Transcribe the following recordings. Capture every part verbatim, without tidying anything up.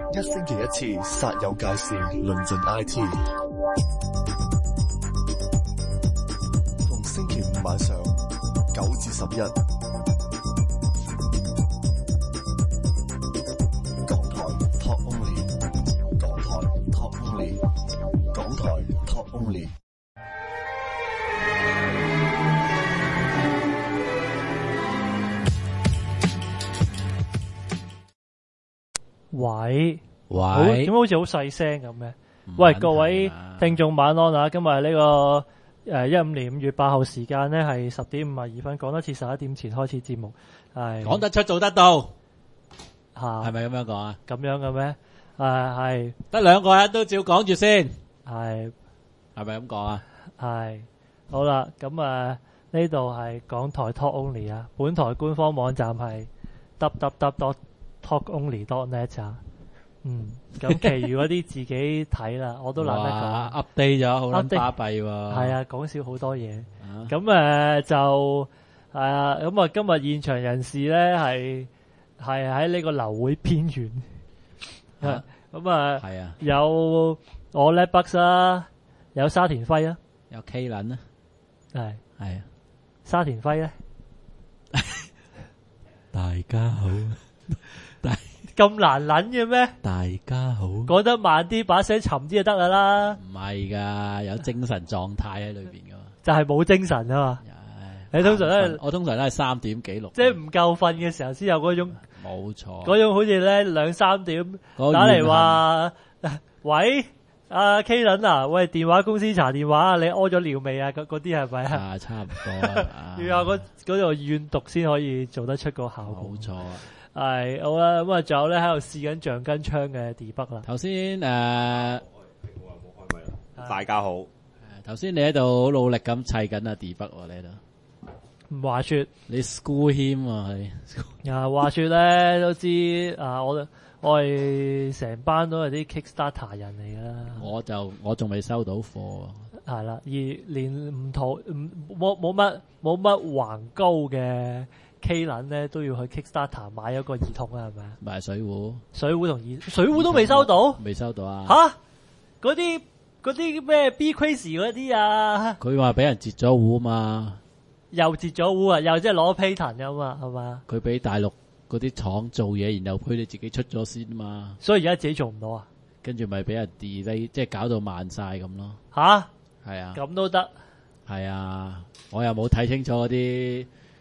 一星期一次，煞有介事，論盡 I T。逢星期五晚上九至十一，港台 Talk Only， 港台 Talk Only， 港台 Talk Only。 喂喂， 點解好似好細聲咁嘅？喂，各位聽眾晚安啊！今日呢、這個誒一五年五月八號時間呢係十點五十二分，講多次十一點前開始節目，係講得出做得到， 吓係咪咁樣講啊？ 咁樣嘅咩？誒係得兩個人都照講住先， 係係咪咁講啊？ 係好啦，咁誒呢度係港台 Talk Only 啊，本台官方網站係 w w w dot talk only dot net 啊。嗯，咁其餘嗰啲自己睇啦，我都懶得講。 update 咗，好撚巴閉喎。 係啊，講少好多嘢。咁誒、呃、就係啊，咁啊今日現場人士咧係係喺呢個流會邊緣。咁啊，係啊，有我叻北啦，有沙田輝啊， 有 K 撚啊， 係係啊， 沙田輝咧， 大家好，大。 咁難撚嘅咩？大家好， 講得慢啲，把聲沉啲就得㗎啦。 唔係噶，有精神狀態喺裏邊噶嘛。 就係冇精神啊嘛。你通常都係， 我通常都係三點幾六， 即係唔夠瞓嘅時候先有嗰種。 冇錯。嗰種好似咧兩三點打嚟話，喂，阿 K 倫啊，喂，電話公司查電話啊，你屙咗尿未啊？嗰嗰啲係咪啊？ 啊，差唔多。 要有嗰嗰度怨毒先可以做得出個效果。 冇錯。 係好啦，咁啊，仲有咧喺度試緊橡筋槍嘅 debug 啦。 頭先誒， 我又冇開咪啦。大家好， 頭先你喺度好努力咁砌緊啊 debug 喎，你喺度。 唔話說， 你 school him 啊係。 啊，話說咧都知啊，我我係成班都係啲 Kickstarter 人嚟噶啦。 我就我仲未收到貨。 係啦，而連唔同唔冇冇乜冇乜橫高嘅。K 撚咧都要去 Kickstarter 買一個耳筒啊，係咪啊？ 買水壺， 水壺同耳水壺都未收到， 未收到啊！ 吓，嗰啲嗰啲咩 Be Crazy 嗰啲啊？佢話俾人截咗壺嘛， 又截咗壺啊，又即係攞 patent 噶嘛，係嘛？ 佢俾大陸嗰啲廠做嘢，然後佢哋自己出咗先嘛， 所以而家自己做唔到啊？ 跟住咪俾人 delay，即係搞到慢晒咁咯。 吓， 係啊， 咁都得？係啊，我又冇睇清楚嗰啲。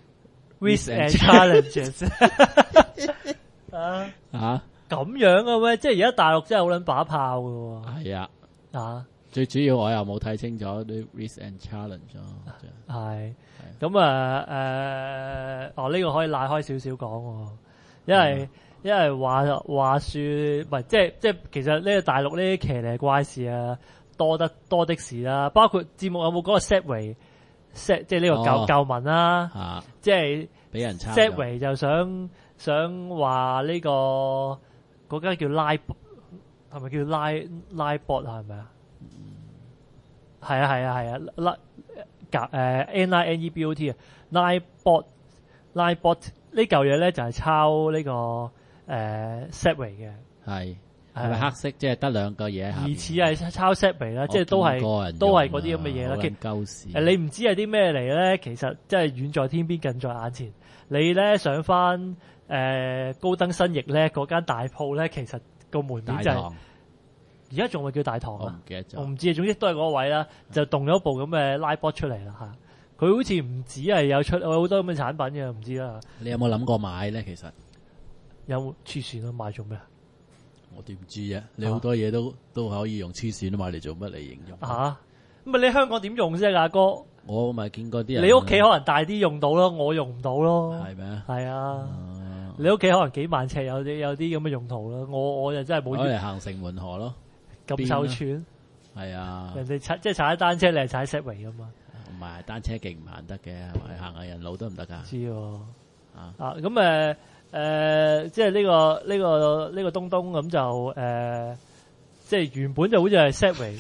Risk and challenges 啊啊咁樣嘅咩？即係而家大陸真係好撚把炮嘅喎。係啊，啊最主要我又冇睇清楚啲 risk and challenge 咯。 係咁啊誒，哦呢個可以拉開少少講，因為因為話話說唔係即係即係其實呢個大陸呢啲騎呢怪事啊多得多的是啦，包括節目有冇嗰個 Segway set 即係呢個舊舊聞啦，啊、即係俾人抄 Segway 就想想話呢、呢個嗰間叫 Line 係咪叫 Line Line Bot 啊？係咪啊？係啊係啊係啊 Line 誒 N I N E B O T 啊 Line Bot Line Bot 呢嚿嘢咧就係抄呢、呢個誒、呃、Segway 嘅係。係咪黑色？即係得兩個嘢。疑似係抄 Segway 啦，即係都係都係嗰啲咁嘅嘢啦。 鳩屎！ 誒，你唔知係啲咩嚟咧？其實即係遠在天邊，近在眼前。你咧上翻誒、呃、高登新翼咧嗰間大鋪咧，其實個門面就係而家仲會叫大堂啊？我唔記得咗。我唔知，總之都係嗰個位啦。就動咗部咁嘅 Livebot 出嚟啦嚇。佢好似唔止係有出有好多咁嘅產品嘅，唔知啦。 你有冇諗過買咧？其實有冇黐線啊？買做咩啊？ 我點知啫？你好多嘢都、啊、都可以用黐線買嚟做乜嚟形容？ 吓、啊，咁咪你香港點用啫，阿哥？ 我咪見過啲人。 你屋企可能大啲用到咯，我用唔到咯。 係咩？ 係啊，啊你屋企可能幾萬尺有啲有啲咁嘅用途咯。我我就真係冇。 攞嚟行城門河咯， 咁臭串。係啊，人哋踩即係踩單車，你係踩 Segway 噶嘛？ 唔係單車勁唔行得嘅，係咪行下人路都唔得噶？ 知喎。啊啊咁誒。誒、呃，即係呢、這個呢、這個呢、這個東東咁就誒、呃，即係原本就好似係 Segway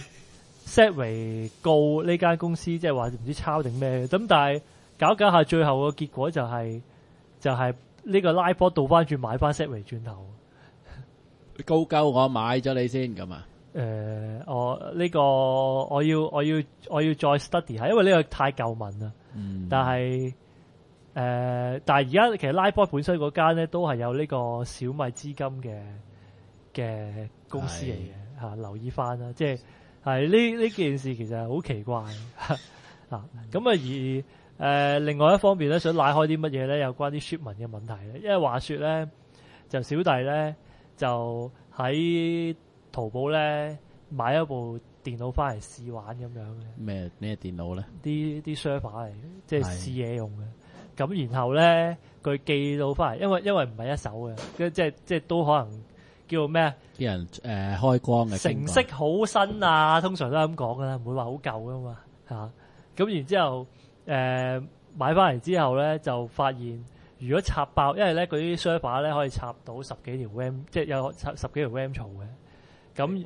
Segway 告呢間公司，即係話唔知抄定咩咁，但係搞搞下，最後個結果就係、是、就係、是、呢個 Livebot 倒翻轉買翻 Segway 轉頭， 高鳩我買咗你先咁啊？ 誒、呃，我呢、這個我要我要我要再 study 下，因為呢個太舊聞啦。 嗯， 但係誒、呃，但係而家其實 Liveboy 本身嗰間咧都係有呢個小米資金嘅嘅公司嚟嘅嚇，留意翻啦。即係係呢呢件事其實係好奇怪啊！咁啊而誒、呃、另外一方面咧，想拉開啲乜嘢咧？有關啲 shipment 嘅問題咧，因為話說咧，就小弟咧就喺淘寶咧買一部電腦翻嚟試玩咁樣嘅。 咩咩電腦咧？ 啲啲 server 嚟，即係試嘢用嘅。咁然後咧，佢寄到翻嚟，因為因為唔係一手嘅，即係即係都可能叫咩啊？ 啲人誒、呃、開光嘅成色好新啊，通常都係咁講噶啦，唔會話好舊噶嘛嚇。咁然之後誒、呃、買翻嚟之後咧，就發現如果插爆，因為咧嗰啲 server 咧可以插到十幾條 RAM，即係有插十幾條 RAM 槽嘅。咁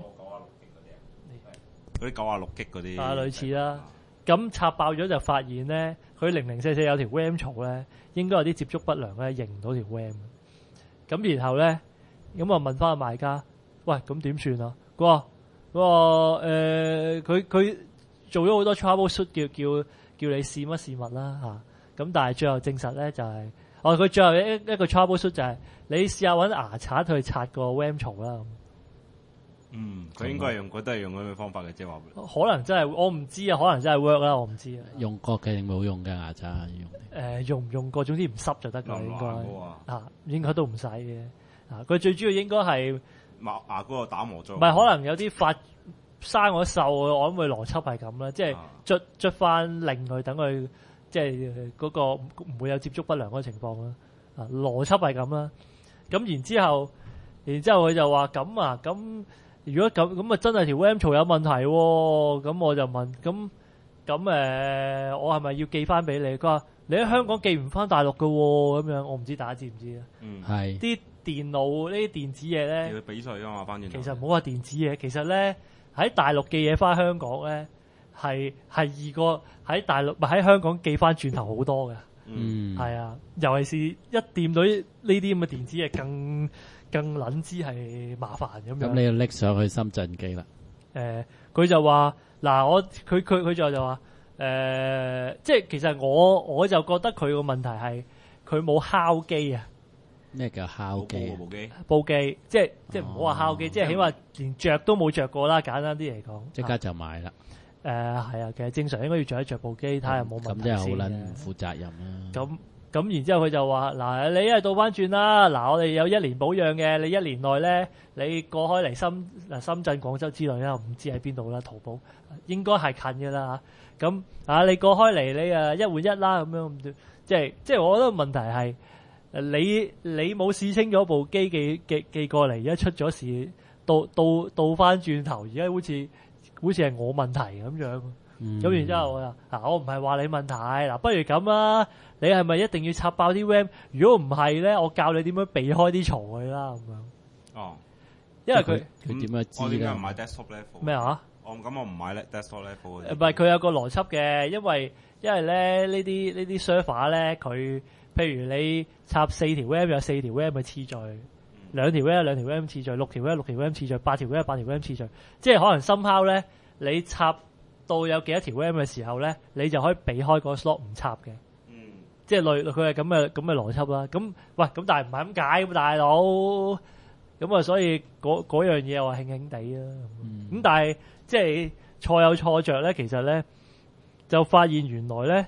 嗰啲九啊六 G 嗰啲， 啊類似啦。咁插爆咗就發現咧，佢零零四四有條 RAM 槽咧，應該有啲接觸不良咧，認唔到條 RAM。咁然後咧，咁啊問翻個賣家，喂，咁點算啊？佢話佢話誒，佢佢做咗好多 troubleshoot，叫叫叫你試乜試乜啦嚇。咁但係最後證實咧就係、是，哦佢最後一一個 troubleshoot 就係、是、你試下揾牙刷去刷個 RAM 槽啦。 嗯，佢應該係用，佢都係用咁嘅方法嘅，即係話。 可能真係我唔知啊，可能真係 work 啦，我唔知啊。 用過嘅定冇用嘅牙刷用？誒、 呃，用唔用過，總之唔濕就得㗎，應該啊， 啊，應該都唔使嘅。啊，佢最主要應該係牙牙膏打磨咗。 唔係可能有啲發生咗鏽，我諗佢邏輯係咁啦，即係捽捽翻令佢，等佢即係嗰個唔會有接觸不良嗰個情況啦。啊，邏輯係咁啦。咁然之後，然之後佢就話咁啊，咁。如果咁咁啊，真係條 RAM 槽有問題喎，咁我就問，咁咁誒，我係咪要寄翻俾你？佢話你喺香港寄唔翻大陸嘅喎，咁樣我唔知大家知唔知啊？ 嗯， 係啲電腦呢啲電子嘢咧， 要俾稅噶嘛，翻轉。 其實唔好話電子嘢，其實咧喺大陸寄嘢翻香港咧，係係易過喺大陸唔係喺香港寄翻轉頭好多嘅。 嗯，係啊，尤其是一掂到呢啲咁嘅電子嘢更。更撚之係麻煩咁樣。 咁你要拎上去深圳寄啦。 誒、呃，佢就話嗱，我佢佢佢就就話誒，即係其實我我就覺得佢個問題係佢冇敲機啊。 咩叫敲機？ 部機， 部機，即係即係唔好話敲機，即係起碼連着都冇着過啦。簡單啲嚟講， 即刻就買啦。 誒係啊，其實正常應該要着一着部機，睇下有冇問題先。 咁即係好撚唔負責任啦。 咁。咁然之後佢就話：嗱，你一係倒翻轉啦，嗱，我哋有一年保養嘅，你一年內咧，你過開嚟深嗱深圳、廣州之類啦，唔知喺邊度啦，淘寶應該係近嘅啦嚇。咁啊，你過開嚟，你誒一換一啦，咁樣即係即係我覺得問題係你你冇試清咗部機寄寄寄過嚟，而家出咗事，倒倒倒翻轉頭，而家好似好似係我問題咁樣。咁、嗯、然之後我話：嗱，我唔係話你問題，嗱，不如咁啦。你係咪一定要插爆啲 RAM？ 如果唔係咧，我教你點樣避開啲槽佢啦咁樣。 哦， 因為佢佢點樣知咧？ 我點解唔買 desktop level？ 咩啊？ 我咁我唔買咧 desktop level。 唔係佢有個邏輯嘅，因為因為咧呢啲呢啲 server 咧，佢譬如你插四條 RAM 有四條 RAM 嘅次序，兩條 RAM 有兩條 RAM 次序，六條 RAM 六條 RAM 次序，八條 RAM 有八條 RAM 次序，即係可能深拋咧，你插到有幾多條 RAM 嘅時候咧，你就可以避開個 slot 唔插嘅。即係類佢係咁嘅咁嘅邏輯啦。咁喂咁，但係唔係咁解咁，大佬咁啊，所以嗰嗰樣嘢我係興興地啦。咁、嗯、但係即係錯有錯着咧，其實咧就發現原來咧誒、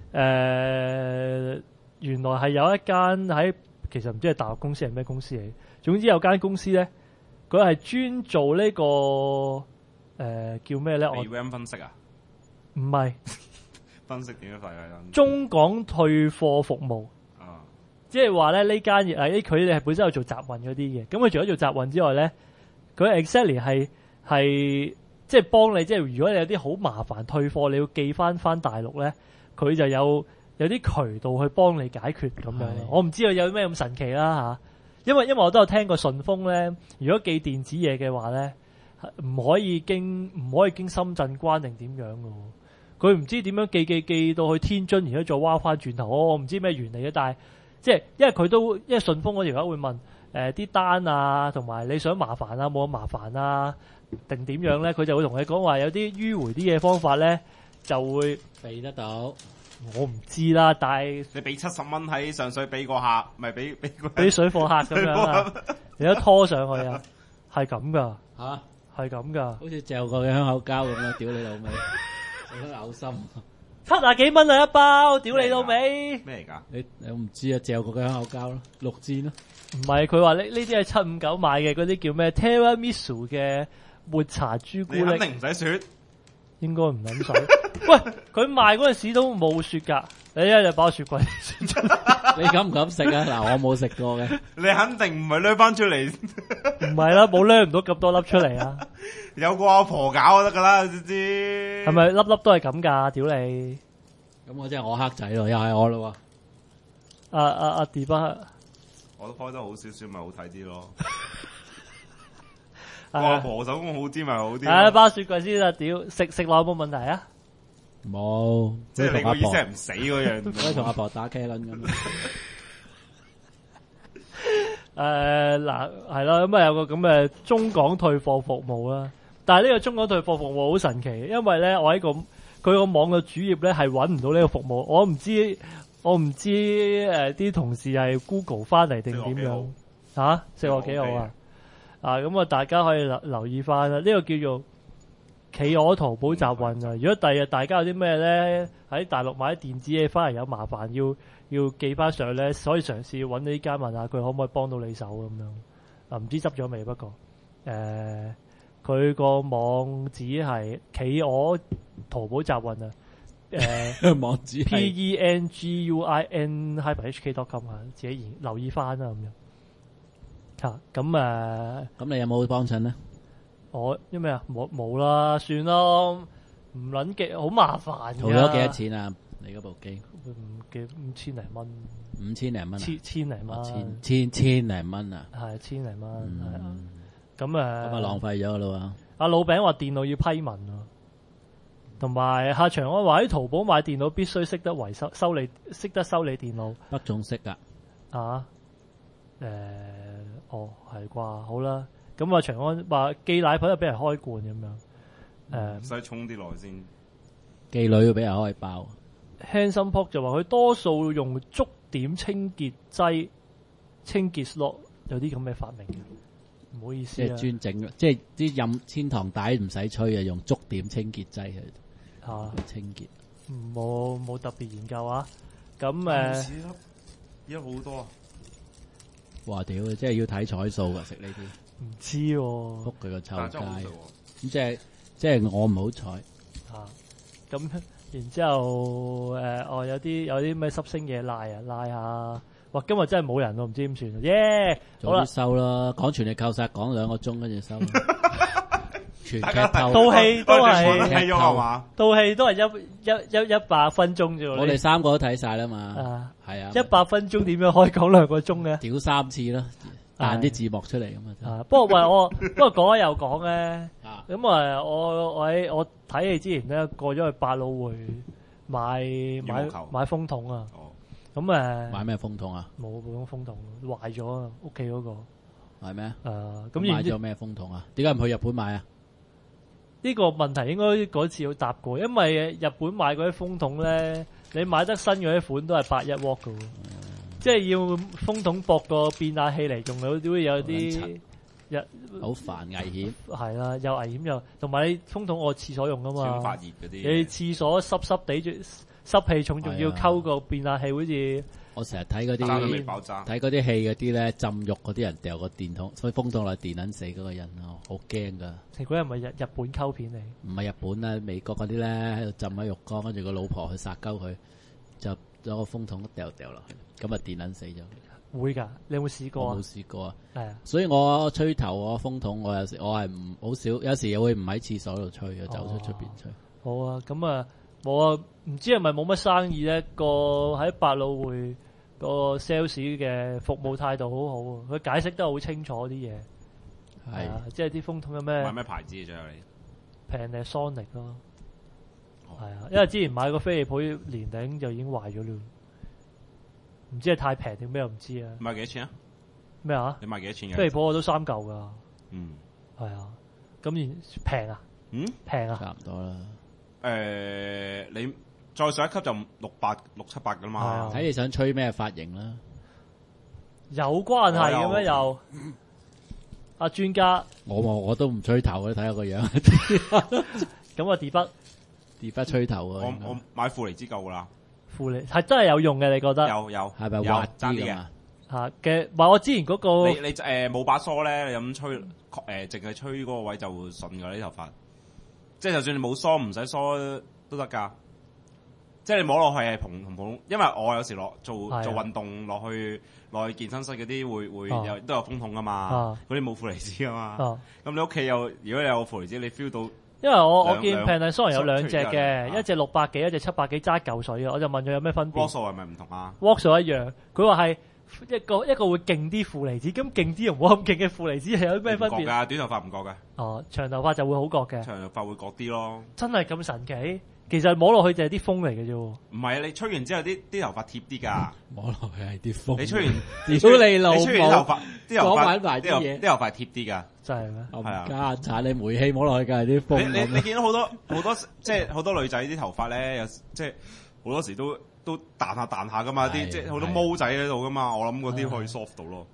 呃、原來係有一間喺其實唔知係大陸公司係咩公司嚟。總之有間公司咧，佢係專做呢、這個誒、呃、叫咩咧？我 RAM 分析啊？ 唔係。 分析點樣快嘅？ 中港退貨服務， 啊， 即係話咧呢間嘢，誒佢哋係本身有做集運嗰啲嘅，咁佢除咗做集運之外咧，佢 exactly 係係即係幫你，即係如果你有啲好麻煩退貨，你要寄翻翻大陸咧，佢就有有啲渠道去幫你解決咁樣。我唔知道有咩咁神奇啦嚇，因為因為我都有聽過順豐咧，如果寄電子嘢嘅話咧，唔可以經唔可以經深圳關定點樣嘅。佢唔知點樣寄寄寄到去天津，而家再挖翻轉頭，我我唔知咩原理嘅，但係即係因為佢都因為順豐嗰條友會問誒啲單啊，同埋你想麻煩啊，冇咁麻煩啊，定點樣咧？佢就會同你講話有啲迂迴啲嘅方法咧，就會避得到。 我唔知啦，但係你俾七十蚊喺上水俾個客，咪俾俾個俾水貨客咁樣啊，你一拖上去啊，係咁噶， 嚇， 係咁噶， 好似嚼過嘅香口膠咁樣，屌你老味，我都嘔心。 七廿幾蚊啊一包，屌你老味！ 咩嚟㗎？ 你你我唔知啊，嚼過嘅香口膠咯，六支咯。 唔係佢話呢呢啲係七五九買嘅嗰啲叫咩 Tiramisu 嘅抹茶朱古你肯力， 定唔使雪， 應該唔撚使。喂，佢賣嗰陣時都冇雪㗎，你一日包雪櫃先出嚟。 你敢唔敢食啊？嗱，我冇食過嘅。 你肯定唔係掠翻出嚟， 唔係啦，冇掠唔到咁多粒出嚟啊！ 有個阿婆搞就得㗎啦，知唔知？ 係咪粒粒都係咁㗎？屌你！ 咁我真係我黑仔咯，又係我咯喎。 阿阿阿 D 巴， 我都開得好少少，咪好睇啲咯。 係我阿啊婆手工好啲咪好啲咯。 係包雪櫃先啦，屌食食落有冇問題啊？ 冇， 即係你個意思同阿婆， 係唔死嗰樣。 可以同阿婆打茄輪咁。 誒嗱係啦，咁啊有個咁嘅中港退貨服務啦，但係呢個中港退貨服務好神奇，因為咧我喺個佢個網嘅主頁咧係揾唔到呢個服務，我唔知我唔知誒啲、呃、同事係 Google 翻嚟定點樣嚇？食落幾好啊！啊咁啊，大家可以留留意翻啦，呢、這個叫做企鵝淘寶集運啊！如果第日大家有啲咩咧喺大陸買啲電子嘢翻嚟有麻煩要。要寄翻上咧，所以嘗試揾呢間問下佢可唔可以幫到你手咁樣。啊，唔知執咗未？不過誒，佢、呃、個網址係企鵝淘寶集運啊。誒網址 P E N G U I N hyphen H K dot com 啊，自己留意翻啦咁樣。嚇咁誒， 咁你有冇幫襯咧？ 我因為啊冇冇啦，算咯，唔撚嘅，好麻煩㗎。 淘咗幾多錢啊？你嗰部機？ 唔記五千零蚊， 五千零蚊啊？ 千千零蚊， 千千千零蚊啊？ 係千零蚊，係啊。 嗯， 咁誒， 咁啊浪費咗咯阿老餅話電腦要批文啊，同埋夏長安話喺淘寶買電腦必須識得維修修理，識得修理電腦喎，北總識噶。 啊。誒、哦係啩，好啦。咁啊，長安話寄奶粉就俾人開罐咁樣。誒、 唔使沖啲落去先。 妓女要俾人開爆。 Handsome Pop 就話佢多數用觸點清潔劑清潔 slot，有啲咁嘅發明嘅，唔好意思即係啊。 專整，即係啲任千堂帶唔使吹啊，用觸點清潔劑去嚇， 清潔。 冇冇特別研究啊。咁誒， 而家好多啊！ 哇屌！即係要睇彩數噶，食呢啲唔知喎撲佢個臭街。 但係真係好食喎。 咁即係即係我唔好彩。 嚇。咁然之後誒，哦有啲有啲咩濕星嘢拉啊拉下。哇！今日真係冇人喎，唔知點算啊！耶！ 早啲好啦， 收啦，講全力扣殺講兩個鐘跟住收。全劇透。 套戲都係睇咗係嘛？ 套戲都係一一一一百分鐘啫喎。 我哋三個都睇晒啦嘛。 啊， 係啊。 一百分鐘點樣可以講兩個鐘嘅？ 屌三次啦，彈啲字幕出嚟咁啊真係。 啊，不過喂我不過講開又講咧， 啊咁啊我我喺我睇戲之前咧過咗去百老匯買買羽毛球買風筒啊， 哦， 咁誒買咩風筒啊？ 冇嗰種風筒壞咗啊，屋企嗰個買咩？ 誒咁咁然之買咗咩風筒啊？點解唔去日本買啊？ 呢個問題應該嗰次要答過，因為日本買嗰啲風筒咧，你買得新嗰啲款都係八一 watt 嘅喎，即係要風筒駁個變壓器嚟用，有都會有啲日好煩危險。 係啦，又危險又同埋你風筒我廁所用噶嘛， 超發熱嗰啲。 你廁所濕濕地住濕氣重，仲要溝個變壓器，好似我成日睇嗰炸到未啲爆炸。 睇嗰啲戲嗰啲咧，浸浴嗰啲人掉個電筒，所以風筒落電撚死嗰個人咯，好驚噶。 成嗰日咪日日本溝片嚟， 唔係日本啦，美國嗰啲咧喺度浸喺浴缸，跟住個老婆去殺鳩佢，就攞個風筒掉掉落去，咁啊電撚死咗。 會㗎？你有冇試過啊我冇？試過啊， 係啊， 所以我吹頭我風筒，我有時我係唔好少，有時會唔喺廁所度吹嘅，走出出邊吹。 好啊，咁啊冇啊，唔知係咪冇乜生意咧？個喺百老匯個 sales 嘅服務態度好好啊，佢解釋得好清楚啲嘢。 係啊，即係啲風筒有買咩咩牌子嘅最後你？ Panasonic 咯， 哦係啊，因為之前買個飛利浦年頂就已經壞咗啦，唔知係太平定咩又唔知啊。 買幾多錢啊？ 咩啊？ 你賣幾多錢嘅？ 飛利浦我都三嚿噶， 嗯， 係啊，咁然平啊， 嗯， 平啊， 差唔多啦。 誒，你再上一級就六百六七百噶嘛？ 睇你想吹咩髮型啦？ 有關係嘅咩又？阿專家， 我我我都唔吹頭嘅，睇下個樣。 咁啊，跌筆跌筆吹頭我啊！ 我買負離子夠噶啦， 負離係真係有用嘅，你覺得？ 有有係咪有滑爭啲嘅啲嘅？ 嚇嘅，唔係我之前嗰個你你誒冇把梳咧，你咁吹誒，淨係吹嗰個位就會順噶呢頭髮。即係就算你冇梳，唔使梳都得㗎。即係你摸落去係蓬蓬蓬，因為我有時落做做運動落去落去健身室嗰啲會會有都有風筒㗎嘛，嗰啲冇負離子㗎嘛。咁你屋企有如果你有負離子，你 feel 到。 因為我我見 Panasonic 有兩隻嘅，一隻六百幾，一隻七百幾，揸嚿水嘅，我就問佢有咩分別。 瓦數係咪唔同啊？ 瓦數一樣，佢話係一個一個會勁啲負離子，咁勁啲同冇咁勁嘅負離子係有咩分別？ 唔覺㗎，短頭髮唔覺㗎。 哦，長頭髮就會好覺嘅。 長頭髮會覺啲咯。真係咁神奇？其實摸落去就係啲風嚟嘅啫。 唔係啊，你吹完之後啲啲頭髮貼啲㗎。 摸落去係啲風。 你吹完， 屌你老母！ 你吹完頭髮，啲頭髮啲頭啲頭髮貼啲㗎。 真係咩？ 係啊，家產你煤氣摸落去㗎係啲風。 你你你見到好多好多即係好多女仔啲頭髮咧，有即係好多時都都彈下彈下㗎嘛，啲即係好多毛仔喺度㗎嘛，我諗嗰啲可以 soft 到咯。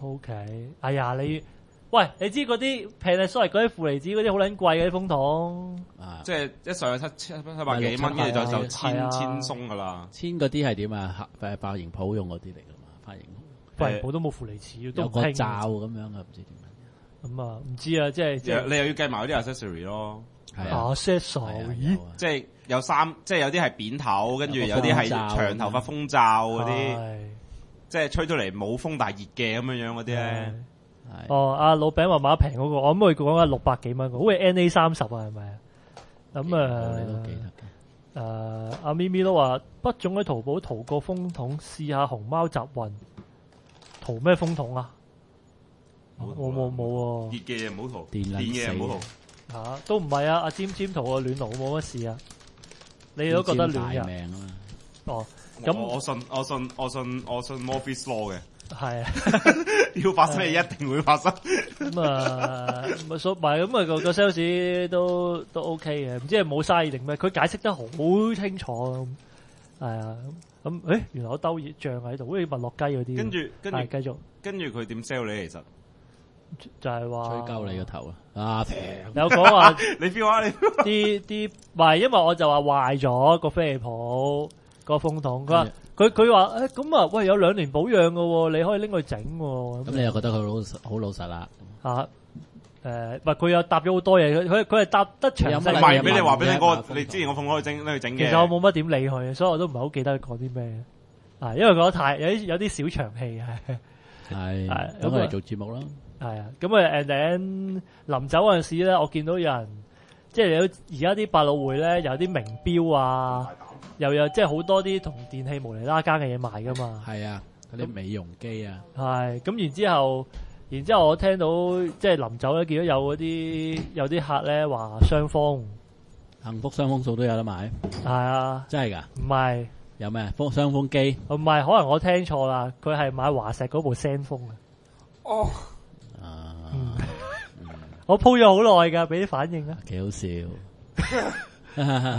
OK，哎呀你。喂，你知嗰啲 Panasonic 嗰啲負離子嗰啲好撚貴嘅啲風筒， 即係一上去七七七百幾蚊，跟住就就千千鬆噶啦。 千嗰啲係點啊？誒髮型鋪用嗰啲嚟噶嘛？髮型髮型鋪都冇負離子，都有個罩咁樣嘅，唔知點樣。 咁啊，唔知啊，即係即係你又要計埋嗰啲 accessory 咯。 係啊 accessory， 即係有三，即係有啲係扁頭，跟住有啲係長頭髮風罩嗰啲，即係吹到嚟冇風但係熱嘅咁樣樣嗰啲咧。 哦，阿老餅話買平嗰個，我諗佢講緊六百幾蚊，好似 N A 三十啊，係咪啊？咁啊， 你都記得嘅。 誒，阿咪咪都話，不總喺淘寶淘個風筒試下熊貓集運，淘咩風筒啊？我冇冇喎。 熱嘅嘢唔好淘， 電嘅嘢唔好淘。嚇，都唔係啊！阿尖尖淘個暖爐冇乜事啊。你都覺得暖嘅？命啊嘛。 哦，咁我信我信我信我信 Murphy's Law 嘅。 係啊， 要發生嘅一定會發生。 咁啊，咪所埋咁啊個個 sales 都都 OK 嘅，唔知係冇嘥定咩？佢解釋得好清楚，係啊，咁誒原來有兜熱醬喺度，好似麥樂雞嗰啲。 跟住跟住繼續， 跟住佢點 sell 你？其實就係話吹鳩你個頭啊！啊平有講話你 feel 下你啲啲，唔係因為我就話壞咗個飛利浦個風筒，佢話。佢佢話誒咁啊，喂有兩年保養嘅喎，你可以拎去整喎。 咁你又覺得佢老實好老實啦？ 嚇誒，唔係佢又答咗好多嘢，佢佢佢係答得詳細。 唔係俾你話俾你嗰個，你之前我奉可以整拎去整嘅。 其實我冇乜點理佢，所以我都唔係好記得佢講啲咩。啊，因為覺得太有啲有啲小長氣係。 係係咁我哋做節目啦。 係啊，咁啊誒頂臨走嗰陣時咧，我見到有人即係有而家啲百老匯咧有啲名錶啊。又有即係好多啲同電器無厘啦更嘅嘢賣噶嘛， 係啊，嗰啲美容機啊， 係咁然之後，然之後我聽到即係臨走咧，見到有嗰啲有啲客咧話雙豐， 幸福雙豐數都有得買， 係啊， 真係㗎？ 唔係有咩風雙豐機？ 唔係，可能我聽錯啦，佢係買華碩嗰部 Zenfone 啊。哦，啊，嗯嗯、我鋪咗好耐㗎，俾啲反應啊， 幾好笑。哎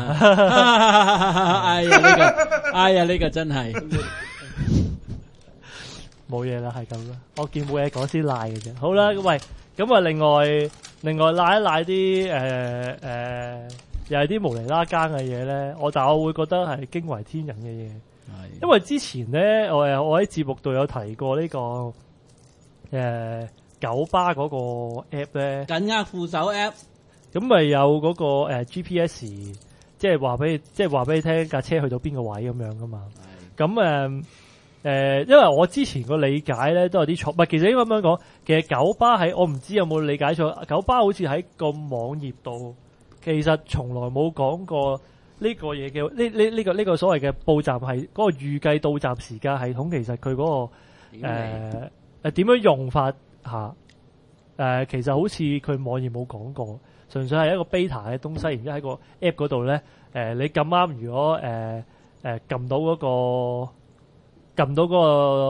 呀呢個，哎呀呢個真係冇嘢啦，係咁啦。我見冇嘢講先賴嘅啫。好啦，喂，咁啊，另外另外賴一賴啲誒誒，又係啲無厘啦更嘅嘢咧。我但係我會覺得係驚為天人嘅嘢，係因為之前咧，我誒我喺節目度有提過呢個誒九巴嗰個 app 咧， 緊握扶手 app。 咁咪有嗰個誒 G P S，即係話俾你，即係話俾你聽架車去到邊個位咁樣噶嘛。咁誒誒，因為我之前個理解咧都有啲錯，唔係其實應該咁樣講。其實九巴喺我唔知有冇理解錯，九巴好似喺個網頁度，其實從來冇講過呢個嘢嘅呢呢呢個呢個所謂嘅報站係嗰個預計到站時間系統，其實佢嗰個誒誒點樣用法嚇誒，其實好似佢網頁冇講過。純粹係一個 beta 嘅東西，然之後喺個 app 嗰度咧，誒、呃、你咁啱如果誒誒撳到嗰、那個撳到嗰個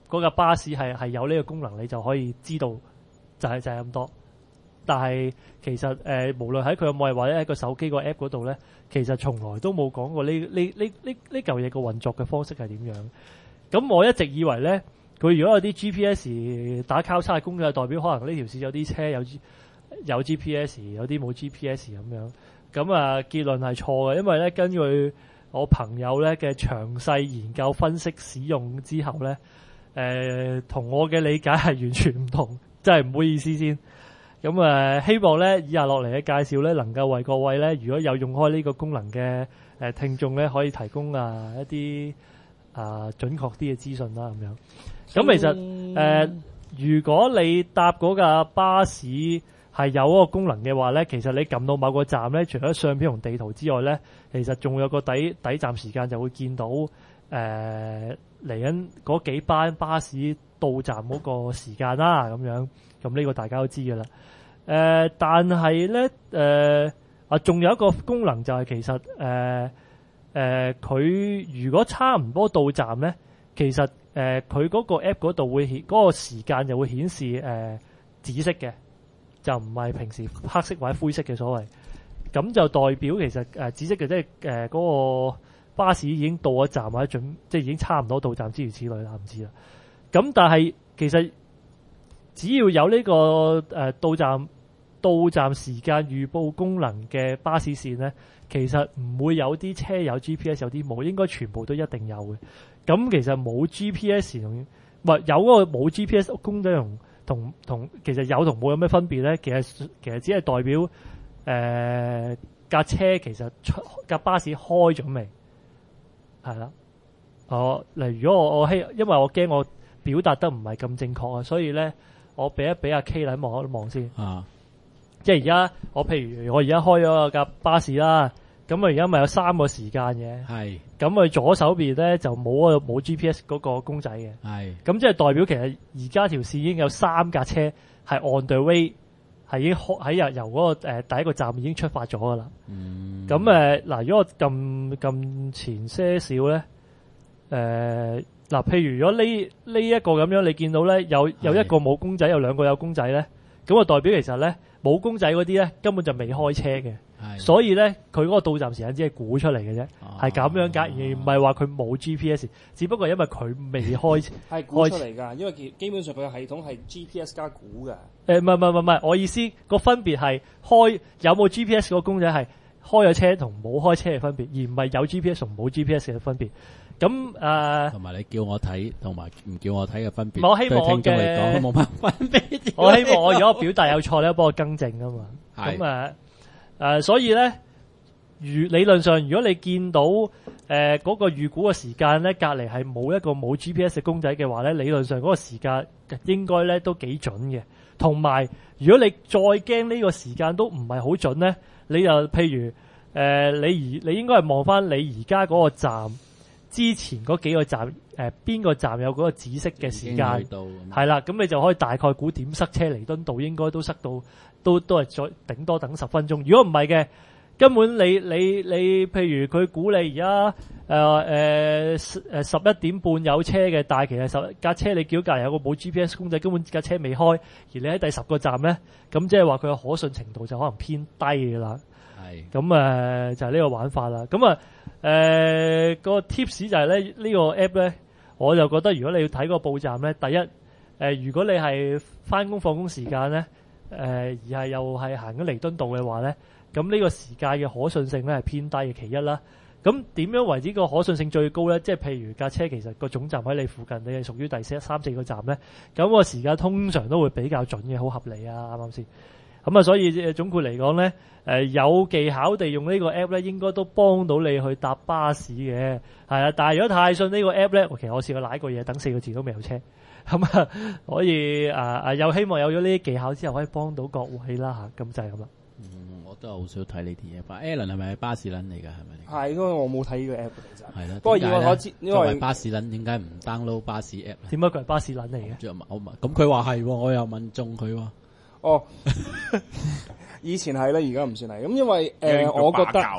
嗰架巴士係係有呢個功能，你就可以知道就係就係咁多。但係其實誒、呃，無論喺佢嘅網頁或者喺個手機個 app 嗰度咧，其實從來都冇講過呢呢呢呢呢嚿嘢個運作嘅方式係點樣。咁我一直以為咧，佢如果有啲 G P S 打交叉嘅功能，代表可能呢條線有啲車有有 G P S， 有啲冇 G P S 咁樣。咁啊結論係錯嘅，因為咧根據我朋友咧嘅詳細研究分析使用之後咧，誒、呃、同我嘅理解係完全唔同，真係唔好意思先。咁誒、呃，希望咧以下落嚟嘅介紹咧，能夠為各位咧，如果有用開呢個功能嘅誒、呃、聽眾咧，可以提供啊一啲啊準確啲嘅資訊啦，咁樣。咁其實誒、呃，如果你搭嗰架巴士係有嗰個功能嘅話咧，其實你撳到某個站咧，除咗相片同地圖之外咧，其實仲有個底底站時間就會見到誒嚟緊嗰幾班巴士到站嗰個時間啦，咁樣。咁呢個大家都知㗎啦。誒、呃，但係咧，誒啊，仲有一個功能就係其實誒誒，佢、呃呃、如果差唔多到站咧，其實誒佢嗰個 app 嗰度會顯嗰、嗰個時間就會顯示誒、呃、紫色嘅，就唔係平時黑色或者灰色嘅所謂。咁就代表其實誒、呃、紫色嘅即係誒嗰個巴士已經到咗站或者準，即係已經差唔多到站，諸如此類啦，唔知啦。咁但係其實只要有呢、這個誒、呃、到站到站時間預報功能嘅巴士線咧，其實唔會有啲車有 G P S 有啲冇，應該全部都一定有嘅。咁其實冇 G P S 同唔係有嗰個冇 G P S 功能同同同其實有同冇有咩分別咧？其實其實只係代表誒架、呃、車其實出架巴士開咗未？係啦，我例如如果我我希，因為我驚我表達得唔係咁正確啊，所以咧。我俾一俾阿 K 嚟望一望先，啊、即係而家我譬如我而家開咗架巴士啦，咁啊而家咪有三個時間嘅，係咁佢左手邊咧就冇個冇 G P S 嗰個公仔嘅，係咁即係代表其實而家條線已經有三架車係 on the way， 係已經喺由由嗰、嗰個、呃、第一個站已經出發咗噶啦。咁誒嗱，如果我撳撳前些少咧，誒、呃。嗱，譬如如果呢呢一個咁樣，你見到咧有有一個冇公仔，有兩個有公仔咧，咁啊代表其實咧冇公仔嗰啲咧根本就未開車嘅，所以咧佢嗰個到站時間只係估出嚟嘅啫，係咁、啊、樣㗎，而唔係話佢冇 G P S， 只不過因為佢未開車， 係估出嚟㗎，因為基本上佢嘅系統係 G P S 加估嘅。 誒唔係唔係唔係，我意思個分別係開有冇 G P S 個公仔係開咗車同冇開車嘅分別，而唔係有 G P S 同冇 G P S 嘅分別。咁誒，同埋你叫我睇，同埋唔叫我睇嘅分別，我希望我嘅聽眾嚟講都冇乜分別。我希望我如果表達有錯咧，幫我更正啊嘛。咁誒誒，所以咧，如理論上，如果你見到誒嗰、呃那個預估嘅時間咧，隔離係冇一個冇 G P S 嘅公仔嘅話咧，理論上嗰個時間應該咧都幾準嘅。同埋，如果你再驚呢個時間都唔係好準咧，你就譬如誒、呃，你而你應該係望翻你而家嗰個站。之前嗰幾個站，誒邊個站有嗰個紫色嘅時間？係啦，咁你就可以大概估點塞車。彌敦道應該都塞到，都都係再頂多等十分鐘。如果唔係嘅，根本你你你，譬如佢估你而家誒誒誒十一點半有車嘅，但係其實十架車你叫隔離有個冇 G P S 公仔，根本架車未開，而你喺第十個站咧，咁即係話佢嘅可信程度就可能偏低㗎啦。係咁誒，就係、是、呢個玩法啦。咁啊〜誒、呃，那個 tips 就係咧，呢、這個 app 咧，我就覺得如果你要睇個報站咧，第一，誒、呃，如果你係翻工放工時間咧，誒、呃，而係又係行緊彌敦道嘅話咧，咁呢個時間嘅可信性咧係偏低嘅，其一啦。咁點樣為之個可信性最高咧？即係譬如架車其實個總站喺你附近，你係屬於第四三四個站咧，咁個時間通常都會比較準嘅，好合理啊，啱啱先？咁啊，所以總括嚟講咧，誒、呃、有技巧地用呢個 app 咧，應該都幫到你去搭巴士嘅，係啊。但係如果太信呢個 app 咧，其實我試過瀨過嘢，等四個字都未有車，咁啊可以啊啊，又希望有咗呢啲技巧之後，可以幫到各位啦嚇，咁就係咁啦。嗯，我都好少睇呢啲嘢。但 Alan 係咪巴士撚嚟㗎？係咪？係，因為我冇睇呢個 app 其實。係啦。不過以我所知，因為巴士撚點解唔 download 巴士 app 咧？點解佢係巴士撚嚟嘅？我問，咁佢話係，我又問中佢喎。哦，以前係啦，而家唔算係咁，因為誒、呃，我覺得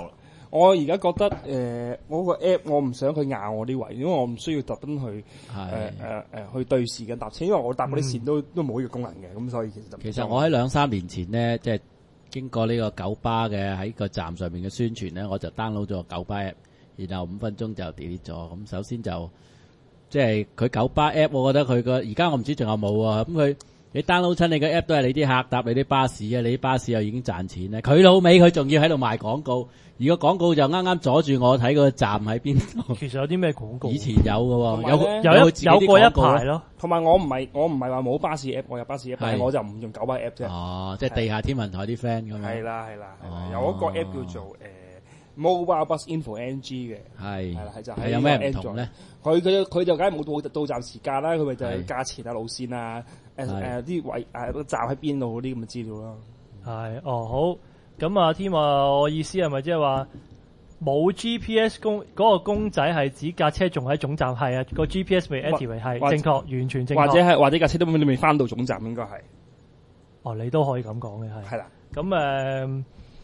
我而家覺得誒、呃，我個 app 我唔想佢咬我啲位，因為我唔需要特登去誒誒誒去對時間搭車，因為我搭嗰啲線都、嗯、都冇呢個功能嘅，咁所以其實其實我喺兩三年前咧，即係經過呢個九巴嘅喺個站上面嘅宣傳咧，我就 download 咗個九巴 app， 然後五分鐘就 delete 咗。咁首先就即係佢九巴 app， 我覺得佢個而家我唔知仲有冇啊。咁佢你 download 親你個 app 都係你啲客搭你啲巴士啊，你啲巴士又已經賺錢咧。佢老尾佢仲要喺度賣廣告。而個廣告就啱啱阻住我睇個站喺邊度。 其實有啲咩廣告？ 以前有嘅喎，有有一有過一排咯。 同埋我唔係我唔係話冇巴士 app， 我有巴士 app， 但係我就唔用九巴 app 啫。 哦，即係地下天文台啲 friend 咁樣。 係啦係啦係啦，有一個 app 叫做誒 Mobile Bus Info N G 嘅。係。係啦係就係有咩唔同咧？ 佢佢佢就梗係冇到到站時間啦，佢咪就係價錢啊、路線啊、誒誒啲位誒個站喺邊度嗰啲咁嘅資料咯。 係哦好，咁啊添啊，我意思係咪即係話？冇 G P S 公嗰個公仔係指架車仲喺總站，係啊個 G P S 未 activate 係正確，完全正確。 或者係或者架車都你未翻到總站，應該係。 哦，你都可以咁講嘅係。 係啦。 咁誒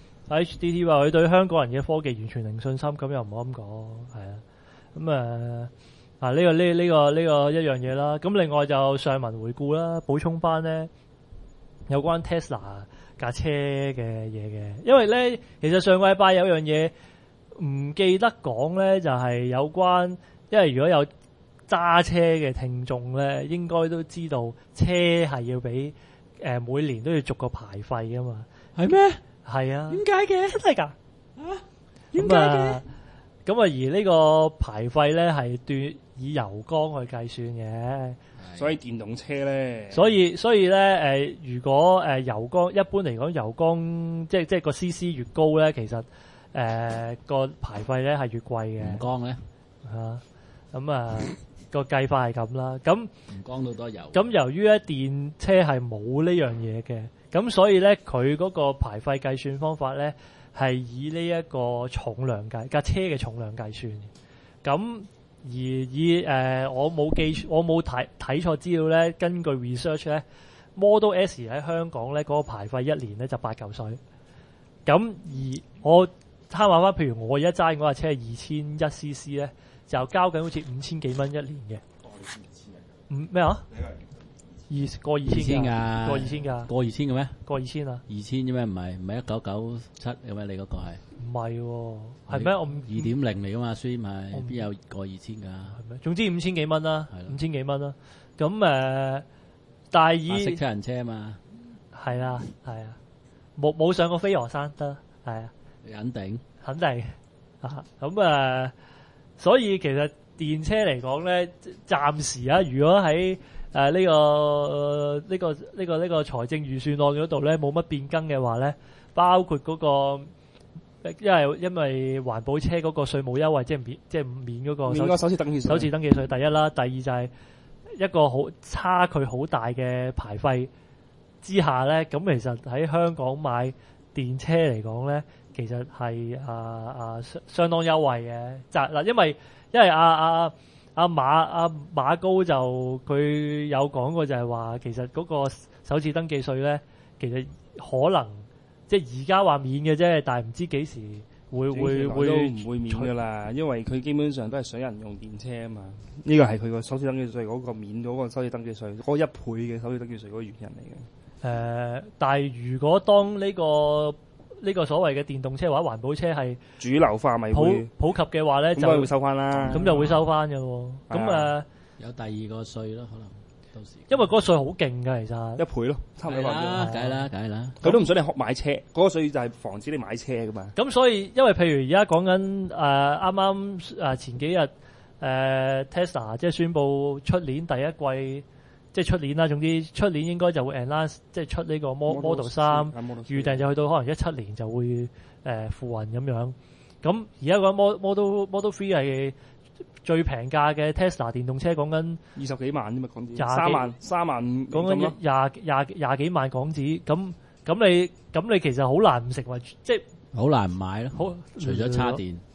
H D T 話佢對香港人嘅科技完全零信心，咁又唔好咁講，係啊。咁誒啊呢個呢呢個呢個一樣嘢啦。咁另外就上文回顧啦，補充翻咧有關 Tesla 架車嘅嘢嘅，因為咧其實上個禮拜有樣嘢。唔記得講咧，就係、是、有關，因為如果有揸車嘅聽眾咧，應該都知道車係要俾誒、呃、每年都要續個牌費噶嘛。係咩？係啊。點解嘅？真係㗎？啊？點解嘅？咁啊，而呢個牌費咧係斷以油缸去計算嘅， 所以電動車咧， 所以所以咧誒、呃，如果誒、呃、油缸一般嚟講，油缸即係即係個 C C 越高咧，其實。誒、呃、個牌費咧係越貴嘅， 唔光咧嚇咁啊個計法係咁啦。咁唔光到多油。咁由於咧電車係冇呢樣嘢嘅，咁所以咧佢嗰個牌費計算方法咧係以呢一個重量計架車嘅重量計算。咁而以誒、呃、我冇記我冇睇睇錯資料咧，根據 research 咧 Model S 喺香港咧嗰、那個牌費一年咧就八嚿水。咁而我參考翻，譬如我而家揸嗰架車係二千一 C C 咧，就交緊好似五千幾蚊一年嘅。五咩啊？二過二千㗎，過二千㗎， 過二千嘅咩？ 過二千啊？ 二千啫咩？唔係唔係一九九七嘅咩？你嗰個係？ 唔係喎，係咩？我二點零嚟㗎嘛，所以咪邊有過二千㗎？係咩？總之五千幾蚊啦，五千幾蚊啦。咁誒、呃，但係以白色七人車啊嘛， 係啦，係啊，冇冇上過飛鵝山得，係啊。 肯定， 肯定啊！咁誒、呃，所以其實電車嚟講咧，暫時啊，如果喺誒呢個呢、呢個呢、呢個呢、呢個財政預算案嗰度咧，冇乜變更嘅話咧，包括嗰、嗰個，因為因為環保車嗰個稅務優惠，即係免即係免嗰個免個首次登記稅， 首次登記稅第一啦，第二就係一個好差距好大嘅牌費之下咧，咁其實喺香港買電車嚟講咧。其實係啊啊相相當優惠嘅，就嗱，因為因為阿阿阿馬阿、啊、馬高就佢有講過就係話，其實嗰個首次登記稅咧，其實可能即係而家話免嘅啫，但係唔知幾時會會會都唔會免㗎啦，因為佢基本上都係想人用電車啊嘛。呢個係佢個首次登記稅嗰個免咗個首次登記稅嗰一倍嘅首次登記稅嗰個原因嚟嘅。誒、 呃，但係如果當呢、呢個呢個所謂嘅電動車或者環保車係主流化咪普普及嘅話咧，就會收翻啦。 咁就會收翻嘅喎。咁誒、呃、 有第二個稅咯，可能到時。 因為嗰個稅好勁㗎，其實一倍咯，差唔多一倍。 梗係啦，梗係啦。 佢都唔想你學買車，嗰、嗰個稅就係防止你買車噶嘛。 咁所以，因為譬如而家講緊誒啱啱誒前幾日誒、呃、Tesla 即係宣布出年第一季。即係出年啦，總之出年應該就會 announce 即係出呢個 Model 三，預訂就去到可能一七年就會誒、呃、付運咁樣。咁而家個 Model Model Three 係最平價嘅 Tesla 電動車，講緊二十幾萬啫嘛，講緊三萬三萬， 講緊廿廿廿幾萬港紙。咁咁你咁你其實好難唔成為即係好難唔買咯。 好除咗叉電，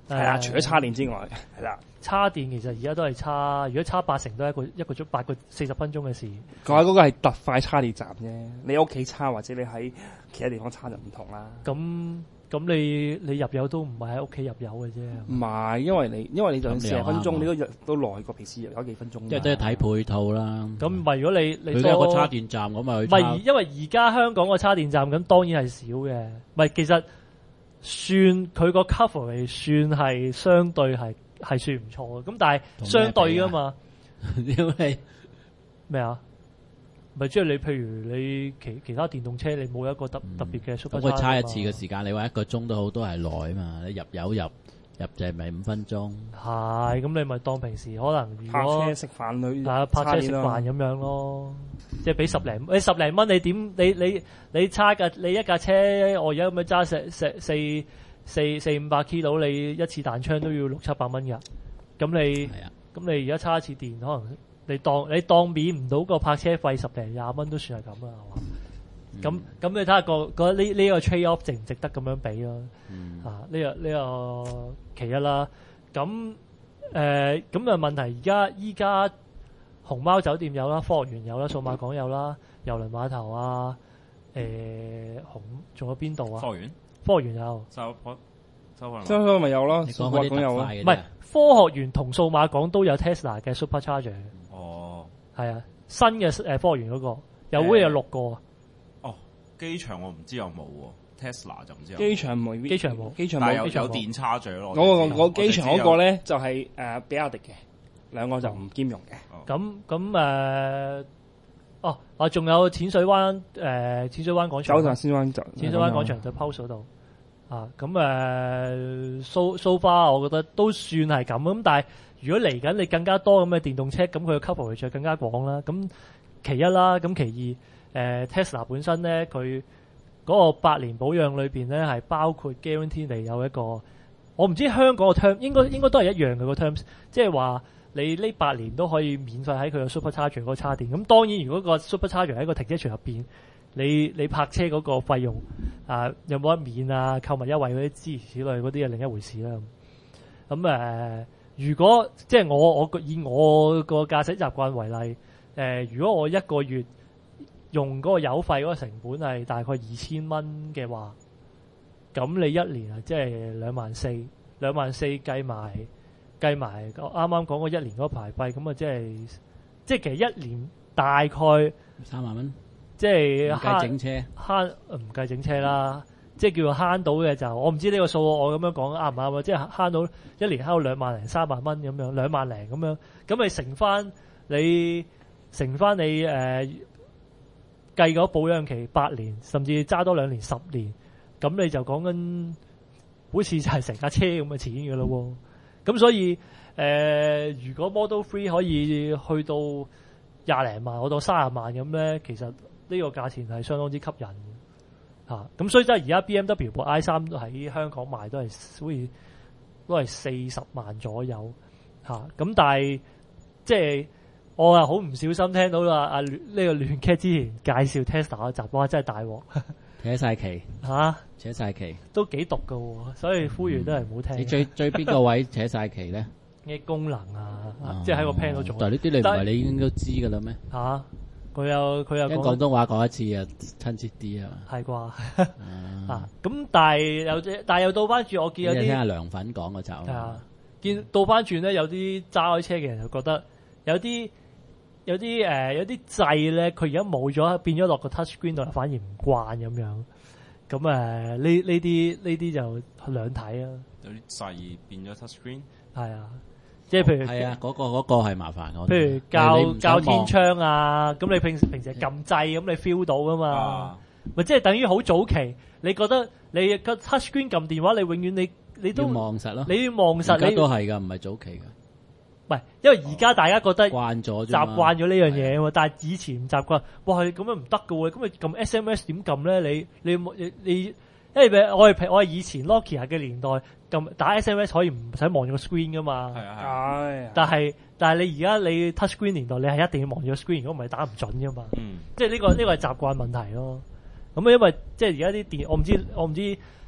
係啦，除咗叉電之外，係啦。 叉電其實而家都係叉，如果叉八成都係一個一個鐘八個四十分鐘嘅事。 講緊嗰個係特快叉電站啫，你屋企叉或者你喺其他地方叉就唔同啦。 咁咁你你入油都唔係喺屋企入油嘅啫。 唔係，因為你因為你就算四十分鐘，你都入都耐過平時入油幾分鐘。 即係都係睇配套啦。 咁唔係如果你你佢都有個叉電站咁咪去叉。 唔係因為而家香港個叉電站咁當然係少嘅，唔係其實算佢個 coverage 算係相對係。係算唔錯嘅，咁但係相對噶嘛？ 因為咩啊？咪即係你，譬如你其其他電動車，你冇一個特、嗯、特別嘅 super。 咁佢差一次嘅時間，你話一個鐘都好，都係耐啊嘛！你入油入入就係咪五分鐘？係，咁你咪當平時可能如果泊車食飯去， 啊泊車食飯咁樣咯，即係俾十零你十零蚊，你點你你你差架你一架車，我而家咁樣揸四四四。四四五百 kilo， 你一次彈槍都要六七百蚊㗎。咁你咁、啊、你而家叉一次電，可能你當你當免唔到個泊車費十零廿蚊都算係咁啦，係嘛？咁咁、嗯、你睇下個個呢呢個 trade off 值唔值得咁樣俾咯？嗯、啊，呢、呢個呢、呢個其一啦。咁誒咁嘅問題，而家依家熊貓酒店有啦，科學園有啦，數碼港有啦，郵輪碼頭啊，誒、呃、熊仲有邊度啊？ 科學園。 科學園有， 收收收可收收咪有咯，數碼港有咯。 唔係科學園同數碼港都有 Tesla 嘅 Supercharger。 哦， 係啊，新嘅誒科學園嗰個有會有六個。 哦，機場我唔知有冇喎 ，Tesla 就唔知有。 機場冇， 機場冇， 機場冇， 有有電叉嘴咯。 我我機場嗰個咧就係誒比亞迪嘅，兩個就唔兼容嘅。 咁咁誒。哦，啊，仲有淺水灣誒、呃，淺水灣廣場， 九站先灣就淺水灣廣場就 post 嗰度啊。咁誒，so so far 我覺得都算係咁。咁但係如果嚟緊你更加多咁嘅電動車，咁佢嘅 coverage 就更加廣啦。咁其一啦，咁其二誒、呃、Tesla 本身咧，佢嗰個八年保養裏邊咧係包括 guarantee 你有一個，我唔知香港嘅 term 應該應該都係一樣嘅個 terms，即係話。你呢八年都可以免費喺佢嘅 Supercharger 嗰個叉電，咁當然如果個 Supercharger 喺個停車場入邊，你你泊車嗰個費用啊有冇得免啊？購物優惠嗰啲諸如此類嗰啲係另一回事啦。咁誒、呃，如果即係我我以我個駕駛習慣為例，誒、呃，如果我一個月用嗰個油費嗰個成本係大概二千蚊嘅話，咁你一年啊即係兩萬四，兩萬四計埋。計埋啱啱講嗰一年嗰個牌費，咁啊即係即係其實一年大概三萬蚊， 即係慳整車慳唔計整車啦，即係叫做慳到嘅就我唔知呢個數我咁樣講啱唔啱啊？即係慳到一年慳到兩萬零三萬蚊咁樣，兩萬零咁樣，咁你乘翻你乘翻你誒、呃、計嗰保養期八年，甚至揸多兩年十年，咁你就講緊好似就係成架車咁嘅錢嘅咯喎。咁所以誒、呃，如果 Model Three 可以去到廿零萬，我當三十萬咁咧，其實呢個價錢係相當之吸引嘅嚇。咁、啊、所以即係而家 B M W 部 I 三都喺香港賣都係好似都係四十萬左右嚇。咁、啊、但係即係我係好唔小心聽到啦，阿、啊、呢、這個亂 cat 之前介紹 Tesla 嘅集，哇！真係大鑊。 扯晒旗嚇， 扯晒旗都幾毒㗎喎，所以呼籲都係唔好聽。 你最最邊個位扯晒旗咧？ 啲功能啊，啊即係喺個 plan 度做。 但係呢啲你唔係你已經都知㗎啦咩？ 嚇，佢有佢有講廣東話講一次啊，親切啲啊嘛。 係啩？啊，咁但係有但係又倒翻轉，我見有啲聽阿涼粉講嗰集。係啊，見倒翻轉咧，有啲揸開車嘅人就覺得有啲。有啲誒、呃、有啲掣咧，佢而家冇咗，變咗落個 touch screen 度，反而唔慣咁樣。咁誒呢呢啲呢啲就兩睇啊。 有啲掣變咗 touch screen。係啊，即係譬如係、哦、啊，嗰、嗰個嗰、嗰個係麻煩我。 譬如教教天窗啊，咁你平時平時撳掣咁，你 feel 到噶嘛？咪即係等於好早期，你覺得你個 touch screen 撳電話，你永遠你你都望實咯。 你要望實，你都係㗎，唔係早期㗎。 唔係，因為而家大家覺得慣咗， 習慣咗呢樣嘢啊嘛。但係以前唔習慣，哇！咁樣唔得㗎喎，咁你撳 S M S 點撳咧？你你你你，因為我係我係以前 Nokia 嘅年代，撳打 S M S 可以唔使望住個 screen 㗎嘛。係啊係。但係但係你而家你 touch screen 年代，你係一定要望住個 screen，如果唔係打唔準㗎嘛。嗯。即係呢個呢個係習慣問題咯。咁啊，因為即係而家啲電，我唔知我唔知誒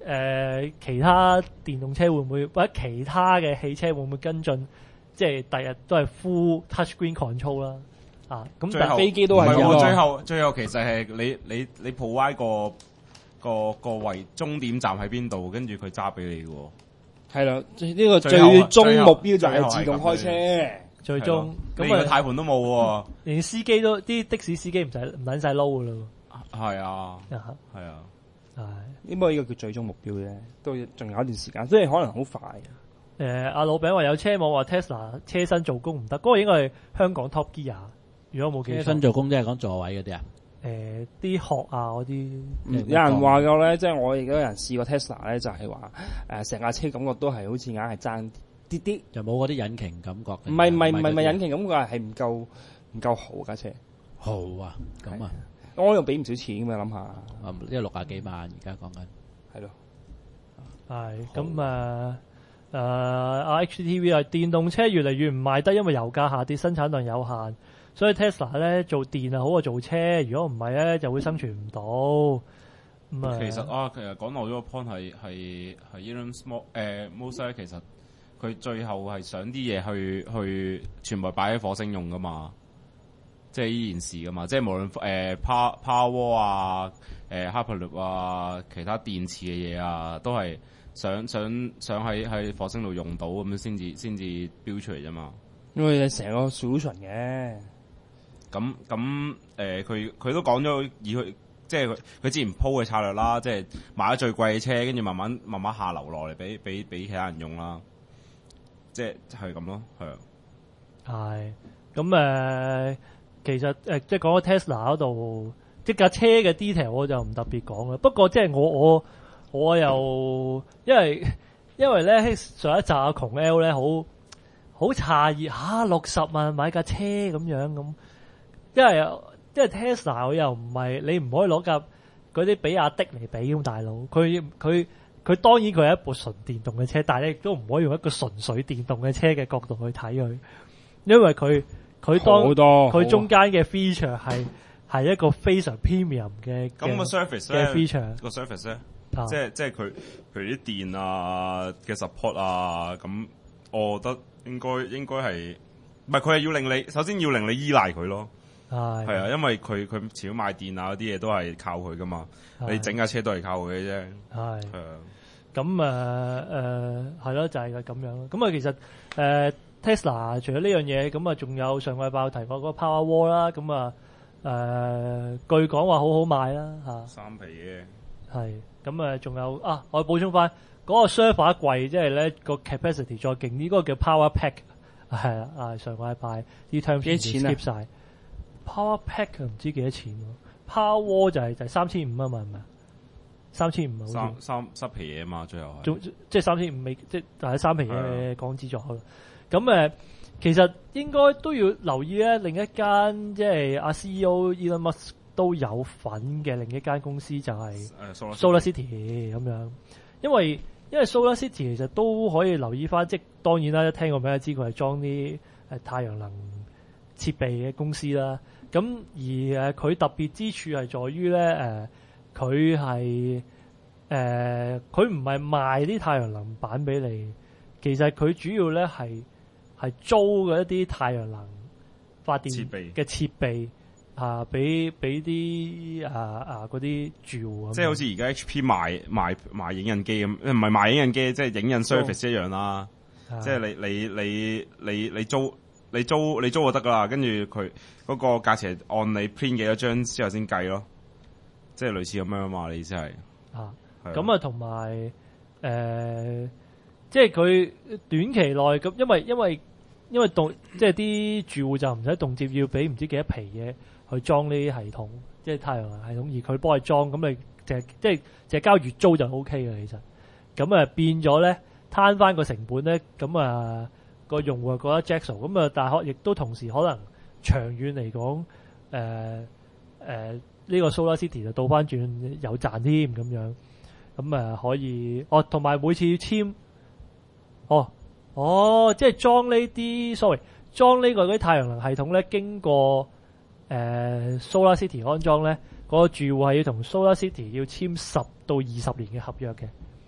呃、其他電動車會唔會或者其他嘅汽車會唔會跟進？即係第日都係 full touchscreen control 啦。啊，咁但係飛機都係喎。最後最後其實係你你你 provide 個個個位終點站喺邊度，跟住佢揸俾你嘅喎。 係啦，呢、這個最終目標就係自動開車。 最終咁啊，軚盤都冇喎， 連司機都啲的士司機唔使唔撚晒撈嘅咯。 係啊，係啊， 係。應該呢個叫最終目標啫，都仲有一段時間，所以可能好快。 誒、呃，阿老餅話有車網話 Tesla 車身做工唔得，嗰、那個應該係香港 Top Gear。如果冇記錯， 車身做工即係講座位嗰啲啊。 誒、呃，啲殼啊嗰啲、 嗯，有人話過咧，即係我而家有人試過 Tesla 咧，就係話誒，成架車感覺都係好似硬係爭啲啲， 就冇嗰啲引擎感覺。 唔係唔係唔係唔係引擎感覺係唔夠唔夠好架車。 好啊，咁啊， 我又俾唔少錢咁啊，諗下。 因為六廿幾萬而家講緊。 係咯。 係咁啊。誒、uh, H T V 啊，電動車越嚟越唔賣得，因為油價下跌，生產量有限，所以 Tesla 咧做電啊好過做車，如果唔係咧就會生存唔到。咁、嗯、啊， 其實啊，其實講漏咗個 point 係係係 Elon Musk 咧，其實佢最後係想啲嘢去去全部擺喺火星用噶嘛，即係呢件事噶嘛，即係無論誒、呃、Power Power 啊、誒 Hyperloop 啊、其他電池嘅嘢啊，都係。想想想喺喺火星度用到咁樣先至先至標出嚟啫嘛， 因為成個 solution 嘅。 咁咁誒，佢佢、呃、都講咗以佢即係佢佢之前鋪嘅策略啦，即係買咗最貴嘅車，跟住慢慢慢慢下流落嚟俾俾俾其他人用啦，即係係咁咯，係啊。 係咁誒，其實誒、呃、即係講到 Tesla 嗰度，即架車嘅 detail 我就唔特別講啦。不過即係我我。我又因為因為咧上一集阿窮 L 咧好好詫異嚇六十萬買架車咁樣咁，因為因為 Tesla 佢又唔係你唔可以攞架嗰啲比亞迪嚟比咁大佬，佢佢佢當然佢係一部純電動嘅車，但係你亦都唔可以用一個純粹電動嘅車嘅角度去睇佢，因為佢佢當佢中間嘅 feature 係係一個非常 premium 嘅咁個 surface 嘅 feature 個 surface 咧。啊、即係即係佢，譬如啲電啊嘅 support 啊，咁我覺得應該應該係，唔係佢係要令你首先要令你依賴佢咯，係係啊，因為佢佢前面賣電啊嗰啲嘢都係靠佢噶嘛，你整架車都係靠佢嘅啫，係係啊， 咁誒誒係咯，就係咁樣咯。咁啊，其實誒、呃、Tesla 除咗呢樣嘢，咁啊仲有上個禮拜提過嗰個 Power Wall 啦，咁啊誒據講話好好賣啦嚇， 三皮嘅係。咁誒，仲有啊！我補充翻嗰、那個 server 櫃，即係咧個 capacity 再勁啲，嗰、那個叫 Power Pack 係啦。啊，上個禮拜啲 terms 幾錢啊 skip 晒 Power Pack 唔知幾多錢喎 ？Power Wall 就係就係三千五啊嘛，係咪啊？三千五啊， 三三三皮嘢嘛，最後係即係三千五美，即係係三皮嘢港紙咗啦。咁誒，其實應該都要留意咧，另一間即係阿 C E O Elon Musk都有份嘅另一間公司就係 Solar City 咁樣，因為因為 Solar City 其實都可以留意翻，即係當然啦，一聽個名就知佢係裝啲誒太陽能設備嘅公司啦。咁而誒佢特別之處係在於咧誒，佢係誒佢唔係賣啲太陽能板俾你，其實佢主要咧係係租嘅一啲太陽能發電嘅設備。啊！俾俾啲啊啊嗰啲住戶， 即係好似而家 H P 賣賣賣影印機咁，唔係賣影印機，即係影印 service 一樣啦。哦、即係你你你你你租你租你租就得噶啦，跟住佢嗰個價錢按你 print 幾多張之後先計咯。即係類似咁樣嘛？你意思係啊？咁啊，同埋誒，即係佢短期內咁，因為因為因為動即係啲住戶就唔使動輒要俾唔知幾多皮嘢。去裝呢啲系統，即係太陽能系統，而佢幫你裝，咁你就即係就交月租就 O K 嘅。其實咁啊變咗咧，攤翻個成本咧，咁啊個用戶覺得 Jackson 咁啊，但係亦都同時可能長遠嚟講，誒誒呢個 Solar City 就倒翻轉有賺添咁樣，咁啊可以哦，同埋每次簽，哦哦，即係裝呢啲 sorry，裝呢個嗰啲太陽能系統咧，經過。誒、呃、Solar City 安裝咧，嗰、那個住戶係要同 Solar City 要簽十到二十年嘅合約嘅，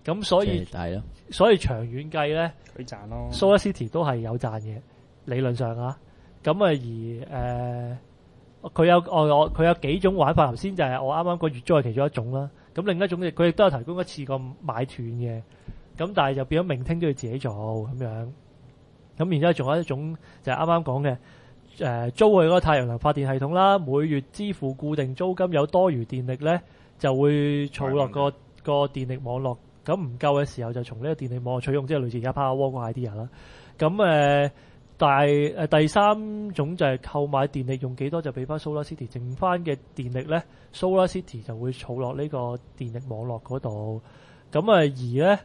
咁所以係咯， 所以長遠計咧， 佢賺咯。 Solar City 都係有賺嘅，理論上啊。咁啊而誒，佢、呃、有我我佢有幾種玩法，頭先就係我啱啱個月租係其中一種啦。咁另一種佢亦都有提供一次過買斷嘅，咁但係就變咗明聽都要自己做咁樣。咁然之後仲有一種就係啱啱講嘅。誒、呃、租佢嗰個太陽能發電系統啦，每月支付固定租金，有多餘電力咧就會儲落個個電力網絡，咁唔夠嘅時候就從呢個電力網絡取用，即係類似而家 Powerwall 個 idea 啦。咁誒，但係誒第三種就係購買電力用幾多就俾翻 Solar City，剩翻嘅電力咧 Solar City 就會儲落呢個電力網絡嗰度。咁啊而咧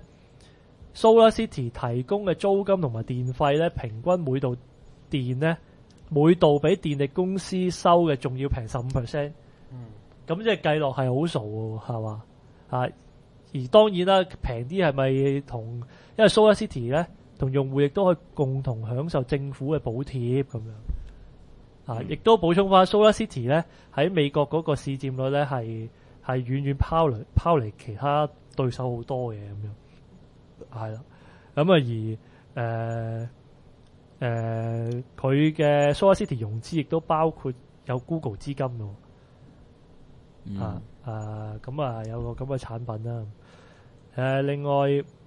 Solar City 提供嘅租金同埋電費咧，平均每度電咧。每度比電力公司收嘅仲要平十五 percent， 咁即係計落係好傻喎，係嘛？啊，而當然啦，平啲係咪同因為 Solar City 咧，同用戶亦都可以共同享受政府嘅補貼咁樣。啊，亦都補充翻 Solar City 咧喺美國嗰個市佔率咧係係遠遠拋離拋離其他對手好多嘅咁樣。係啦，咁啊而誒。呃誒佢嘅 Solar City 融資亦都包括有 Google 資金嘅、嗯，啊啊咁啊有個咁嘅產品啦。誒、啊、另外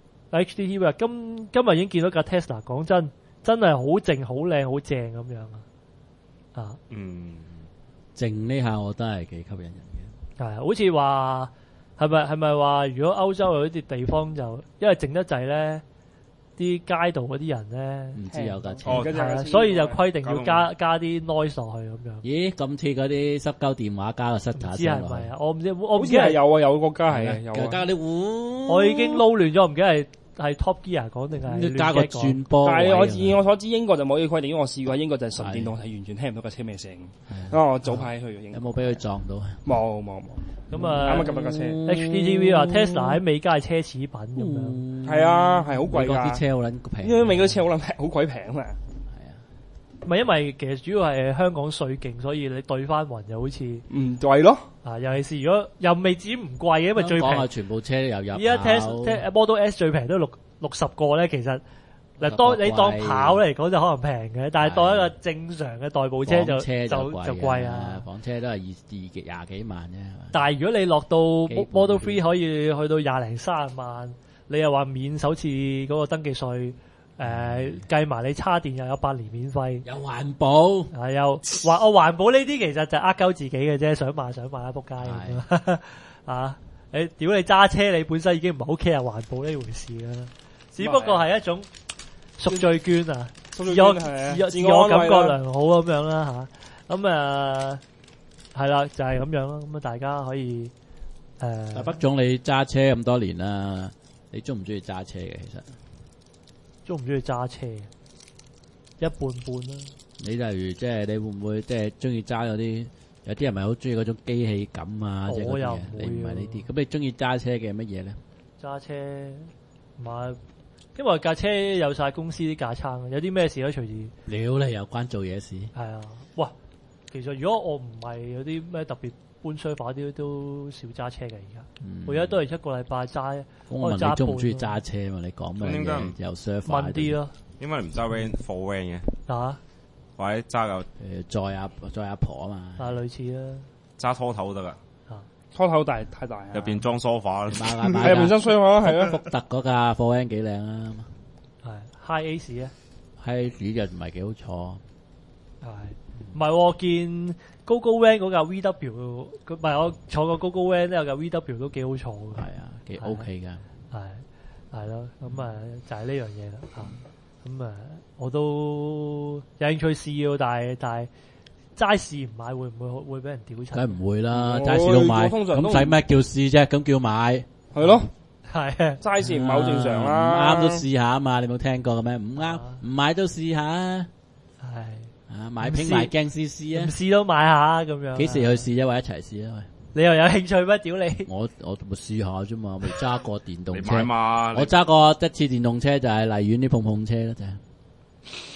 H D T V 今今日已經見到架 Tesla， 講真真係好靜、好靚、好正咁樣啊！啊，嗯， 靜呢下我覺得係幾吸引人嘅。 係、啊，好似話係咪係咪話，如果歐洲有啲地方就因為靜得滯咧。啲街道嗰啲人咧，唔知有架車， 哦啊、所以就規定要加加啲 noise 落去咁樣。 咦，咁似嗰啲濕鳩電話加個 shutter 唔知係咪啊？我唔知，我唔知係有啊，有國家係有加啲糊。 我已經撈亂咗，唔記得係係 Top Gear 講定係加個轉波。 但係我以我所知，英國就冇呢個規定，因為我試過喺英國就係純電動係完全聽唔到架車咩聲。因為我早排去英國。 有冇俾佢撞到？ 冇冇冇。 咁啊， 啱啱撳架車 H D T V 話 Tesla 喺美加係奢侈品咁樣， 係啊，係好貴㗎。 啲車好撚平， 因為美國啲車好撚平，好鬼平啊。係啊，唔係因為其實主要係香港稅勁，所以你對翻雲又好似唔貴咯。 啊，尤其是如果又未至於唔貴嘅，因為最平全部車又有。 而家 Tesla Model S 最平都六六十個咧，其實。嗱，當你當跑嚟講就可能平嘅，但係當一個正常嘅代步車就車就就貴啊！ 房車都係二二廿幾萬啫。 但係如果你落到 Model Three 可以去到廿零三十萬，你又話免首次嗰個登記稅，誒計埋你叉電又有八年免費， 有環保， 係又話我環保呢啲其實就呃鳩自己嘅啫，想買想買啦，仆街咁啊！你屌你揸車，你本身已經唔係好 care 環保呢回事啦，只不過係一種。贖罪券啊，自我自自我感覺良好咁樣啦吓，咁啊係啦，就係咁樣咯。咁啊，大家可以誒。 大北總，你揸車咁多年啦，你中唔中意揸車嘅？其實中唔中意揸車？一半半啦。 你例如即係你會唔會即係中意揸嗰啲？有啲人咪好中意嗰種機器感啊，即係嗰啲嘢。你唔係呢啲，咁你中意揸車嘅乜嘢咧？揸車買。因為架車有晒公司啲架撐，有啲咩事都隨時。 屌你又關做嘢事。 係啊，哇！其實如果我唔係有啲咩特別搬商法啲，都少揸車嘅而家。嗯、我而家都係一個禮拜揸。 我問你中唔中意揸車嘛？你講咩嘢？有 serve 問啲咯。 點解你唔揸 van 貨 van 嘅？ 啊？ 或者揸個誒載阿載阿婆啊嘛？ 啊，類似啦。 揸拖頭都得㗎。 拖頭大太大， 入邊裝 sofa， 係入邊裝 sofa 係啊。 福特嗰架貨 van 幾靚啊， 係 High Ace 啊 ，High Ace 就唔係幾好坐， 係唔係？我見 GoGo Van 嗰架 V W，唔係我坐過 GoGo Van 咧，有架 V W 都幾好坐嘅， 係啊，幾 OK 噶， 係係咯，咁啊就係呢樣嘢啦吓，咁啊我都有興趣試嘅，但係但係。齋試唔買會唔會會俾人屌柒？ 梗唔會啦，齋試都買。咁使咩叫試啫？咁叫買係咯， 係啊， 齋試唔係好正常啦。 唔啱都試下啊嘛，你冇聽過嘅咩？唔啱唔買都試下。 係啊，買拼埋鏡試試啊， 唔試都買下咁樣。幾時去試啫？或者一齊試啊？喂， 你又有興趣咩？屌你！ 我我咪試下啫嘛，未揸過電動車嘛。 我揸過一次電動車就係荔園啲碰碰車咯，就係。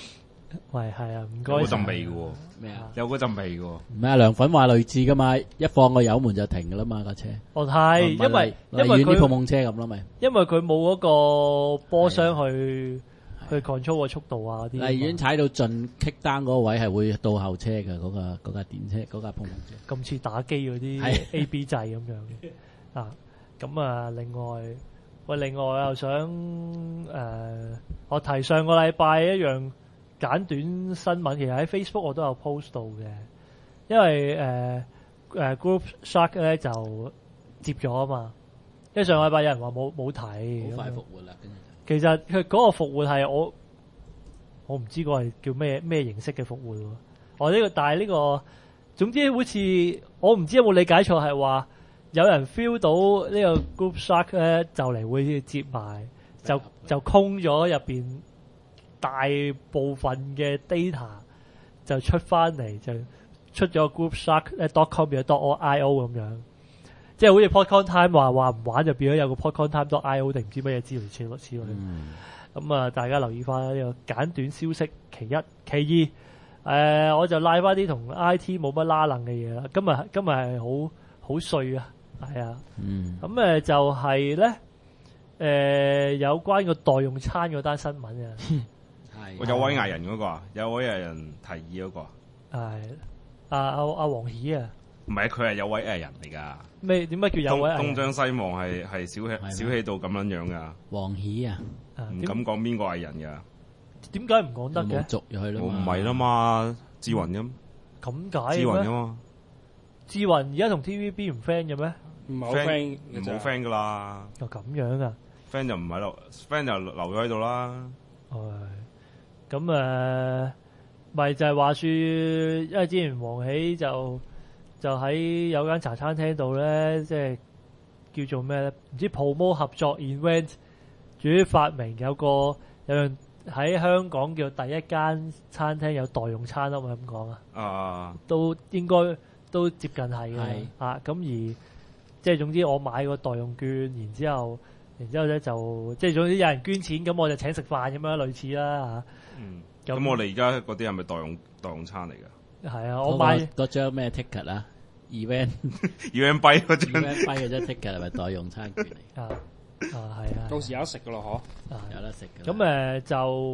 喂，係啊，唔該。 有嗰陣味嘅喎， 咩啊？ 有嗰陣味嘅喎。 唔係啊，梁粉話類似噶嘛，一放個油門就停噶啦嘛架車。 哦，係，因為因為佢啲碰碰車咁咯咪。 因為佢冇嗰個波箱去去 control 個速度啊啲。 荔園踩到盡 kick down 嗰個位係會倒後車嘅嗰個嗰架電車嗰架碰碰車。 咁似打機嗰啲 A B 掣咁樣嘅啊，咁啊，另外喂，另外我又想誒、呃，我提上個禮拜一樣簡短新聞，其實喺 Facebook 我都有 post 到嘅，因為誒誒、呃呃、Group Shark 咧就接咗啊嘛，因為上個禮拜有人話冇冇睇， 好快復活啦，跟住其實佢嗰個復活係我我唔知個係叫咩咩形式嘅復活喎，我呢、這個但係呢、這個總之好似我唔知有冇理解錯，係話有人 feel 到呢個 Group Shark 咧就嚟會接埋，就就空咗入邊大部分嘅 data 就出翻嚟，就出咗 Group Shark 咧 dot com 變咗 dot io 咁樣，即係好似 Podcon Time 話話唔玩就變咗有個 Podcon Time dot io 定唔知乜嘢之類之類之類。咁啊，大家留意翻呢個簡短消息，其一，其二，誒、呃、我就拉翻啲同 I T 冇乜拉楞嘅嘢啦。今日今日係好好碎啊，係啊。 嗯。 咁誒就係咧，誒有關個代用餐嗰單新聞啊。 係。 有位藝人嗰個啊，有位藝人提議嗰個啊。 係。阿阿阿黃喜啊。 唔係，佢係有位藝人嚟㗎。 咩點解叫有位藝人？ 東張西望係係小氣小氣到咁樣樣㗎。 黃喜啊。 唔敢講邊個藝人㗎？ 點解唔講得嘅？ 冇續入去啦嘛。 我唔係啦嘛，志雲咁。 咁解志雲嘅咩？ 㗎嘛。 志雲而家同 T V B 唔 friend 嘅咩？ 唔係好 friend， 唔好 friend 㗎啦。 就咁樣噶 friend 就唔喺度 ，friend 就留咗喺度啦。 係咁誒，咪就係話說，因為之前黃喜就就喺有間茶餐廳度咧，即係叫做咩咧？唔知 promo 合作 event。主要發明有個有樣喺香港叫第一間餐廳有代用餐啊嘛，咁講啊， 啊， 都應該都接近係嘅係啊。咁而即係總之我買個代用券，然之後然之後咧就即係總之有人捐錢，咁我就請食飯咁樣類似啦嚇。 嗯， 咁咁我哋而家嗰啲係咪代用代用餐嚟㗎？ 係啊，我買嗰張咩 ticket 啊 ？event event 幣嗰張 event 幣嗰張 ticket 係咪代用餐券嚟？ 啊啊係啊， 到時有得食噶咯， 啊有得食嘅。 咁誒、呃、就誒、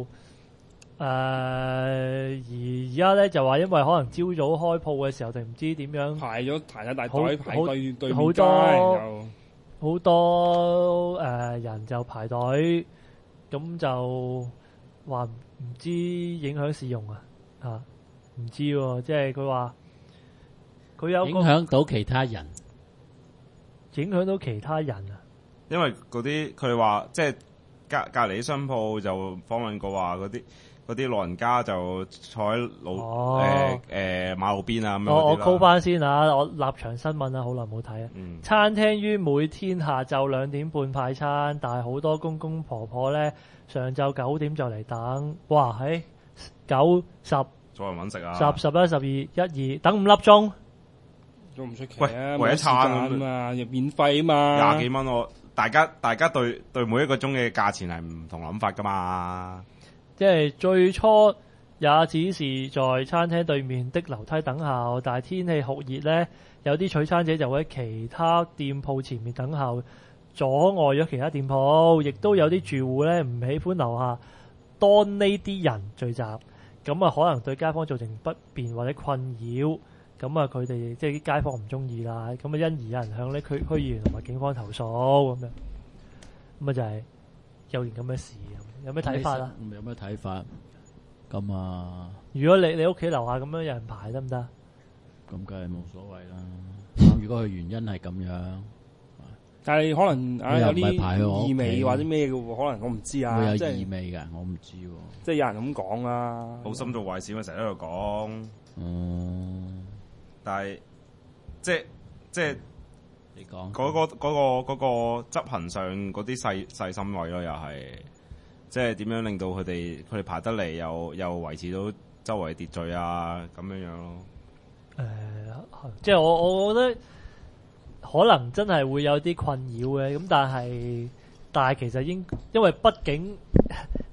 呃、而而家咧就話因為可能朝早開鋪嘅時候定唔知點樣嗬，排咗排晒大好隊排隊對好面街， 多又好多誒、呃、人就排隊，咁就話唔知影響市容啊啊唔知喎，即係佢話佢有個影響到其他人， 影響到其他人啊。 因為嗰啲佢哋話，即係隔隔離啲商鋪就訪問過話，嗰啲嗰啲老人家就坐喺路誒誒、 哦呃呃、馬路邊啊咁樣嗰啲啦。 我我 call 翻先啊！我立場新聞啊，好耐冇睇啊。 嗯、 餐廳於每天下晝兩點半派餐，但係好多公公婆婆咧上晝九點就嚟等。哇！喺九十做人揾食啊！ 十十一十二一二等五粒鐘， 都唔出奇喂啊！ 為一餐啊嘛，又免費啊嘛， 廿幾蚊我。大家大家對對每一個鐘嘅價錢係唔同諗法噶嘛？ 即係最初也只是在餐廳對面的樓梯等候，但係天氣酷熱呢，有啲取餐者就會喺其他店鋪前面等候，阻礙咗其他店鋪，亦都有啲住戶呢唔喜歡樓下多呢啲人聚集，咁啊可能對街坊造成不便或者困擾。咁啊，佢哋即係啲街坊唔中意啦，咁啊因而有人向呢區區議員同埋警方投訴咁樣，咁啊就係有件咁嘅事，有咩睇法啊？ 有咩睇法？咁啊， 如果你你屋企樓下咁樣有人排得唔得？ 咁梗係冇所謂啦。如果佢原因係咁樣， 但係可能啊有啲異味或者咩嘅喎，可能我唔知啊。 會有即係異味㗎，我唔知喎。 即係有人咁講啊， 好心做壞事咪成日喺度講。 嗯。 但係即係即係你講嗰個嗰個嗰個執行上嗰啲細細心位咯，又係即係點樣令到佢哋佢哋排得嚟，又又維持到周圍秩序啊咁樣樣咯。 誒、呃，即係我我覺得可能真係會有啲困擾嘅，咁但係但係其實應因為畢竟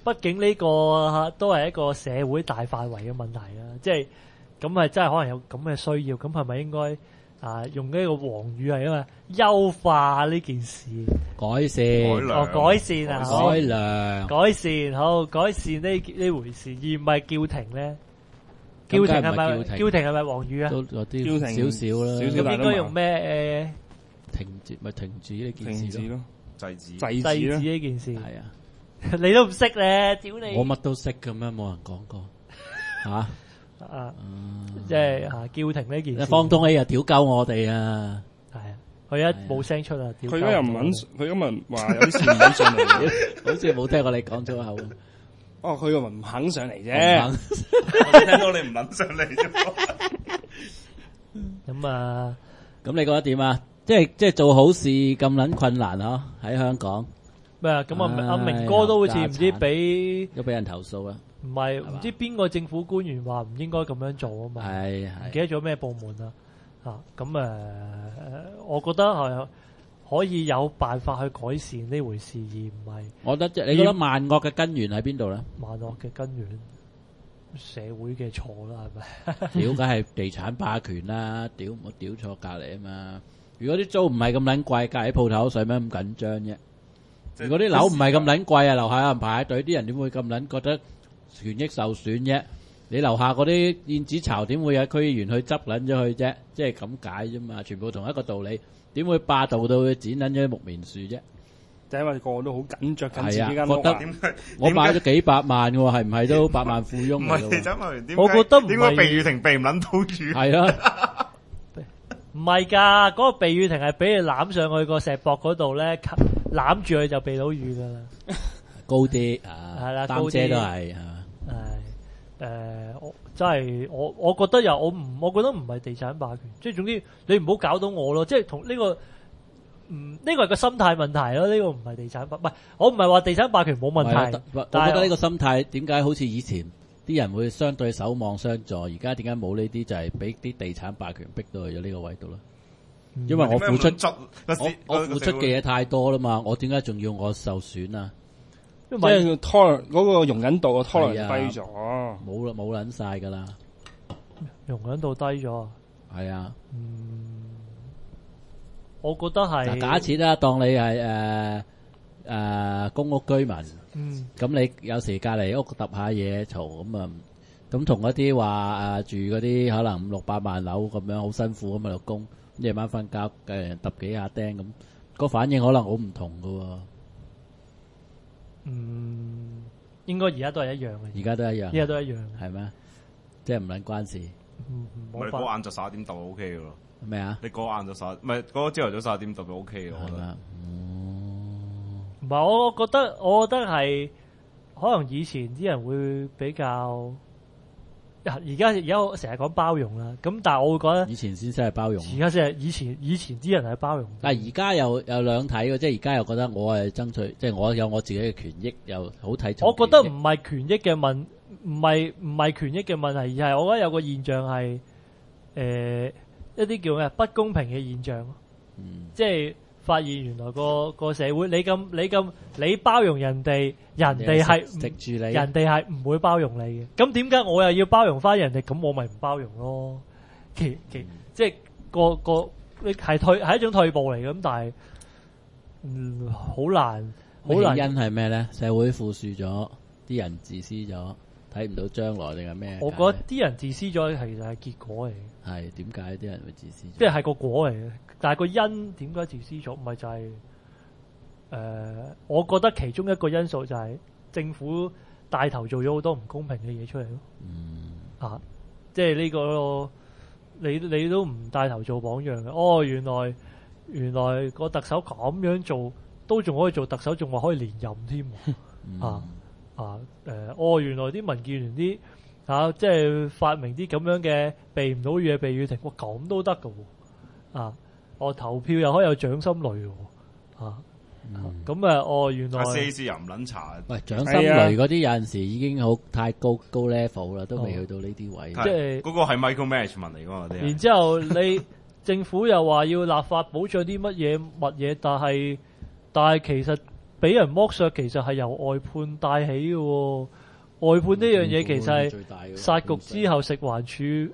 畢竟呢個都係一個社會大範圍嘅問題啦，即係咁係真係可能有咁嘅需要，咁係咪應該啊用呢個黃語係因為優化呢件事， 改善， 哦改善啊， 改良， 改善好改善呢呢回事，而唔係叫停咧。叫停係咪叫停係咪黃語啊？ 都有啲少少啦。 咁應該用咩誒？ 停止咪停止呢件事咯， 制止制止呢件事。 係啊。 你都唔識咧，屌你！ 我乜都識嘅咩？冇人講過吓啊！即係啊，叫停呢件事。 方東 A 又屌鳩我哋啊！ 係啊，佢一冇聲出啊，屌！ 佢而家又唔肯，佢今日話有啲事唔肯上嚟， 好似冇聽過你講粗口。 哦，佢又唔肯上嚟啫。 我聽到你唔肯上嚟啫。 咁啊， 咁你覺得點啊？即係即係做好事咁撚困難嗬？喺香港。 咩啊？咁啊，阿明哥都好似唔知俾都俾人投訴啦。 唔係唔知邊個政府官員話唔應該咁樣做啊嘛？ 係係。 唔記得咗咩部門啦？啊，咁誒、呃，我覺得係可以有辦法去改善呢回事，而唔係。我覺得你覺得萬惡嘅根源喺邊度咧？萬惡嘅根源，社會嘅錯啦，係咪？屌，梗係地產霸權啦！屌，唔好屌錯隔離啊嘛！如果啲租唔係咁撚貴，隔離鋪頭使咩咁緊張啫？如果啲樓唔係咁撚貴啊，樓下有人排隊，啲人點會咁撚覺得權益受損啫？你樓下嗰啲燕子巢點會有區議員去執撚咗佢啫？即係咁解啫嘛，全部同一個道理。點會霸道到去剪撚咗啲木棉樹啫？就因為個個都好緊着緊自己間屋啊！我買咗幾百萬喎，係唔係都百萬富翁嚟㗎？唔係地產霸權，點解？我覺得點解避雨亭避唔撚到住？係啦。唔係㗎，嗰個避雨亭係俾你攬上去個石壆嗰度咧，攬住佢就避到雨㗎啦。高啲啊，係啦，擔遮都係係嘛。係誒，我真係我我覺得又我唔，我覺得唔係地產霸權，即係總之你唔好搞到我咯。即係同呢個嗯呢個係個心態問題咯。呢個唔係地產霸，唔係我唔係話地產霸權冇問題。我覺得呢個心態點解好似以前啲人會相對守望相助，而家點解冇呢啲？就係俾啲地產霸權逼到去咗呢個位度啦。因為我付出我我付出嘅嘢太多啦嘛，我點解仲要我受損啊？即係拖嗰個容忍度啊，拖量低咗，冇啦冇撚晒噶啦，容忍度低咗。係啊，嗯，我覺得係。假設啦，當你係誒誒公屋居民。嗯，咁你有時隔離屋揼下嘢嘈咁啊，咁同一啲話誒住嗰啲可能五六百萬樓咁樣好辛苦咁喺度供，夜晚瞓覺誒揼幾下釘咁，個反應可能好唔同噶喎。嗯，應該而家都係一樣嘅。而家都一樣，而家都一樣，係咩？即係唔撚關事。唔係嗰晏晝十一點揼就 O K 嘅咯。咩啊？你嗰晏晝十唔係嗰朝頭早十一點揼就 O K 嘅，我覺得。唔係，我覺得，我覺得係可能以前啲人會比較，而家而家成日講包容啦。咁但係我會覺得以前先真係包容，而家先係以前以前啲人係包容。但係而家又有兩睇嘅，即係而家又覺得我係爭取，即係我有我自己嘅權益，又好睇重。我覺得唔係權益嘅問，唔係唔係權益嘅問題，而係我覺得有個現象係誒、呃、一啲叫咩不公平嘅現象。嗯，即係。發現原來個個社會你咁你咁你包容人哋，人哋係食住你，人哋係唔會包容你嘅。咁點解我又要包容翻人哋？咁我咪唔包容咯。其其、嗯、即係個個你係退係一種退步嚟嘅。咁但係嗯好難好難。原因係咩咧？社會富庶咗，啲人自私咗，睇唔到將來定係咩？我覺得啲人自私咗，其實係結果嚟。係點解啲人會自私？即係係個果嚟嘅。但係個因點解自私咗？唔係就係、是、誒、呃，我覺得其中一個因素就係政府帶頭做咗好多唔公平嘅嘢出嚟咯。嗯，啊，即係呢、這個你你都唔帶頭做榜樣嘅。哦，原來原來個特首咁樣做都仲可以做特首，仲話可以連任添。嗯、啊啊誒、呃，哦，原來啲民建聯啲啊，即係發明啲咁樣嘅避唔到雨嘅避雨亭，哇咁都得㗎喎啊！我投票又可以有掌心雷喎，嚇咁啊！哦，原來 C A C 又唔撚查。喂，掌心雷嗰啲有陣時已經好太高高 level 啦，都未去到呢啲位。即係嗰個係 Michael Management 嚟㗎嘛？啲。然之後你政府又話要立法保障啲乜嘢乜嘢，但係但係其實俾人剝削，其實係由外判帶起嘅喎。外判呢樣嘢其實係殺局之後食環署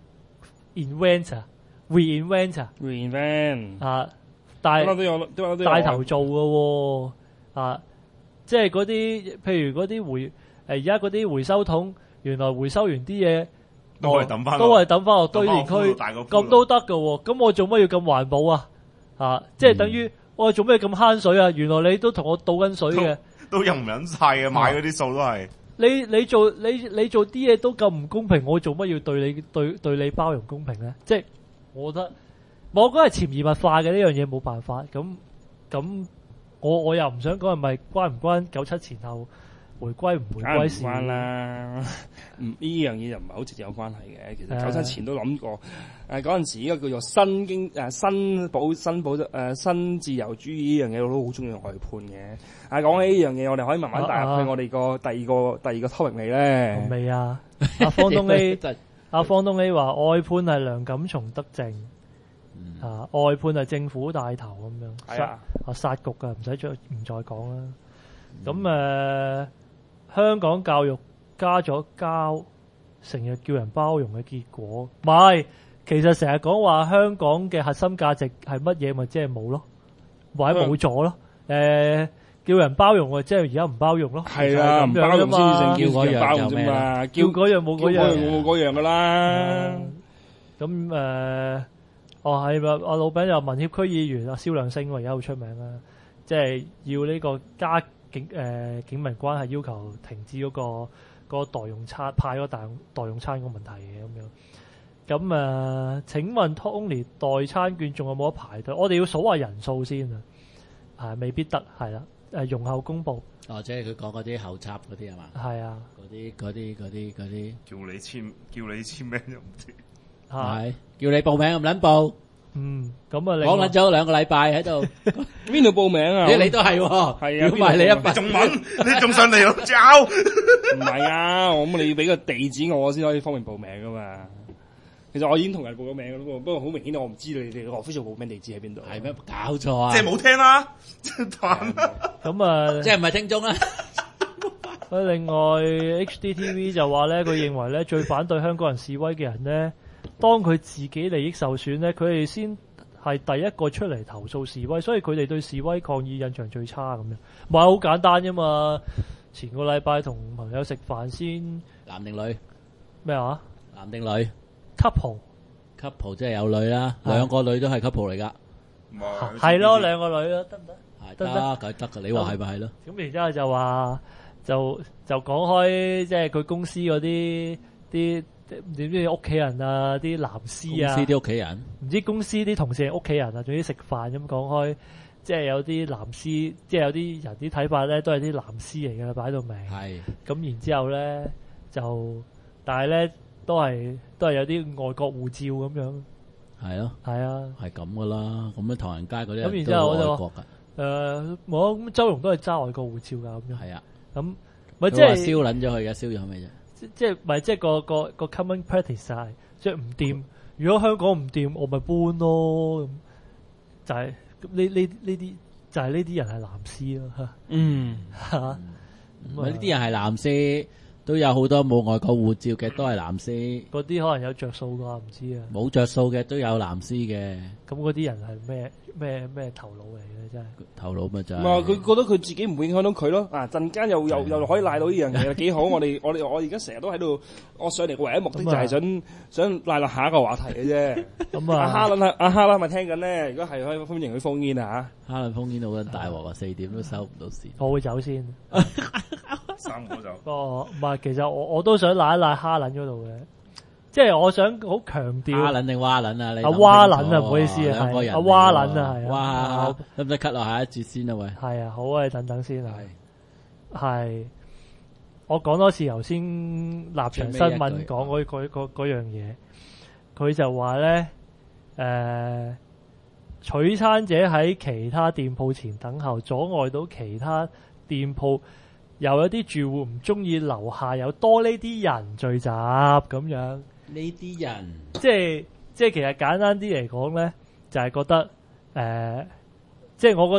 invent 啊 reinvent 啊 reinvent 啊，帶帶頭做嘅喎啊，即係嗰啲譬如嗰啲回誒而家嗰啲回收桶，原來回收完啲嘢都係抌翻， 都係抌翻落堆填區，咁都得嘅喎。咁我做乜要咁環保啊？啊，即係等於、嗯、我做咩咁慳水啊？原來你都同我倒緊水嘅， 都飲唔飲晒嘅，買嗰啲數都係。 你你做你你做啲嘢都咁唔公平，我做乜要對你對對你包容公平咧？即係我覺得，我覺得係潛移默化嘅呢樣嘢，冇辦法。咁咁，我我又唔想講係咪關唔關九七前後回歸唔回歸事？ 唔關啦，唔呢樣嘢就唔係好直接有關係嘅。其實九七前都諗過，誒嗰陣時呢個叫做新經誒、啊、新保新保誒、啊、新自由主義呢樣嘢，我都好中意外判嘅。啊，講起呢樣嘢，我哋可以慢慢帶入去我哋個第二個、啊、第二個 topic 嚟咧。 未啊？阿方東 A， 阿方東 A 話外判係梁錦松德政，嗯、啊外判係政府帶頭咁樣。係啊，啊殺局啊，唔使再唔再講啦。咁誒、嗯。香港教育加咗膠，成日叫人包容嘅結果，唔係，其實成日講話香港嘅核心價值係乜嘢，咪即係冇咯，或者冇咗咯。誒、呃，叫人包容啊，即係而家唔包容咯。係啊，唔包容先至成叫嗰樣包容啫嘛，叫嗰樣冇嗰樣，冇嗰樣噶啦。咁誒、呃，哦係咪？阿老餅又民協區議員阿蕭亮星，而家好出名啦，即係要呢個加。警誒、呃、警民關係要求停止嗰、那個嗰、那個代用餐派嗰代代用餐嗰個問題嘅咁樣，咁誒、呃？請問 Tony 代餐券仲有冇得排隊？我哋要數下人數先啊，係未必得，係啦，誒容後公佈。 哦，即係佢講嗰啲後插嗰啲係嘛？ 係啊， 嗰啲嗰啲嗰啲嗰啲叫你簽叫你簽名又唔知， 係叫你報名唔撚報。 嗯，咁啊， 講緊咗兩個禮拜喺度， 邊度報名啊？ 你你都係，係啊，如果唔係你一份仲問，你仲上嚟咯，找？ 唔係啊，我咁你要俾個地址我先可以方便報名噶嘛。其實我已經同人報咗名噶啦，不過好明顯我唔知你哋個 official 報名地址喺邊度。係咩？ 搞錯啊！ 即係冇聽啦， 咁啊， 即係唔係聽眾啦。 另外 H D T V 就話咧，佢認為咧最反對香港人示威嘅人咧。當佢自己利益受損咧，佢哋先係第一個出嚟投訴示威，所以佢哋對示威抗議印象最差咁樣。唔係好簡單啫嘛。前個禮拜同朋友食飯先， 男定女？咩話？ 男定女 ？couple，couple 即係有女啦，兩個女都係 couple 嚟噶。 係咯，兩個女咯，得唔得？ 得得，梗係得噶。你話係咪係咯？ 咁然之後就話，就就講開，即係佢公司嗰啲啲。點知屋企人啊，啲藍絲啊，公司啲屋企人，唔知公司啲同事係屋企人啊，總之食飯咁講開，即係有啲藍絲，即係有啲人啲睇法咧，都係啲藍絲嚟嘅，擺到明。係咁，然之後咧就，但係咧都係都係有啲外國護照咁樣。係咯，係啊，係咁噶啦。咁樣唐人街嗰啲咁，然之後我就話誒，冇咁周融都係揸外國護照噶咁樣。係啊，咁咪即係燒撚咗佢嘅，燒咗咪啫。即係咪即係個個個 common practice 係即係唔掂？如果香港唔掂，我咪搬咯咁。就係呢呢呢啲就係呢啲人係藍絲咯嚇。嗯嚇，咁呢啲人係藍絲，都有好多冇外國護照嘅都係藍絲。嗰啲可能有着數㗎，唔知啊。冇着數嘅都有藍絲嘅。咁嗰啲人係咩咩咩頭腦嚟嘅真係？頭腦咪就係。唔係佢覺得佢自己唔會影響到佢咯。啊陣間又又又可以賴到呢樣嘢，幾好！我哋我哋我而家成日都喺度，我上嚟嘅唯一目的就係想想賴落下一個話題嘅啫。咁啊，阿哈倫阿哈倫咪聽緊咧？如果係可以歡迎佢封煙啊嚇！哈倫封煙好撚大鑊啊！四點都收唔到線。我會走先。三個就。哦，唔係，其實我我都想賴一賴哈倫嗰度嘅。即係我想好強調，蛙撚定蛙撚啊？你阿蛙撚啊，唔好意思啊，係阿蛙撚啊，係啊，使唔使 cut 落下一節先啊？喂，係啊，好啊，你等等先啊，係，我講多次頭先立場新聞講嗰嗰嗰嗰樣嘢，佢就話咧，誒，取餐者喺其他店鋪前等候，阻礙到其他店鋪，又有啲住戶唔中意樓下有多呢啲人聚集咁樣。呢啲人，即係即係其實簡單啲嚟講咧，就係、是、覺得誒、呃，即係我覺得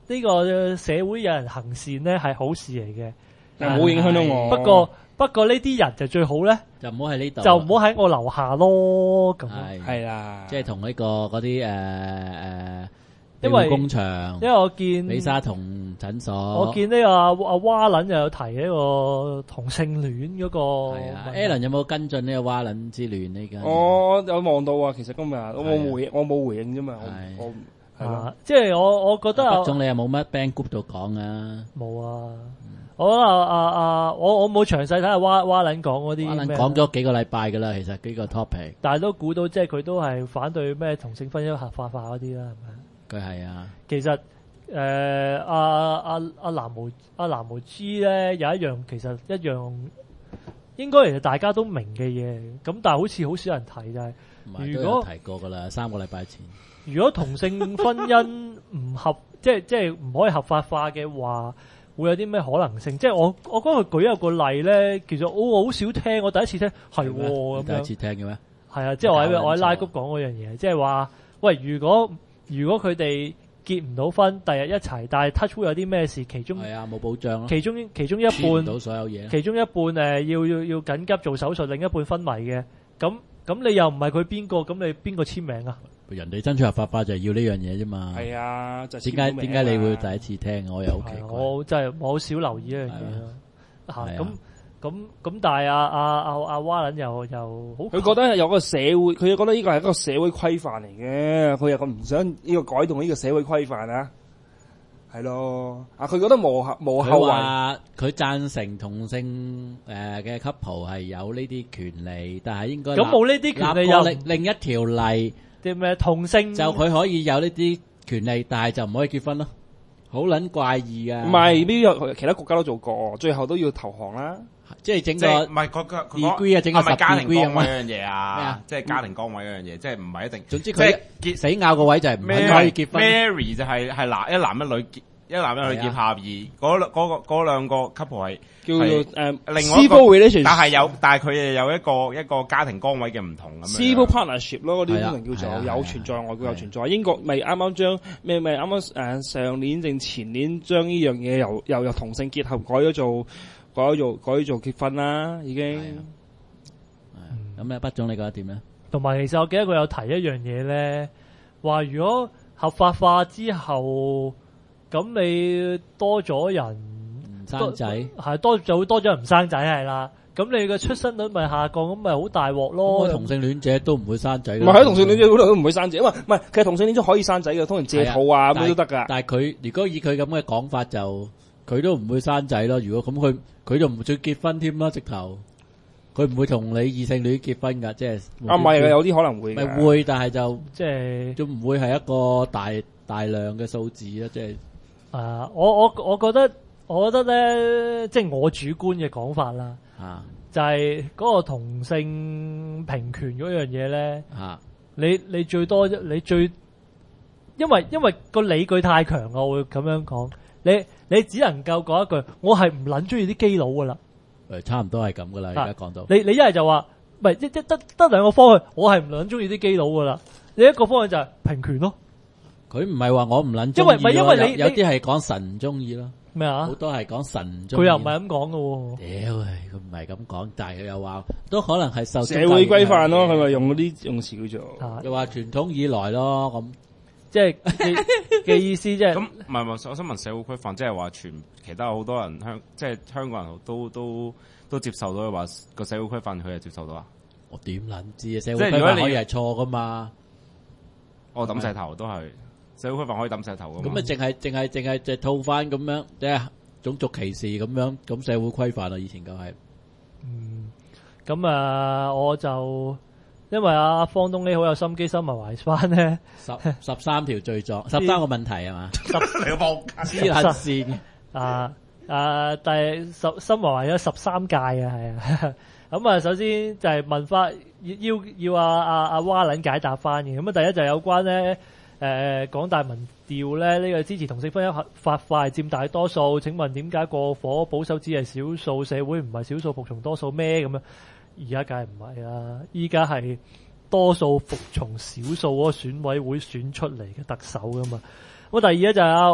呢個社會有人行善咧係好事嚟嘅， 但係冇影響到我。 不過不過呢啲人就最好咧， 就唔好喺呢度， 就唔好喺我樓下咯咁。 係係啦， 即係同呢個嗰啲誒誒， 因為工場、 因為我見美沙酮診所， 我見呢個阿阿蛙撚又有提呢個同性戀嗰個係啊問題。 ，Alan 有冇跟進呢個蛙撚之亂呢家？ 我有望到啊，其實今日我冇回應，我冇回應啫嘛， 係我我係咯啊，即係我我覺得啊北總你又冇乜 band group 度講啊？ 冇啊。我啊啊啊！我我冇詳細睇下蛙蛙撚講嗰蛙撚啲咩， 講咗幾個禮拜噶啦，其實幾個 topic， 但係都估到即係佢都係反對咩同性婚姻合法化嗰啲啦，係咪？ 佢係啊， 其實誒阿阿阿藍毛阿藍毛 G 咧有一樣其實一樣應該其實大家都明嘅嘢，咁但係好似好少人提就係、 唔係如果都有提過噶啦，三個禮拜前。 如果同性婚姻唔合即係即係唔可以合法化嘅話，會有啲咩可能性？即係我我嗰個舉一個例咧，其實我好少聽，我第一次聽係喎咁第一樣， 次聽嘅咩？ 係啊，即係我喺搞撚我喺拉錯谷講嗰樣嘢，即係話喂，如果如果佢哋結唔到婚，第日一齊，但係 touch wood 有啲咩事，其中係啊，冇保障咯， 其中其中一簽唔到半所有嘢。 其中一半誒、呃、要要要緊急做手術，另一半昏迷嘅，咁咁你又唔係佢邊個，咁你邊個簽名啊？ 人哋爭取合法化就係要呢樣嘢啫嘛。 係啊，就點解點解你會第一次聽？我又好奇係啊怪。 我真係我好少留意呢樣嘢咯。嚇係啊咁咁咁，但係阿阿阿阿蛙撚又又好， 佢覺得有個社會，佢覺得呢個係一個社會規範嚟嘅，佢又咁唔想呢個改動呢個社會規範啊，係咯，啊佢覺得無後無後佢遺， 話佢贊成同性誒嘅 couple 係有呢啲權利，但係應該咁冇呢啲權利又立過另另一條例， 啲咩同性就佢可以有呢啲權利，但係就唔可以結婚咯，好撚怪異啊！ 唔係呢個其他國家都做過，最後都要投降啦。 即係整即係個唔係佢佢佢 degree 啊整個係咪家庭 sub degree 崗位咁啊嗰樣嘢咩啊啊？ 即係家庭崗位嗰樣嘢，即係唔係一定。 總之即係佢死拗個位就係唔肯可以結婚。 Mary 就係係男一男一女結一男一女結合，而嗰兩嗰個嗰兩個 couple 係叫做係誒另外一個 civil relationship， 但係有但係佢哋有一個一個家庭崗位嘅唔同咁樣。 civil partnership 咯，嗰啲係啊通常叫做係啊係啊有存在，外國有係存在。英國咪啱啱將咩咪啱啱誒上年定前年將呢樣嘢由由由同性結合改咗做改咗做改咗做結婚啦，已經。 咁咧，畢總你覺得點咧？ 同埋，其實我記得佢有提一樣嘢咧，話如果合法化之後，咁你多咗人唔生仔， 係多就會多咗人唔生仔係啦。咁你嘅出生率咪下降，咁咪好大鑊咯。 咁同性戀者都唔會生仔㗎。 唔係喺同性戀者嗰度都唔會生仔，因為唔係其實同性戀者可以生仔嘅，通常借肚啊咁係都得㗎。 但係佢如果以佢咁嘅講法，就佢都唔會生仔咯。如果咁佢佢就唔會再結婚添啦，直頭佢唔會同你異性戀結婚㗎，即係啊唔係嘅，有啲可能會咪嘅。 會，但係就即係都唔會係一個大大量嘅數字啦，即係啊，我我我覺得我覺得咧，即係我主觀嘅講法啦， 嚇就係嗰個同性平權嗰樣嘢咧。 嚇你你最多你最，因為因為個理據太強，我會咁樣講。你你只能夠講一句，我係唔撚中意啲基佬噶啦。 誒差唔多係咁噶啦，而家講到你你一係就話，唔係一一得得兩個方向，我係唔撚中意啲基佬噶啦。你一個方向就係平權咯。 佢唔係話我唔撚中意因為唔係因為你有有啲係講神唔中意咯， 咩啊好？多係講神唔中意。 佢又唔係咁講噶喎。 屌，佢唔係咁講，但係佢又話都可能係受社會規範咯， 宗教影響嘅佢咪用嗰啲用詞叫做。 啊， 又話傳統以來咯，咁即係嘅嘅意思，即係咁唔係唔係，我想問社會規範，即係話全其他好多人香，即係香港人都都都接受到嘅話，個社會規範佢係接受到啊？ 我點撚知啊？社即會規係如果你範可以係錯噶嘛？ 我抌石頭都係社會規範可以抌石頭噶嘛？ 咁咪淨係淨係淨係就套翻咁樣，即係種族歧視咁樣，咁社會規範啊，以前就係嗯，咁啊，我就因為阿方東呢好有心機，收埋懷翻咧， 十十三條罪狀，十三個問題係嘛？ 你個仆黐撚線， 啊啊！第十深華為咗十三屆啊，係啊。咁啊，首先就係問翻要要要阿阿阿蛙撚解答翻嘅。咁啊，第一就係有關咧誒港大民調咧，呢、這個支持同性婚姻合法化係佔大多數。請問點解過火保守只係少數，社會唔係少數服從多數咩？咁樣而家梗係唔係啦，依家係多數服從少數嗰個選委會選出嚟嘅特首噶嘛。咁第二咧就係阿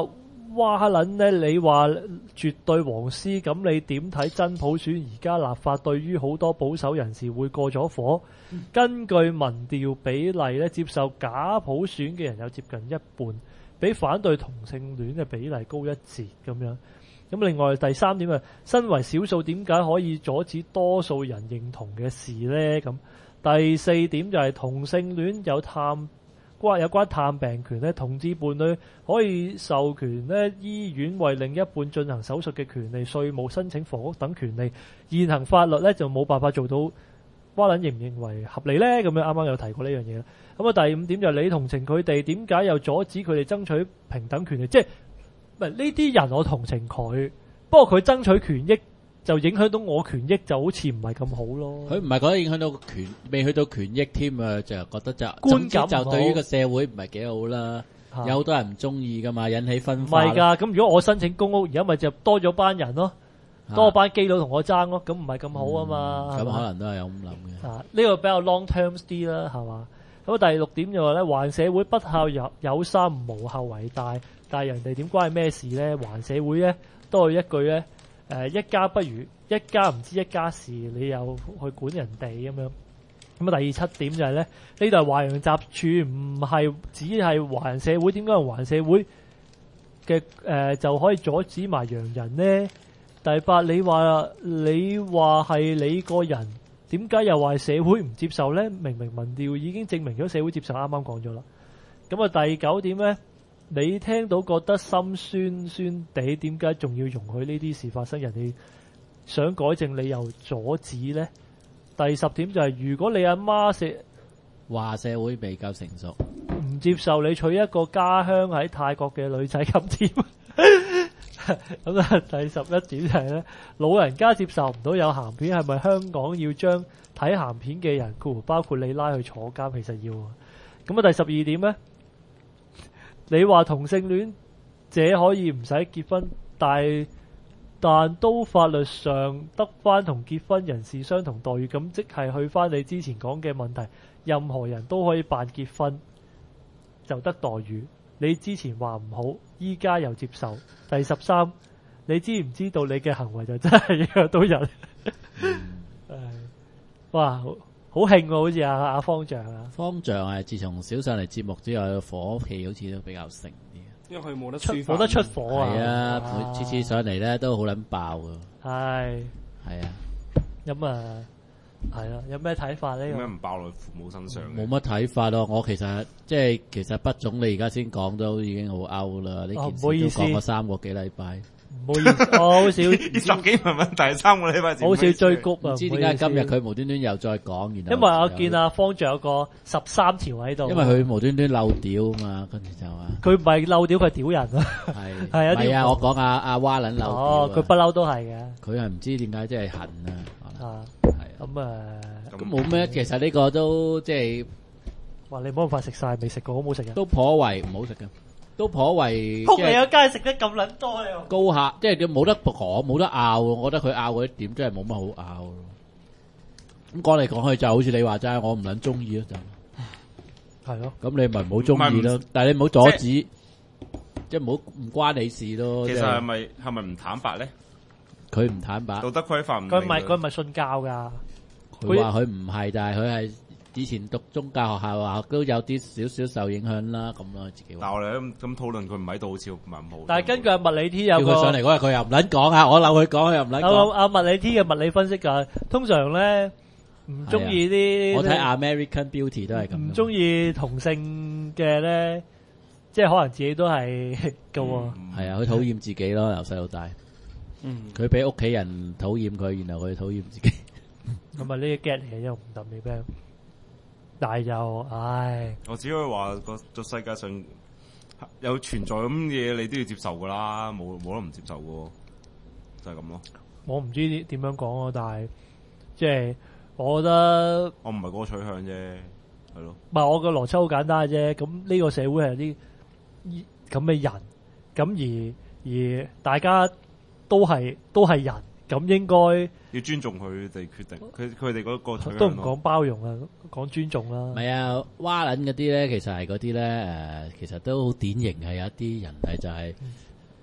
哇撚咧，你話絕對黃絲，咁你點睇真普選？而家立法對於好多保守人士會過咗火。嗯、根據民調比例咧，接受假普選嘅人有接近一半，比反對同性戀嘅比例高一截咁樣。咁另外第三點啊，身為少數點解可以阻止多數人認同嘅事呢？咁第四點就係同性戀有探關有關探病權咧，同志伴侶可以授權咧醫院為另一半進行手術嘅權利，稅務申請房屋等權利，現行法律咧就冇辦法做到。蛙撚認唔認為合理呢？咁樣啱啱有提過呢樣嘢啦。咁啊第五點就係你同情佢哋，點解又阻止佢哋爭取平等權利？即係唔係呢啲人我同情佢，不過佢爭取權益就影響到我權益，就好似唔係咁好咯。 佢唔係覺得影響到權，未去到權益添啊，就覺得就觀感就對於個社會唔係幾好啦。 啊、 有好多人唔中意噶嘛，引起分唔化。 係㗎，咁如果我申請公屋，而家咪就多咗班人咯。多班基佬同我爭咯，咁唔係咁好啊嘛。 咁、嗯、 吧可能都係有咁諗嘅。 啊，呢、這個比較 long term 啲啦，係嘛？咁第六點就話咧，環社會不孝有有三，無後為大。但係人哋點關係咩事咧？環社會咧都係一句咧，誒、呃、一家不如一家唔知一家事，你又去管人哋咁樣。咁啊，第二七點就係、是、咧，呢度係華洋雜處，唔係只係華人社會。點解係華人社會嘅誒、呃、就可以阻止埋洋人咧？第八，你話你話係你個人，點解又話社會唔接受呢？明明民調已經證明咗社會接受，啱啱講咗啦。咁啊，第九點呢，你聽到覺得心酸酸地，點解仲要容許呢啲事發生？人哋想改正，你又阻止呢？第十點就係、是，如果你阿媽社話社會未夠成熟， 唔接受你娶一個家鄉喺泰國嘅女仔咁點？咁啊，第十一點就係咧，老人家接受唔到有鹹片，係咪香港要將睇鹹片嘅人，包括你拉去坐監？其實要。咁啊，第十二點咧，你話同性戀者可以唔使結婚，但但都法律上得翻同結婚人士相同待遇，咁即係去翻你之前講嘅問題，任何人都可以辦結婚就得待遇。你之前話唔好，依家又接受。第十三，你知唔知道你嘅行為就真係影響到人？嗯、哇，好好興喎，好似阿阿方丈啊。 方丈係自從少上嚟節目之後，火氣好似都比較盛啲。 因為佢冇得出冇得出火啊！ 係啊，每次次上嚟咧都好撚爆㗎。 係係啊， 咁啊。係啦，有咩睇法呢？ 點解唔爆落父母身上？ 冇乜睇法咯。我其實即係其實畢總，你而家先講都已經好 out 啦。呢件事都講咗三個幾禮拜。 唔好意思，我好少呢十幾問問題，三個禮拜好少追谷啊。 唔知點解今日佢無端端又再講，然後因為我見阿方仲有個十三條喺度。 因為佢無端端漏屌啊嘛，跟住就話佢唔係漏屌，佢係屌人啊。 係係啊， 係啊，我講阿阿蛙撚漏屌。 哦，佢不嬲都係嘅。 佢係唔知點解，即係恨啊。 啊， 係咁啊。 咁冇咩，其實呢個都即係話你冇辦法食晒，未食過好唔好食嘅？ 都頗為唔好食嘅，都頗為。 仆你個街食得咁撚多你。 高下，即係佢冇得講，冇得拗。我覺得佢拗嗰啲點真係冇乜好拗咯。咁講嚟講去就好似你話齋，我唔撚中意咯就。係咯。咁你咪唔好中意咯，但係你唔好阻止，即係唔好唔關你事咯。 其實係咪係咪唔坦白咧？ 佢唔坦白。 道德規範唔。 佢唔係佢唔係信教㗎。 佢話佢唔係，但係佢係以前讀宗教學校話都有啲少少受影響啦，咁咯自己話。 但係我哋咁咁討論佢唔喺度，好似唔係咁好。 但係根據物理 T 有個叫佢上嚟嗰日，佢又唔撚講啊！我扭佢講，佢又唔撚講。 阿物理 T 嘅物理分析㗎，通常咧唔中意啲。 我睇 American Beauty 都係咁。 唔中意同性嘅咧，即係可能自己都係嘅喎。 係啊，佢討厭自己咯，由細到大。嗯。佢俾屋企人討厭佢，然後佢討厭自己。 咁啊，呢啲 get 嚟嘅，又唔特別咩？但係又，唉， 我只可以話個個世界上有存在咁嘢，你都要接受噶啦，冇冇得唔接受嘅，就係咁咯。 我唔知點樣講咯，但係即係我覺得我唔係嗰個取向啫，係咯。 唔係我個邏輯好簡單啫。咁呢個社會係啲咁嘅人，咁而而大家都係都係人。咁應該要尊重佢哋決定，佢佢哋嗰個取向都唔講包容啊，講尊重啦。 唔係啊，蛙撚嗰啲咧，其實係嗰啲咧誒，其實都好典型係有一啲人係就係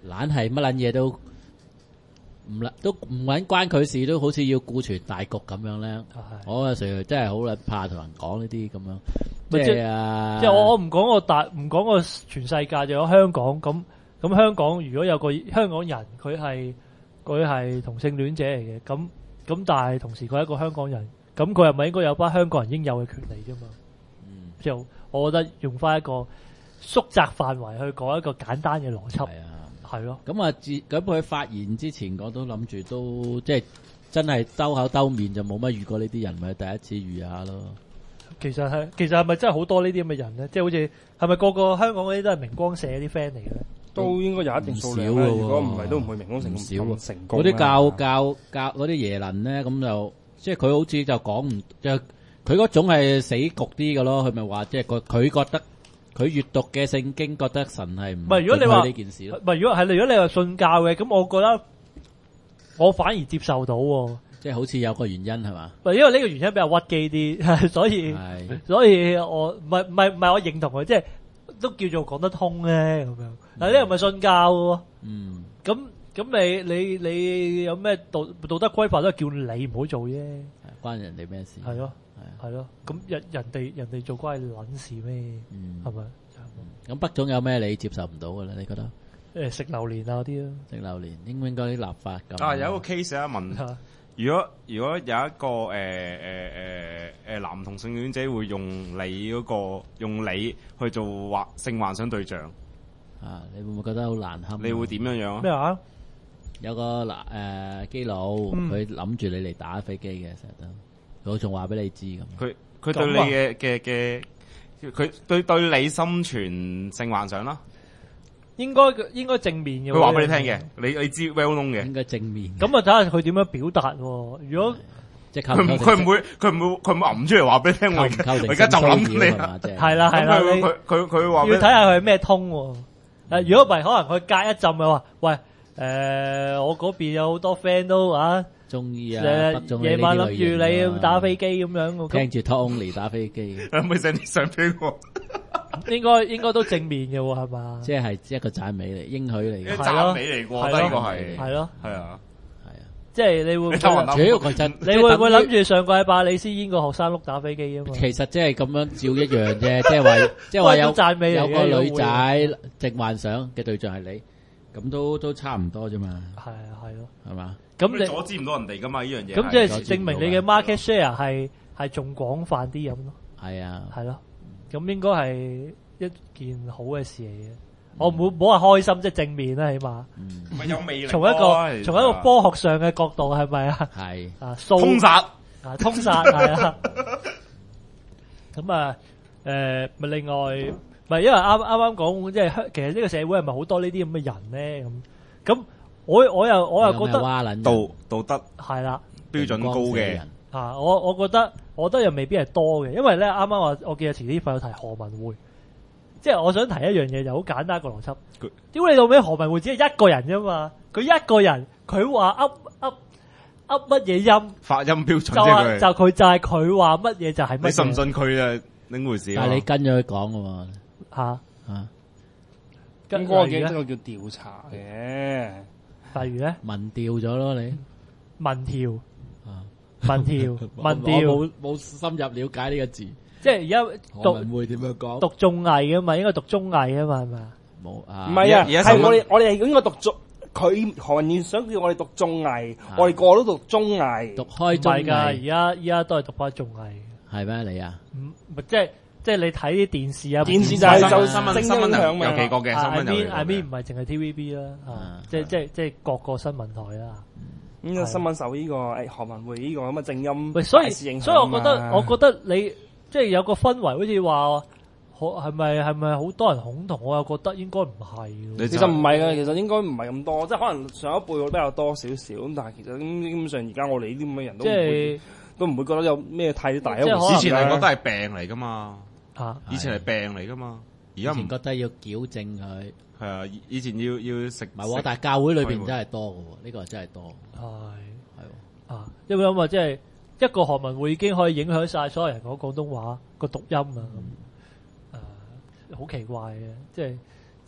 懶係乜撚嘢都唔撚都唔撚關佢事，都好似要顧全大局咁樣咧。我有時真係好撚怕同人講呢啲咁樣，即係啊， 即係我我唔講個大，唔講個全世界，就有香港咁咁。香港如果有個香港人，佢係佢係同性戀者嚟嘅，咁咁但係同時佢係一個香港人，咁佢係咪應該有班香港人應有嘅權利啫嘛？嗯，就我覺得用翻一個縮窄範圍去講一個簡單嘅邏輯。係咯， 咁啊，咁佢發言之前，我都諗住都即係真係兜口兜面就冇乜遇過呢啲人，咪第一次遇下咯。 其實係，其實係咪真係好多呢啲咁嘅人咧？即係好似係咪個個香港嗰啲都係明光社啲 friend 嚟嘅咧？ 都應該有一定數量啦。如果唔係，都唔會明光成咁咁成功。 嗰啲教教教嗰啲耶能咧，咁就即係佢好似就講唔，就佢嗰種係死局啲嘅咯。佢咪話即係佢佢覺得。佢閱讀嘅聖經覺得神係唔係，如果你話呢件事咯， 唔係如果係，如果你話信教嘅，咁我覺得我反而接受到， 即係好似有個原因係嘛？ 唔係因為呢個原因比較屈機啲，所以所以我唔係唔係唔係我認同佢，即係都叫做講得通咧咁樣。但係呢個唔係信教喎，嗯，咁咁你你你有咩道道德規範都係叫你唔好做啫， 關人哋咩事？ 係咯。係咯，咁人人哋人哋做關係撚事咩？係咪？ 咁北總有咩你接受唔到嘅咧？你覺得？ 誒食榴蓮啊嗰啲咯， 食榴蓮應唔應該啲立法咁？ 啊，有一個 case 啊，問如果如果有一個誒誒誒誒男同性戀者會用你嗰個用你去做幻性幻想對象啊，你會唔會覺得好難堪？ 你會點樣樣啊？ 咩話？ 有個嗱誒基佬，佢諗住你嚟打飛機嘅，成日都。我仲話俾你知咁， 佢佢對你嘅嘅嘅，佢對對你心存性幻想啦。 應該應該正面嘅。 佢話俾你聽嘅，你你知 well known 嘅。 應該正面。 咁啊，睇下佢點樣表達。如果即係佢佢唔會佢唔會佢唔會揞出嚟話俾你聽。我而家就諗你啦。 係啦係啦， 佢佢佢話要睇下佢係咩通。誒，如果唔係，可能佢隔一陣咪話，喂，誒，我嗰邊有好多 friend 都啊。中意啊！夜晚諗住你打飛機咁樣， 聽住 Talk Only 打飛機， 有冇 send 啲相俾我？ 應該應該都正面嘅喎，係嘛？ 即係一個讚美嚟，應許嚟嘅。 讚美嚟嘅，呢個係係咯， 係啊，係啊，即係你會主要其實你會唔會諗住上個禮拜李思嫣個學生碌打飛機啊嘛？ 其實即係咁樣照一樣啫，即係話即係話有讚美有個女仔正幻想嘅對象係你。咁都都差唔多啫嘛，係啊，係咯， 係嘛？ 咁你阻止唔到人哋噶嘛？呢樣嘢咁即係證明你嘅 market share 係係仲廣泛啲咁咯。 係啊， 係咯，咁應該係一件好嘅事嚟嘅。我唔好唔好話開心，即係正面啦，起碼。 唔係有魅力。 從一個從一個科學上嘅角度係咪啊？ 係啊， 通殺啊，通殺係啊。咁啊，誒，咪另外。唔係，因為啱啱啱講，即係其實呢個社會係咪好多呢啲咁嘅人咧？咁咁，我我又我又覺得道道德係啦， 標準高嘅啊，我我覺得我覺得又未必係多嘅，因為咧啱啱話我記得前啲朋友提何文匯，即係我想提一樣嘢就好簡單一個邏輯。屌你老味，何文匯只係一個人啫嘛，佢一個人佢話噏噏噏乜嘢音發音標準就係就佢就係佢話乜嘢就係乜嘢。 你信唔信佢啊？另回事。 但係你跟咗佢講嘅喎。 吓吓， 咁嗰個嘅呢個叫調查嘅， 例如咧民調咗咯，你民調啊，民調民調， 冇冇深入了解呢個字， 即係而家讀會點樣講？ 讀綜藝嘅嘛，應該讀綜藝啊嘛，係咪啊？ 冇啊， 唔係啊，係我哋我哋係應該讀綜，佢何文賢想叫我哋讀綜藝，我哋個個都讀綜藝， 讀開綜藝， 而家而家都係讀開綜藝， 係咩你啊？ 唔即係。即係你睇啲電視啊， 電視就係就新聞新聞有幾個嘅，新聞有幾個嘅。 I mean 唔係淨係 T V B 啦，即係即係即係各個新聞台啦。 咁個新聞受呢個誒何文匯呢個咁嘅正音， 喂，所以所以我覺得我覺得你即係有個氛圍，好似話係咪係咪好多人恐同？我又覺得應該唔係。 其實唔係嘅，其實應該唔係咁多，即係可能上一輩會比較多少少咁，但係其實基本上而家我哋呢啲咁嘅人都唔會都唔會覺得有咩太大一回事。 以前係覺得係病嚟噶嘛。 啊！ 以前係病嚟噶嘛，而家唔覺得要矯正佢。 係啊，以前要要食唔係喎，但係教會裏邊真係多嘅喎，呢個真係多。 係係啊，因為咁啊，即係一個何文匯已經可以影響晒所有人講廣東話個讀音啊，咁誒好奇怪嘅，即係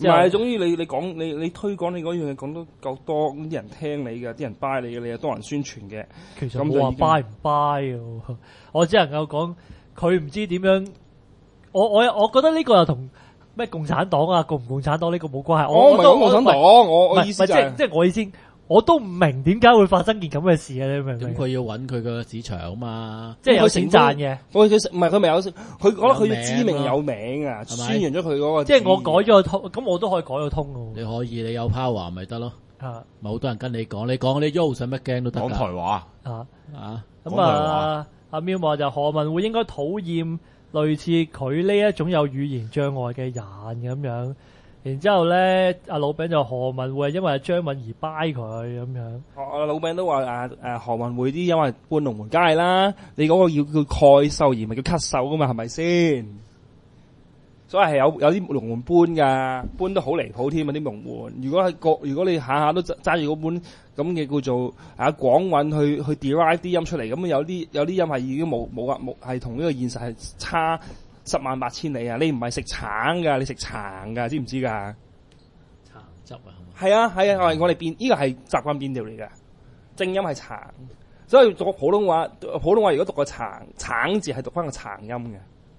之後係，總之你你講你你推廣你嗰樣嘢講得夠多，咁啲人聽你嘅，啲人 buy 你嘅，你又多人宣傳嘅。 其實冇話 buy 唔 buy 嘅，我只能夠講佢唔知點樣。我我我覺得呢個又同咩共產黨啊，共唔共產黨呢個冇關係。 我唔係都講共產黨，我我唔係意思就係唔係即係即係我意思，我都唔明點解會發生件咁嘅事啊！你明唔明？ 咁佢要揾佢個市場啊嘛， 即係有錢賺嘅。 佢佢唔係佢咪有，佢覺得佢有名要知名有名啊， 係咪宣揚咗佢嗰個。 即係我改咗個通，咁我都可以改個通嘅你可以你有 power 咪得咯， 喎。啊咪好多人跟你講，你講你喐使乜驚都得講台㗎話啊！ 啊！ 咁講台啊，阿喵話就何文會應該討厭類似佢呢一種有語言障礙嘅人咁樣。然之後咧，阿老餅就何文會係因為張敏而掰佢咁樣。 我老餅都話誒誒何文匯啲因為搬龍門街啦，你嗰個要叫蓋秀而唔係叫咳嗽噶嘛，係咪先？所以係有有啲龍門搬噶，搬得好離譜添啊啲龍門。如果係個如果你下下都揸揸住嗰本咁嘅叫做啊廣韻去去 derive 啲音出嚟，咁有啲有啲音係已經冇冇啊冇係同呢個現實係差十萬八千里啊！你唔係食橙噶，你食橙噶，知唔知噶？ 橙汁啊， 係啊係啊，我哋變呢個係習慣變調嚟嘅，正音係橙，所以讀普通話普通話如果讀個橙橙字係讀翻個橙音嘅。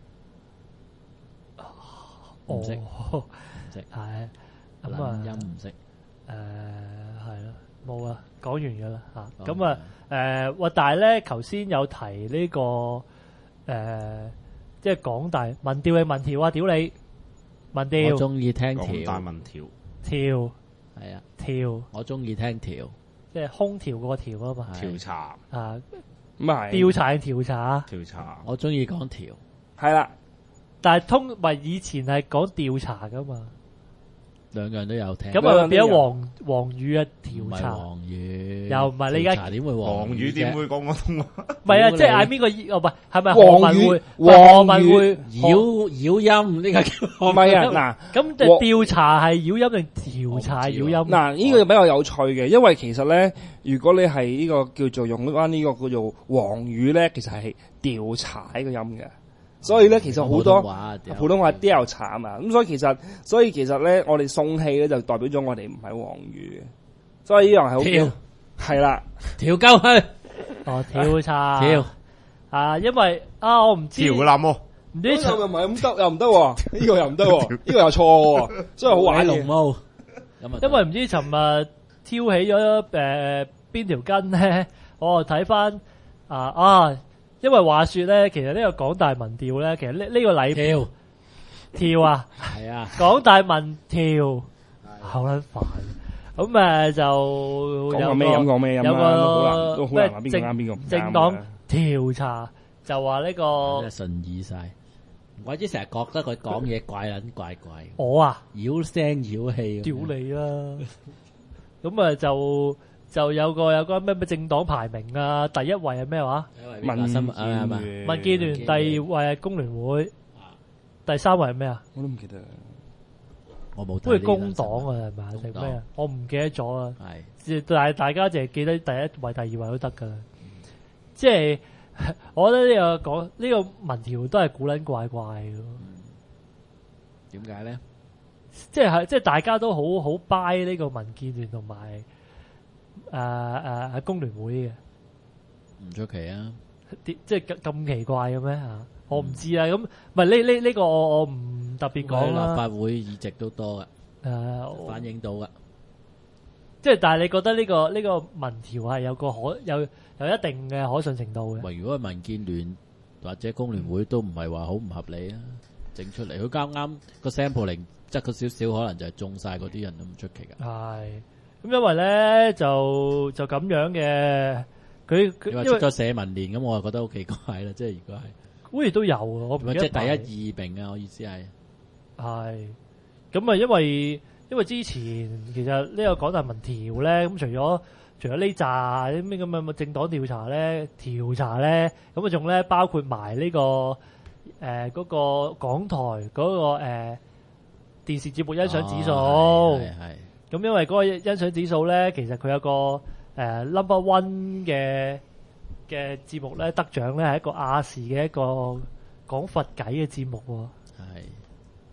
唔識哦， 唔識係咁撚啊， 音唔識， 誒係咯，冇啊，講完㗎啦嚇。 講咁啊誒，喂，但係咧，頭先有提呢個誒，即係港大民調嘅民調啊，屌你民我調中意聽講大調， 民調， 調係啊， 調， 我中意聽調， 即係空調嗰個調啊嘛。 係調查啊， 咁啊係調查定調查， 調查， 我中意講調， 係啦， 但係通唔係以前係講調查噶嘛。 兩樣都有聽。 咁啊變咗黃黃語啊唔係調查， 黃語， 又唔係你而家調查點會黃黃語點會講廣東話？ 唔係啊， 屌你即係嗌邊個哦，唔係係咪黃何文語會？ 黃何文會繞繞音呢個叫唔係啊嗱。 咁就調查係擾音定調查擾音？ 嗱，呢個比較有趣嘅，因為其實咧，如果你係呢個叫做用翻呢個叫做黃語咧，其實係調查呢個音嘅。所以咧，其實好多普通話調查啊嘛，咁所以其實，所以其實咧，我哋送氣咧就代表咗我哋唔係黃語嘅，所以呢樣係好調係啦， 調鳩去哦，調查調啊，因為啊，我唔知調冧喎， 唔知呢個又唔係咁得，又唔得喎，呢個又唔得喎，呢個又錯喎，所以好玩嘅。 龍毛咁啊， 因為唔知尋日挑起咗誒邊條筋咧，我睇翻啊啊，因為話說咧，其實呢個港大民調咧，其實呢呢個禮調調啊， 係啊， 港大民調好撚煩。咁誒就有講個咩音講咩音有啦，都好難， 個都好難話咩邊個啱邊個唔啱政黨調查就話呢個真係順意晒。唔怪之成日覺得佢講嘢怪撚怪怪， 我啊。 妖聲妖氣咁樣。 屌你啦！咁啊就就有個有個咩咩政黨排名啊，第一位係咩話？ 民新啊係嘛？ 民建聯，第二位係工聯會，第三位係咩啊？ 我都唔記得。 我冇睇好似呢個工黨啊， 新聞係咪啊？定工黨咩啊？我唔記得咗啊！ 係但係大家淨係記得第一位、第二位都得噶啦。即係我覺得呢個講呢個民調都係古撚怪怪嘅。 點解咧？ 即係即係大家都好好 buy 呢個民建聯同埋誒誒工聯會嘅， 唔出奇啊！ 啲即係咁咁奇怪嘅咩嚇？我唔知啊。咁唔係呢呢呢個我我唔特別講立啦。 法會議席都多噶， 誒， 反映到噶。 即係但係你覺得呢個呢個民調係有個可有有一定嘅可信程度嘅？ 喂，如果係民建聯或者工聯會都唔係話好唔合理啊，整出嚟佢啱啱個 sampling 執咗少少，可能就係中晒嗰啲人都唔出奇噶。 係咁，因為咧就就咁樣嘅，佢佢你話因為出咗社民連咁，我就覺得好奇怪啦。即係如果係好似都有啊，我唔記得即係排第一二名啊，我意思係係咁啊，因為因為之前其實呢個港大民調咧，咁除咗除咗呢扎啲咩咁嘅政黨調查咧，調查咧，咁啊仲咧包括埋呢、個誒嗰、呃嗰個港台嗰、個誒、呃、電視節目欣賞指數。 哦係係咁因為嗰個欣賞指數咧，其實佢有個誒、呃、number one 嘅嘅節目咧，得獎咧係一個亞視嘅一個講佛偈嘅節目喎。 係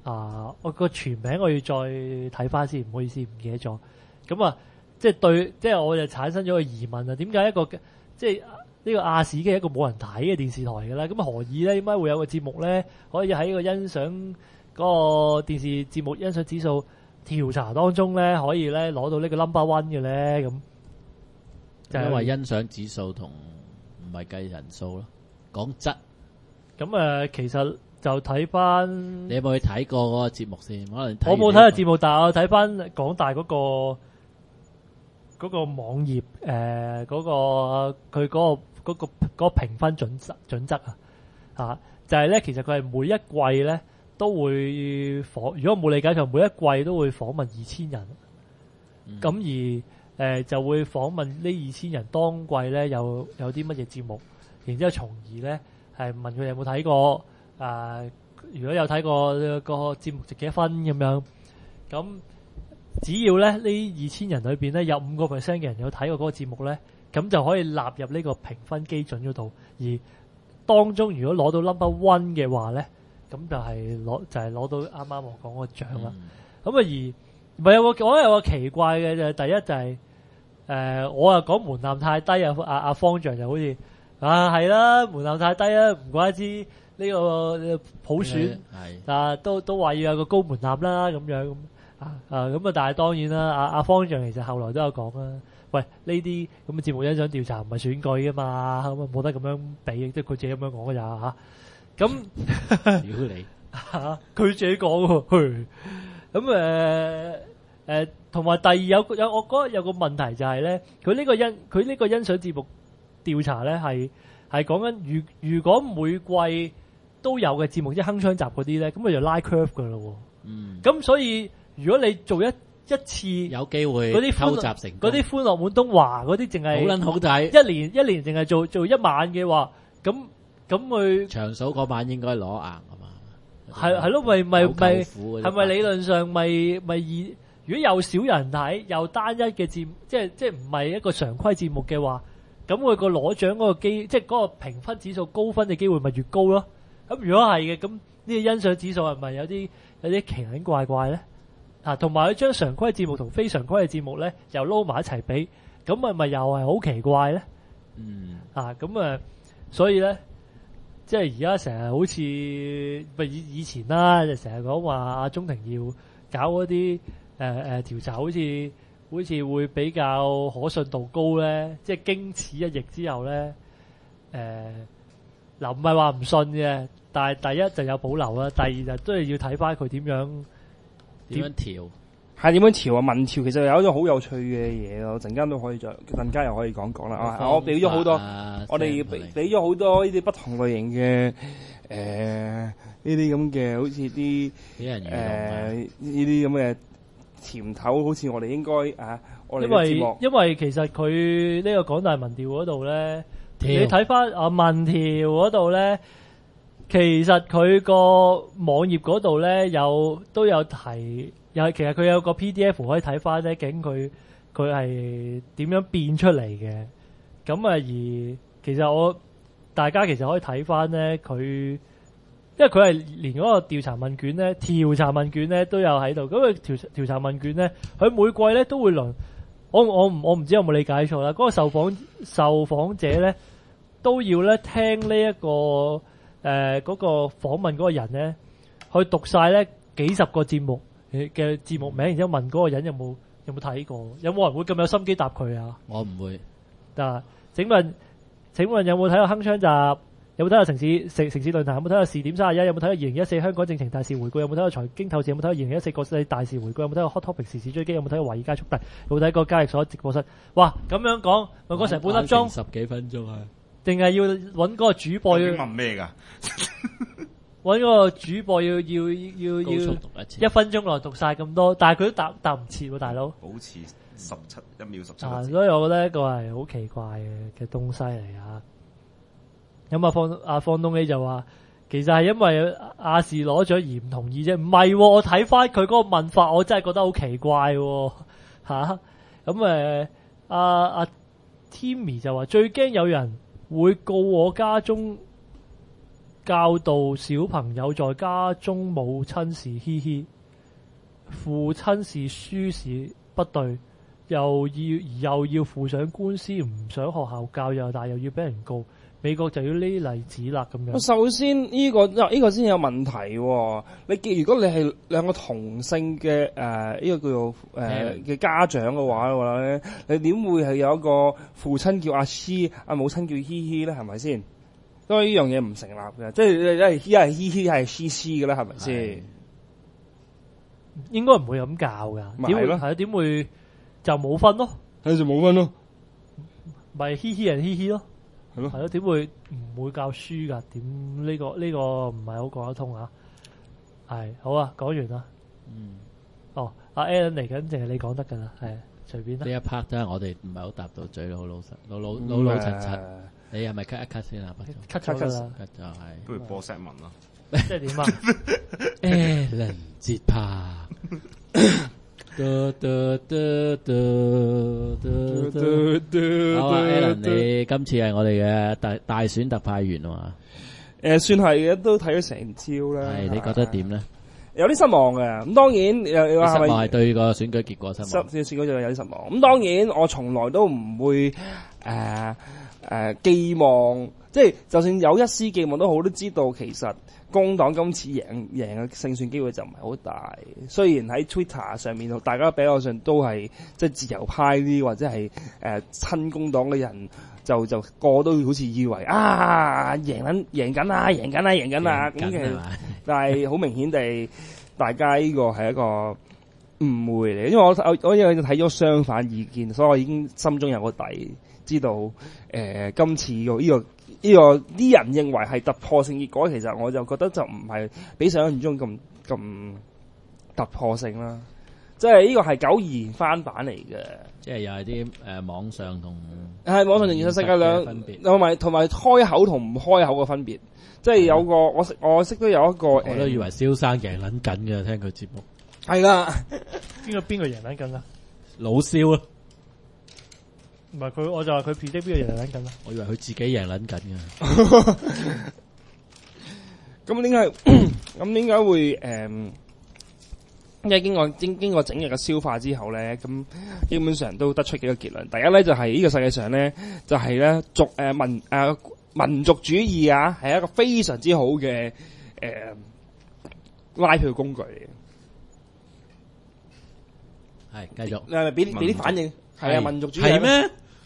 啊，我個全名我要再睇翻先，唔好意思，唔記得咗。咁啊，即係對，即係我就產生咗個疑問啊，點解一個即係呢個亞視嘅一個冇人睇嘅電視台嘅咧？咁何以咧？點解會有個節目咧，可以喺個欣賞嗰個電視節目欣賞指數調查當中咧，可以咧攞到呢個 number one 嘅咧？咁就係因為欣賞指數同唔係計人數咯，講質。 咁誒，其實就睇翻你有冇去睇過嗰個節目先？可能睇我冇睇過節目，但係我睇翻港大嗰個。嗰個網頁誒嗰個佢嗰個嗰個嗰個評分準則準則啊嚇，就係咧其實佢係每一季咧都會訪，如果冇理解錯，每一季都會訪問二千人，咁、嗯、而誒就會訪問呢二千人當季咧有有啲乜嘢節目，然之後從而咧係問佢有冇睇過啊、呃？如果有睇過個節目值幾多分咁樣咁。只要咧呢二千人裏邊咧有五個 percent 嘅人有睇過嗰個節目咧，咁就可以納入呢個評分基準嗰度。而當中如果攞到 number one 嘅話咧，咁就係攞就係攞到啱啱我講個獎啦。咁啊、嗯、而唔係有個我有個奇怪嘅就係第一就係、是、誒、呃、我啊講門檻太低啊，阿阿方丈就好似啊係啦門檻太低啊，唔怪之呢個普選啊都都話要有個高門檻啦咁樣。啊咁啊！但係當然啦，阿、啊、阿方丈其實後來都有講啦。喂，呢啲咁嘅節目欣賞調查唔係選舉噶嘛，咁啊冇得咁樣比，即係佢自己咁樣講嘅咋嚇。咁屌你嚇，佢自己講喎。咁誒誒，同、呃、埋、呃、第二有有我覺得有個問題就係咧，佢呢個欣佢呢個欣賞節目調查咧係係講緊如如果每季都有嘅節目，即係鏗鏘集嗰啲咧，咁佢就拉 curve 噶啦喎。嗯。咁所以如果你做一一次有機會嗰啲偷襲成嗰啲歡樂滿東華嗰啲，淨係好撚好睇， 一年一年淨係做做一晚嘅話，咁咁佢長數嗰晚應該攞硬啊嘛。 係係咯，咪咪咪係咪理論上咪咪以如果有少人睇又單一嘅節目，即係即係唔係一個常規節目嘅話，咁佢個攞獎嗰個機，即係嗰個評分指數高分嘅機會咪越高咯。咁如果係嘅，咁呢個欣賞指數係咪有啲有啲奇奇怪怪咧？啊，同埋佢將常規節目同非常規嘅節目咧，又撈埋一齊比，咁咪咪又係好奇怪咧？嗯，啊，咁啊，所以咧，即係而家成日好似咪以以前啦，就成日講話阿鍾庭耀搞嗰啲誒誒調查，好似好似會比較可信度高咧。即係經此一役之後咧，誒嗱唔係話唔信嘅，但係第一就有保留啦，第二就都係要睇翻佢點樣。 點樣調？ 係點樣調啊？民調其實有一種好有趣嘅嘢咯，陣間都可以再，陣間又可以講講啦。啊，我俾咗好多， 啊、 我哋俾俾咗好多呢啲不同類型嘅誒呢啲咁嘅，好似啲誒呢啲咁嘅甜頭，好似我哋應該啊，我哋嘅節目。 因為因為其實佢呢個港大民調嗰度咧，你睇翻啊民調嗰度咧。其實佢個網頁嗰度咧有都有提，有其實佢有個 P D F 可以睇翻咧，究竟佢佢係點樣變出嚟嘅？咁啊，而其實我大家其實可以睇翻咧，佢因為佢係連嗰個調查問卷咧、調查問卷咧都有喺度。咁個調調查問卷咧，佢每季咧都會輪。我我唔我唔知有冇理解錯啦。嗰個受訪受訪者咧都要咧聽呢一個。誒嗰、呃那個訪問嗰個人咧，去讀晒咧幾十個節目嘅節目名，然之後問嗰個人有冇有冇睇過，有冇人會咁有心機答佢啊？ 我唔會。 嗱，請問請問有冇睇過鏗鏘集？有冇睇過城市城城市論壇？有冇睇過視點三十一？有冇睇過二零一四香港政情大事回顧？有冇睇過財經透視？有冇睇過二零一四國際大事回顧？有冇睇過 Hot Topic 時事追擊？有冇睇過華爾街速遞？有冇睇過交易所直播室？哇！咁樣講，咪講成半粒鐘， 十幾分鐘啊！ 定係要揾嗰個主播要問咩㗎？ 揾嗰個主播要要要要一分鐘內讀晒咁多，但係佢都答答唔切喎，大佬。 保持十七一秒十七。 啊，所以我覺得呢個係好奇怪嘅嘅東西嚟啊！咁啊，方阿方東基就話，其實係因為亞視攞獎而唔同意啫，唔係、哦。我睇翻佢嗰個問法，我真係覺得好奇怪喎嚇。咁誒，阿阿 Timmy 就話最驚有人會告我家中教導小朋友在家中母親是嘻嘻，父親是輸是不對，又要又要負上官司，唔想學校教育，但又要俾人告。美國就要呢例子啦，咁樣。 首先呢、這個呢、這個先有問題、喎。你記如果你係兩個同性嘅誒呢個叫做誒嘅、呃、家長嘅話嘅話咧，你點會係有一個父親叫阿嘻，阿母親叫嘻嘻咧？係咪先？所以呢樣嘢唔成立嘅，即係一係一係嘻嘻，一係嘻嘻嘅啦，係咪先？ 應該唔會咁教㗎，點會係啊？點會就冇分咯？ 係就冇分咯， 咪嘻嘻人嘻嘻咯。 係咯， 係咯，點會唔會教書噶？點呢、這個呢、這個唔係好講得通啊？係好啊，講完啦。嗯，哦，阿 Alan 嚟緊，淨係你講得噶啦，係隨便啦。 呢一 part 咧，我哋唔係好答到嘴咯，好老實，老老老老實實。你係咪 cut 一 cut 先啊？不 cut 咗噶啦 ，cut 就係。 不如播 set 文啦。 即係點啊 ？Alan 節拍。好啊 ，Alan，你今次係我哋嘅大大選特派員啊嘛？ 誒，算係嘅，都睇咗成招啦。 係，你覺得點咧？ 有啲失望嘅，咁當然又又係咪？ 失望係對個選舉結果失望。 選舉就有啲失望。咁當然，我從來都唔會誒誒、呃呃、寄望，即係就算有一絲寄望都好，都知道其實工黨今次贏贏嘅勝算機會就唔係好大。雖然喺 Twitter 上面，大家比較上都係即係自由派啲，或者係誒親工黨嘅人，就就個個都好似以為啊贏緊贏緊啊贏緊啊贏緊啊咁嘅，但係好明顯地，大家呢個係一個誤會嚟，因為我我我因為睇咗相反意見，所以我已經心中有個底，知道誒、呃、今次、這個呢、這個呢、這個啲人認為係突破性結果，其實我就覺得就唔係比想象中咁咁突破性啦。即係呢個係九二年翻版嚟嘅， 即係又係啲誒網上同係網上同現實世界兩分別，同埋同埋開口同唔開口嘅分別。即係有個我識我識都有一個， 我都以為蕭生贏撚緊嘅，聽佢節目係啦。 邊個邊個贏撚緊啊？ 老蕭啊， 唔係佢，我就話佢 predict 邊個贏撚緊啊？ 我以為佢自己贏撚緊嘅。 咁點解咁點解會誒？嗯因為經過經經過整日嘅消化之後咧，咁基本上都得出幾個結論。第一咧就係、是、呢個世界上咧，就係、是、咧族誒、呃、民誒、呃、民族主義啊，係一個非常之好嘅誒、呃、拉票工具嚟嘅。 係繼續誒，俾啲俾啲反應。係啊，民族主義係咩？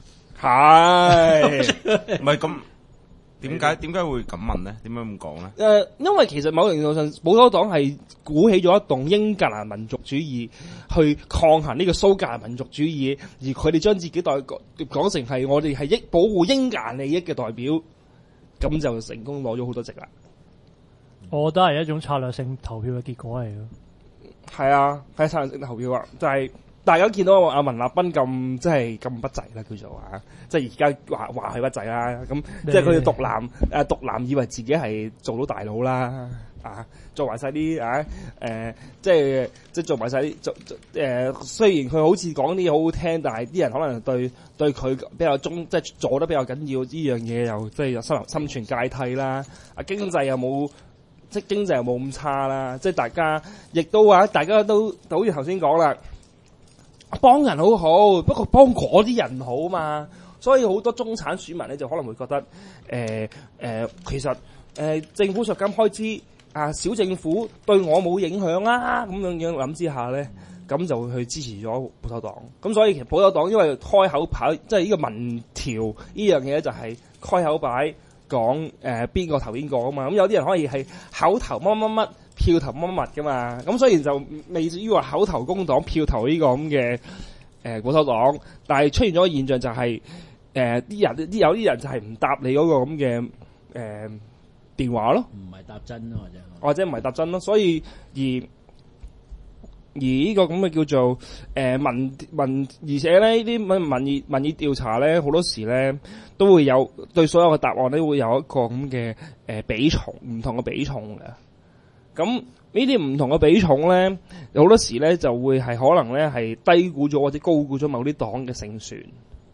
係唔係咁？點解點解會咁問咧？點解咁講咧？ 誒、呃，因為其實某程度上，保守黨係鼓起咗一棟英格蘭民族主義去抗衡呢個蘇格蘭民族主義，而佢哋將自己代講講成係我哋係益保護英格蘭利益嘅代表，咁就成功攞咗好多席啦。 我覺得係一種策略性投票嘅結果嚟咯。 係啊，係策略性投票啊，就係、是。大家見到阿文立彬咁即係咁不濟啦，叫做話，即係而家話話佢不濟啦。咁即係佢哋獨男誒獨男以為自己係做到大佬啦，啊做埋晒啲啊誒，即係即係做埋晒啲做誒。雖然佢好似講啲嘢好好聽，但係啲人可能對對佢比較中，即係做得比較緊要呢樣嘢，又即係又心心存芥蒂啦。啊經濟又冇，即係經濟又冇咁差啦。即係大家亦都話，大家都好似頭先講啦。幫人好好，不過幫嗰啲人好嘛，所以好多中產選民咧就可能會覺得，誒、呃、誒、呃，其實誒、呃、政府削減開支啊，小政府對我冇影響啊，咁樣樣諗之下咧，咁就會去支持咗保守黨。咁所以其實保守黨因為開口跑，即係呢個民調呢樣嘢就係開口擺講誒邊個投邊個啊嘛。咁有啲人可以係口投乜乜乜。票投乜乜噶嘛，咁雖然就未至於話口投工黨，票投呢個咁嘅誒保守黨，但係出現咗個現象就係誒啲人啲有啲人就係唔答你嗰個咁嘅誒電話咯， 唔係答真咯，或者或者唔係答真咯，所以而而呢個咁嘅叫做誒、呃、民民，而且咧呢啲民意民意調查咧好多時咧都會有對所有嘅答案咧會有一個咁嘅誒比重唔同嘅比重嘅。咁呢啲唔同嘅比重咧，有好多時咧就會係可能咧係低估咗或者高估咗某啲黨嘅勝算。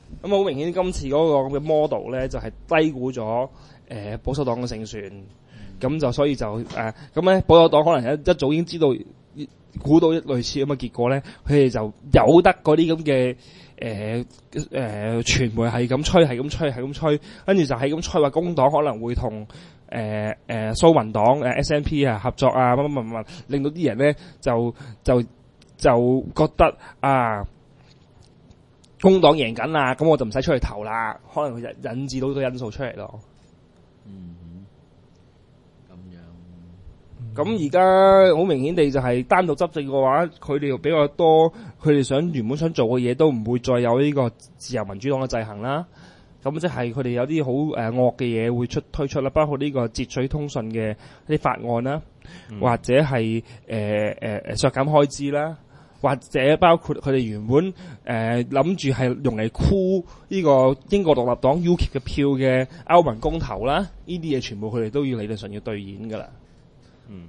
咁好明顯，今次嗰個咁嘅 model 咧，就係、是、低估咗誒、呃、保守黨嘅勝算。咁、嗯、就所以就誒咁咧，保守黨可能一一早已經知道估到類似咁嘅結果咧，佢哋就有得嗰啲咁嘅誒誒傳媒係咁吹，係咁吹，係咁吹，跟住就係咁吹話工黨可能會同誒誒蘇民黨誒 S N P 啊合作啊乜乜乜乜，令到啲人咧就就就覺得啊。工黨贏緊啦，咁我就唔使出去投啦，可能佢引引致到個因素出嚟咯。 嗯，咁樣。 咁而家好明顯地就係單獨執政嘅話，佢哋又比較多，佢哋想原本想做嘅嘢都唔會再有呢個自由民主黨嘅制衡啦。咁即係佢哋有啲好誒惡嘅嘢會出推出啦，包括呢個截取通訊嘅啲法案啦，嗯、或者係誒誒誒削減開支啦。或者包括佢哋原本誒諗住係用嚟箍呢個英國獨立黨 U K I P 嘅票嘅歐盟公投啦，呢啲嘢全部佢哋都要理論上要兌現㗎啦。 嗯，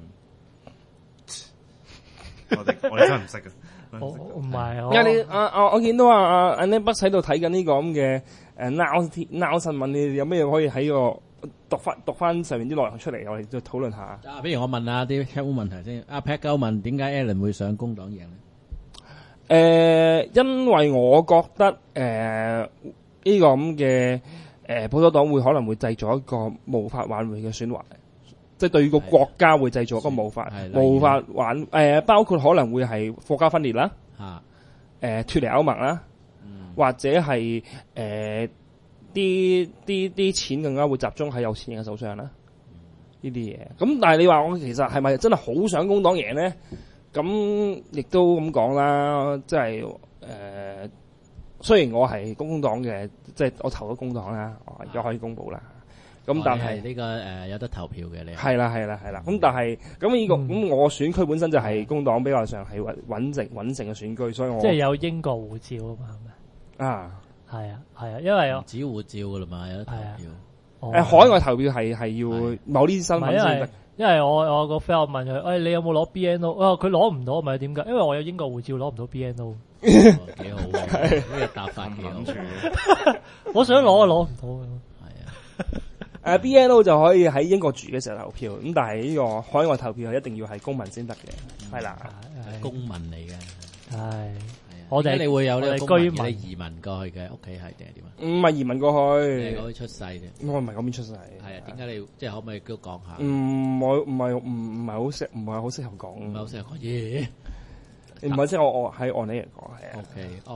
我哋我哋真係唔識嘅。 我唔係我。 因為你啊啊，我見到啊啊阿 Nick 喺度睇緊呢個咁嘅誒 Now Now 新聞，你哋有咩可以喺個讀翻讀翻上面啲內容出嚟，我哋再討論下。 啊，不如我問下啲 chat room 問題先。阿 Pat 鳩問點解 Alan 會上工黨贏咧？ 誒、呃，因為我覺得誒呢、呃這個咁嘅誒保守黨會可能會製造一個無法挽回嘅損壞，即係對於個國家會製造一個無法無法挽誒、呃，包括可能會係國家分裂啦，啊，誒脫離歐盟啦，嗯、或者係誒啲啲啲錢更加會集中喺有錢人嘅手上啦，呢啲嘢。咁但係你話我其實係咪真係好想工黨贏咧？咁亦都咁講啦，即係誒，雖然我係工黨嘅，即係我投咗工黨啦，我而家可以公佈啦。咁但係呢個誒有得投票嘅你係啦係啦係啦。咁但係咁呢個咁我選區本身就係工黨比較上係穩穩定穩定嘅選區，所以我即係有英國護照啊嘛，係咪？ 啊， 係啊係啊，因為唔止護照噶啦嘛，有得投票。 誒，海外投票係係要某啲身份先得。 因為我我個 friend 我問佢，誒、哎、你有冇攞 B N O？ 啊佢攞唔到，咪點解？因為我有英國護照，攞唔到 B N O。 幾好喎，呢個答法幾好。 我想攞啊，攞唔到。 係啊， 誒 B N O 就可以喺英國住嘅時候投票，咁但係呢個海外投票係一定要係公民先得嘅，係啦， 公民嚟嘅。 係。 我哋你會有呢個居民移民過去嘅屋企係定係點啊？ 唔係移民過去， 你嗰邊出世嘅。 我唔係嗰邊出世。係啊，點解你即係可唔可以都講下？ 唔我唔係唔唔係好適唔係好適合講。 唔係好適合講嘢。 唔係即係我我喺按你嚟講係啊。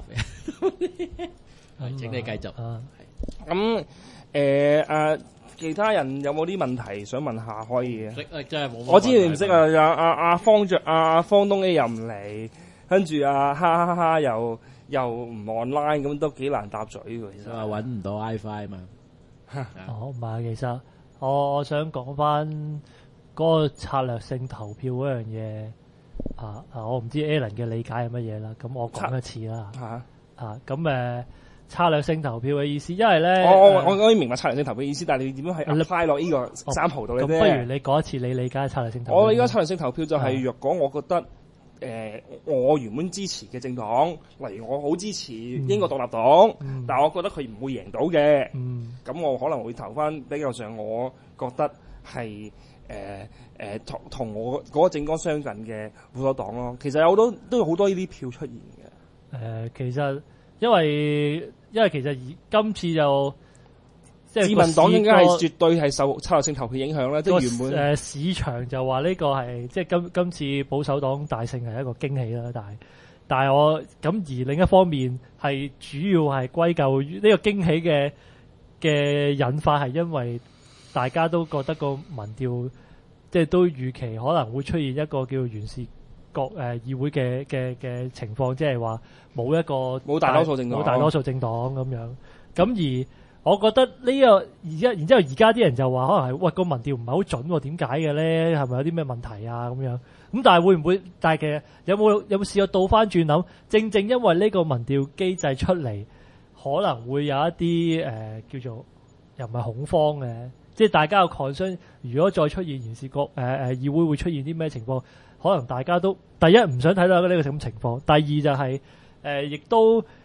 OK，off。係，請你繼續。 咁誒啊，其他人有冇啲問題想問下可以嘅？ 識啊，真係冇。 我知你唔識啊！阿阿阿方著阿方東 A 又唔嚟。跟住啊，哈哈哈又又唔 online 咁，都幾難搭嘴嘅。其實話揾唔到 WiFi 嘛。 哦，唔係，其實我我想講翻嗰個策略性投票嗰樣嘢啊啊！我唔知 Alan 嘅理解係乜嘢啦。咁我講一次啦。嚇啊！咁誒策略性投票嘅意思，因為咧， 我我我可以明白策略性投票嘅意思，但係你點樣係 apply 落呢個三號度咧？ 咁不如你講一次你理解策略性投票。 我而家策略性投票就係若果我覺得。誒、呃，我原本支持嘅政黨，例如我好支持英國獨立黨，嗯、但係我覺得佢唔會贏到嘅，咁、嗯、我可能會投翻比較上，我覺得係誒誒同同我嗰個政綱相近嘅保守黨咯。其實有好多都有好多呢啲票出現嘅。誒、 呃，其實因為因為其實而今次就。即係自民黨應該係絕對係受策略性投票影響啦，即係原本誒、 呃、市場就話呢個係即係今今次保守黨大勝係一個驚喜啦，但係但係我咁而另一方面係主要係歸咎於呢個驚喜嘅嘅引發係因為大家都覺得個民調即係都預期可能會出現一個叫完善國誒、呃、議會嘅嘅嘅情況，即係話冇一個冇大多數政黨冇大多數政黨咁樣咁而。我覺得呢、這個而家，然之後而家啲人就話可能係喂個民調唔係好準喎，點解嘅咧？係咪有啲咩問題啊？咁樣咁，但係會唔會？但係其實有冇有冇試過倒翻轉諗？正正因為呢個民調機制出嚟，可能會有一啲誒、呃、叫做又唔係恐慌嘅，即係大家有 concern。如果再出現完善國誒誒議會會出現啲咩情況？可能大家都第一唔想睇到呢個咁情況，第二就係、是、誒、呃、亦都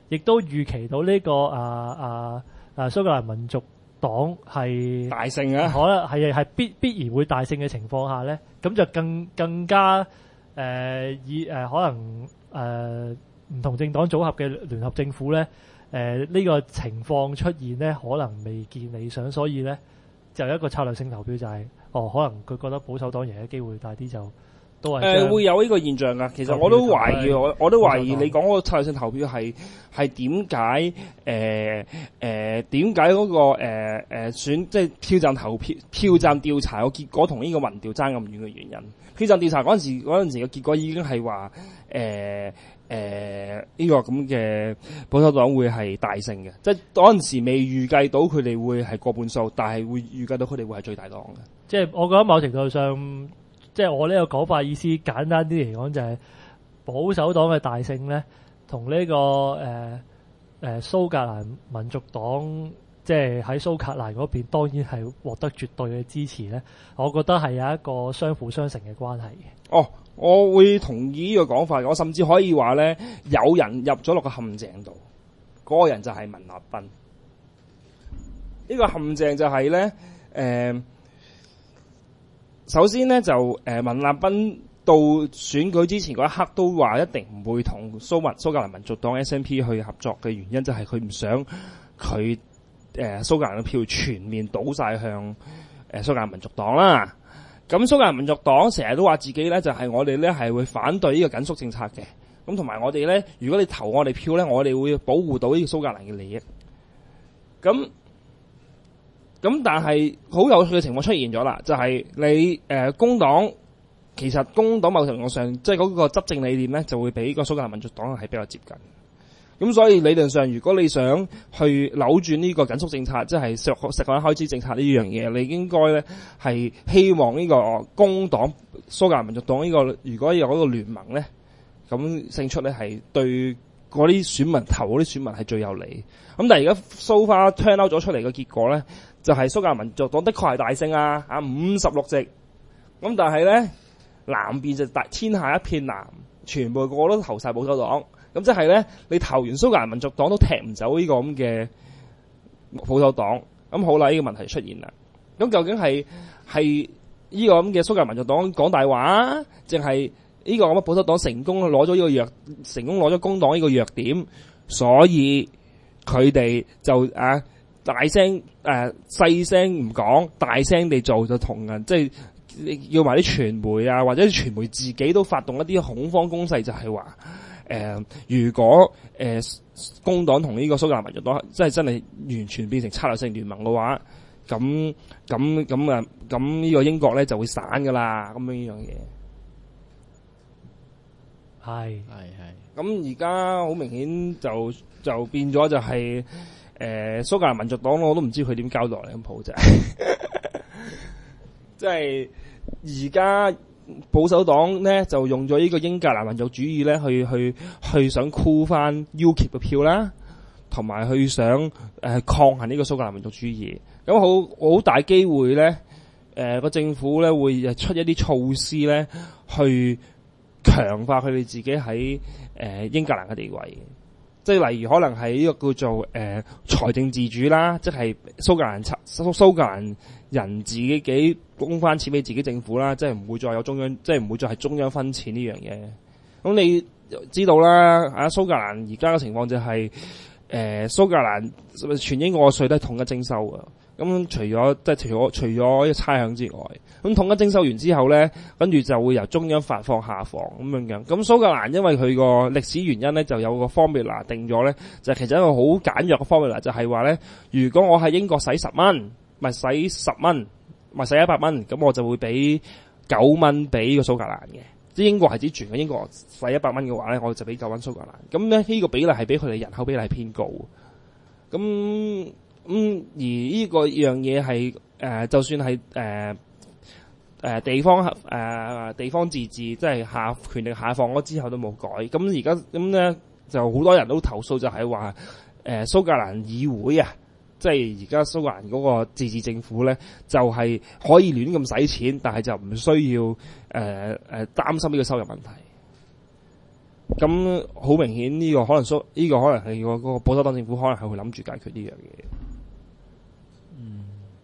亦都預期到呢、這個啊啊啊蘇格蘭民族黨係大勝啊， 可能係係必必然會大勝嘅情況下咧，咁就更更加誒、呃、以誒、呃、可能誒唔、呃、同政黨組合嘅聯合政府咧，誒、呃、呢、這個情況出現咧，可能未見理想，所以咧就有一個策略性投票就係、是，哦可能佢覺得保守黨贏嘅機會大啲就。都係誒、呃、會有呢個現象㗎，其實我都懷疑，我我都懷疑你講嗰個策略性投票係係點解誒誒點解嗰個誒誒、呃、選即係票站投票票站調查個結果同呢個民調爭咁遠嘅原因。票站調查嗰陣時嗰陣時嘅結果已經係話誒誒呢個咁嘅保守黨會係大勝嘅，即係嗰陣時未預計到佢哋會係過半數，但係會預計到佢哋會係最大黨嘅。即係我覺得某程度上。即係我呢個講法意思，簡單啲嚟講就係保守黨嘅大勝咧，同呢、這個誒誒、呃呃、蘇格蘭民族黨，即係喺蘇格蘭嗰邊，當然係獲得絕對嘅支持咧。我覺得係有一個相輔相成嘅關係嘅。 哦，我會同意呢個講法，我甚至可以話咧，有人入咗落個陷阱度，嗰、那個人就係文立斌。呢、這個陷阱就係咧，誒、呃。首先咧就誒、呃、文立斌到選舉之前嗰一刻都話一定唔會同蘇民蘇格蘭民族黨 S N P 去合作嘅原因就係佢唔想佢誒、呃、蘇格蘭嘅票全面倒晒向誒、呃、蘇格蘭民族黨啦。咁蘇格蘭民族黨成日都話自己咧就係、是、我哋咧係會反對呢個緊縮政策嘅。咁同埋我哋咧，如果你投我哋票咧，我哋會保護到呢個蘇格蘭嘅利益。咁咁但係好有趣嘅情況出現咗啦，就係、是、你誒、呃、工黨其實工黨某程度上即係嗰個執政理念咧，就會比個蘇格蘭民族黨係比較接近。咁所以理論上，如果你想去扭轉呢個緊縮政策，即係食食品開支政策呢樣嘢，你應該咧係希望呢個工黨蘇格蘭民族黨呢、這個如果有嗰個聯盟咧，咁勝出咧係對嗰啲選民投嗰啲選民係最有利。咁但係而家 so far turn out 咗出嚟嘅結果咧，就係、是、蘇格蘭民族黨的確係大勝啊，啊五十六席。咁但係咧南邊就大天下一片藍，全部個個都投晒保守黨。咁即係咧，你投完蘇格蘭民族黨都踢唔走呢個咁嘅保守黨。咁好啦，呢、這個問題出現啦。咁究竟係係呢個咁嘅蘇格蘭民族黨講大話啊，定係呢個咁嘅保守黨成功攞咗呢個弱，成功攞咗工黨呢個弱點，所以佢哋就啊大聲誒細聲唔講，大聲地做就同人即係。要埋啲傳媒啊，或者傳媒自己都發動一啲恐慌攻勢，就係話誒，如果誒、呃、工黨同呢個蘇格蘭民族黨即係真係完全變成策略性聯盟嘅話，咁咁咁啊，咁呢個英國咧就會散噶啦，咁樣呢樣嘢。 係係係。 咁而家好明顯就就變咗就係、是、誒、呃、蘇格蘭民族黨，我都唔知佢點交代咁抱啫。即係而家保守黨咧就用咗呢個英格蘭民族主義咧去去去想箍翻 U K I P 嘅票啦，同埋去想誒、呃、抗衡呢個蘇格蘭民族主義。咁好好大機會咧，誒、呃、個政府咧會出一啲措施咧去強化佢哋自己喺誒、呃、英格蘭嘅地位。即係例如可能係呢個叫做誒、呃、財政自主啦，即係蘇格蘭蘇蘇格蘭人自己幾供翻錢俾自己政府啦，即係唔會再有中央，即係唔會再係中央分錢呢樣嘢。咁你知道啦，啊蘇格蘭而家嘅情況就係、是、誒、呃、蘇格蘭全英國嘅稅都係統一徵收嘅。咁除咗即係除咗除咗一個差餉之外，咁統一徵收完之後咧，跟住就會由中央發放下放咁樣樣。咁蘇格蘭因為佢個歷史原因咧，就有個 formula 定咗咧，就其實一個好簡約嘅 formula，就係話咧，如果我喺英國使十蚊，咪使十蚊，咪使一百蚊，咁我就會俾九蚊俾個蘇格蘭嘅。即係英國係指全嘅英國使一百蚊嘅話咧，我就俾九蚊蘇格蘭。咁咧呢個比例係比佢哋人口比例係偏高。咁咁、嗯、而呢個樣嘢係誒，就算係誒誒地方誒、呃、地方自治，即係下權力下放咗之後都冇改。咁而家咁咧就好多人都投訴，就係話誒蘇格蘭議會啊，即係而家蘇格蘭嗰個自治政府咧，就係、是、可以亂咁使錢，但係就唔需要誒誒擔心呢個收入問題。 咁好明顯呢個可能蘇呢、這個可能係個嗰個保守黨政府可能係會諗住解決呢樣嘢。嗯。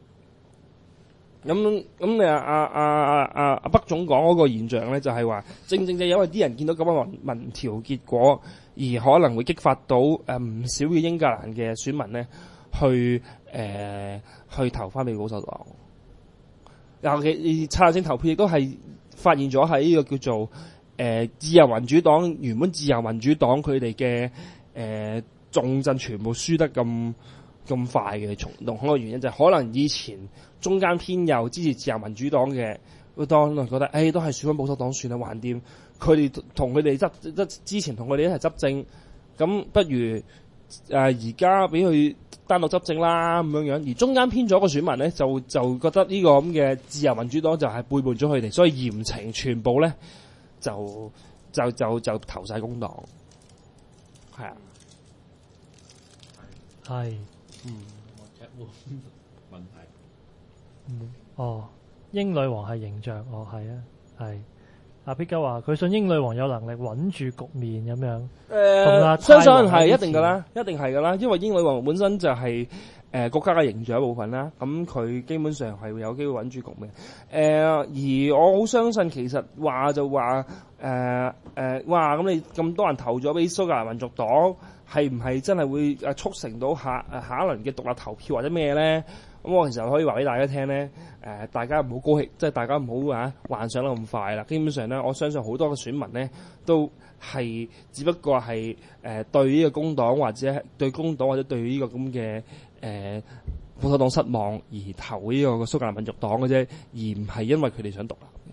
咁咁你阿阿阿阿阿阿北總講嗰個現象咧，就係話正正就因為啲人見到咁嘅民民調結果，而可能會激發到誒唔少嘅英格蘭嘅選民咧，去誒、呃、去投翻俾保守黨。尤其策略性投票亦都係發現咗喺呢個叫做誒、呃、自由民主黨，原本自由民主黨佢哋嘅誒重鎮全部輸得咁咁快嘅，從同一個原因就係可能以前中間偏右支持自由民主黨嘅，當覺得誒、哎、都係選翻保守黨算啦，橫掂佢哋同佢哋執執之前同佢哋一齊執政，咁不如誒而家俾佢單獨執政啦咁樣樣，而中間偏咗個選民咧就就覺得呢個咁嘅自由民主黨就係背叛咗佢哋，所以嚴懲全部咧就就就就投晒工黨，係啊， 係， 嗯，我 check 問題， 嗯，哦，英女王係形象，哦係啊，係。阿 P 哥話佢信英女王有能力穩住局面咁樣， 誒，相信係一定噶啦，一定係噶啦，因為英女王本身就係、是、誒、呃、國家嘅形象一部分啦，咁佢基本上係會有機會穩住局面。誒、呃，而我好相信其實話就話誒誒，哇咁你咁多人投咗俾蘇格蘭民族黨，係唔係真係會誒促成到下誒下一輪嘅獨立投票或者咩咧？咁我其實可以話俾大家聽咧，誒、呃、大家唔好高興，即係大家唔好啊幻想得咁快啦。基本上咧，我相信好多嘅選民咧都係只不過係誒、呃、對呢個工黨或者對工黨或者對呢個咁嘅誒保守黨失望而投呢個蘇格蘭民族黨嘅啫，而唔係因為佢哋想獨立。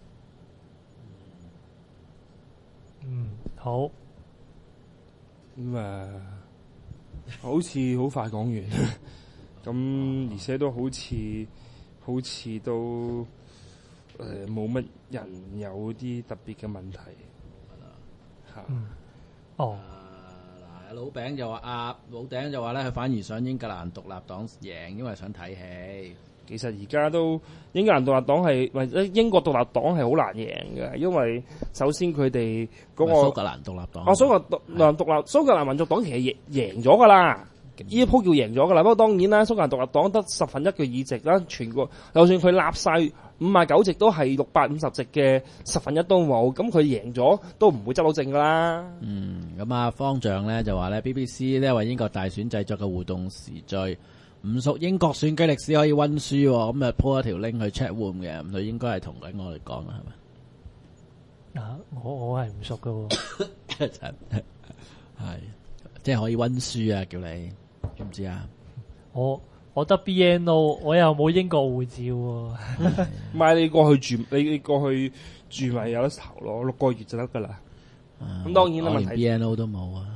嗯，好。 咁誒、呃，好似好快講完。咁而且都好似好似都誒冇乜人有啲特別嘅問題嚇。 嗯、哦， 嗱、啊，老餅就話啊，老頂就話咧，佢反而想英格蘭獨立黨贏，因為想睇戲。 其實而家都英格蘭獨立黨係或者英國獨立黨係好難贏嘅，因為首先佢哋嗰個蘇格蘭獨立黨， 啊蘇格蘭獨立蘇格蘭民族黨其實贏贏咗㗎啦。呢一鋪叫贏咗㗎啦，不過當然啦，蘇格蘭獨立黨得十分一嘅議席啦，全國就算佢立晒五十九席都係六百五十席嘅十分一都冇，咁佢贏咗都唔會執到政㗎啦。 嗯，咁啊方丈咧就話咧 B B C 咧為英國大選製作嘅互動時序，唔熟英國選舉歷史可以溫書，咁啊鋪一條 link 去 chat room 嘅，咁佢應該係同緊我哋講啦，係咪？ 啊，我我係唔熟㗎喎， 係即係可以溫書啊，叫你。知唔知啊？ 我我得 B N O， 我又冇英國護照喎。 唔係你過去住，你你過去住咪有得投咯，六個月就得噶啦。咁、啊、當然啦，問題我連 B N O 都冇啊。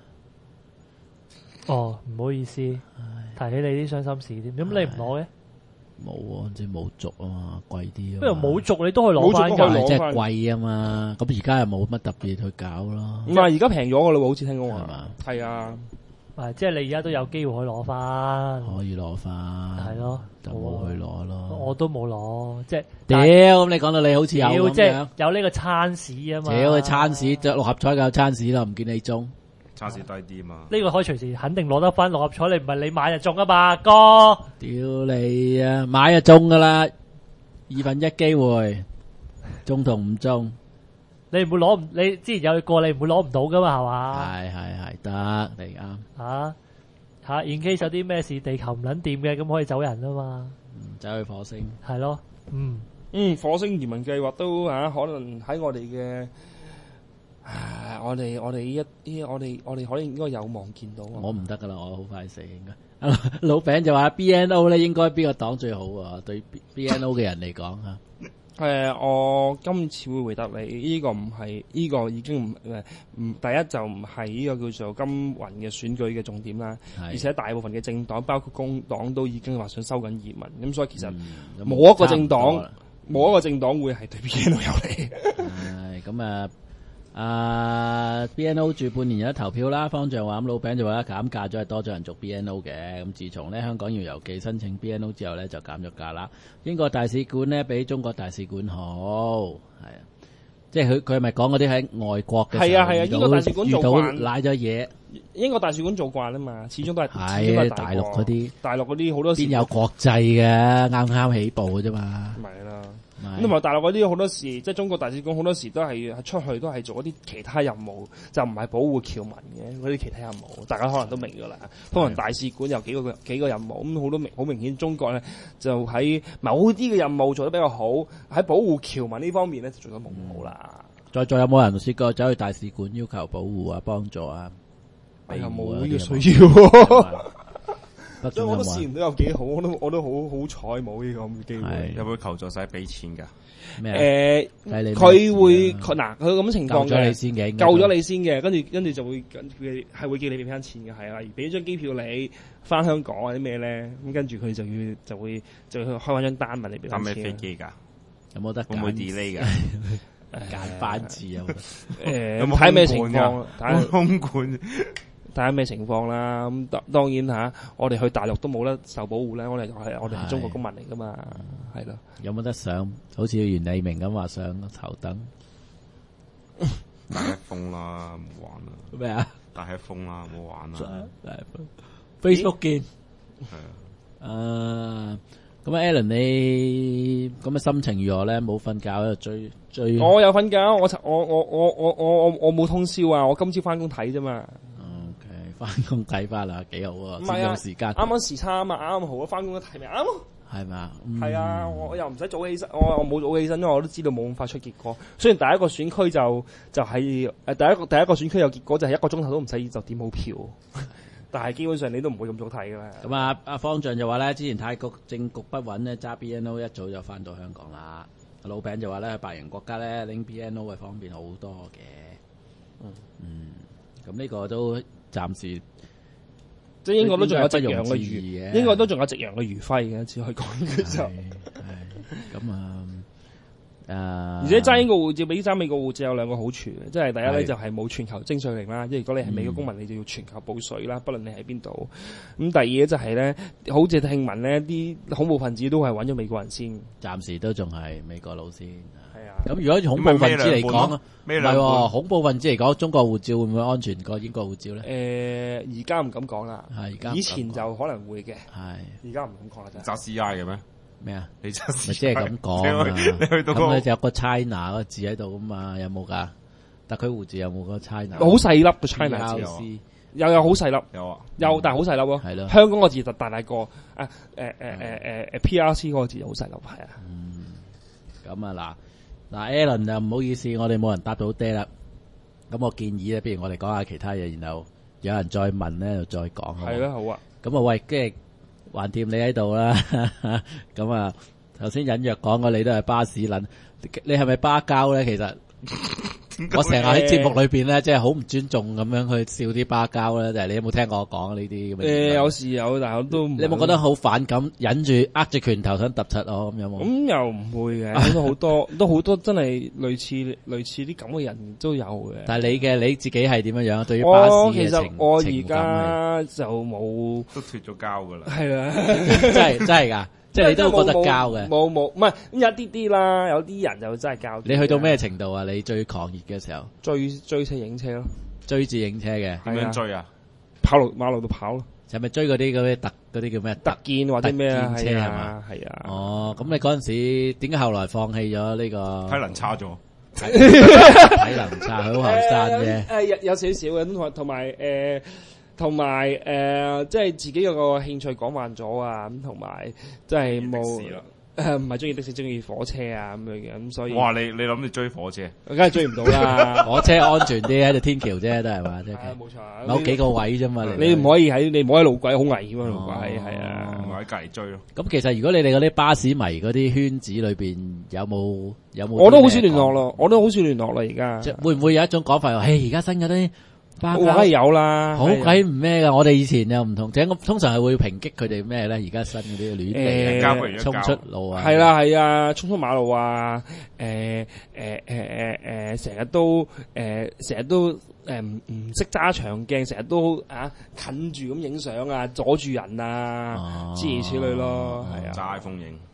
哦，唔好意思，提起你啲傷心事添。咁你唔攞嘅？ 冇啊，即係冇續啊嘛，貴啲啊。 不如冇續你都可以攞翻㗎， 即係貴啊嘛。咁而家又冇乜特別去搞咯。 唔係而家平咗噶啦，好似聽講話。 係嘛？ 係啊。 係，即係你而家都有機會可以攞翻， 可以攞翻，係咯， 就冇去攞咯。 我都冇攞，即係屌咁你講到你好似有咁樣， 即係有呢個餐市啊嘛。 屌佢餐市，就六合彩夠餐市啦，唔見你中， 餐市低啲啊嘛。 呢個可以隨時肯定攞得翻六合彩，你唔係你買就中啊嘛，哥。 屌你啊，買就中噶啦，二分一機會，中同唔中。 你唔會攞唔？你之前有過，你唔會攞唔到噶嘛？係嘛？ 係係係得，你啱。 吓吓，in case有啲咩事，地球唔捻掂嘅，咁可以走人啊嘛。 嗯，走去火星。 係咯，嗯嗯，火星移民計劃都吓、啊，可能喺我哋嘅，啊，我哋我哋呢一啲，我哋我哋可能應該有望見到。 我唔得噶啦，我好快死應該。老餅就話 B N O 咧，應該邊個黨最好啊？對 B N O 嘅人嚟講吓。 誒、呃，我今次會回答你，呢、這個唔係，呢、這個已經唔誒唔，第一就唔係呢個叫做金雲嘅選舉嘅重點啦，而且大部分嘅政黨，包括工黨都已經話想收緊移民，咁所以其實冇一個政黨，冇、嗯、一個政黨會係對 B N O 有利。 係咁啊！啊 B N O 住半年有得投票啦，方丈話咁老餅就話減價咗係多咗人續 B N O 嘅，咁自從咧香港要郵寄申請 B N O 之後咧就減咗價啦。英國大使館咧比中國大使館好，係啊， 即係佢佢係咪講嗰啲喺外國嘅？ 係啊係啊， 遇到英國大使館遇到做慣， 賴咗嘢， 英國大使館做慣啦嘛，始終都係係始終都係大陸嗰啲， 大陸嗰啲好多時邊有國際嘅？啱啱起步嘅啫嘛。 咪啦。 係咁同埋大陸嗰啲好多時，即係中國大使館好多時都係出去都係做一啲其他任務，就唔係保護僑民嘅嗰啲其他任務。大家可能都明㗎啦。通常大使館有幾個幾個任務，咁好多明好明顯，中國咧就喺某啲嘅任務做得比較好，喺保護僑民呢方面咧就做得冇咁好啦。 在座有冇人試過走去大使館要求保護啊、幫助啊？ 哎呀，冇呢呢個需要。 不所以我都中有冇試唔到有幾好，我都我都好好彩冇呢個咁嘅機會。 係有冇求助使俾錢㗎？ 咩啊？ 誒， 睇你咩佢會事啊佢嗱佢咁情況救咗你嘅， 先嘅， 救咗你先嘅，跟住跟住就會佢係會叫你俾翻錢嘅，係啊，例如俾張機票你翻香港或者咩咧，咁跟住佢就要就會就會開翻張單問你俾搭咩翻錢啊。 飛機㗎？ 有冇得會唔會揀 delay 㗎？ 揀班次啊？ 誒， 有冇睇咩情空管㗎況，睇空管睇下咩情況啦。咁當當然嚇，我哋去大陸都冇得受保護咧，我哋係我哋係中國公民嚟噶嘛，係咯。 有冇得上？好似袁利明咁話上頭等大一封啦，唔好玩啦。 咩啊大一封啦，唔好玩啦。 ？Facebook 見。 係啊， 誒，咁啊，Alan 你咁啊心情如何咧？冇瞓覺喺度追追。 我有瞓覺，我尋我我我我我我我冇通宵啊！我今朝翻工睇啫嘛。 OK，翻工睇翻啦，幾好啊！ 唔係啊佔用時間。 啱啱時差啊嘛，啱啱好啊！翻工都睇咪啱咯。 係嘛？ 係啊，我我又唔使早起身，我我冇早起身，因為我都知道冇咁快出結果。雖然第一個選區就就係誒第一個第一個選區有結果，就係一個鐘頭都唔使就點好票。但係基本上你都唔會咁早睇噶啦。 咁啊，阿方丈就話咧，之前泰國政局不穩咧，揸 B N O 一早就翻到香港啦。老餅就話咧，白人國家咧拎 B N O 係方便好多嘅。嗯嗯，咁呢個都暫時即係英國都仲有夕應該陽嘅不容置疑餘， 嘅英國都仲有夕陽嘅餘暉嘅，只可以講嘅就。 係係咁啊誒， 而且揸英國護照比揸美國護照有兩個好處嘅，即係第一咧係就係冇全球徵稅令啦，即係如果你係美國公民，你就要全球報稅啦，不論你喺邊度。咁第二咧就係咧，好似聽聞咧啲恐怖分子都係揾咗美國人先。 暫時都仲係美國佬先。 係啊， 咁如果恐怖分子嚟講啊，唔係咩兩半喎，恐怖分子嚟講，中國護照會唔會安全過英國護照咧？ 誒而家唔敢講啦， 係而家唔敢講以前就可能會嘅， 係而家唔敢講啦真係。 揸 C I 嘅咩？ 咩啊？ 你揸咪 C I 即係咁講啊！ 你去你去到咁嗰個咧就有個 China 嗰個字喺度噶嘛？有冇㗎？特區護照有冇嗰個 China？ 好細粒嘅 China 字， P R C 又有好細粒， 有啊， 有但係好細粒咯。 係咯香港個字就大大個，誒誒誒誒誒誒 P R C 嗰個字就好細粒，係啊。 咁啊嗱嗱 Alan 就唔好意思，我哋冇人答到爹啦。咁我建議咧，不如我哋講下其他嘢，然後有人再問咧就再講。 係啦，好啊。 咁啊喂，即係橫掂你喺度啦。咁啊，頭先隱約講過你都係巴士撚，你係咪巴膠咧？其實我成日喺節目裏邊咧，即係好唔尊重咁樣去笑啲巴膠咧。就係你有冇聽過我講呢啲咁嘅誒嘢？ 有時有，但係我都唔你有冇覺得好反感，忍住握住拳頭想揼柒我咁有冇？ 咁又唔會嘅，都好多都好多真係類似類似啲咁嘅人都有嘅。 但係你嘅你自己係點樣樣？對於巴士我其嘅情實我而情感係家就冇都脱咗膠噶啦。 係啦， 真係真係㗎，即係你都覺得交嘅。 冇冇唔係咁有啲啲啦，有啲人就真係交。 你去到咩程度啊？你最狂熱嘅時候， 追追車影車咯， 追住影車嘅， 點樣追啊？ 跑路馬路度跑咯， 係咪追嗰啲嗰啲特嗰啲叫咩特見或者咩啊？ 特見車係嘛係啊，係啊。 哦，咁你嗰陣時點解後來放棄咗呢個體能差咗， 體能差，佢好後生啫。 誒有有少少嘅，同埋同埋誒，同埋誒，即係自己有個興趣廣泛咗啊，咁同埋即係冇的士啦誒唔係中意的士，中意火車啊咁樣嘅，咁所以哇！你你諗住追火車？ 梗係追唔到啦。 火車安全啲喺度天橋啫，都係嘛？即係係啊，冇錯。 某幾個位啫嘛。 你唔可以喺你唔好喺路軌，好危險啊！路軌係我啊。 喺隔離追咯。 咁其實如果你哋嗰啲巴士迷嗰啲圈子裏邊有冇有冇？ 我都好少聯絡咯，我都好少聯絡啦，而家。 即係會唔會有一種講法話，誒而家新嗰啲巴我梗係有啦， 好鬼唔咩噶，我哋以前又唔同，即係通常係會抨擊佢哋咩咧？而家新嗰啲亂誒嚟交不如一交衝出路啊！ 係啦係啊，衝出馬路啊，誒誒誒誒誒，成日都誒成日都誒唔唔識揸長鏡，成日都啊近住咁影相啊，阻住人啊， 哦諸如此類咯，係啊。 揸 iPhone 影，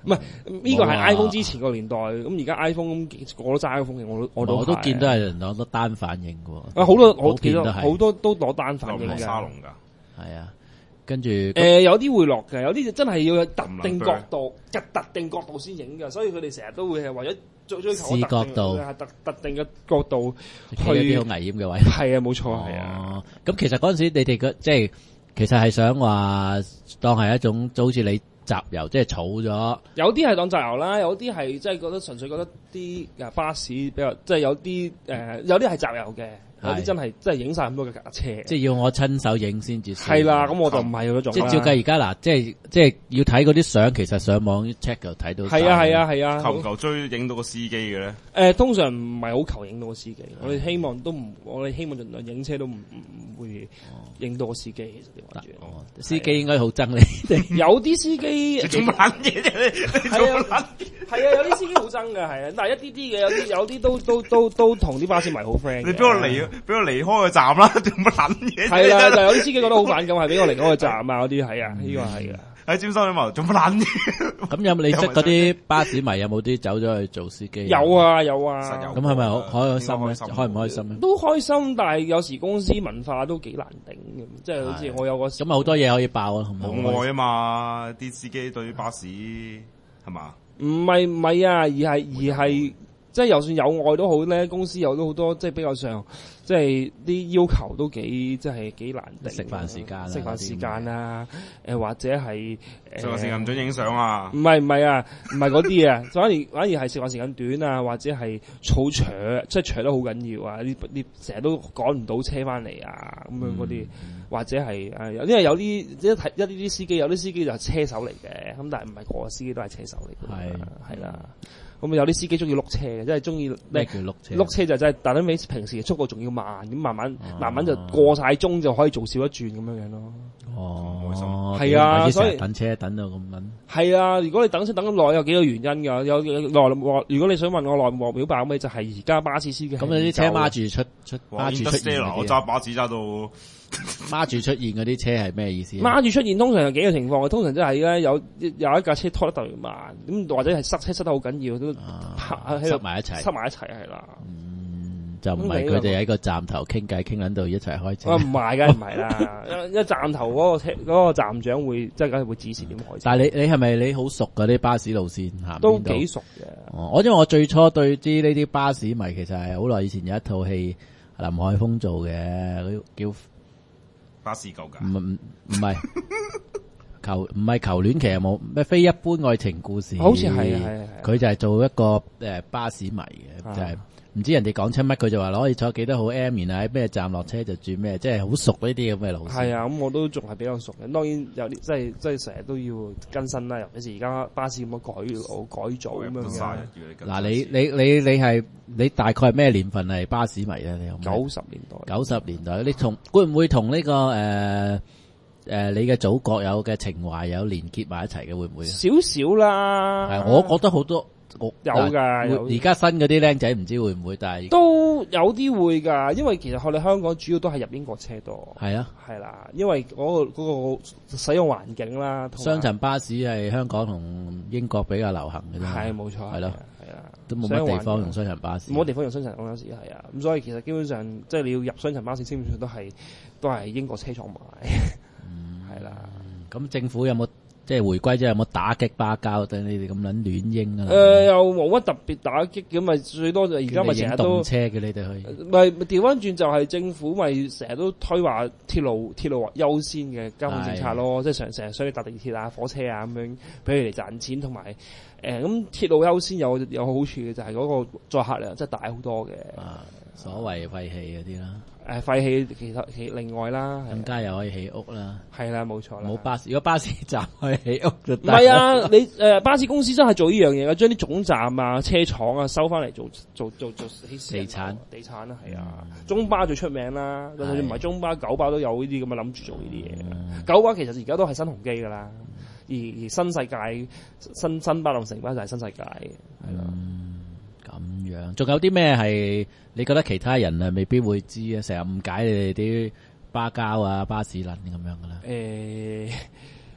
唔係呢個係 iPhone 之前個年代，咁而家 iPhone 個個都揸 iPhone 嘅，我都我都我都見到係人攞得單反應嘅喎。 啊，好多我其實普遍都係好多都攞單反應落㗎。 沙龍㗎。 係啊，跟住誒有啲會落嘅，有啲就真係要有特定角度，特特定角度先影㗎，所以佢哋成日都會係為咗追追求視角度係特特定嘅角度企一去啲好危險嘅位。 係啊，冇錯係啊。 哦，咁其實嗰陣時你哋嘅即係其實係想話當係一種就好似你集郵，即係儲咗。 有啲係當集郵啦，有啲係即係覺得純粹覺得啲誒巴士比較即係有啲誒、呃、有啲係集郵嘅，有啲真係真係影晒咁多嘅架車。 即係要我親手影先至算。 係啦，咁我就唔係嗰種啦。 即係照計而家嗱，即係即係要睇嗰啲相，其實上網 check 就睇到。 係啊係啊係啊！ 求唔求追影到個司機嘅咧？ 誒，通常唔係好求影到個司機，我哋希望都唔，我哋希望盡量影車都唔唔會影到個司機。其實點話哦，司機應該好憎你哋。 有啲司機你做乜撚嘢啫？你做乜撚？ 係啊，有啲司機好憎嘅，係啊，但係一啲啲嘅，有啲有啲都都都都同啲巴士迷好 friend。 你俾我離，俾我離開個站啦！做乜撚嘢？ 係啦，就有啲司機覺得好反感，係俾我離開個站啊嗰啲，係啊，呢個係啊。 喺尖沙咀碼頭做乜撚嘢？ 咁有冇你識嗰啲巴士迷有冇啲走咗去做司機？ 有啊有啊。 實有咁係咪好開心咧？ 應該開心開唔開心咧？ 都開心，但係有時公司文化都幾難頂嘅，即係好似我有個咁好多嘢可以爆啊！ 冇愛啊嘛，啲司機對巴士係嘛？ 唔係唔係啊，而係而係即係就算有愛都好咧，公司有都好多即係比較上即係啲要求都幾即係幾難定。 食飯時間啊食飯時間啊，誒或者係食飯時間唔准影相啊！ 唔係唔係啊，唔係嗰啲啊，反而反而係食飯時間短啊，或者係儲長，即係長得好緊要啊！呢呢成日都趕唔到車翻嚟啊，咁樣嗰啲，或者係誒，因為有啲一睇一啲啲司機，有啲司機就係車手嚟嘅，咁但係唔係個個司機都係車手嚟嘅，係係啦。咁有啲司機中意碌車嘅，即係中意咩叫碌車？ 碌車就真係，但係比平時嘅速度仲要慢，咁慢慢、啊、慢慢就過晒鐘就可以做少一轉咁樣樣咯。 哦， 係啊，所以等車等到咁撚。 係啊，如果你等車等咁耐，有幾個原因㗎。有內幕，如果你想問我內幕表白咁，就係而家巴士司機咁你啲車孖住出出孖住出現我揸巴士揸到孖住出現嗰啲車係咩意思？ 孖住出現通常有幾個情況，通常即係咧有有一架車拖得特別慢，咁或者係塞車塞得好緊要，都塞埋一齊， 塞埋一齊係啦。 嗯，就唔係佢哋喺個站頭傾偈傾緊到一齊開車。 唔係梗係唔係啦，一站頭嗰個車嗰個站長會即係梗係會指示點開車。 但係你你係咪你好熟嗰啲巴士路線行？ 都幾熟嘅。 哦，我因為我最初對知呢啲巴士迷，其實係好耐以前有一套戲林海峰做嘅，叫巴士狗㗎。 唔唔唔係求唔係求戀，其實冇咩非一般愛情故事。 好似係啊係啊， 佢就係做一個誒巴士迷嘅，就係唔知人哋講親乜，佢就話攞可以坐幾多號 M，然後喺咩站落車就轉咩，即係好熟呢啲咁嘅路線。係啊，咁我都仲係比較熟嘅。當然有啲即係即係成日都要更新啦，尤其是而家巴士咁樣改改造咁樣嘅。 嗱，你你你你係你大概係咩年份係巴士迷咧？你有冇？ 九十年代。 九十年代，你同會唔會同呢個誒誒你嘅祖國有嘅情懷有連結埋一齊嘅？會唔會？ 少少啦。 係，我覺得好多。 有㗎， 而家新嗰啲僆仔唔知會唔會，但係都有啲會㗎，因為其實我哋香港主要都係入英國車多。 係啊， 係啦，因為嗰個嗰個使用環境啦， 雙層巴士係香港同英國比較流行嘅啫。 係冇錯， 係咯， 係啊， 都冇乜地方用雙層巴士， 冇地方用雙層嗰陣時係啊，咁所以其實基本上即係你要入雙層巴士，基本上都係都係英國車廠買，係啦。 咁政府有冇？即係回歸之後有冇打擊巴膠？等你哋咁撚亂英啊？ 誒、呃，又冇乜特別打擊咁，咪最多就而家咪成日都動車嘅你哋去， 咪調翻轉就係政府咪成日都推話鐵路鐵路優先嘅交通政策咯，即係成成日想你搭地鐵啊、火車啊咁樣，俾佢嚟賺錢，同埋誒咁鐵路優先有有好處嘅就係嗰個載客量真係大好多嘅。 啊，所謂廢氣嗰啲啦。 誒廢氣其實其另外啦， 更加又可以起屋啦， 係啦冇錯啦。 冇巴士，如果巴士站可以起屋就得。 唔係啊，你誒、呃、巴士公司真係做呢樣嘢嘅，將啲總站啊、車廠啊收翻嚟做做做做起地產地產啦，係啊。中巴最出名啦，就算唔係中巴，九巴都有呢啲咁嘅諗住做呢啲嘢。嗯、九巴其實而家都係新鴻基噶啦，而而新世界新新巴同城巴就係新世界嘅，係咯。 咁樣，仲有啲咩係你覺得其他人啊未必會知啊？成日誤解你哋啲巴膠啊、巴士撚咁樣噶啦。 誒、欸，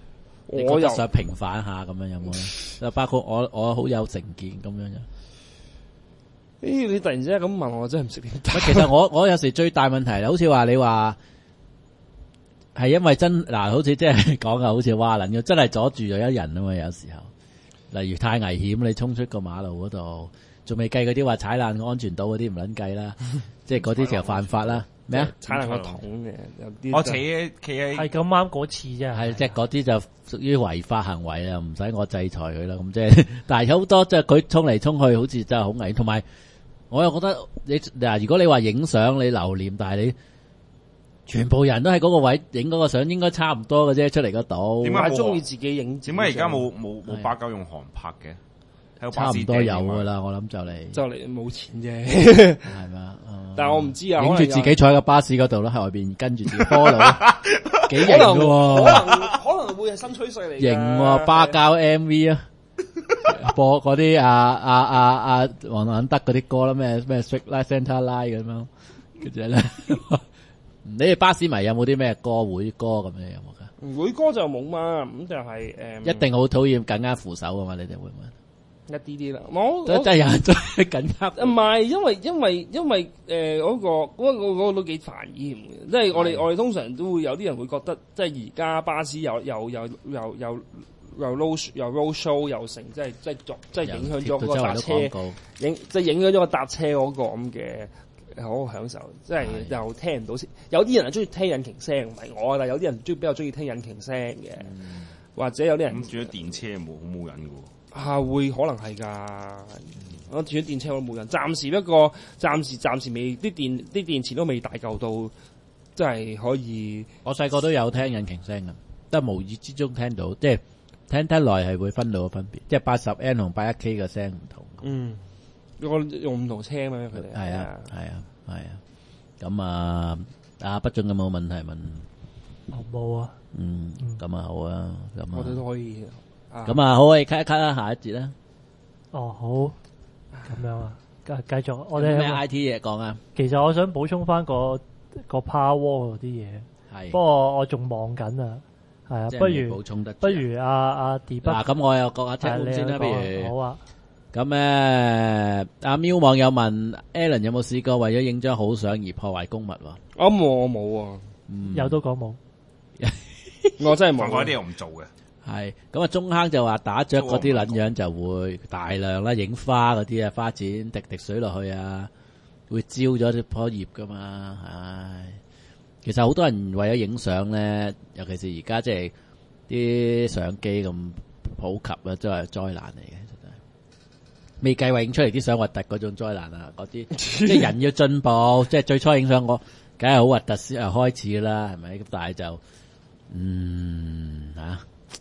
你覺我又得想平反下咁樣有冇咧？就包括我我好有成見咁樣啫。 咦，你突然之間咁問我，真係唔識點答。 其實我我有時最大問題好似話你話係因為真嗱，好似即係講啊，好似蛙撚嘅，真係阻住咗一人啊嘛。有時候，例如太危險，你衝出個馬路嗰度，仲未計嗰啲話踩爛安全島嗰啲唔撚計啦，即係嗰啲就犯法啦。咩啊？ 踩爛個桶嘅，有啲我企喺企喺係咁啱嗰次啫。 係即係嗰啲就屬於違法行為啊，唔使我制裁佢啦。咁即係，但係有好多即係佢衝嚟衝去，好似真係好危險。同埋我又覺得你嗱，如果你話影相你留念，但係你全部人都喺嗰個位影嗰個相，應該差唔多嘅啫。出嚟嗰度點解我中意自己影。 點解而家冇冇冇八九用航拍嘅？喺個差巴士唔多有頂啊噶啦，我諗就嚟就你冇錢啫， 係嘛？嗯但係我唔知啊。 影住可能有自己坐喺個巴士嗰度啦，喺外邊跟住自己 follow，幾型可能可噶喎， 能可能會係新趨勢嚟嘅。 型喎，巴交 M V 啊，播嗰啲啊啊啊啊黃蘭德嗰啲歌啦，咩咩 Sweet Like Santa Line 咁樣，跟住咧，你哋巴士迷有冇啲咩歌會歌咁樣有冇噶？ 會歌就冇嘛，咁就係誒一定好討厭緊握扶手噶嘛？你哋會唔會？ 一啲啲啦。我真真係有人真係緊握。 唔係，因為因為因為誒嗰個嗰個嗰個都幾煩厭嘅，即係我哋我哋通常都會有啲人會覺得，即係而家巴士又又又又又又 road 又 road show 又成，即係即係作即係影響咗嗰個搭車，影即係影響咗個搭車嗰個咁嘅好享受，即係又聽唔到聲。有啲人係中意聽引擎聲，唔係我，但係有啲人中比較中意聽引擎聲嘅，或者有啲人咁住咗電車冇好冇癮嘅喎。 啊，會可能係㗎。我轉咗電車我冇人，暫時一個暫時暫時未啲電啲電池都未大嚿到，即係可以。 我細個都有聽引擎聲嘅，都係無意之中聽到，即係聽得耐係會分到個分別，即係八十 N 同八一 K 嘅聲唔同。 嗯，用用唔同車咩？佢哋係啊係啊係啊。咁啊，阿不准有冇問題問？ 我冇啊。 嗯，咁啊好啊，咁啊。 我哋都可以。 咁啊，好，我哋 cut 一 cut 啦，下一節啦。 哦，好，咁樣啊，繼繼續，我哋咩 I T 嘢講啊？ 其實我想補充翻個個 Power Wall 嗰啲嘢， 係， 不過我仲望緊啊，係啊，不即係未如補充得。 不如阿阿 D 北嗱，咁我又講下係你聽先啦，不如。 好啊。 咁咧，阿喵網友問 Alan 有冇試過為咗影張好相而破壞公物喎？ 我冇，我冇啊， 有都講冇， 我真係冇。 嗰啲我唔做嘅。 係咁啊！中坑就話打雀嗰啲撚樣就會大量啦，影花嗰啲啊，花剪滴滴水落去啊，會焦咗啲棵葉噶嘛。唉，其實好多人為咗影相咧，尤其是而家即係啲相機咁普及啊，真係災難嚟嘅，真係。未計話影出嚟啲相核突嗰種災難啊，嗰啲即係人要進步，即係最初影相我梗係好核突先係開始啦，係咪？咁但係就嗯啊。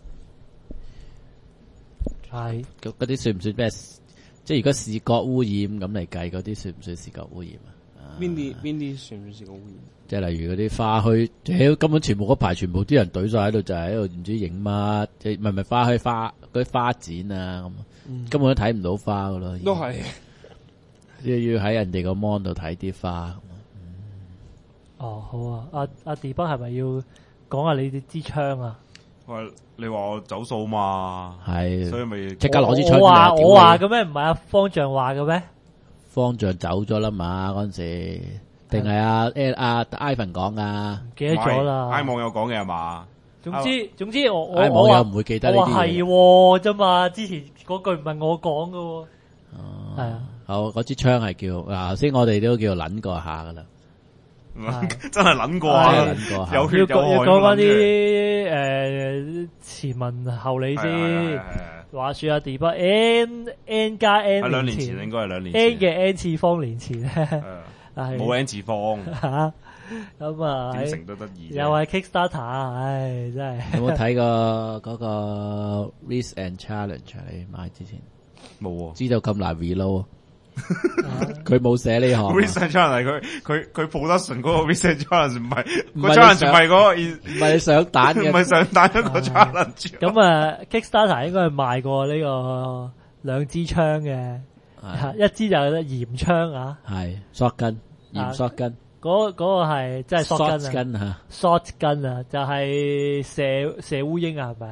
係嗰嗰啲算唔算咩？即係如果視覺污染咁嚟計，嗰啲算唔算視覺污染啊？ 邊啲邊啲算唔算視覺污染？ 即係例如嗰啲花墟，屌根本全部嗰排全部啲人懟晒喺度，就係喺度唔知影乜，即係唔係唔係花墟花嗰啲花展啊咁，嗯、根本都睇唔到花噶咯。 都係要要喺人哋個 mon 度睇啲花。 嗯、哦，好啊，阿阿 D 北係咪要講下你哋支槍啊？ 喂，你話我走數嘛？ 係， 所以咪即刻攞支槍。 我話我話嘅咩？唔係阿方丈話嘅咩？ 方丈走咗啦嘛，嗰陣時定係阿阿 Ivan 講噶？ 唔記得咗啦。 I 網友講嘅係嘛？ 總之總之我我 I 我網友唔會記得呢啲嘢。 我話係啫嘛，之前嗰句唔係我講嘅。 哦， 係啊。 好，嗰支槍係叫嗱，頭先我哋都叫捻過下噶啦。 真係諗過啊！有血有要要講翻啲誒前文後理先。話說阿 D 北 n n 加 n 兩年前應該係兩年前 n 嘅 n 次方年前咧， 冇 n 次方吓咁啊， 點成都得意。 又係 Kickstarter，唉，真係。 有冇睇過嗰個 Risk and Challenge？你買之前冇， 知道咁難 reload。佢冇寫呢行。 Research challenge 佢佢佢 production 嗰個 research challenge 唔係個 challenge 唔係嗰個， 唔係上彈嘅， 唔係上彈一個 challenge。 咁啊 ，Kickstarter 應該係賣過呢個兩支槍嘅，一支就係鹽槍啊， 係 shotgun 鹽 shotgun， 嗰嗰個係即係 shotgun 啊 ，shotgun 啊，就係射射烏蠅啊，係咪啊？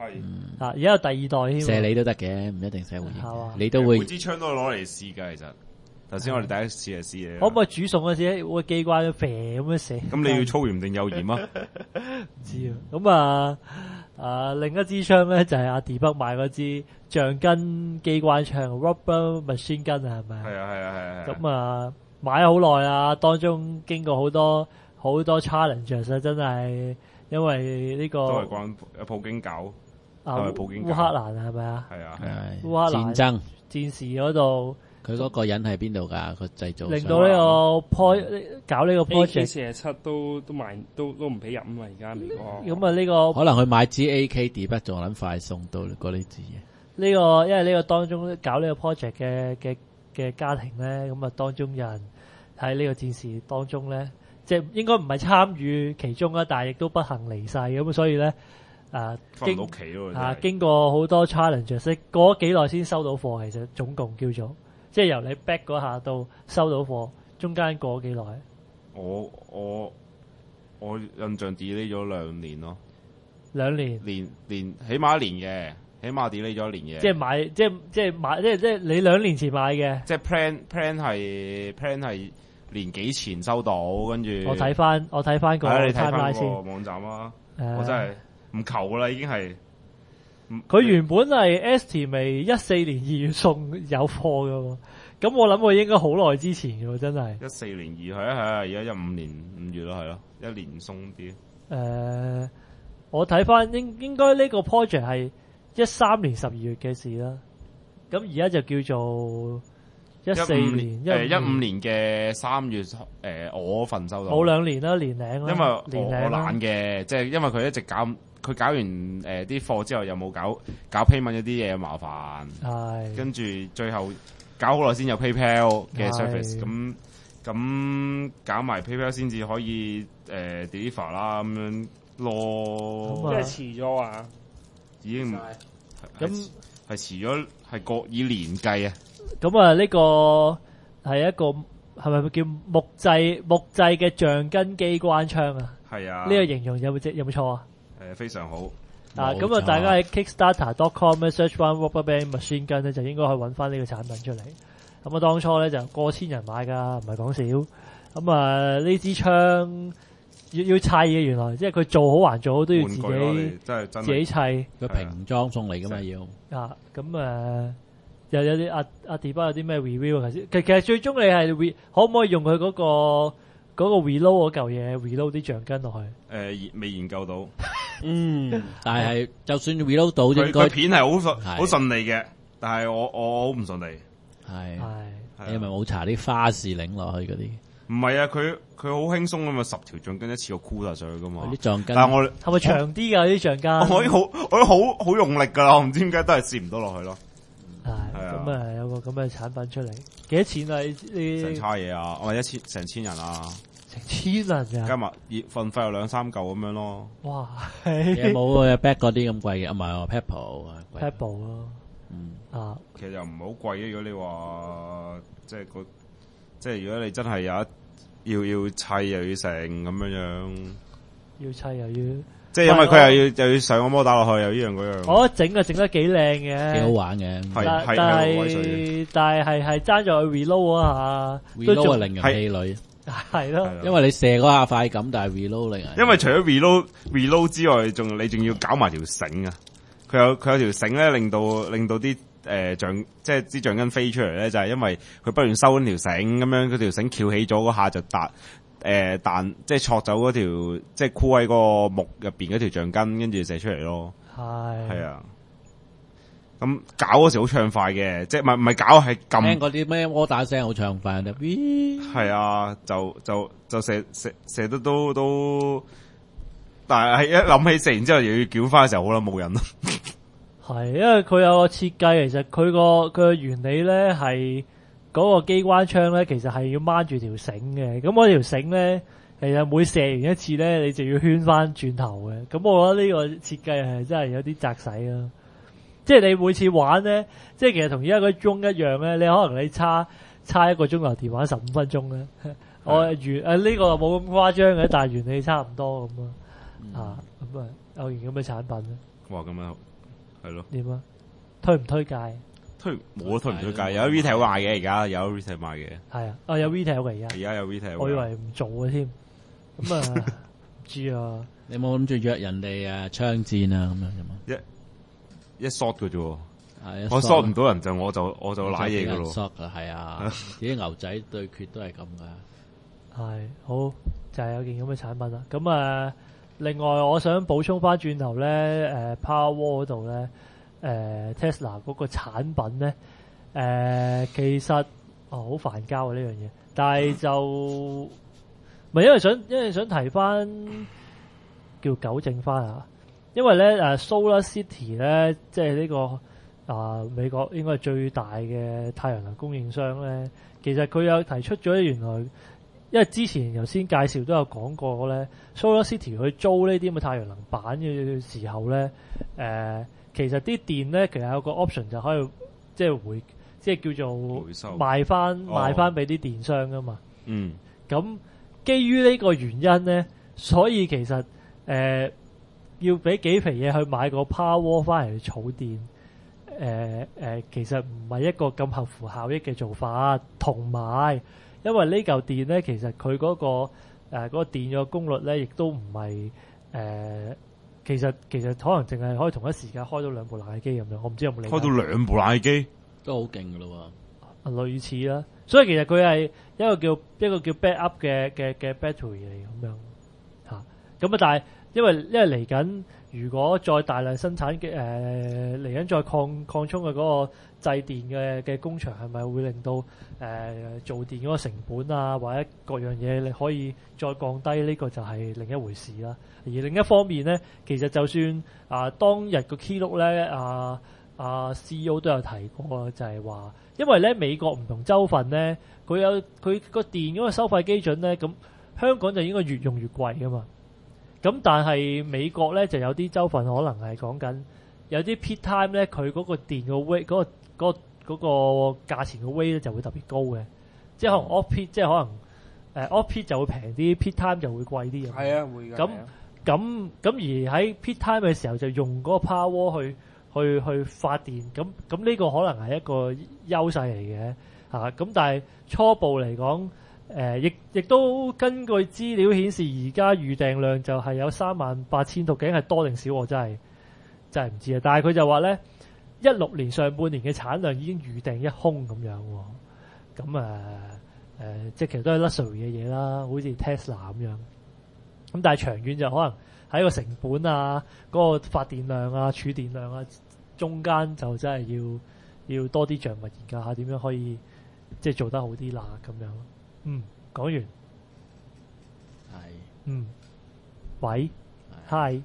係啊，而家有第二代添喎。 射你都得嘅，唔一定射回應係嘛， 你都會每支槍都攞嚟試㗎，其實頭先我哋第一次係試嘅。 可唔可以煮餸嗰時會機關啡咁樣射？ 咁你要粗鹽定幼鹽啊？ 唔知啊。咁啊啊另一支槍咧就係阿 D 北買嗰支橡筋機關槍 Rubber Machine Gun 啊，係咪？ 係啊係啊係啊。 咁啊買咗好耐啊，當中經過好多好多 challenges 啊，真係因為呢、這個都係關普京搞。 啊係咪普京搞烏克蘭係咪啊？ 係啊係啊。 係烏克蘭戰爭， 戰士嗰度佢嗰個人喺邊度㗎？佢製造令到呢個 pro 搞呢個 A K project， 四十七都都賣都都唔俾入啊嘛！而家美國咁啊呢個可能佢買支 A K 碟筆仲撚快送到過呢支嘢。 呢、個因為呢個當中搞呢個 project 嘅嘅嘅家庭咧，咁啊當中有人喺呢個戰事當中咧，即係應該唔係參與其中啦，但係亦都不幸離世咁，所以咧啊經翻唔到屋企咯。 啊真係經過好多 challenges，過咗幾耐先收到貨，其實總共叫做即係由你 back 嗰下到收到貨，中間過咗幾耐？ 我我我印象 delay 咗兩年咯， 兩年， 年年起碼一年嘅，起碼 delay 咗一年嘅。 即係買，即係即係買，即係即係你兩年前買嘅。 即係 plan plan 係 plan 係年幾前收到，跟住我睇翻我睇翻個係啊，你睇 timeline 翻先個。網站啊， 誒我真係唔求噶啦，已經係。 佢原本係 estimate 一四年二月送有貨噶喎，咁我諗佢應該好耐之前嘅喎，真係。 一四年二係啊係啊，而家一五年五月咯，係咯，一年鬆啲。 誒、我睇翻應應該呢個 project 係一三年十二月嘅事啦，咁而家就叫做一四五年誒一五年嘅三月誒、呃我份收到。 冇兩年啦，年零啦， 因為我年我零啦懶嘅，即係因為佢一直搞，佢搞完誒啲貨之後又冇搞搞 payment 嗰啲嘢麻煩， 係跟住最後搞好耐先有 PayPal 嘅係 service，咁咁搞埋 PayPal 先至可以誒、呃 deliver 啦咁樣咯咁，啊即係遲咗啊！ 已經咁係係遲咗係個以年計啊， 咁啊呢個係一個係咪叫木製木製嘅橡筋機關槍啊？ 係啊， 呢、個形容有冇有冇錯啊？ 誒非常好， 啊， 冇咁啊， 錯大家喺 Kickstarter dot com 咧 search 翻 Rubber Band Machine Gun 咧，就應該可以揾翻呢個產品出嚟。咁啊，當初咧就過千人買㗎，唔係講笑。咁啊，呢支槍要要砌嘅，原來即係佢做好還做好都要自玩具咯， 己你真係真自己係砌個瓶裝送嚟噶嘛要。 啊。咁誒、呃又有啲阿阿 D 巴有啲咩 review 啊？其實其實最終你係 re 可唔可以用佢嗰、個嗰、個 reload 嗰嚿嘢 reload 啲橡筋落去？ 誒研未研究到。 嗯， 但係就算 reload 到佢應該佢片係好順係好順利嘅，但係我我好唔順利。 係係係你係咪冇搽啲花士擰落去嗰啲？ 唔係啊，佢佢好輕鬆咁嘛，十條橡筋一次過箍晒上去噶嘛啲。橡筋但係我係咪長啲㗎啲橡筋？ 我可以好我都好好用力噶啦，我唔知點解都係試唔到落去咯。 係係啊咁啊，有個咁嘅產品出嚟，幾多錢啊？呢成呢差嘢啊，我係一千成千人啊， 成千人㗎， 加埋熱份費有兩三嚿咁樣咯。 哇有係冇嘅 back 嗰啲咁貴嘅？啊唔係喎，Pebble 啊貴 ！Pebble 咯， 嗯， 啊其實又唔係好貴嘅，如果你話即係個即係如果你真係有一要要砌又要成咁樣樣， 要砌又要， 即係因為佢又要又要上個摩打落去，又呢樣嗰樣。 我覺得整啊整得幾靚嘅， 幾好玩嘅。 係但係但係好威水嘅係但係係係爭咗去 reload 嗰下，都 reload 仲係令人氣餒， 係咯， 係因為你射嗰下快感，但係 reload 令人因為除咗 reload reload 之外，仲你仲要搞埋條繩啊！佢有佢有條繩咧，令到令到啲誒橡即係啲橡筋飛出嚟咧，就係、因為佢不斷收緊條繩咁樣，嗰條繩翹起咗嗰下就彈誒彈，即係戳走嗰條即係箍喺個木入邊嗰條橡筋，跟住射出嚟咯。 係係啊，咁搞嗰時好暢快嘅，即係唔係唔係搞係聽撳。 嗰啲咩摩打聲好暢快，就係啊，就就就射射射得都都，但係一諗起射完之後又要繳翻嘅時候，好啦冇癮咯。 係，因為佢有個設計，其實佢個佢嘅原理咧係嗰個機關槍咧，其實係要掹住條繩嘅。咁嗰條繩咧，其實每射完一次咧，你就要圈翻轉頭嘅。咁我覺得呢個設計係真係有啲窄使啦。即係你每次玩咧，即係其實同而家嗰鐘一樣咧，你可能你差差一個鐘頭電玩十五分鐘咧。我原誒呢個冇咁誇張嘅，但係原理差唔多咁啊。啊，咁啊有件咁嘅產品咧。 哇，咁樣係咯， 點啊？推唔推介？ 推冇推唔推介？有 retail 賣嘅，而家有 retail 賣嘅。 係啊，哦有 retail 嘅而家。 而家有 retail。 我以為唔做嘅添。咁啊，唔知啊。 你冇諗住約人哋啊槍戰啊咁樣啫嘛？ 一一 shot 嘅啫喎。 係我 shot 唔到人就我就我就瀨嘢噶咯。 shot 噶係啊，啲牛仔對決都係咁噶。 係好就係有件咁嘅產品啦。咁啊，另外我想補充翻轉頭咧，誒 Powerwall 嗰度咧。誒、呃、Tesla 嗰個產品咧，誒、呃、其實哦好煩交啊呢樣嘢，但係就唔係因為想因為想提翻叫糾正翻啊，因為咧誒 Solar City 咧，即係呢、這個啊、呃、美國應該係最大嘅太陽能供應商咧，其實佢有提出咗原來，因為之前頭先介紹都有講過咧 ，Solar City 去租呢啲咁嘅太陽能板嘅時候咧，誒、呃。其實啲電咧，其實有個 option 就可以即係回，即係叫做賣翻賣翻俾啲電商噶嘛。 嗯。 咁基於呢個原因咧，所以其實誒、呃、要俾幾皮嘢去買個 Powerwall 翻嚟去儲電，誒、呃、誒、呃、其實唔係一個咁合乎效益嘅做法。同埋因為呢嚿電咧，其實佢嗰、嗰個誒嗰、呃嗰個電嘅功率咧，亦都唔係誒。呃其實其實可能淨係可以同一時間開到兩部冷氣機咁樣，我唔知有冇理解。 開到兩部冷氣機都好勁噶咯喎， 類似啦。所以其實佢係一個叫一個叫 backup 嘅嘅嘅 battery 嚟咁樣嚇。咁啊，但係因為因為嚟緊，如果再大量生產嘅誒嚟緊再擴擴充嘅嗰個製電嘅嘅工場，係咪會令到誒、呃、做電嗰個成本啊，或者各樣嘢你可以再降低？呢、這個就係另一回事啦。而另一方面咧，其實就算啊、呃、當日個 keynote 咧，啊啊 C E O 都有提過，就係、是、話，因為咧美國唔同州份咧，佢有佢個電嗰個收費基準咧，咁香港就應該越用越貴噶嘛。咁但係美國咧就有啲州份可能係講緊有啲 peak time 咧，佢嗰個電個 weight 嗰、嗰個嗰、嗰個價錢嘅 weight 咧就會特別高嘅，即係可能 off peak 即係可能誒 off peak 就會平啲 peak time 就會貴啲嘅。 係啊，會㗎。 咁咁咁而喺 peak time 嘅時候就用嗰個 Powerwall 去去去發電，咁咁呢個可能係一個優勢嚟嘅嚇。咁但係初步嚟講，誒亦亦都根據資料顯示，而家預訂量就係有三萬八千度，究竟係多定少？我真係真係唔知啊！但係佢就話咧，一六年上半年嘅產量已經預訂一空咁樣喎。咁誒誒，即係其實都係 luxury 嘅嘢啦，好似 Tesla 咁樣。咁但係長遠就可能喺個成本啊、嗰、嗰個發電量啊、儲電量啊中間就真係要要多啲著墨研究下點樣可以即係做得好啲啦咁樣。嗯，講完。 係。 嗯。喂。Hi。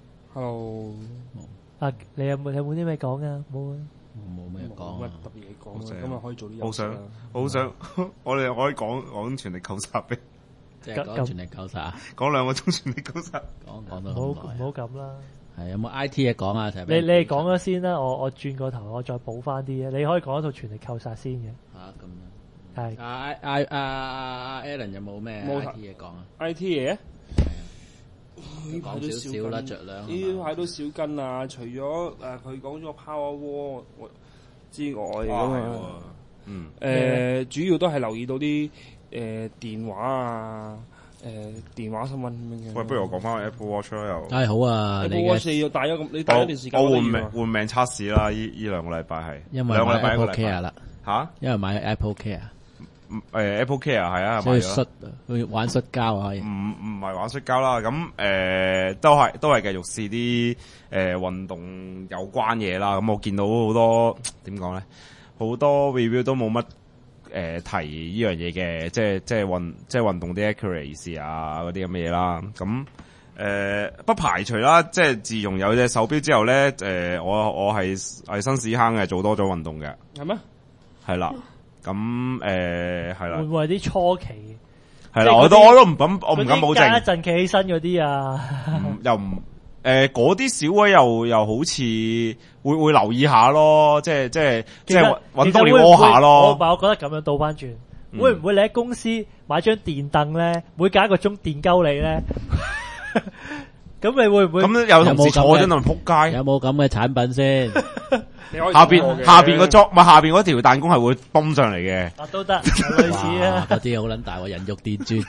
Hello。 啊，你有冇有冇啲咩講啊？冇啊。 冇咩講乜特別嘢講啊？今日可以做啲好想好想，我哋可以講講全力扣殺俾。 即係講全力扣殺， 講兩個鐘全力扣殺， 講講到唔好唔好咁啦。 係有冇 I T 嘢講啊？ 你你哋講咗先啦，我我轉個頭，我再補翻啲啊。你可以講一套全力扣殺先嘅。 嚇咁樣。 係。 阿阿阿阿 Alan 有冇咩 I T 嘢講啊 ？I T 嘢？ 呢排都少少啦，着量。 呢排都少跟啊！除咗誒佢講咗 Powerwall 之外咁啊， 嗯誒主要都係留意到啲。誒、呃、電話啊，誒、呃、電話新聞咁樣。 喂，不如我講翻 Apple Watch 啦又。 唉好啊 ，Apple Watch 要戴咗咁，你戴一段時間。 我換命換命測試啦，依依兩個禮拜係。 因為兩個禮拜一個 Apple Care 啦。 嚇？ 因為買 Apple Care。 誒 Apple Care 係啊， 所以摔去玩摔跤啊可以。 唔唔係玩摔跤啦，咁誒、呃、都係都係繼續試啲誒運動有關嘢啦。咁我見到好多點講咧，好多 review 都冇乜。誒、呃、提呢樣嘢嘅，即係即係運即係運動啲 accuracy 啊嗰啲咁嘅嘢啦。咁誒、呃、不排除啦，即係自從有隻手錶之後咧，誒、呃、我我係係新屎坑嘅，做多咗運動嘅。 係咩？ 係啦，咁誒係啦。 會唔會係啲初期？ 係啦，我都我都唔敢，我唔敢保證。 一陣企起身嗰啲啊， 又唔。誒嗰啲小位又又好似會會留意下咯，即係即係即係揾多啲屙下咯。 我我覺得咁樣倒翻轉，嗯、會唔會你喺公司買張電凳咧，每隔一個鐘電鳩你咧？咁咁你會唔會？ 咁有同事坐咗度撲街， 有冇咁嘅產品先？ 下邊下邊個裝，咪下邊嗰條彈弓係會泵上嚟嘅。 啊都得，類似啊。 嗰啲好撚大喎，人肉電鑽。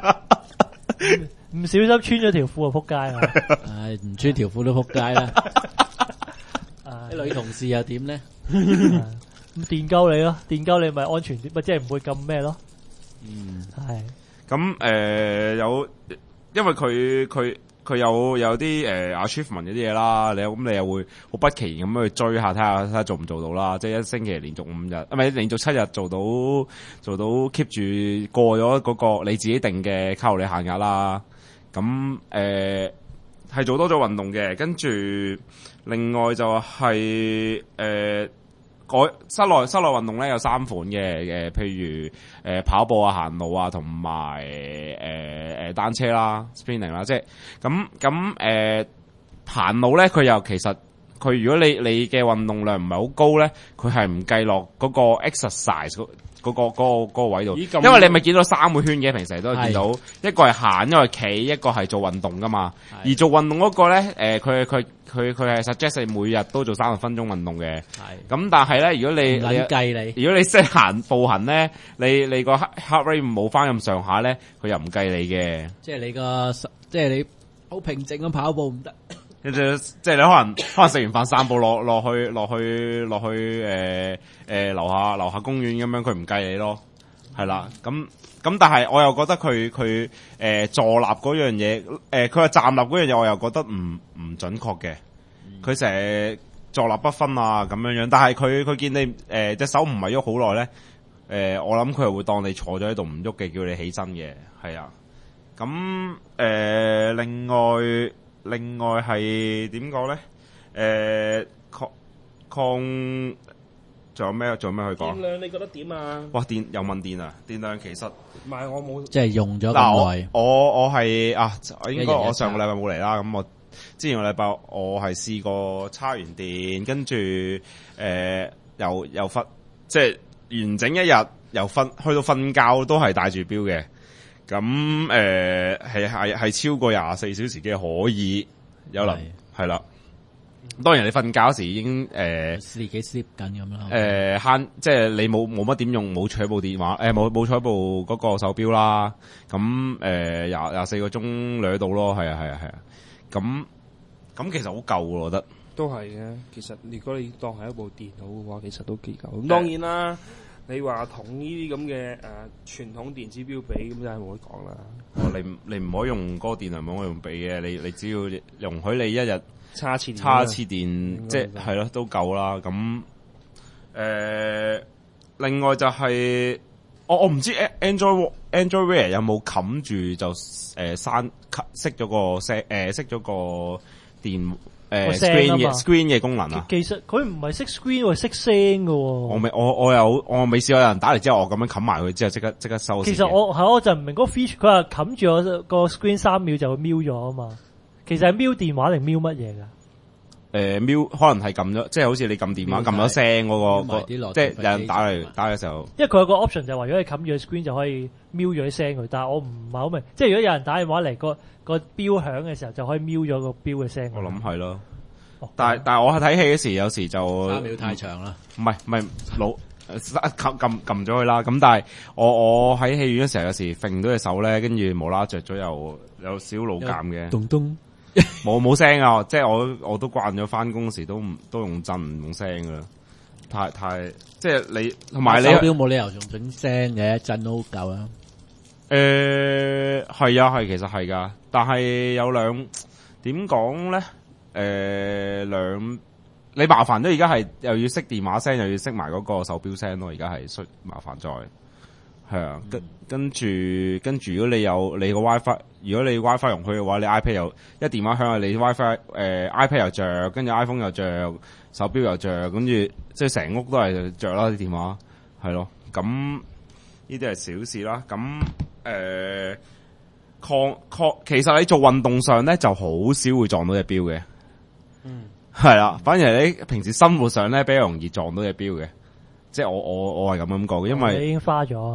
唔小心穿咗條褲就撲街啦。 唉，唔穿條褲都撲街啦。啲女同事又點咧？ 咁電鳩你咯，電鳩你咪安全啲，咪即係唔會咁咩咯。 嗯， 係。 咁誒有，因為佢佢佢有有啲誒 achievement 嗰啲嘢啦，你咁你又會好不期然咁去追下，睇下睇下做唔做到啦。即係一星期連續五日，唔係連續七日做到做到 keep 住過咗嗰個你自己定嘅卡路里限額啦。咁誒係做多咗運動嘅，跟住另外就係、是、誒。呃改室內室內運動咧有三款嘅，誒、呃，譬如誒、呃、跑步啊、行路啊，同埋誒誒單車啦、spinning 啦，即係咁咁誒行路咧，佢又其實佢如果你你嘅運動量唔係好高咧，佢係唔計落嗰個 exercise 嗰、嗰個嗰、嗰個嗰、嗰個位度，因為你咪見到三個圈嘅，平時都係見到一個係行，一個係企，一個係做運動噶嘛。而做運動嗰個咧，誒佢佢佢佢係 suggest 你每日都做三十分鐘運動嘅。係咁，但係咧，如果你你計你， 如果你識行步行咧，你你個 heart rate 冇翻咁上下咧，佢又唔計你嘅。 即係你個即係你好平靜咁跑步唔得。 即係你可能可能食完飯散步落落去落去落去誒誒樓下樓下公園咁樣，佢唔計你咯，係啦。咁咁但係我又覺得佢佢誒坐立嗰樣嘢，誒佢話站立嗰樣嘢，我又覺得唔唔準確嘅。佢成日坐立不分啊咁樣樣，但係佢佢見你誒隻、呃、手唔係喐好耐咧，誒我諗佢又會當你坐咗喺度唔喐嘅，叫你起身嘅，係啊。咁誒、呃、另外。另外係點講咧？誒、呃，抗抗仲有咩？仲有咩去講？ 電量你覺得點啊？ 哇！電又問電啊！電量其實唔係我冇， 即係用咗咁耐。 我我係啊，應該我上個禮拜冇嚟啦。咁我之前個禮拜我係試過叉完電，跟住誒又又瞓，即係完整一日又瞓，去到瞓覺都係帶住錶嘅。咁誒係係係超過廿四小時嘅可以有能係啦。當然你瞓覺時已經誒自己 sleep 緊咁啦。誒慳即係你冇冇乜點用，冇取部電話誒冇冇取部嗰個手錶啦。咁誒廿廿四個鐘掠到咯，係啊係啊係啊。咁咁其實好夠我覺得。都係嘅。其實如果你當係一部電腦嘅話，其實都幾夠。咁當然啦。你話同呢啲咁嘅誒傳統電子錶比，咁真係冇得講啦。哦，你你唔可以用嗰個電量，唔可以用比嘅。你你只要容許你一日差一次差一次電，即係係咯都夠啦。咁誒、呃，另外就係、是、我我唔知 Android Android Wear 有冇冚住就誒刪熄咗個聲誒熄咗個電。誒、呃、screen 嘅 screen 嘅功能啊， 其實佢唔係熄 screen，係熄聲噶。我未我我有我未試過有人打嚟之後，我咁樣冚埋佢之後，即刻即刻收。 其實我係我就唔明嗰個 feature，佢話冚住我個 screen 三秒就會瞄咗啊嘛。其實係瞄電話定瞄乜嘢噶？誒、 呃，瞄可能係撳咗，即係好似你撳電話撳咗聲嗰個，即係有人打嚟打嘅時候。因為佢有個 option 就係話，如果你冚住個 screen 就可以瞄咗啲聲佢，但係我唔係好明，即係如果有人打電話嚟個。個錶響嘅時候就可以瞄咗個錶嘅聲。我諗係咯，但係但係我係睇戲嗰時有時就三秒太長啦。唔係唔係老撳撳撳咗佢啦。咁但係我我喺戲院嗰時候有時揈到隻手咧，跟住無啦着咗又有少老尷嘅。咚咚，冇冇聲啊！即係我我都慣咗翻工時都唔都用震唔用聲噶啦。太太即係你同埋你手錶冇理由用整聲嘅，震都夠啊。誒、呃，係啊，係，其實係噶，但係有兩點講咧，誒、呃，兩你麻煩咗，而家係又要熄電話聲，又要熄埋嗰個手錶聲咯，而家係需麻煩在，係啊，跟跟住跟住，如果你有你個 WiFi，如果你 WiFi 容許嘅話，你 iPad 又一電話響，你 WiFi 誒、呃、iPad 又着，跟住 iPhone 又着，手錶又着，跟住即係成屋都係着啦啲電話，係咯，咁呢啲係小事啦，咁。誒、呃，抗抗，其實你做運動上咧就好少會撞到隻錶嘅，嗯，係啦，反而你平時生活上咧比較容易撞到隻錶嘅，即係我我我係咁樣講嘅，因為、哦、你已經花咗啊，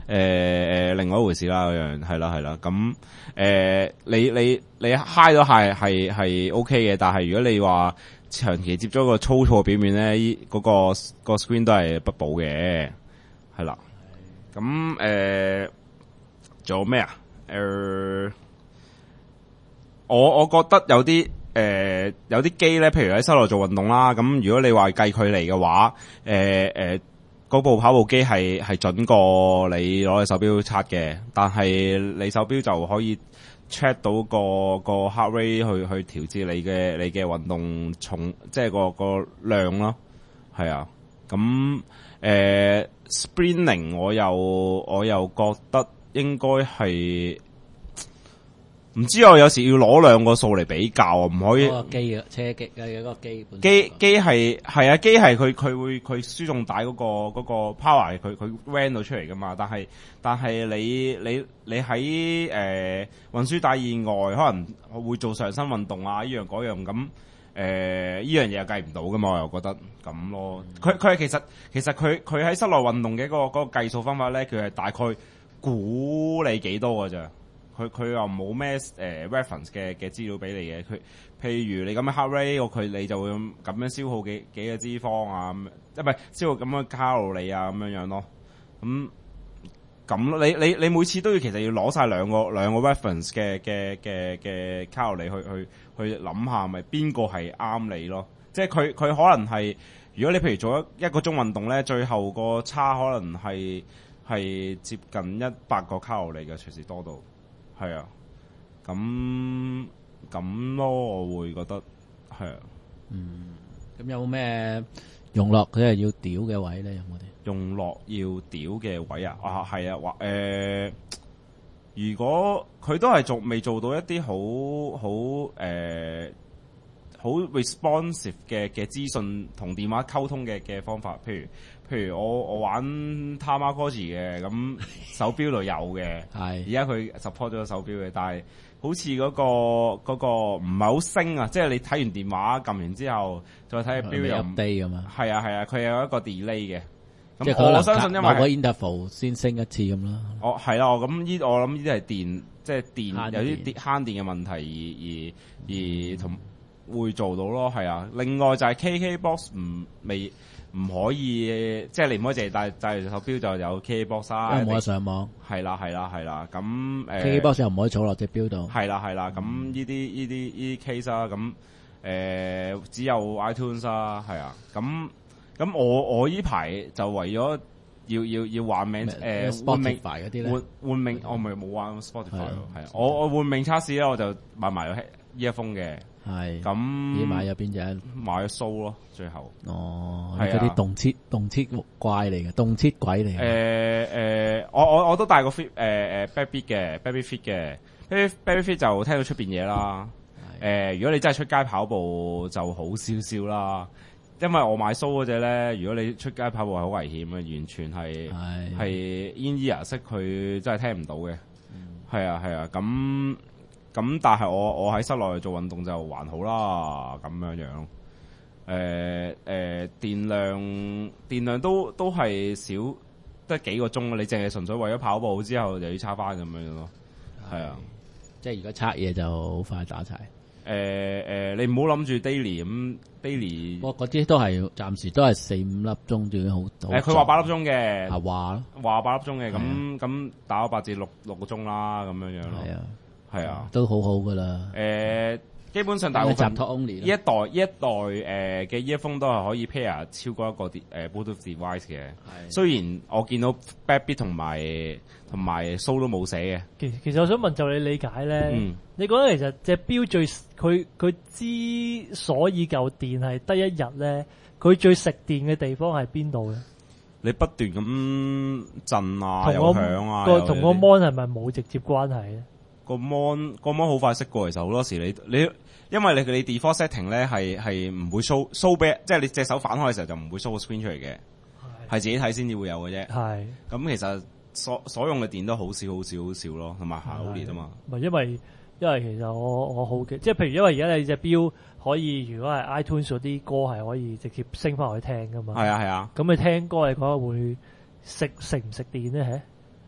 誒另外一回事啦，嗰樣係啦係啦。咁誒、呃、你你你 high 咗係係係 OK 嘅，但係如果你話長期接咗個粗糙嘅表面咧，嗰、那個、那個 screen 都係不保嘅，係啦。咁誒仲有咩啊？誒、呃，我我覺得有啲誒、呃、有啲機咧，譬如喺室內做運動啦，咁如果你話計距離嘅話，誒誒嗰部跑步機係係準過你攞隻手錶測嘅，但係你手錶就可以 check 到個個 heart rate 去去調節你嘅你嘅運動重，即係個個量咯，係啊，咁誒、呃、sprinting 我又我又覺得應該係。唔知我有時要攞兩個數嚟比較啊，唔可以。 嗰個機嘅車機嘅嗰個機本機機係係啊，機係佢佢會佢輸送帶嗰個嗰個 power 佢佢 ran 到出嚟噶嘛，但係但係你你你喺誒運輸帶以外，可能會做上身運動啊，依樣嗰樣咁誒，依樣嘢又計唔到噶嘛，我又覺得咁咯。佢佢係其實其實佢佢喺室內運動嘅嗰個嗰個計數方法咧，佢係大概估你幾多㗎咋。佢佢又冇咩誒 reference 嘅嘅資料俾你嘅，佢譬如你咁嘅 heart rate，佢你就會咁樣消耗幾幾個脂肪啊，即係唔係消耗咁樣卡路里啊咁樣樣咯。咁咁你你你每次都要其實要攞晒兩個兩個 reference 嘅嘅嘅嘅卡路里去去去諗下，咪邊個係啱你咯？即係佢佢可能係如果你譬如做一一個鐘運動咧，最後個差可能係係接近一百個卡路里嘅，隨時多到。係啊，咁咁咯，我會覺得係啊。 嗯，咁有冇咩用落佢係要屌嘅位咧？有冇啲用落要屌嘅位啊？啊，係啊，或誒、呃，如果佢都係做未做到一啲好好誒好 responsive 嘅嘅資訊同電話溝通嘅嘅方法，譬如。譬如我我玩 Tamagotchi 嘅，咁手錶度有嘅，係而家佢 support 咗個手錶嘅，但係好似嗰個嗰個唔係好升啊，即係你睇完電話撳完之後再睇個錶又唔 update 㗎嘛， 係啊係啊，佢有一個 delay 嘅， 即係我相信因為某個 interval 先升一次咁啦。 哦係啦，咁呢我諗呢啲係電，即係電有啲啲慳電嘅問題而而而同會做到咯，係啊。另外就係 K K Box 唔未。唔可以，即係你唔可以淨係帶帶住手錶就有 K K Box 啦， 因為冇得上網。係啦係啦係啦，咁誒 K K Box 又唔可以儲落隻錶度。 係啦係啦，咁呢啲呢啲呢啲 case 啦，咁誒、呃、只有 iTunes 啦，係啊，咁咁我我依排就為咗要要要換名誒換名嗰啲咧，換換名我咪冇玩 Spotify 係啊，我我換名測試咧，我就買埋個 earphone 嘅。係咁， 你買咗邊隻？ 買咗蘇咯，最後。 哦，係嗰啲動切動切怪嚟嘅，動切鬼嚟嘅。 誒誒，我我我都帶個 fit 誒誒 Backbeat 嘅 Backbeat Fit 嘅 Backbeat Backbeat Fit 就聽到出邊嘢啦。誒，如果你真係出街跑步就好少少啦，因為我買蘇嗰隻咧，如果你出街跑步係好危險嘅，完全係係 in ear 式，佢真係聽唔到嘅。係啊係啊，咁。咁但係我我喺室內做運動就還好啦，咁樣樣。誒、呃、誒、呃，電量電量都都係少得幾個鐘，你淨係純粹為咗跑步之後就要叉翻咁樣樣咯。係啊， 即係如果測嘢就好快打齊。誒、 呃、誒、呃，你唔好諗住 daily 咁 daily。我嗰啲都係暫時都係四五粒鐘就已經好。誒， 佢話八粒鐘嘅。 係話咯，話八粒鐘嘅，咁咁打咗八至六六個鐘啦，咁樣樣咯。係啊。係啊，都好好噶啦。誒、呃，基本上大部分呢一代呢一代誒嘅 earphone 都係可以 pair 超過一個誒、呃、Bluetooth device 嘅。雖然我見到 Backbeat 同埋同埋 Soul 都冇寫嘅。 其其實我想問就你理解咧，嗯、你覺得其實隻錶最佢佢之所以夠電係得一日咧，佢最食電嘅地方係邊度咧？你不斷咁震啊，又響啊，個同個 mon 係咪冇直接關係咧？個 mon 個 mon 好快熄過，其實好多時你你因為你你 default setting 咧係係唔會 show show back，即係你隻手反開嘅時候就唔會 show 個 screen 出嚟嘅，係自己睇先至會有嘅啫。係咁，其實所所用嘅電都好少好少好少咯，同埋行好年啊嘛。唔係因為因為其實我我好奇，即係譬如因為而家你隻錶可以，如果係 iTunes 嗰啲歌係可以直接升翻去聽噶嘛。係啊係啊。咁你聽歌你覺得會食食唔食電咧？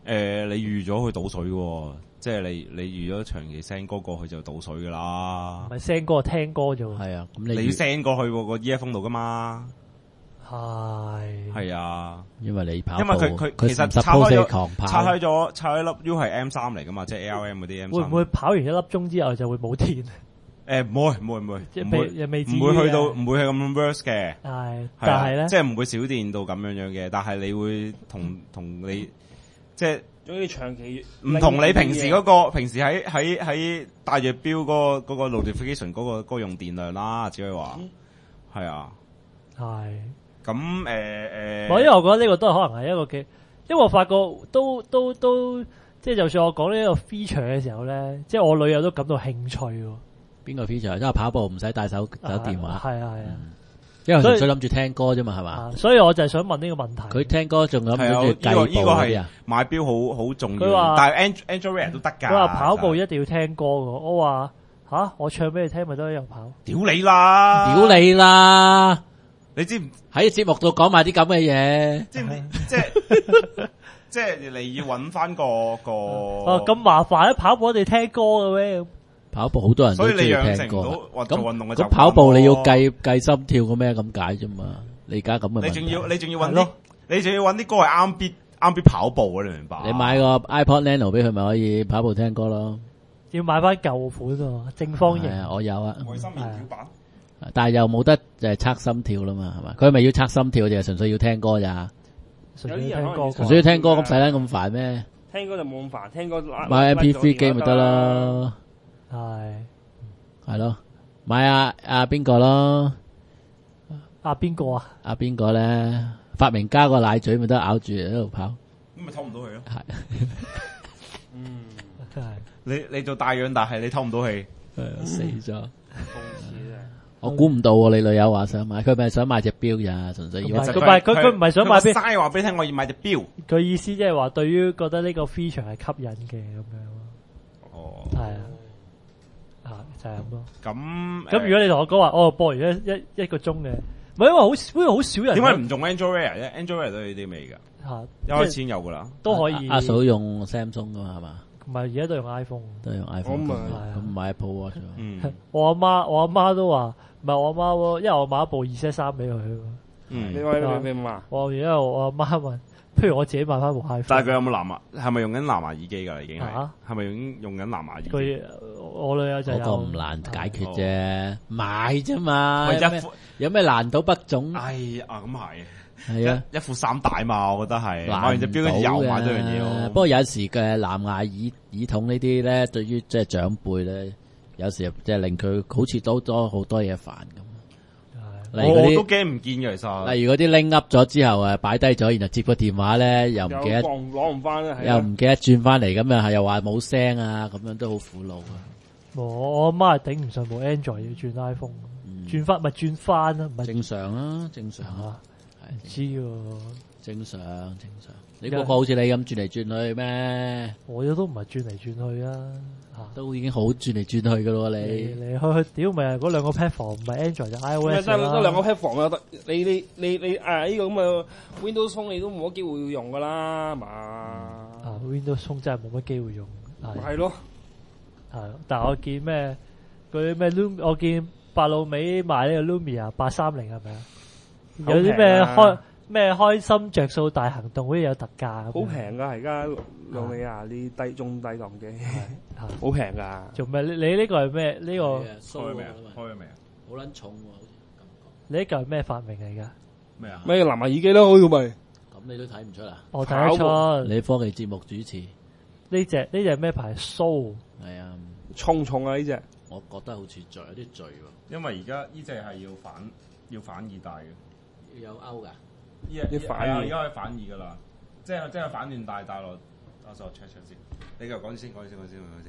誒，你預咗佢倒水喎，即係你你預咗長期 send 歌過去就倒水噶啦唔。係 send 歌聽歌啫喎。 係啊，咁你要你 send 過去喎個 earphone 度噶嘛？ 係。 係啊， 因為你跑步， 因為佢佢佢其實唔拆開 suppose 咗狂跑， 拆開咗拆開粒 U 係 M 三嚟噶嘛，即係 L M 嗰啲 M 三。 會唔會跑完一粒鐘之後就會冇電？ 誒唔會唔會唔會即係唔會未又未至於唔會去到嘅唔會係咁 worse 嘅。 係， 係但係咧， 即係唔會少電到咁樣樣嘅，但係你會同同你即係總之長期唔同你平時嗰、個平時喺喺喺帶住錶嗰個嗰、個 notification 嗰、個嗰、個用電量啦，只可以話係、 嗯、 啊。 係。 咁誒誒， 唔係因為我覺得呢個都可能係一個嘅，因為我發覺都都都即係就算我講呢個 feature 嘅時候咧，即係我女友都感到興趣喎。 邊個 feature？因為跑步唔使帶手手電話， 係啊係啊， 因為所以純粹諗住聽歌啫嘛，係嘛？ 啊所以我就係想問呢個問題。 佢聽歌仲諗係啊， 住計呢個呢個係步嗰啲啊？ 買錶好好重要佢話， 但係 Android Android 都得㗎。 佢話跑步其實一定要聽歌嘅，我話吓我唱俾你聽咪得又跑。 屌你啦！ 屌你啦！ 你知唔喺節目度講埋啲咁嘅嘢， 知唔知？即係即係你要揾翻個個。 哦咁麻煩啊！跑步我哋聽歌嘅咩？ 跑步好多人都所以你中意聽歌。 養成唔到運做運動嘅習慣咁咁跑步你要咯計計心跳嘅咩？咁解啫嘛。你而家咁嘅問題你仲要你仲要揾啲係咯， 你仲要揾啲歌係啱 beat 啱 beat 跑步啊！你明白？ 你買個 iPod Nano 俾佢咪可以跑步聽歌咯。 要買翻舊款喎，正方形係。啊，我有啊， 愛心棉條版。 但係又冇得就係測心跳啦嘛，係嘛？佢係咪要測心跳定係純粹要聽歌咋？ 純粹聽歌。 純粹要聽歌咁使得咁煩咩？ 聽歌就冇咁煩，聽歌拉買 M P three 機咪得咯， 係係咯，買阿阿邊個咯？ 啊邊個啊？ 阿邊個咧？發明家個奶嘴咪得咬住喺度跑， 咁咪偷唔到氣咯。 係嗯， 係你你做大樣，但係你偷唔到氣。 死咗。 公司啊， 我估唔到喎，你女友話想買，佢咪想買隻錶咋？純粹要唔係佢唔係佢佢唔係想買邊？ 邊嘥話俾你聽，我要買隻錶。 佢意思即係話，對於覺得呢個 feature 係吸引嘅咁樣， 哦， 係啊，啊就係咁咯。 咁咁如果你同我講話，哦播完一一一個鐘嘅，唔係因為好因為好少人點解唔用 Android 啫？Android 都有呢啲味噶， 嚇一開始已經有噶啦。 都可以？ 阿嫂用 Samsung 噶嘛，係嘛？ 唔係而家都用 iPhone。 都係用 iPhone 咁咁啊咁買 Apple Watch 喎。 嗯我阿媽我阿媽都話，唔係我阿媽喎，因為我買一部二 set 三俾佢喎。 你嗯， 話你你嘛？ 我然之後我阿媽問，不如我自己買翻部 iPhone。 但係佢有冇藍牙？係咪用緊藍牙耳機噶？已經係啊係咪已經用緊藍牙耳機？ 佢我女友就有嗰個唔難解決啫，買啫嘛。有咩喂一副有咩難倒不總？ 哎呀，咁係。 係啊。 一一副三帶嘛，我覺得係買難完隻錶跟住又買多樣嘢嘅喎。 不過有時嘅藍牙耳耳筒呢啲咧，對於即係長輩咧，有時即係令佢好似多多好多嘢煩咁。例如我我都嗰啲， 驚唔見嘅，其實。 例如嗰啲拎噏咗之後誒擺低咗，然後接個電話咧又唔記得， 又放攞唔翻啦，係又啊唔記得轉翻嚟咁樣，又話冇聲啊，咁樣都好苦惱啊。 我我阿媽係頂唔順部 Android 要轉 iPhone，轉翻咪轉翻啦，唔係正常啊，正常啊， 啊， 係唔知喎。 正常正常。你個個好似你咁轉嚟轉去咩？ 我都唔係轉嚟轉去啊，嚇都已經好轉嚟轉去噶咯， 嚟你嚟去去，屌咪係嗰兩個 platform，唔係 Android 就咁啊 iOS 得得兩個啦。 platform 又得，你你你你誒呢個咁嘅 Windows Phone 你都冇乜機會要用噶啦，係嘛？ 啊，Windows Phone 真係冇乜機會用，係係咯， 係。但係我見咩嗰啲咩 Lum，我見百老美賣呢個 Lumia 八三零係咪啊？有啲咩好平啊開咩開心着數大行動，好似有特價咁樣。 好平噶，而家老美啊，呢低中低檔機， 係好平噶。 做咩？你你呢個係咩？呢個開咗未啊？開咗未啊？ 好撚重喎，好似感覺。 你呢個係咩發明嚟㗎？ 咩啊？ 咩藍牙耳機咯，好似咪咁你都睇唔出啊？ 我睇得出你科技節目主持呢隻呢隻咩牌？Soul 係啊， 重重啊呢只， 我覺得好似罪有啲罪喎。 因為而家呢只係要反要反耳帶嘅。 有勾㗎， 呢要反耳係啊而家可以反耳噶啦，即係即係反轉帶帶落。我再 check check 先。你繼續講先，講先，講先，講先。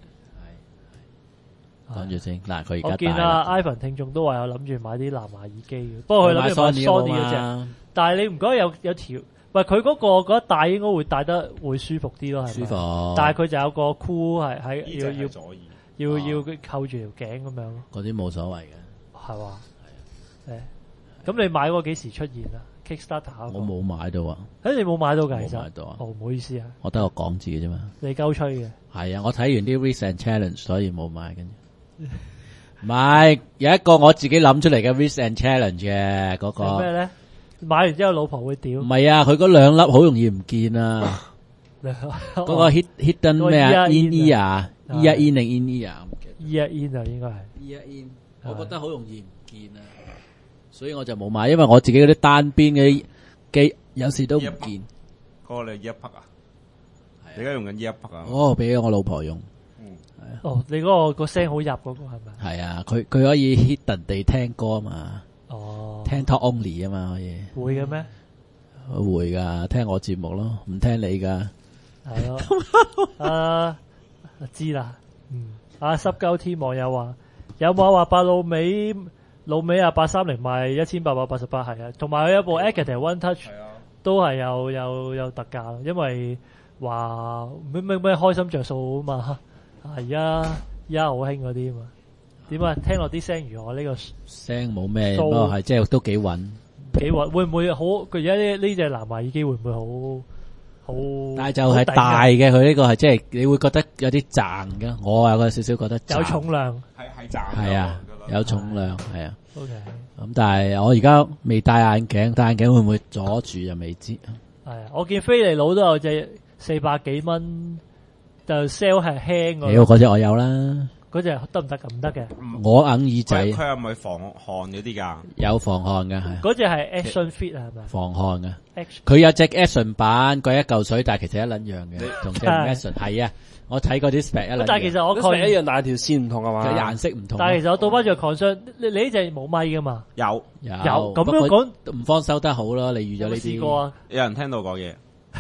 係係係。講住先，嗱佢而我見家戴啦阿 Ivan 聽眾都話有諗住買啲藍牙耳機嘅，不過佢諗住買 Sony 嗰隻。 隻， 但係你唔覺得有有條？喂，佢嗰個嗰一帶應該會戴得會舒服啲咯，係咪？ 舒服。 但係佢就有個箍係喺呢只要要係左耳。 要哦要扣住條頸咁樣咯， 嗰啲冇所謂嘅， 係嘛？誒，咁你買嗰個幾時出現啊？ Kickstarter 嗰個我冇買到啊， 誒你冇買到㗎，其實冇買到啊， 哦唔好意思啊， 我得個講字嘅啫嘛。 你鳩吹嘅。 係啊，我睇完啲 risk and challenge，所以冇買跟住。唔係有一個我自己諗出嚟嘅 risk and challenge 嘅嗰個。 係咩咧？買完之後老婆會屌唔。係啊，佢嗰兩粒好容易唔見啊。嗰個 hit hidden 咩啊 in ear ear in 定 in ear 唔記得。 ear in 啊，應該係。 ear in，我覺得好容易唔見啊，所以我就冇買，因為我自己嗰啲單邊嘅機有時都唔見。 嗰個你一匹啊？你而家用緊呢一匹啊？ 哦，俾咗我老婆用。 哦，你嗰個個聲好入嗰個係咪？ 係啊，佢佢可以 hidden 地聽歌啊嘛， 哦， 聽 talk only 啊嘛可以。 會嘅咩？ 會噶，聽我節目咯，唔聽你噶。 係咯，啊，知啦。嗯，啊濕鳩天網友話有冇話八老尾老尾啊八三零賣一千八百八十八係啊，同埋佢有部 Active One Touch 都係有有有特價咯，因為話咩咩咩開心着數啊嘛。啊！而家而家好興嗰啲啊嘛，點啊？聽落啲聲如何？呢、這個聲冇咩， 數不過係即係都幾穩。 幾穩？會唔會好？佢而家呢呢隻藍牙耳機會唔會好好？ 但係就係大嘅，佢呢個係即係你會覺得有啲賺㗎。我有個少少覺得有重量， 係係賺。 係啊，有重量係啊。 OK。 咁但係我而家未戴眼鏡，戴眼鏡會唔會阻住又未知。 係啊，我見飛利佬都有隻四百幾蚊。就 sell 係輕嗰， 嗰隻我有啦， 嗰隻得唔得㗎？唔得嘅。 我硬耳仔， 佢係咪防汗嗰啲㗎？ 有防汗嘅係。 嗰隻係 Action Fit 係咪？ 防汗嘅。 Action 佢有隻 Action 版，貴一嚿水，但係其實一撚樣嘅，同隻 Action 係啊。我睇過啲 spec 一撚樣。 但係其實我佢一樣，但係條線唔同係嘛？ 佢顏色唔同。 但係其實我倒翻轉 concern，你你呢隻冇咪㗎嘛？ 有有有咁樣講唔方收得好咯，你預咗呢啲。 試過啊？ 有人聽到講嘢。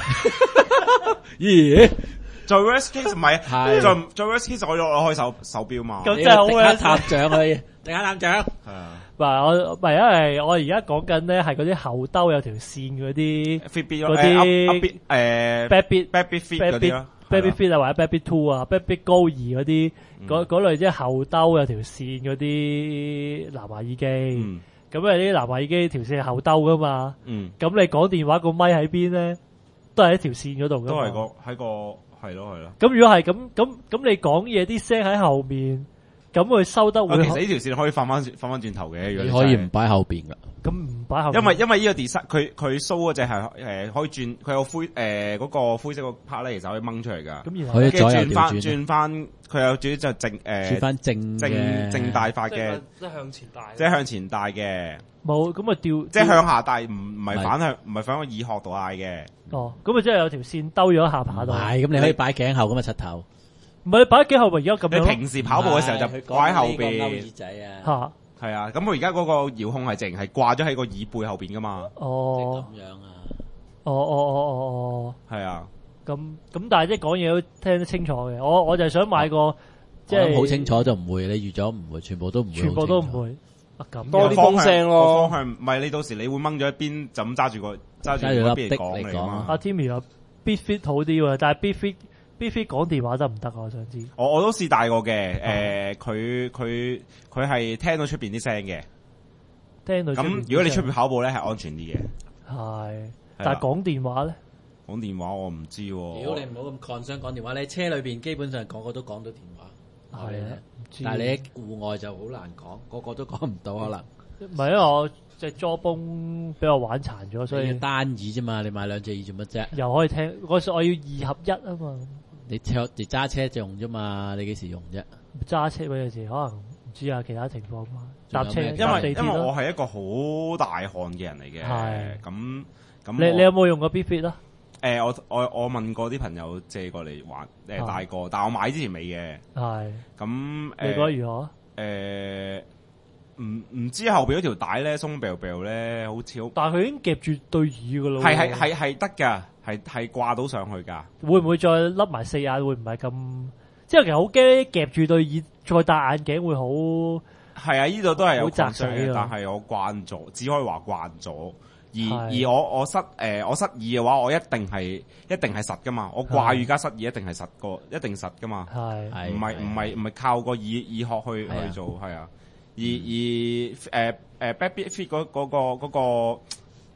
咦？ 在 worst case 唔係，在在 worst case 我攞開手手錶嘛。 咁真係好嘅， 塔獎可以，定下探獎。 係啊， 唔係我唔係因為我而家講緊咧係嗰啲後兜有條線嗰啲 Fitbit 嗰啲誒 Backbeat Backbeat Fit 嗰啲咯 Backbeat Fit 啊或者 Backbeat Two 啊 Backbeat 高二嗰啲嗰嗰類即係後兜有條線嗰啲藍牙耳機。咁啊啲藍牙耳機條線係後兜噶嘛。 嗯。 咁你講電話個咪喺邊咧？都係喺條線嗰度噶。 都係個喺個。係咯係咯， 咁如果係咁咁咁，你講嘢啲聲喺後面，咁佢收得會。 其實呢條線可以翻翻翻翻轉頭嘅，如果你可以唔擺後邊噶。 咁唔擺後面。 因為因為呢個 design 佢佢 show 嗰隻係誒可以轉，佢有灰誒嗰、呃那個灰色個 part 咧，其實可以掹出嚟噶。 咁然後可以左右轉翻轉轉翻，佢有主要就正誒轉翻正正正大法嘅， 即係向前帶， 即係向前帶嘅。 冇咁啊掉， 即係向下帶，唔唔係反向，唔係反個耳殼度嗌嘅。 哦，咁啊，即係有條線兜咗下巴度。 係，咁你可以擺頸後咁啊，柒頭。 唔係你擺頸後咪而家咁樣。 你平時跑步嘅時候就掛喺後邊。 耳仔啊。 吓。 係啊，咁佢而家嗰個遙控係淨係掛咗喺個耳背後邊噶嘛。 哦。 咁樣啊。 哦哦哦哦哦。 係啊。 咁咁，但係即係講嘢都聽得清楚嘅。我我就係想買個即係好清楚就唔會，你預咗唔會，全部都唔會。 全部都唔會。啊咁多啲風聲咯， 方向唔係你到時你會掹咗一邊就咁揸住個揸住嗰邊嚟講嚟㗎嘛。 阿 Timmy 話 Beat Fit 好啲喎，但係 Beat Fit Beat Fit 講電話得唔得啊？我想知。 我我都試戴過嘅，誒佢佢佢係聽到出邊啲聲嘅， 聽到。 咁如果你出邊跑步咧係安全啲嘅。 係，但係講電話咧？ 講電話我唔知喎。 如果你唔好咁 concern 講電話，你車裏邊基本上個個都講到電話。 係啊， 但係你喺戶外就好難講，個個都講唔到可能。 唔係因為我隻 jawbone 俾我玩殘咗，所以單耳啫嘛，你買兩隻耳做乜啫？ 又可以聽，我我要二合一啊嘛。 你車你揸車就用啫嘛，你幾時用啫？ 揸車嗰陣時可能唔知啊，其他情況嘛。搭車， 因為因為我係一個好大汗嘅人嚟嘅，係咁咁。 你你有冇用過 Beat Fit 啊？ 誒，我我我問過啲朋友借過嚟玩，誒戴過，但係我買之前未嘅。係咁，你覺得如何？ 誒，唔唔知後邊嗰條帶咧鬆掉掉咧，好似好， 但係佢已經夾住對耳噶咯。 係係係係得㗎，係係掛到上去㗎。 會唔會再笠埋四眼？會唔係咁？即係其實好驚夾住對耳，再戴眼鏡會好。係啊，呢度都係有窄水嘅， 但係我慣咗，只可以話慣咗。而而我我塞誒、呃、我塞耳嘅話，我一定係一定係實噶嘛，我掛耳加塞耳一定係實個，一定實噶嘛，係唔係唔係唔係靠個耳耳殼去去做係啊？而而誒誒 Backbeat Fit 嗰嗰個嗰個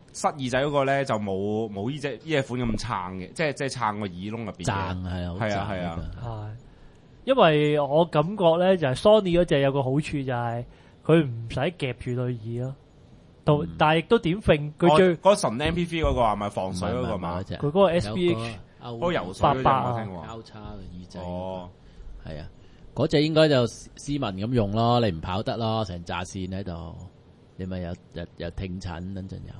塞耳仔嗰個咧就冇冇呢隻呢隻款咁撐嘅，即係即係撐個耳窿入邊嘅。 撐係啊，好係啊撐係啊呢個係，因為我感覺咧就係 Sony 嗰隻有個好處就係佢唔使夾住對耳咯，到嗯但係亦都點揈佢最嗰個純 M P V 嗰個係咪防水嗰個嘛？ 隻佢嗰個 S B H 嗰個游水嗰隻八百啊我聽過。 交叉嘅耳仔。 哦， 係啊，嗰隻應該就斯斯文咁用咯，你唔跑得咯，成紮線喺度，你咪有有有聽診，等陣有。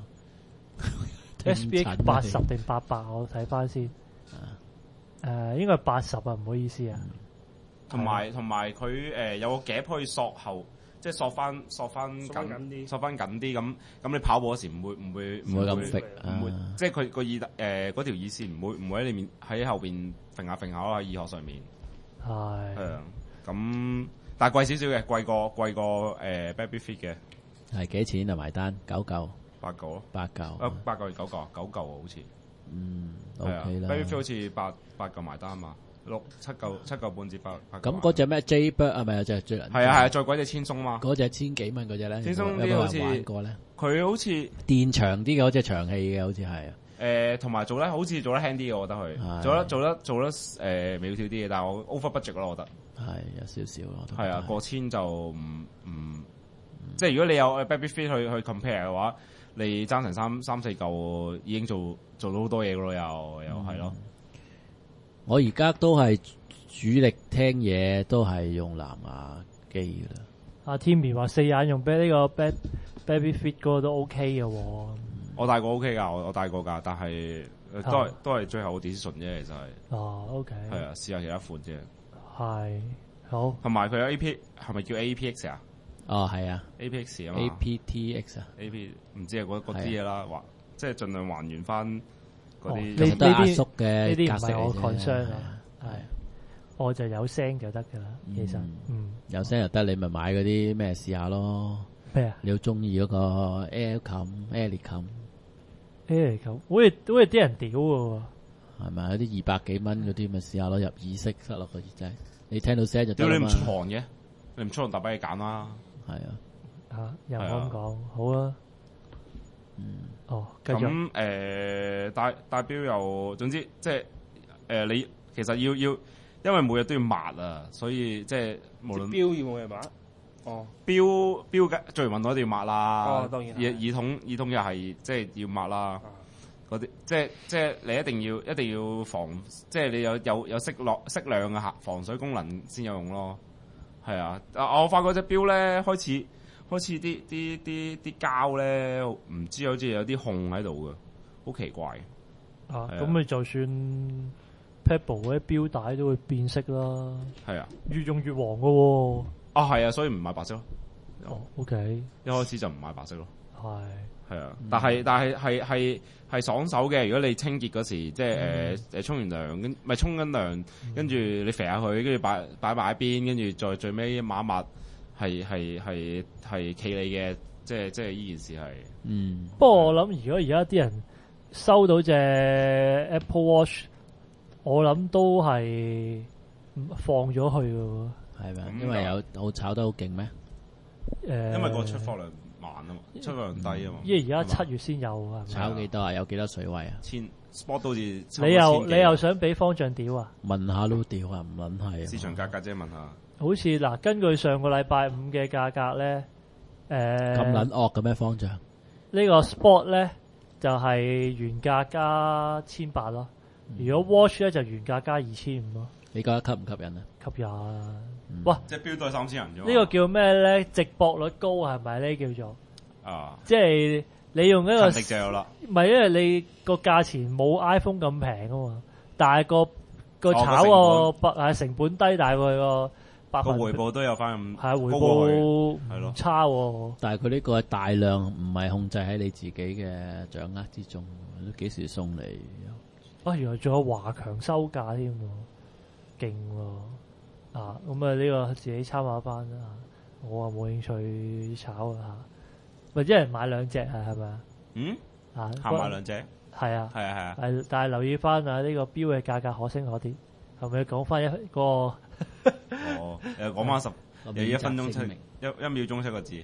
S B H 聽診八十定八百，我睇翻先。誒，應該係八十啊，唔好意思啊。 同埋同埋佢誒有個夾可以索後，即係索翻索翻索返緊緊啲索翻緊啲咁，咁你跑步嗰時唔會唔會唔會咁揈唔會啊， 即係佢個耳誒嗰條耳線唔會唔會喺你面喺後邊揈下揈下咯，喺耳殼上面係係啊，咁但係貴少少嘅，貴過貴過誒 Baby Fit 嘅係幾錢啊？埋單九嚿八嚿咯， 八嚿， 啊八嚿九嚿九嚿啊好似嗯係啊 ，OK 啦。 ，Baby Fit 好似八八嚿埋單嘛，六七嚿七嚿半至八八嚿咁嗰隻咩 Jaybird 係咪有隻最係啊係啊，再貴隻千鬆嘛， 嗰隻千幾蚊嗰隻咧？ 千鬆有冇有冇啲好似人玩過咧？ 佢好似。 電長啲嘅好似長氣嘅，好似係啊。 誒同埋做得好似做得輕啲嘅，我覺得佢係做得做得做得誒、呃、苗條啲嘅，但係我 over budget 咯，我覺得係有少少咯。我都覺得係啊，過千就唔唔即係如果你有 Baby Fit 去去 compare 嘅話，你爭成三三四嚿已經做做到好多嘢嘅咯，又又係咯。 我而家都係主力聽嘢，都係用藍牙機㗎啦。 阿 Timmy 話四眼用 b 呢個 Baby Baby Fit 嗰個都 OK 嘅喎。 我戴過 OK 㗎，我我戴過㗎，但係呃都係都係最後 decision 啫，其實係哦，OK， 係啊，試下其他款啫。 係好同埋佢有 A P 係咪叫 A P X 啊哦，係啊 ？A P X 啊嘛 ，A P T X 啊， A P 唔知啊，嗰嗰啲嘢啦，還即係盡量還原翻嗰哦啲呢其實都係壓呢啲縮嘅呢啲唔格式係我嚟啫 concern 係啊，係我就有聲就得㗎啦。其實嗯嗯有聲又得，你咪買嗰啲咩試下咯。 咩啊你好中意嗰個 Air 琴 Air 琴 ？A 嚟咁，好似好似啲人屌嘅喎。 係咪？有啲二百幾蚊嗰啲咪試下咯，入耳式塞落個耳仔，你聽到聲就得屌你唔啦嘛。 出汗嘅，你唔出汗大把嘢揀啦。 係啊， 嚇，又係啊咁講，好啊。 嗯， 哦，繼續。 咁誒戴戴錶又總之即係誒你其實要要，因為每日都要抹啊，所以即係無論隻錶要冇嘢碼。哦， 錶錶嘅做完運動一定要抹啦。 哦當然係耳耳筒耳筒又係即係要抹啦。 啊嗰啲即係即係你一定要一定要防，即係你有有有適落適量嘅防水功能先有用咯。係啊，啊我發覺隻錶咧開始開始啲啲啲啲膠咧唔知好似有啲控喺度嘅，好奇怪。 啊， 係啊咁你就算 Pebble 嗰啲錶帶都會變色啦， 係啊， 越用越黃嘅喎。 啊係啊，所以唔買白色咯。 哦，OK， 一開始就唔買白色咯。 係。 係啊，但係但係係係係爽手嘅。如果你清潔嗰時，即係嗯誒誒沖完涼，跟咪沖緊涼，跟住你肥下佢，跟住擺擺埋一邊，跟住再最尾抹一抹，係係係係企理嘅。即係即係呢件事係嗯， 不過我諗，如果而家啲人收到隻 Apple Watch，我諗都係放咗去嘅喎。 係咪？ 咁因為有好炒得好勁咩？ 誒， 因為個出貨量慢啊嘛，出貨量低啊嘛。 因為而家係嘛七月先有係咪？ 炒幾多啊？有幾多水位啊？ 千 sport 都好似差唔多你又千幾你又想俾方丈屌啊？ 問下都屌啊，唔撚係啊！ 市場價格啫，問下。 好似嗱，根據上個禮拜五嘅價格咧，誒咁撚惡嘅咩方丈？ 呢個 Sport 咧就係原價加千八咯，如果 Watch 咧就原價加二千五咯， 你覺得吸唔吸引啊？ 吸引。 嗯哇！ 隻錶都係三千人啫嘛。 呢個叫咩咧？直播率高係咪呢？叫做啊， 即係你用一個勤力就有啦。 唔係，因為你個價錢冇 iPhone 咁平啊嘛，但係個個哦炒個個百係成本低，但係佢個百分個回報都有翻咁係啊回高過佢報係咯唔差喎。 但係佢呢個係大量，唔係控制喺你自己嘅掌握之中，都幾時送嚟？ 啊，原來仲有華強收價添喎，勁喎！啊，咁啊呢個自己參考翻啦。我啊冇興趣炒啊嚇，咪一人買兩隻係係咪啊？ 嗯， 啊， 行埋兩隻， 係啊。 係啊係啊。 係，但係留意翻啊！呢個錶嘅價格可升可跌，係咪要講翻一個哦，誒講翻十，有一分鐘七聲明一一秒鐘七個字。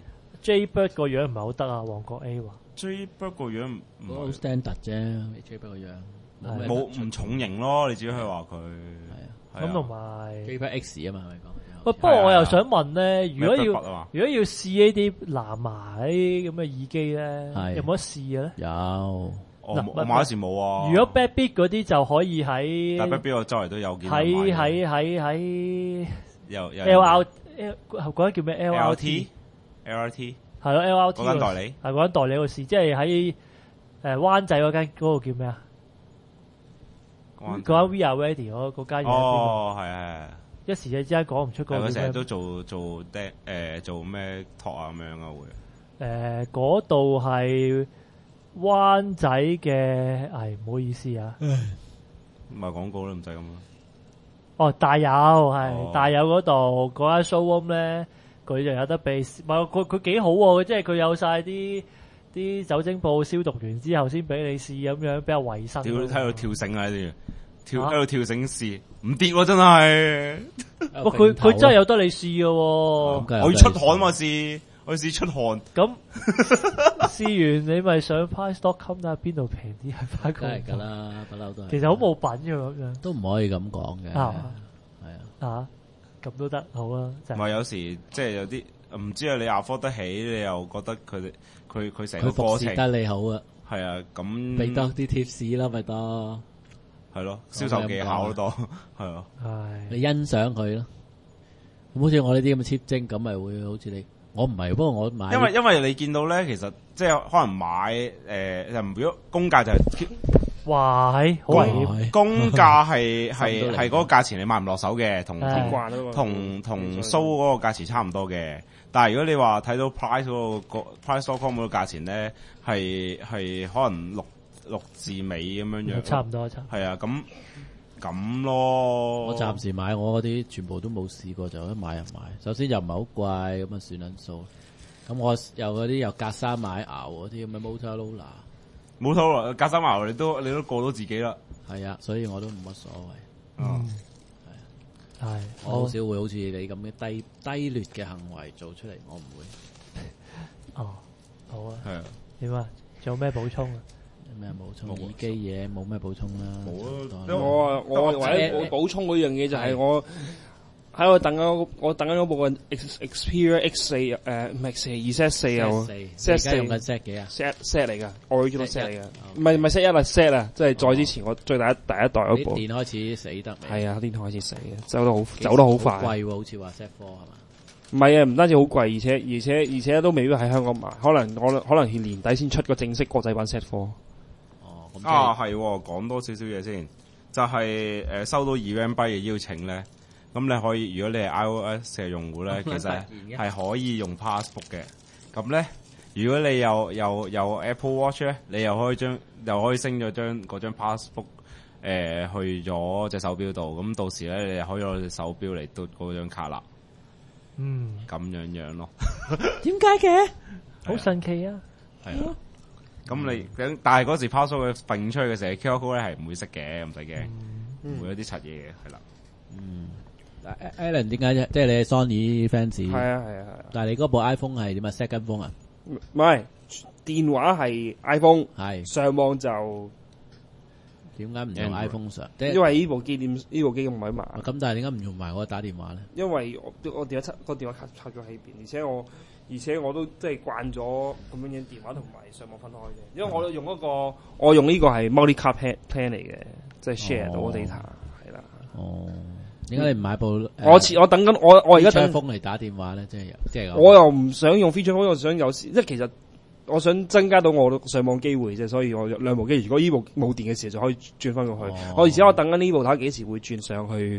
J Bird 個樣唔係好得啊，旺角 A 話。 J Bird 個樣唔唔好 standard 啫 ，J Bird 個樣冇咩冇唔重型咯，你只可以話佢係啊， 咁同埋 J Bird X 啊嘛，係咪講？ 喂，不過我又想問咧，如果要 Blackbird 啊嘛如果要試呢啲藍牙啲咁嘅耳機咧， 係有冇得試嘅咧？ 有我嗱我買嗰時冇啊。 如果 Bad Beat 嗰啲就可以喺但係邊個周圍都有見喺喺喺喺喺有有 L R L 嗰間叫咩 L L R T T L R T 係咯 L R T 嗰間代理係嗰間代理嗰度試，即係喺誒灣仔嗰間嗰個叫咩啊？嗰間 We Are Ready 嗰嗰間嘢哦係係係。 一時之間講唔出嗰個佢成日叫咩？ 都做做爹誒做咩托啊咁樣啊會。 誒嗰度係灣仔嘅，唉唔好意思啊。 唔係廣告啦，唔使咁啦。 哦，大有係、 哦大有嗰度嗰間 showroom 咧，佢就有得俾，唔係佢佢幾好喎、即係佢有晒啲啲酒精布消毒完之後先俾你試咁樣，比較衞生。 跳喺度跳繩啊！啲跳啊喺度跳繩試，唔跌喎真係。 哇！佢佢真係有得你試嘅喎， 咁我要出汗嘛試，我要試出汗。 咁試完你咪上 price dot com 睇下邊度平啲，係翻梗係㗎啦，不嬲都係。 其實好冇品嘅咁樣都唔可以咁講嘅，係啊啊， 啊，咁都得好啊，就唔係有時即係有啲唔知啊，你 afford 得起，你又覺得佢哋佢佢成個佢服過程侍得你好啊， 係啊，咁俾多啲 tips 啦，咪多， 係咯，銷售技巧都多係啊。 係你欣賞佢咯。咁好似我呢啲咁嘅 cheap 精，咁咪會好似你，我唔係，不過我買， 因為因為你見到咧，其實即係可能買誒，就如果公價就係哇係好危險， 險公價係係心都離係嗰個價錢你買唔落手嘅，同係同慣啊嘛同同 show 嗰個價錢差唔多嘅。但係如果你話睇到 price 嗰個 price dot com 嗰個價錢咧，係係可能六六字尾咁樣樣， 差唔多差唔多。 係啊，咁咁咯。 我暫時買我嗰啲全部都冇試過，就一買就買。首先又唔係好貴，咁啊算撚數。咁我有嗰啲又隔山買牛嗰啲咁嘅 Motorola， 冇錯啦，隔山牛你都你都過到自己啦。 係啊，所以我都冇乜所謂。 嗯， 係我好少會好似你咁嘅低低劣嘅行為做出嚟，我唔會。 哦，好啊， 係啊， 點啊？仲有咩補充啊？ 有咩補充？ 冇耳機嘢冇咩補充啦。 冇啊當然因為我啊我或者我補充嗰樣嘢就係我喺度等緊我等緊嗰部嘅 Xperia X 四誒唔係四二 set 四啊 set 四，而家用緊 set 幾啊？ set set 嚟㗎，original set 嚟㗎， 哦唔係唔係 set 一啦 set 啊，即係再之前我最第一第一代嗰部啲電開始死得未？ 係啊，電台開始死嘅，走得好走得好快。 貴喎，好似話 set four 係嘛？ 唔係啊，唔單止好貴，而且而且而且都未必喺香港買，可能可能可能年底先出個正式國際版 set four。 哦，咁即啊係係喎，講多少少嘢先，就係誒收到 Eventbrite 嘅邀請咧。咁你可以，如果你係 iOS 嘅用戶咧，其實係可以用 Passbook 嘅。咁咧，如果你有有有 Apple Watch 咧，你又可以將又可以升咗張嗰張 Passbook 誒、呃、去咗隻手錶度。咁到時咧，你又可以攞隻手錶嚟嘟嗰張卡啦。 嗯， 咁樣樣咯。 點解嘅？好神奇啊！ 係啊。咁你咁，但係嗰時 Passbook 佢揈出去嘅時候 ，Q R code 咧係唔會識嘅，唔使驚，唔會有啲柒嘢嘅，係啦。 嗯，Alan 點解啫？即係你係 Sony fans， 係啊係啊係啊， 但係你嗰部 iPhone 係點啊 set 跟風啊？ 唔係電話係 iPhone， 係上網就點解唔用 iPhone 上？即係因為呢部機點呢部機咁鬼麻。 咁，但係點解唔用埋我打電話咧？ 因為我我電話插個電話卡插咗喺邊，而且我而且我都即係慣咗咁樣樣電話同埋上網分開嘅，因為我用嗰、個我用呢個係 multi card plan plan 嚟嘅，即係 share 到 data 係啦。 哦，點解你唔買部？ 我似我等緊我我而家等， phone 嚟打電話咧，即係即係我又唔想用 feature phone，我想有時即係其實我想增加到我上網機會啫，所以我兩部機如果呢部冇電嘅時候就可以轉翻過去。 哦我而且我等緊呢部睇下幾時會轉上去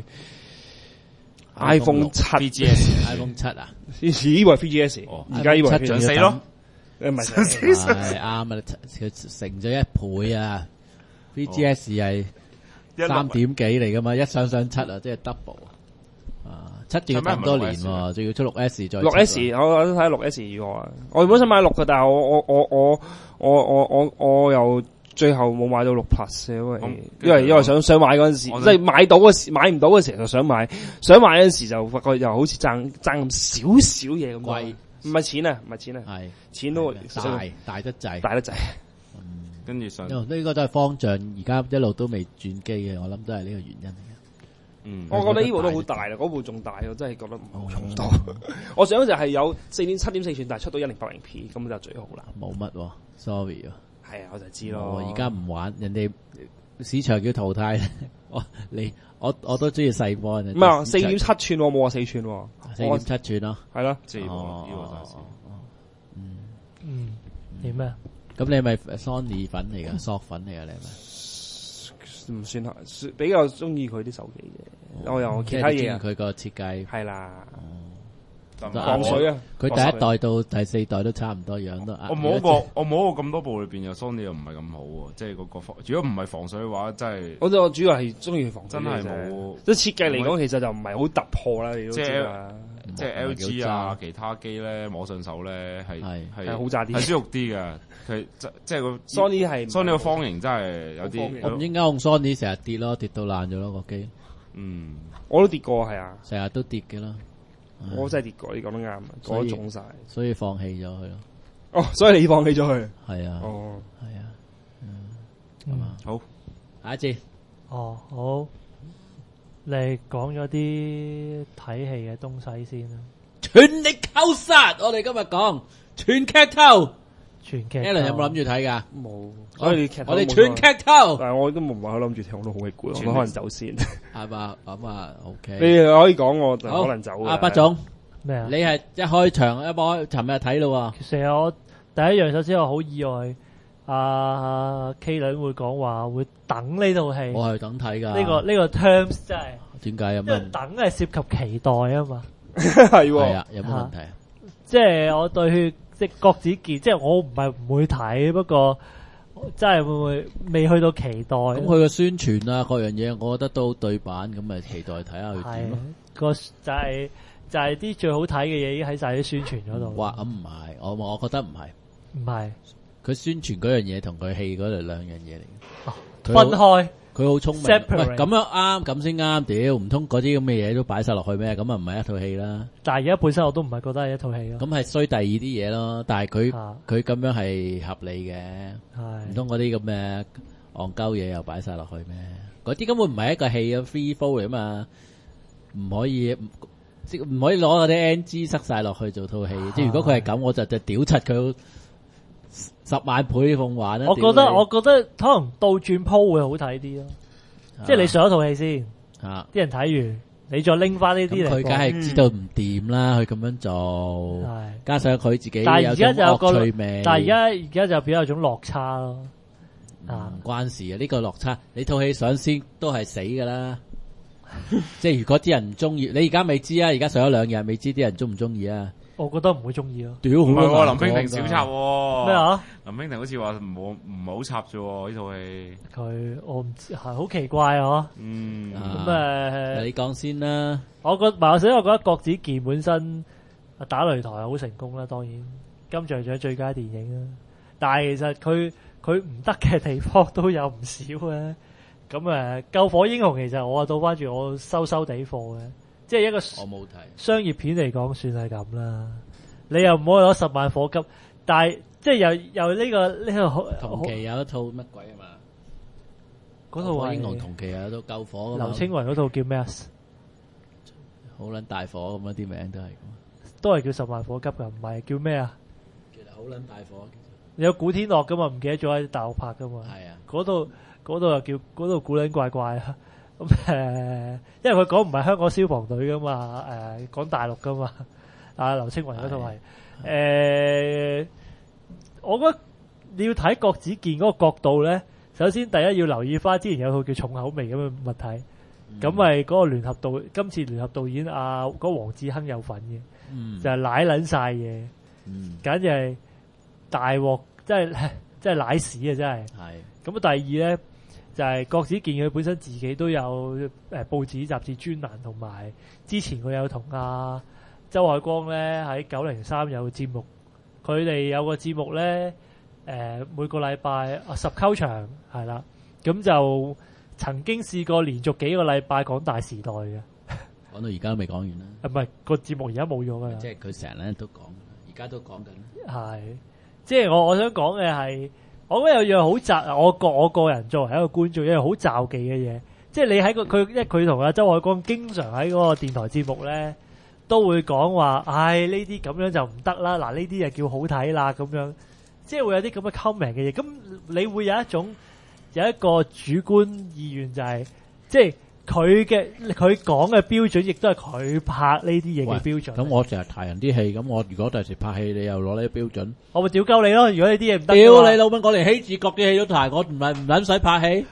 iPhone 七 B G S iPhone 七啊， 以前呢部係 three G S，而家呢部係七上四咯。 誒唔係係啱啊！佢成咗一倍啊！V G S 係三點幾嚟噶嘛，一上上七啊，即係 double 啊！七仲要咁多年喎，仲要出六 S 再六 S，我我都睇六 S 如何啊？我原本想買六嘅，但係我我我我我我我我又最後冇買到六 Plus，因為因為因為想想買嗰陣時，即係買到嘅時買唔到嘅時候就想買，想買嗰陣時就發覺又好似爭爭咁少少嘢咁貴唔係錢啊，唔係錢啊， 係錢都大大得滯， 大得滯。 跟住上， 呢個都係方丈，而家一路都未轉機嘅，我諗都係呢個原因嚟嘅。 嗯， 我覺得呢部都好大啦，嗰部仲大，我真係覺得唔好重多。我想就係有四點七點四寸，但係出到一零八零 P 咁就最好啦。 冇乜喎，sorry 啊。 係啊，我就知咯。 我而家唔玩，人哋市場叫淘汰。我你我我都中意細波。唔係啊，四點七寸我冇話四寸喎， 四點七寸咯， 係咯， 即係呢個就係嗯嗯，點啊？ 咁你係咪 Sony 粉嚟噶？索粉嚟噶你係咪？ 唔算係，比較中意佢啲手機嘅。我有其他嘢啊。 佢個設計係啦。 防水啊！ 佢第一代到第四代都差唔多樣都。 我摸過，我摸過咁多部裏邊，有 Sony 又唔係咁好喎，即係嗰個防。如果唔係防水嘅話，真係。 我我主要係中意防水。 真係冇。 即係設計嚟講，其實就唔係好突破啦，你都知啦。 即係 L G 啊，其他機咧摸上手咧係係係好渣啲， 係舒服啲嘅。佢即即係個 Sony 係 Sony 個方形真係有啲。 我唔應該用 Sony 成日跌咯，跌到爛咗咯個機。 嗯， 我都跌過係啊， 成日都跌嘅啦。 我真係跌過，你講得啱，我都中晒， 所以放棄咗佢咯。 哦，所以你放棄咗佢？ 係啊。 哦， 係啊。嗯，咁啊， 好， 下一節。 哦，好。你講咗啲睇戲嘅東西先啦。 全力扣殺，我哋今日講全劇透。 全劇。 Alan 有冇諗住睇噶？ 冇。所以劇我哋全劇透。 但係我都唔係好諗住睇，我都好鬼攰，我可能走先。 係嘛？咁啊，OK。 你可以講，我就可能走。 阿畢總咩啊？ 你係一開場一開，尋日睇咯。 其實我第一樣，首先我好意外，阿 K 女會講話會等呢套戲。 我係等睇噶。 呢個呢個 terms 真係。 點解有咩？ 因為等係涉及期待啊嘛。 係係啊，有冇問題啊？ 即係我對即係郭子健，即係我唔係唔會睇，不過真係會唔會未去到期待。咁佢嘅宣傳啊，各樣嘢，我覺得都對版，咁咪期待睇下佢點咯。 個就係就係啲最好睇嘅嘢已經喺晒啲宣傳嗰度。 哇，咁唔係，我我覺得唔係， 唔係佢宣傳嗰樣嘢同佢戲嗰度兩樣嘢嚟嘅。 分開。 佢好聰明，喂，咁樣啱，咁先啱。屌，唔通嗰啲咁嘅嘢都擺晒落去咩？咁啊唔係一套戲啦。但係而家本身我都唔係覺得係一套戲咯。咁係衰第二啲嘢咯。但係佢佢咁樣係合理嘅。唔通嗰啲咁嘅戇鳩嘢又擺晒落去咩？嗰啲根本唔係一個戲啊 ，free fall 嚟啊嘛，唔可以即唔可以攞嗰啲 N G 塞晒落去做套戲。即係如果佢係咁，我就就屌柒佢。十萬倍奉還啦！我覺得我覺得可能倒轉鋪會好睇啲咯，即係你上一套戲先，啲人睇完，你再拎翻呢啲嚟，佢梗係知道唔掂啦，佢咁樣做，加上佢自己有種惡趣味，但係而家而家就比較有種落差咯，啊，唔關事啊，呢個落差，你套戲上先都係死噶啦，即係如果啲人唔中意，你而家未知啊，而家上咗兩日，未知啲人中唔中意啊。我覺得唔會中意咯。屌，唔係喎，林冰婷小插喎。咩啊？林冰婷好似話唔好唔係好插啫喎，呢套戲。佢我唔知係好奇怪啊。嗯。咁誒，你講先啦。我覺，嗱，首先我覺得郭子健本身打擂台係好成功啦，當然金像獎最佳電影啦。但係其實佢佢唔得嘅地方都有唔少嘅。咁誒，救火英雄其實我啊倒翻轉我收收地貨嘅。即係一個我冇睇商業片嚟講，算係咁啦。你又唔好攞十萬火急，但係即係又又呢個呢個同期有一套乜鬼啊嘛？嗰套係英雄同期有一套救火噶嘛？劉青雲嗰套叫咩啊？好撚大火咁啊！啲名都係都係叫十萬火急噶，唔係叫咩啊？其實好撚大火。有古天樂噶嘛？唔記得咗喺大陸拍噶嘛？係啊。嗰度嗰度又叫嗰度古撚怪怪啊！咁誒，因為佢講唔係香港消防隊噶嘛，誒講大陸噶嘛，啊劉青雲嗰套係誒，我覺得你要睇郭子健嗰個角度咧，首先第一要留意翻之前有套叫重口味咁嘅物體，咁咪嗰個聯合導今次聯合導演阿嗰黃志亨有份嘅，嗯、就係舐撚晒嘢，嗯、簡直係大鑊，即係即係舐屎啊！真係，咁是第二咧。就係郭子健佢本身自己都有誒報紙雜誌專欄，同埋之前佢有同阿周海光咧喺九零三有個節目，佢哋有個節目咧誒、呃、每個禮拜啊十溝場係啦，咁就曾經試過連續幾個禮拜講大時代嘅，講到而家都未講完啦。啊唔係個節目而家冇咗㗎啦，即係佢成日咧都講，而家都講緊。 係，即係我我想講嘅係，我覺得有樣好雜，我個我個人作為一個觀眾，有樣好詐忌嘅嘢，即係你喺個佢，因為佢同阿周海光經常喺嗰個電台節目咧，都會講話，唉呢啲咁樣就唔得啦，嗱呢啲就叫好睇啦咁樣，即係會有啲咁嘅 comment 嘅嘢，咁你會有一種有一個主觀意願就係、是，即係。佢嘅佢講嘅標準，亦都係佢拍呢啲嘢嘅標準。 咁我成日提人啲戲，咁我如果第時拍戲，你又攞呢啲標準， 我咪屌鳩你咯！如果你啲嘢唔得， 屌你老母！我連希治閣嘅戲都提，我唔係唔撚使拍戲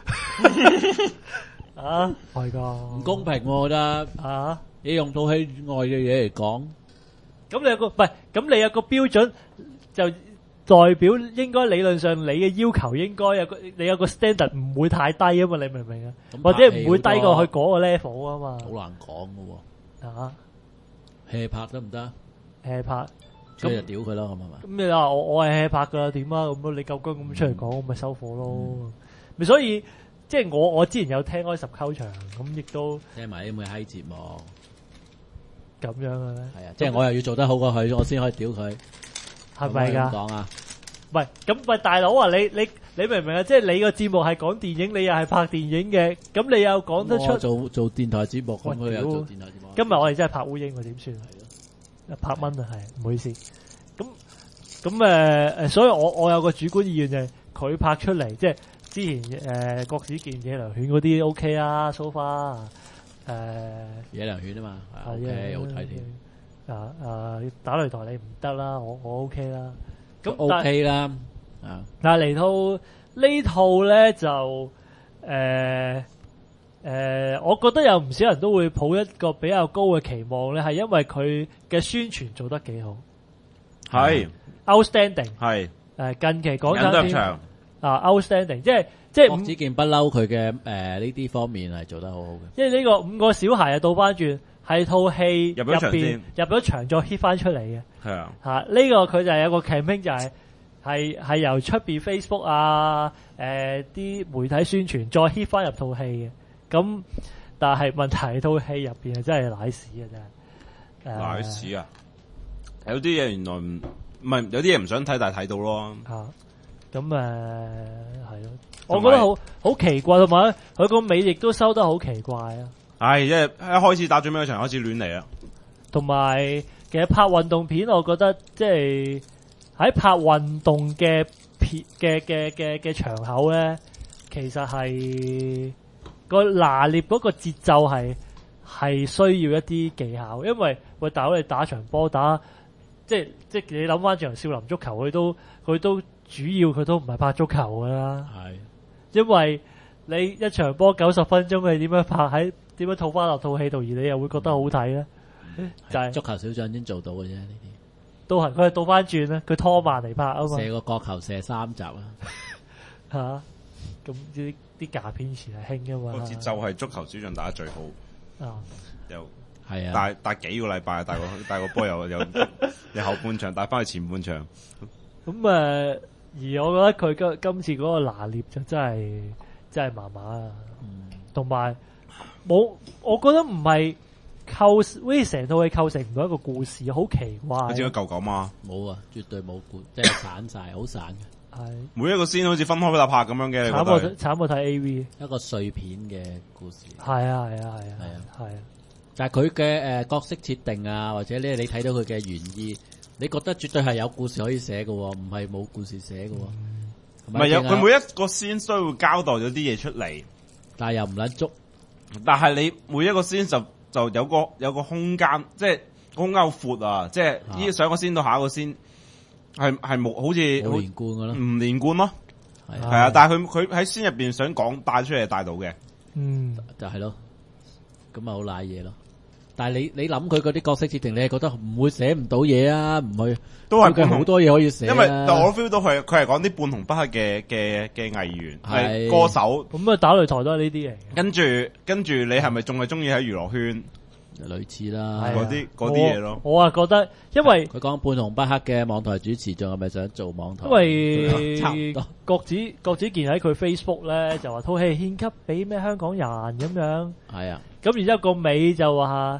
啊，係噶， 唔公平我覺得啊！ 你用套戲外嘅嘢嚟講， 咁你有個唔係，咁你有個標準就代表應該理論上你嘅要求應該有個你有個 standard 唔會太低啊嘛，你明唔明啊？或者唔會低過去嗰個 level 啊嘛。 好難講噶喎。 啊， 戲拍得唔得？ 戲拍， 咁就屌佢咯，咁係嘛？ 咁你話我我係戲拍噶點啊？咁你夠姜咁出嚟講，我咪收貨咯。咪所以即係我我之前有聽開十溝場，咁亦都聽埋啲咁嘅閪節目， 咁樣嘅咩？ 係啊，即係我又要做得好過佢，我先可以屌佢。 係咪噶？ 講啊， 唔係咁，喂大佬啊，你你你明唔明啊？即係你個節目係講電影，你又係拍電影嘅，咁你又講得出做做電台節目，咁佢又做電台節目。 今日我哋真係拍烏蠅，點算？係咯，拍蚊啊，係唔好意思。咁咁誒誒，所以我我有個主觀意願就係佢拍出嚟，即係之前誒郭子健野良犬嗰啲 O K 啊 ，so far 誒野良犬啊嘛 ，O K 好睇添。 啊啊！打擂台你唔得啦，我我 OK 啦，咁 OK 啦，啊！ 但係嚟到呢套咧就誒誒、呃呃，我覺得有唔少人都會抱一個比較高嘅期望咧，係因為佢嘅宣傳做得幾好， 係 outstanding， 係誒近期講緊入場啊 outstanding，即係即係郭子健不嬲佢嘅誒呢啲方面係做得好好嘅， 因為呢個五個小孩啊倒翻轉。係套戲入入邊入咗場再 hit 翻出嚟嘅， 係啊， 嚇呢個佢就係有個 campaign 就係係係由出邊 Facebook 啊誒啲、呃、媒體宣傳再 hit 翻入套戲嘅，咁但係問題套戲入邊係真係瀨屎嘅真係， 瀨屎啊！有啲嘢原來唔唔係有啲嘢唔想睇，但係睇到咯嚇，咁誒係咯，我覺得好好奇怪，同埋佢個尾亦都收得好奇怪啊！ 唉，一一開始打最尾嗰場開始亂嚟啦。 同埋其實拍運動片，我覺得即係喺拍運動嘅片嘅嘅嘅嘅場口咧，其實係個拿捏嗰個節奏係係需要一啲技巧，因為喂大佬你打場波打，即係即係你諗翻場少林足球，佢都佢都主要佢都唔係拍足球噶啦， 係因為你一場波九十分鐘，你點樣拍喺？點樣套翻落套戲度，而你又會覺得好睇咧？就係、是、 足球小將先做到嘅啫，呢啲都係佢係倒翻轉咧，佢拖慢嚟拍啊嘛。 射個角球射三集啊！ 吓，咁啲啲假片以前係興噶嘛。 個節奏係足球小將打得最好啊， 又係啊， 帶帶幾個禮拜，帶個帶個波又又又後半場帶翻去前半場。 咁誒、呃，而我覺得佢今今次嗰個拿捏就真係真係麻麻啊，同埋。冇，我覺得唔係構，好似成套戲構成唔到一個故事，好奇怪。 你知個舊狗嘛？ 冇啊，絕對冇故，即係散晒，好散嘅。 係每一個先好似分開俾佢拍咁樣嘅。 慘過慘過睇 A V， 一個碎片嘅故事。 係啊係啊係啊係啊係啊。 但係佢嘅誒角色設定啊，或者咧你睇到佢嘅原意，你覺得絕對係有故事可以寫嘅，唔係冇故事寫嘅。唔係有佢每一個先都會交代咗啲嘢出嚟， 但係又唔撚足。 但係你每一個先就就有個有個空間，即係空間好闊啊！即係呢上個先到下一個先，係係冇好似冇連貫嘅咯， 唔連貫咯，係係啊！但係佢佢喺先入邊想講帶出嚟帶到嘅， 嗯， 就係咯，咁咪好瀨嘢咯。但係你你諗佢嗰啲角色設定，你係覺得唔會寫唔到嘢啊？唔會都係佢好多嘢可以寫， 因為但我 feel 到佢佢係講啲半紅不黑嘅嘅嘅藝員係歌手， 咁啊打擂台都係呢啲嚟。 跟住跟住你係咪仲係中意喺娛樂圈？ 類似啦， 嗰啲嗰啲嘢咯。 我啊覺得，因為佢講半紅不黑嘅網台主持，仲係咪想做網台？ 因為差唔多。郭子郭子健喺佢 Facebook 咧就話套戲獻給俾咩香港人咁樣。 係啊。 咁然之後個尾就話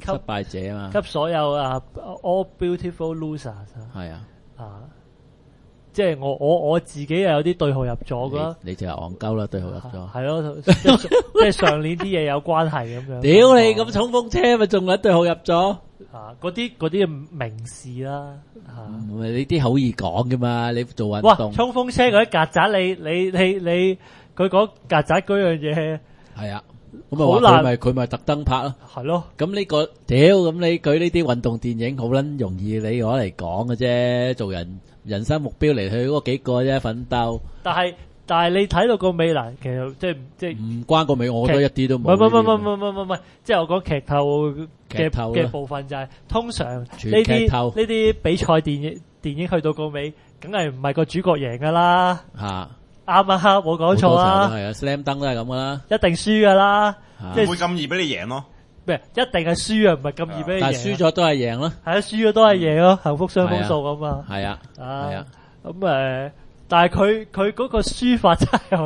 失敗者啊嘛， 給所有啊 all beautiful losers 啊， 係啊， 啊，即係我我我自己又有啲對號入座噶， 你就係戇鳩啦，對號入座。 係咯，即係即係上年啲嘢有關係咁樣。 屌你咁衝鋒車咪仲撚對號入座？ 啊，嗰啲嗰啲名士啦，嚇。 唔係呢啲好易講噶嘛，你做運哇！ 動衝鋒車嗰啲曱甴，你你你你，佢講曱甴嗰樣嘢係啊，咁咪話佢咪佢咪特登拍咯。 係咯。 咁呢個屌咁你舉呢啲運動電影好撚容易你攞嚟講嘅啫，做人人生目標嚟去嗰幾個啫，奮鬥。 但係但係你睇到個尾嗱，其實即係即係唔關個尾，我覺得一啲都唔冇。 係唔係唔係唔係唔係唔係，即係我講劇透嘅劇透啦嘅部分就係通常呢全劇啲透呢啲比賽電影電影去到個尾，梗係唔係個主角贏噶啦， 嚇， 啱啊，冇講錯啊， 係啊，Slam Dunk 都係咁噶啦。 一定輸噶啦， 嚇即係唔會咁易俾你贏咯。 咩？一定係輸啊，唔係咁易俾你贏啊。 但係輸咗都係贏咯。 係啊，輸咗都係贏咯，幸福雙豐數咁啊。 係啊， 啊係啊， 咁誒，但係佢佢嗰個輸法真係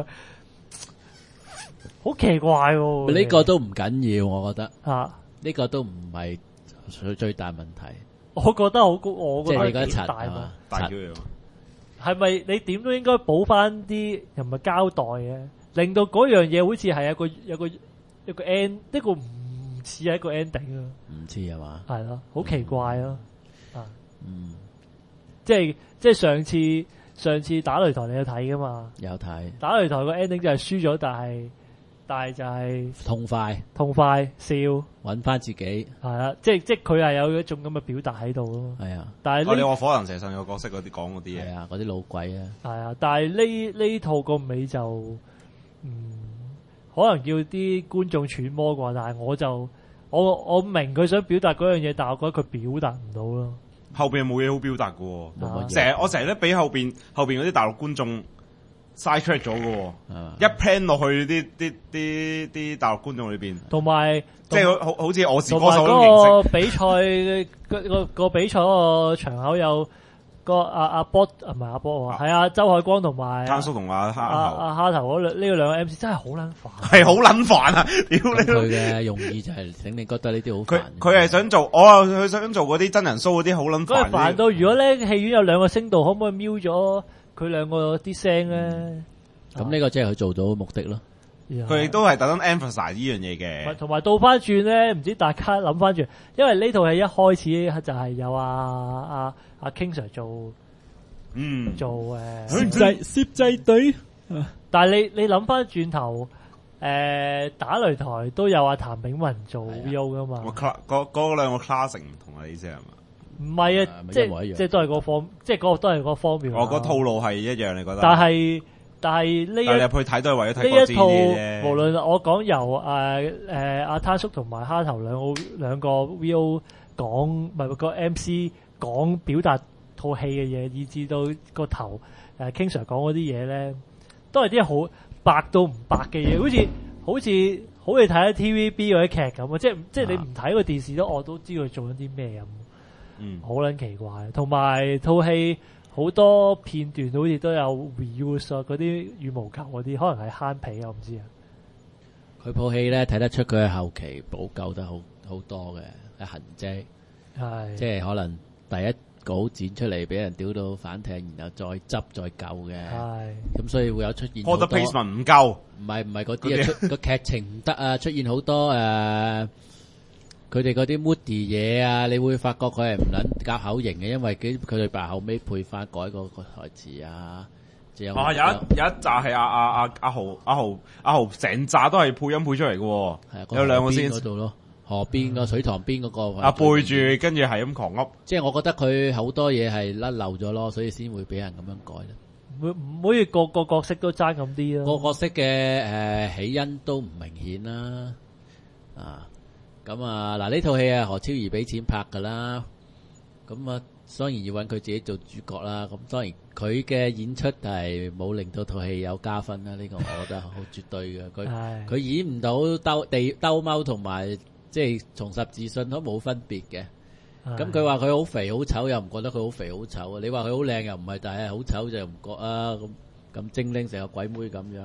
好奇怪喎。 呢個都唔緊要，我覺得啊， 呢個都唔係最最大問題。 我覺得好，我即覺得係你嗰一層幾大嘛係嘛。 大叫樣。 係咪你點都應該補翻啲，又唔係交代嘅，令到嗰樣嘢好似係有個有個有個 end，呢個唔似係一個 ending 啊， 唔知係嘛？ 係咯，好奇怪咯，啊， 嗯， 即係即係上次上次打擂台你有睇噶嘛？ 有睇打擂台個 ending 就係輸咗，但係但係就係痛快， 痛快笑， 揾翻自己係啦，即係即係佢係有一種咁嘅表達喺度咯。 係啊， 我哋但係呢話火能蛇神個角色嗰啲講嗰啲嘢， 係啊，嗰啲老鬼啊， 係啊，但係呢呢套個尾就嗯。可能叫啲觀眾揣摩啩，但係我就我我明佢想表達嗰樣嘢，但係我覺得佢表達唔到咯。 後邊冇嘢好表達嘅喎。 冇乜嘢成日我成日都俾後邊後邊嗰啲大陸觀眾嘥 track 咗嘅喎。 係嘛一 plan 落去啲啲啲啲大陸觀眾裏邊， 同埋即係好好似我是同埋歌手嗰種形嗰式。 個比賽個個個比賽嗰個場口有個阿阿波啊唔係阿波啊，係阿周海光同埋攤叔同阿蝦阿頭阿蝦頭嗰兩呢個兩個 M C 真係好撚煩。 係好撚煩啊！屌咁佢你！ 嘅用意就係整你覺得呢啲好佢煩。 佢係想做，我啊佢想做嗰啲真人 show 嗰啲好撚嗰係煩嘅。 煩到，如果咧戲院有兩個聲道，可唔可以瞄咗佢兩個啲聲咧？ 咁呢個即係佢做到目的咯。 佢亦都係特登 emphasize 呢樣嘢嘅。 同埋倒翻轉咧，唔知大家諗翻轉，因為呢套戲一開始就係有阿阿阿 King Sir 做嗯， 做誒， 攝製攝製隊， 但係你你諗翻轉頭，誒打擂台都有阿譚炳文做 V O 噶我嘛？ class 嗰嗰兩個 classing 唔同啊，你意思係嘛？ 唔係啊係，咪即一模一樣係即係都係個方，即係嗰個都係個方面。 我個套路係一樣，你覺得？ 但係但係呢但係你入去睇都係為咗睇呢郭子一套， 嘅啫。 無論我講由誒誒阿攤叔同埋蝦頭兩個兩個 V O 講，唔係個 M C 講表達套戲嘅嘢，以至到個頭誒 King Sir 講嗰啲嘢咧，都係啲好白到唔白嘅嘢，好似好似好似睇 T V B 嗰啲劇咁啊！即係即係你唔睇個電視都我都知佢做緊啲咩咁， 嗯， 好撚奇怪。同埋套戲好多片段好似都有 reuse 啊，嗰啲羽毛球嗰啲，可能係慳皮我唔知啊。 佢套戲咧睇得出佢係後期補救得好好多嘅痕跡， 係即係可能第一稿剪出嚟俾人屌到反艇，然後再執再救嘅， 係咁所以會有出現好 product 多。 placement 唔夠， 唔係唔係嗰啲啊， 嗰啲出個劇情唔得啊，出現好多誒，佢哋嗰啲 moody 嘢啊，你會發覺佢係唔撚夾口型嘅，因為佢佢哋把後尾配翻改個個台詞啊，仲有啊有一有一集係阿阿阿阿豪阿豪阿豪成扎都係配音配出嚟嘅喎， 係啊， 有兩個先嗰度咯，河邊個水塘邊嗰個啊背住跟住係咁狂噏， 即係我覺得佢好多嘢係甩漏咗咯，所以先會俾人咁樣改啦。 唔唔可以個個角色都爭咁啲個咯。 角色嘅誒起因都唔明顯啦，啊咁啊嗱呢套戲啊何超儀俾錢拍噶啦，咁啊當然要揾佢自己做主角啦，咁當然佢嘅演出係冇令到套戲有加分啦，呢個我覺得好絕對嘅，佢係佢演唔到兜地兜踎同埋即係重拾自信都冇分別嘅。咁佢話佢好肥好醜又唔覺得佢好肥好醜啊！你話佢好靚又唔係，但係好醜就唔覺啊！咁咁精靈成個鬼妹咁樣，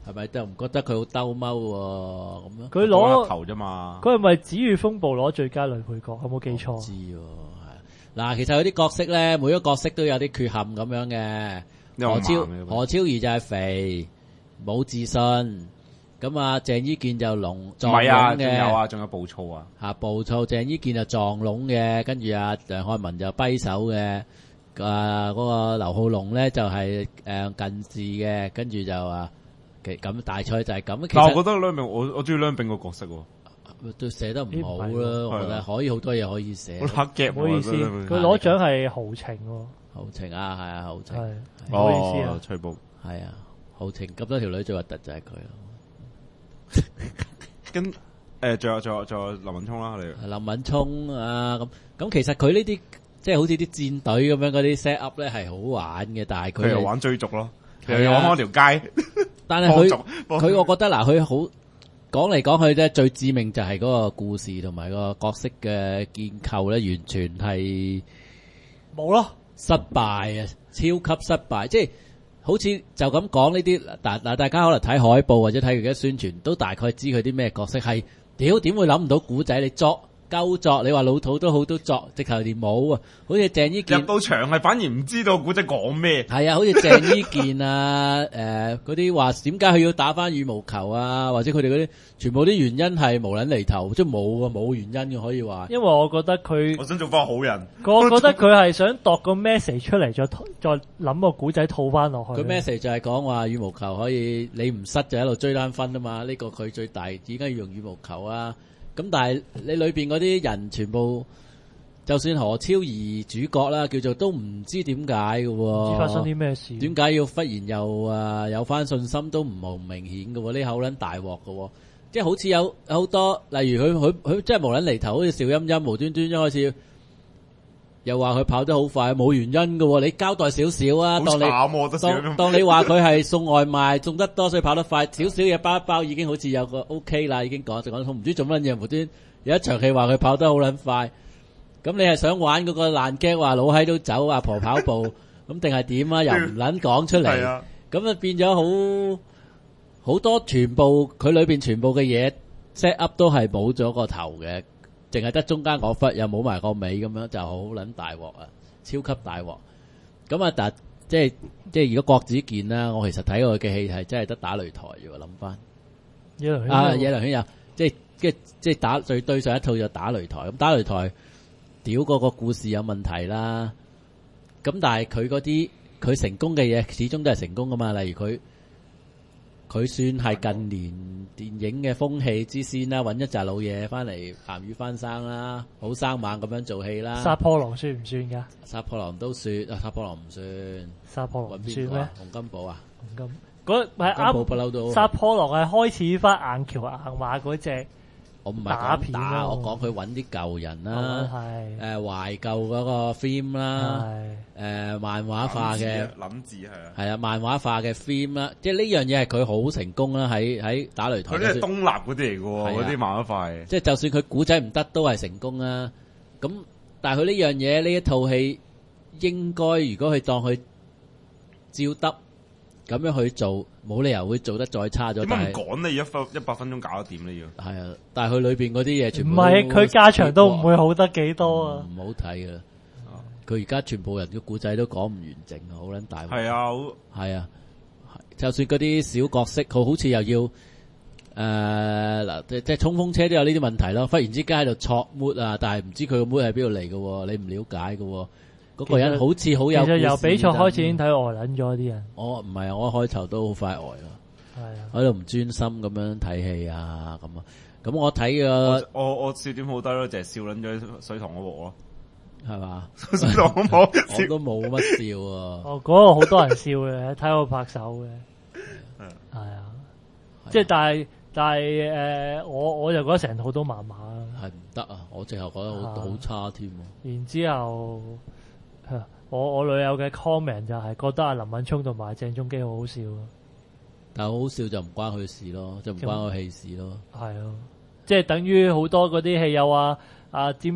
係咪就唔覺得佢好兜踎喎？咁樣佢攞頭啫嘛。 佢係咪《紫與風暴》攞最佳女配角？有冇記錯？ 唔知喎，係嗱，其實有啲角色咧，每一個角色都有啲缺陷咁樣嘅。何超何超儀就係肥，冇自信。咁啊，鄭伊健就聾撞聾啊， 嘅， 仲有啊，仲有暴躁啊， 嚇暴躁。鄭伊健就撞聾嘅，跟住啊梁漢文就跛手嘅。啊！嗰、那個劉浩龍咧就係、是、誒、呃、近視嘅，跟住就話其咁大賽就係咁。其實但我覺得梁炳我我中意梁炳個角色喎， 都寫得唔好啦。我覺得可以好多嘢可以寫。 好黑嘅， 唔好意思，佢攞獎係豪情喎。 豪情啊，係啊，豪情。 係唔好意思啊， 吹寶係啊，豪情咁多條女最核突就係佢咯。 跟誒，仲有仲有仲有林敏聰啦，你林敏聰啊，咁咁其實佢呢啲。即係好似啲戰隊咁樣嗰啲 set up 咧係好玩嘅，但係佢又玩追逐咯，又要玩開條街。 但係佢佢我覺得嗱，佢好講嚟講去咧，最致命就係嗰個故事同埋個角色嘅建構咧，完全係冇咯， 失敗啊，超級失敗。即係好似就咁講呢啲嗱嗱，大家可能睇海報或者睇佢嘅宣傳，都大概知佢啲咩角色係。屌點會諗唔到古仔你作？鳩作，你話老土都好都作，直頭連冇啊！好似鄭伊健入到場係反而唔知道古仔講咩。 係啊，好似鄭伊健啊，誒嗰啲話點解佢要打翻羽毛球啊？或者佢哋嗰啲全部啲原因係無撚厘頭，即係冇啊，冇原因嘅可以話。 因為我覺得佢， 我想做翻好人。 我覺得佢係想度個 message 出嚟，再再諗個古仔套翻落去。 佢 message 就係講話羽毛球可以你唔失就喺度追單分啊嘛，呢、這個佢最大，點解要用羽毛球啊？咁但係你裏邊嗰啲人全部，就算何超儀主角啦，叫做都唔知點解嘅喎，唔知發生啲咩事？ 點解要忽然又啊有翻信心都唔係明顯嘅喎？呢口撚大鑊嘅喎，即係好似有好多，例如佢佢佢即係無撚離頭，好似邵音音無端端一開始又話佢跑得好快，冇原因嘅喎，你交代少少啊，當你當當你話佢係送外賣送得多所以跑得快，少少嘢包一包已經好似有個 OK 啦，已經講就講通，唔知做乜嘢無端有一場戲話佢跑得好撚快，咁你係想玩嗰個爛 gag 話老閪都走，阿婆跑步咁定係點啊？又唔撚講出嚟，咁啊變咗好好多全部佢裏邊全部嘅嘢 set up 都係冇咗個頭嘅。淨係得中間嗰忽，又冇埋個尾咁樣，就好撚大鑊啊！超級大鑊。咁啊，但即係即係如果郭子健啦，我其實睇過佢嘅戲係真係得打擂台嘅喎，諗翻。 野良圈啊，野良圈有，即係即係即係打最對上一套就打擂台。咁打擂台，屌嗰個故事有問題啦。咁但係佢嗰啲佢成功嘅嘢，始終都係成功噶嘛。例如佢。佢算係近年電影嘅風氣之先啦，揾一紮老嘢翻嚟鹹魚翻生啦，好生猛咁樣做戲啦。 殺破狼算唔算㗎？ 殺破狼都算，啊殺破狼唔算。 殺破狼唔算咩？ 洪金寶啊？ 洪金嗰係啱。不嬲都。殺破狼係開始翻硬橋硬馬嗰隻。 我唔係講打，我講佢揾啲舊人啦，誒、呃、懷舊嗰個 film 啦，誒、呃、漫畫化嘅， 諗字係啊， 係啊漫畫化嘅 film 啦，即係呢樣嘢係佢好成功啦，喺喺打擂台。 佢啲係東立嗰啲嚟嘅喎，嗰啲漫畫化嘅。 即係就算佢古仔唔得，都係成功啦。咁但係佢呢樣嘢呢一套戲，應該如果佢當佢照得。咁樣去做，冇理由會做得再差咗。 點解唔趕你一分一百分鐘搞得掂呢？要係啊，但係佢裏邊嗰啲嘢全部唔係，佢加長都唔會好得幾多啊！ 唔好睇噶，佢而家全部人嘅故仔都講唔完整，好撚大。 係啊， 係啊，就算嗰啲小角色，佢好似又要誒嗱，即即係衝鋒車都有呢啲問題咯。忽然之間喺度戳 mood 啊，但係唔知佢個 mood 喺邊度嚟嘅，你唔了解嘅。嗰個人好似好有， 其實由比賽開始已經睇呆撚咗啲人。 我唔係啊，我一開頭都好快呆咯。係啊，喺度唔專心咁樣睇戲啊，咁啊，咁我睇個我我笑點好低咯，就係笑撚咗水塘嗰鑊咯， 係嘛？ 水塘嗰鑊我都冇乜笑啊。 哦，嗰個好多人笑嘅，睇我拍手嘅。係啊，即係但係但係誒，我我就覺得成套都麻麻啦。 係唔得啊！我最後覺得好好差添。 然之後。我我女友嘅 comment 就係覺得阿林敏聰同埋鄭中基好好笑咯， 但係好笑就唔關佢事咯，就唔關佢戲事咯。 係咯，即係等於好多嗰啲戲有啊，阿詹詹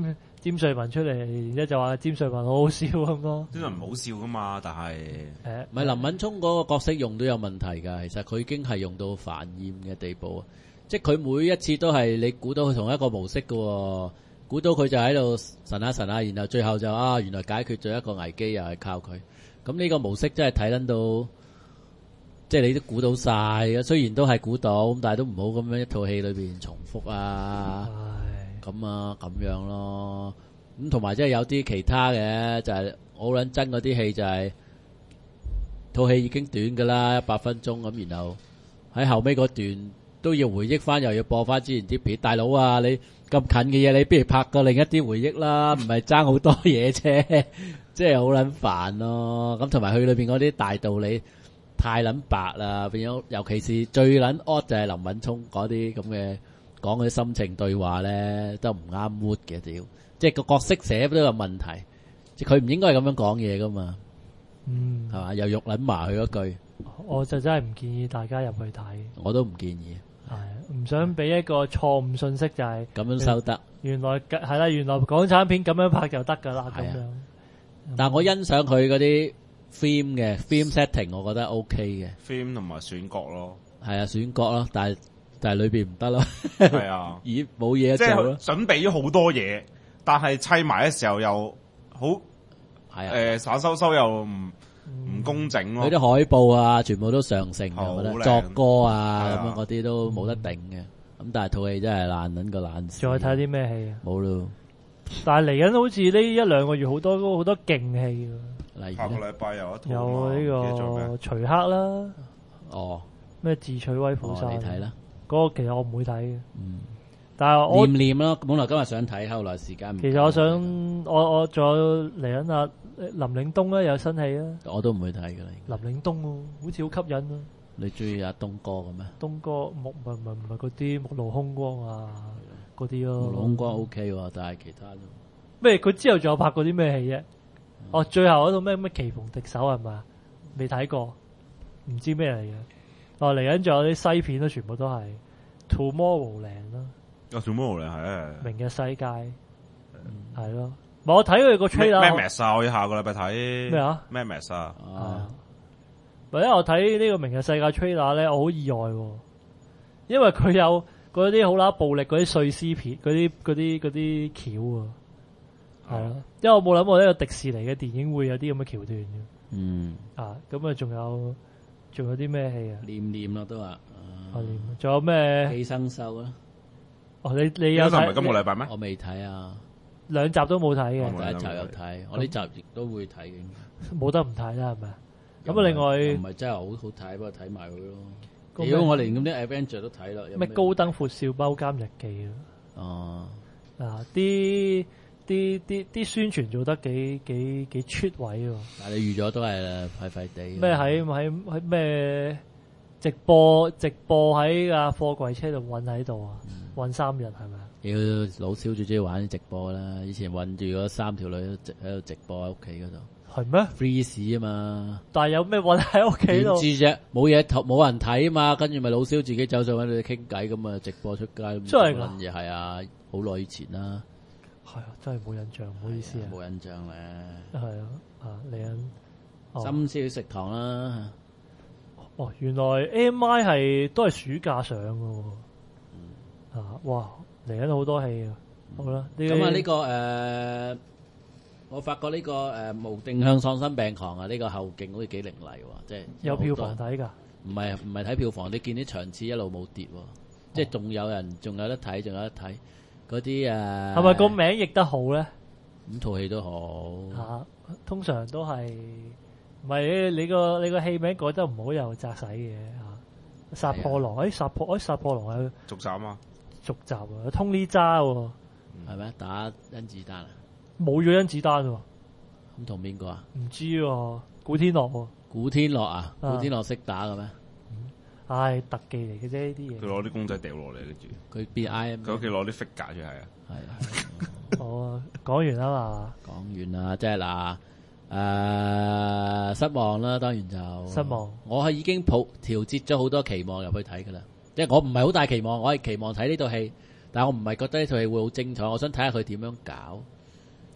詹瑞文出嚟，然之後就話詹瑞文好好笑咁咯。 真係唔好笑噶嘛，但係誒， 唔係林敏聰嗰個角色用都有問題㗎，其實佢已經係用到煩厭嘅地步，即係佢每一次都係你估到佢同一個模式㗎喎，估到佢就喺度神下神下，然後最後就啊原來解決咗一個危機又係靠佢，咁呢個模式真係睇撚到，即係你都估到晒嘅，雖然都係估到，咁但係都唔好咁樣一套戲裏邊重複啊，咁啊咁樣咯，咁同埋即係有啲其他嘅就係我好撚憎嗰啲戲就係。套戲已經短噶啦，一百分鐘咁，然後喺後尾嗰段都要回憶翻，又要播翻之前啲片。大佬啊，你咁近嘅嘢，你不如拍個另一啲回憶啦，唔係爭好多嘢啫，即係好撚煩咯。咁同埋佢裏邊嗰啲大道理太撚白啦，變咗尤其是最撚 odd 就係林敏聰嗰啲咁嘅講嗰啲心情對話咧，都唔啱 mood 嘅屌，即係個角色寫都有問題，即係佢唔應該係咁樣講嘢噶嘛。 嗯， 係嘛？又肉撚埋佢嗰句， 我就真係唔建議大家入去睇。 我都唔建議。 係唔想俾一個錯誤信息，就係咁樣收得。 原來係啦，原來港產片咁樣拍就得㗎啦，咁樣。 但係我欣賞佢嗰啲 film 嘅 film setting，我覺得 OK 嘅。 film 同埋選角咯， 係啊，選角咯，但係但係裏邊唔得咯。 係啊， 咦，冇嘢即係做咯。 準備咗好多嘢，但係砌埋嘅時候又好係啊， 誒散收收又唔唔工整咯。 佢啲海報啊，全部都上乘嘅， 好我覺得靚作歌啊係啊咁樣嗰啲都冇得頂嘅。咁但係套戲真係爛撚個爛屎。 再睇啲咩戲啊？ 冇咯。 但係嚟緊好似呢一兩個月好多好多勁戲喎。 例下個如咧， 禮拜有一套有啊嘛呢唔記得咗咩個徐克啦， 哦， 咩智取威虎哦山， 你睇啦。 嗰個其實我唔會睇嘅， 嗯， 但係我念念咯，本來今日想睇，後來時間唔夠。 其實我想我我仲有嚟緊啊林嶺東咧有新戲啊， 我都唔會睇㗎啦。 林嶺東喎，好似好吸引啊。 你中意阿東哥嘅咩？ 東哥木唔係唔係唔係嗰啲木露空光啊嗰啲咯， 無龍光 OK 喎，但係其他都咩？佢之後仲有拍過啲咩戲啫？哦，最後嗰套咩咩棋逢敵手係咪？未睇過，唔知咩嚟嘅。哦，嚟緊仲有啲西片都全部都係 Tomorrowland 啦， 有 Tomorrowland 係明日世界係咯。唔係我睇佢個 trailer 咩 Max 啊？我要下個禮拜睇咩啊？ 咩 Max 啊？ 啊， 或者我睇呢個明日世界 trailer 咧，我好意外喎，因為佢有嗰啲好啦暴力嗰啲碎屍片，嗰啲嗰啲嗰啲橋啊，係咯，因為我冇諗過呢個迪士尼嘅電影會有啲咁嘅橋段嘅， 嗯， 啊，咁啊仲有仲有啲咩戲啊？ 念念咯都話， 啊啊仲有咩？ 寄生獸啦， 哦，你你有呢集唔係睇今個禮拜咩？ 我未睇啊， 兩集都冇睇我嘅， 第一集有睇，我呢集亦都會睇嘅。 冇得唔睇啦，係咪？咁啊，另外又唔係真係好好睇，不過睇埋佢咯。 個咩屌，我連咁啲 Avenger 都睇咯。有咩高登闊少包監日記哦， 啊？啊，啲啲啲啲宣傳做得幾幾幾出位喎！ 但係你預咗都係啦，廢廢地。 咩喺喺喺咩直播直播喺架貨櫃車度韞喺度啊？韞三日係咪啊？ 屌老蕭最中意玩啲直播啦，以前韞住嗰三條女喺度直播喺屋企嗰度係咩？ ，freeze 啊嘛。 但係有咩韞喺屋企點度？ 知啫？冇嘢睇冇人睇啊嘛，跟住咪老蕭自己走上揾你傾偈咁啊，直播出街咁。 真係㗎嘢係啊，好耐以前啦， 係啊，真係冇印象，唔好意思啊。 冇印象咧。 係啊，啊嚟緊。哦深宵食堂啦， 哦，原來 M I 係都係暑假上嘅喎。啊，哇！嚟緊好多戲啊。好啦，呢咁啊呢個誒，我發覺呢個誒無定向喪心病狂啊，呢個後勁好似幾凌厲喎，即係有票房睇㗎。 唔係唔係睇票房，你見啲場次一路冇跌喎，即係仲有人仲有得睇，仲有得睇嗰啲誒。 係咪個名譯得好咧？ 咁套戲都好。 嚇，通常都係唔係你個你個戲名改得唔好又擲使嘅嚇。殺破狼，誒殺破誒殺破狼係續集啊嘛， 續集啊，Tony Jaa 喎， 係咪打甄子丹啊？ 冇咗甄子丹喎， 咁同邊個啊？ 唔知喎，古天樂喎， 古天樂啊？ 啊古天樂識打嘅咩？ 唉特技嚟嘅啫呢啲佢嘢。 攞啲公仔掉落嚟，跟住佢變 I M， 佢屋企攞啲 figure 出嚟啊！ 係啊。 好啊，講完啦嘛， 講完啦，即係嗱，誒、失望啦，當然就失望。 我係已經抱調節咗好多期望入去睇噶啦，即係我唔係好大期望，我係期望睇呢套戲，但係我唔係覺得呢套戲會好精彩，我想睇下佢點樣搞。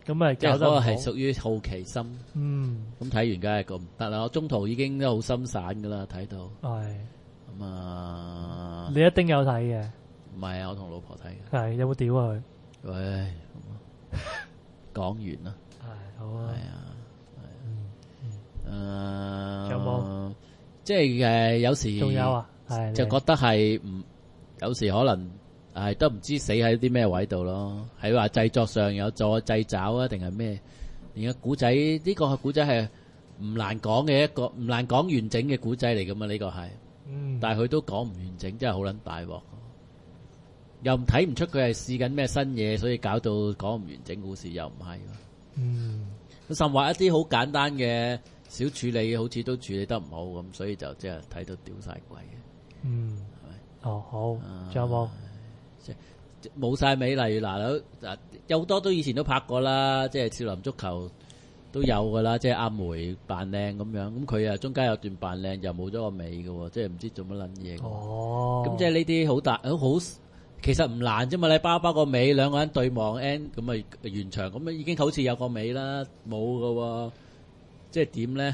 咁咪即係嗰搞得唔好個係屬於好奇心。 嗯咁睇完梗係個唔得啦，我中途已經都好心散噶啦，睇到係， 咁啊， 你一定有睇嘅， 唔係啊，我同老婆睇嘅。 係有冇屌啊佢？ 喂，講完啦， 係好啊， 係啊， 嗯誒， 仲有冇？ 即係誒，有時仲有啊，係就覺得係唔有時可能係都唔知死喺啲咩位度咯，係話製作上有助掣肘啊，定係咩？連個古仔呢個古仔係唔難講嘅一個唔難講完整嘅古仔嚟噶嘛？呢個係， 嗯， 但係佢都講唔完整，真係好撚大鑊。又睇唔出佢係試緊咩新嘢，所以搞到講唔完整故事又唔係。 嗯甚或一啲好簡單嘅小處理，好似都處理得唔好咁，所以就即係睇到屌晒鬼嘅。 嗯， 係咪？ 哦好， 啊仲有冇？ 冇晒美麗嗱，嗱有好多都以前都拍過啦，即係少林足球都有噶啦，即係阿梅扮靚咁樣，咁佢啊中間有段扮靚又冇咗個尾嘅喎，即係唔知做乜撚嘢嘅。 哦， 咁即係呢啲好大好好，其實唔難啫嘛，你包包個尾，兩個人對望 N 咁啊完場，咁啊已經好似有個尾啦，冇嘅喎，即係點咧？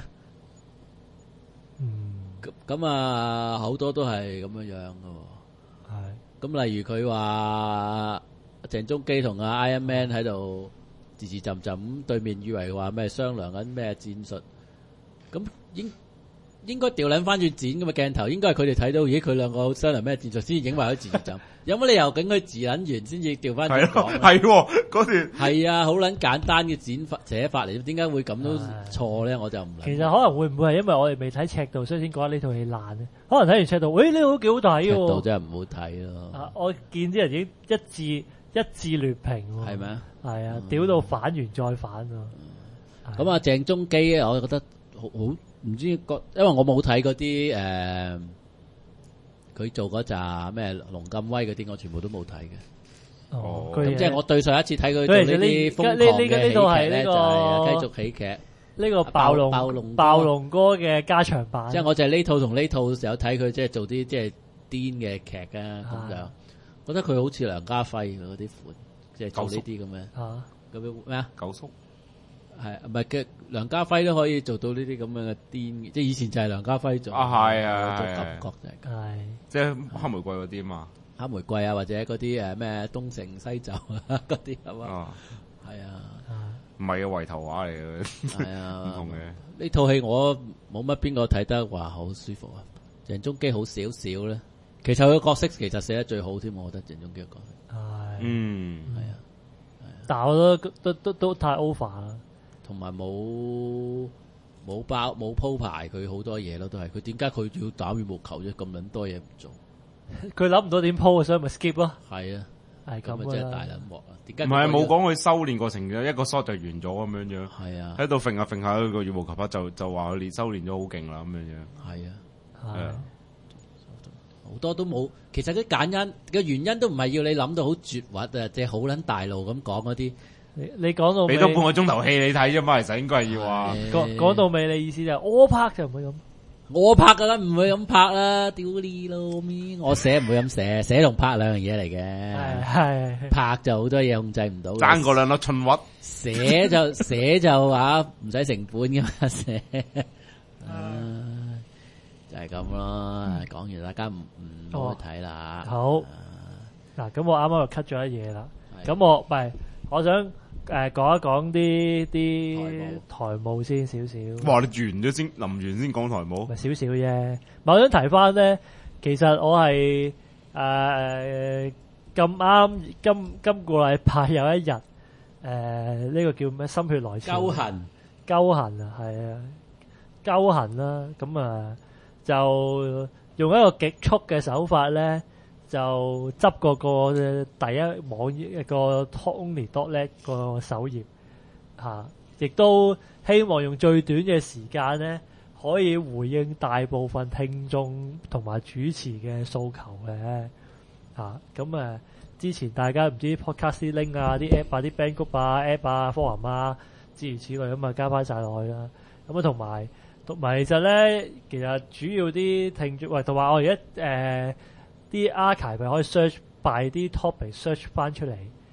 嗯咁咁啊好多都係咁樣樣嘅喎。 係。 咁例如佢話鄭中基同阿 Iron Man 喺度字字浸浸咁，對面以為話咩商量緊咩戰術，咁應應該調撚翻轉剪咁嘅鏡頭，應該係佢哋睇到，咦佢兩個商量咩戰術先影埋佢字字浸，有乜理由等佢字撚完先至調翻轉係咯， 講？ 係喎嗰段係啊，好撚簡單嘅剪法寫法嚟，點解會咁都錯咧？我就唔其實可能會唔會係因為我哋未睇赤道，所以先覺得呢套戲爛咧？可能睇完赤道，喂呢套都幾好睇劇度喎。 真係唔好睇咯， 啊，我見啲人已經一致一致劣評喎。 係咪啊？ 係啊，屌到反完再反啊！ 咁啊，鄭中基咧，我覺得好好唔知覺，因為我冇睇嗰啲誒，佢做嗰扎咩龍咁威嗰啲，我全部都冇睇嘅。 哦， 咁佢即係我對上一次睇佢做佢其實呢啲呢瘋狂呢呢嘅呢套係喜劇咧， 呢個就係繼續喜劇。 呢個暴龍暴龍哥暴龍哥嘅加長版。 即係我就係呢套同呢套有睇佢即係做啲即係癲嘅劇啊，咁啊就覺得佢好似梁家輝嗰啲款，即係做呢啲咁嘅嚇咁樣咩啊？ 九叔係唔係嘅？梁家輝都可以做到呢啲咁樣嘅癲，即係以前就係梁家輝做啊係啊我都係感覺就係咁。 係即係黑玫瑰嗰啲嘛。 黑玫瑰啊，或者嗰啲誒咩東成西就啊嗰啲係嘛？ 啊， 係啊， 啊唔係啊，圍頭話嚟嘅， 係啊， 唔同嘅。 呢套戲我冇乜邊個睇得話好舒服啊。鄭中基好少少咧，其實佢個角色其實寫得最好添，我覺得鄭中基嘅角色係， 嗯， 係啊， 但係我覺得都都都都太 over 啦。 同埋冇冇包冇鋪排佢好多嘢咯，都係佢點解佢要打羽毛球啫？咁撚多嘢唔做， 佢諗唔到點鋪，所以咪 skip 咯。 係啊， 係咁啊咁噶啦。 真係大撚鑊啊！點解唔係冇講佢修練過程嘅，一個 shot 就完咗咁樣樣， 係啊喺度揈下揈下個羽毛球拍就就話佢練修練咗好勁啦咁樣樣。 係啊。 係係好多都冇，其實啲揀因嘅原因都唔係要你諗到好絕核啊，即係好撚大路咁講嗰啲。 你你講到尾俾多半個鐘頭戲你睇啫嘛，其實應該係要話。 講講到尾，你意思就係我拍就唔會咁。 我拍噶啦，唔會咁拍啦，屌你老味！我寫唔會咁寫，寫同拍兩樣嘢嚟係嘅。 係拍就好多嘢控制唔到嘅， 爭過兩粒春屈， 寫就寫就話唔使成本噶嘛寫。唉就係咁咯，講完大家唔唔好去睇啦。 好嗱，咁我啱啱就 cut 咗一嘢啦。咁我唔係，我想誒講一講啲啲台務先少少。 哇！你完咗先，臨完先講台舞咪，少少啫。我想提翻咧，其實我係誒咁啱今今個禮拜有一日誒呢個叫咩心血來潮鳩痕鳩痕啊，係啊鳩痕啦，咁啊就用一個極速嘅手法咧，就執個個第一網頁個 Tony.net 個首頁嚇，亦都希望用最短嘅時間咧，可以回應大部分聽眾同埋主持嘅訴求嘅嚇。咁啊，之前大家唔知 podcast link 啊、啲 app 啊、啲 band group 啊、app 啊、forum 啊諸如此類咁啊，加翻晒落去啦。咁啊，同埋同埋其實咧，其實主要啲聽眾喂，同埋我而家誒啲 archive 咪可以 search by 啲 topic search 翻出嚟，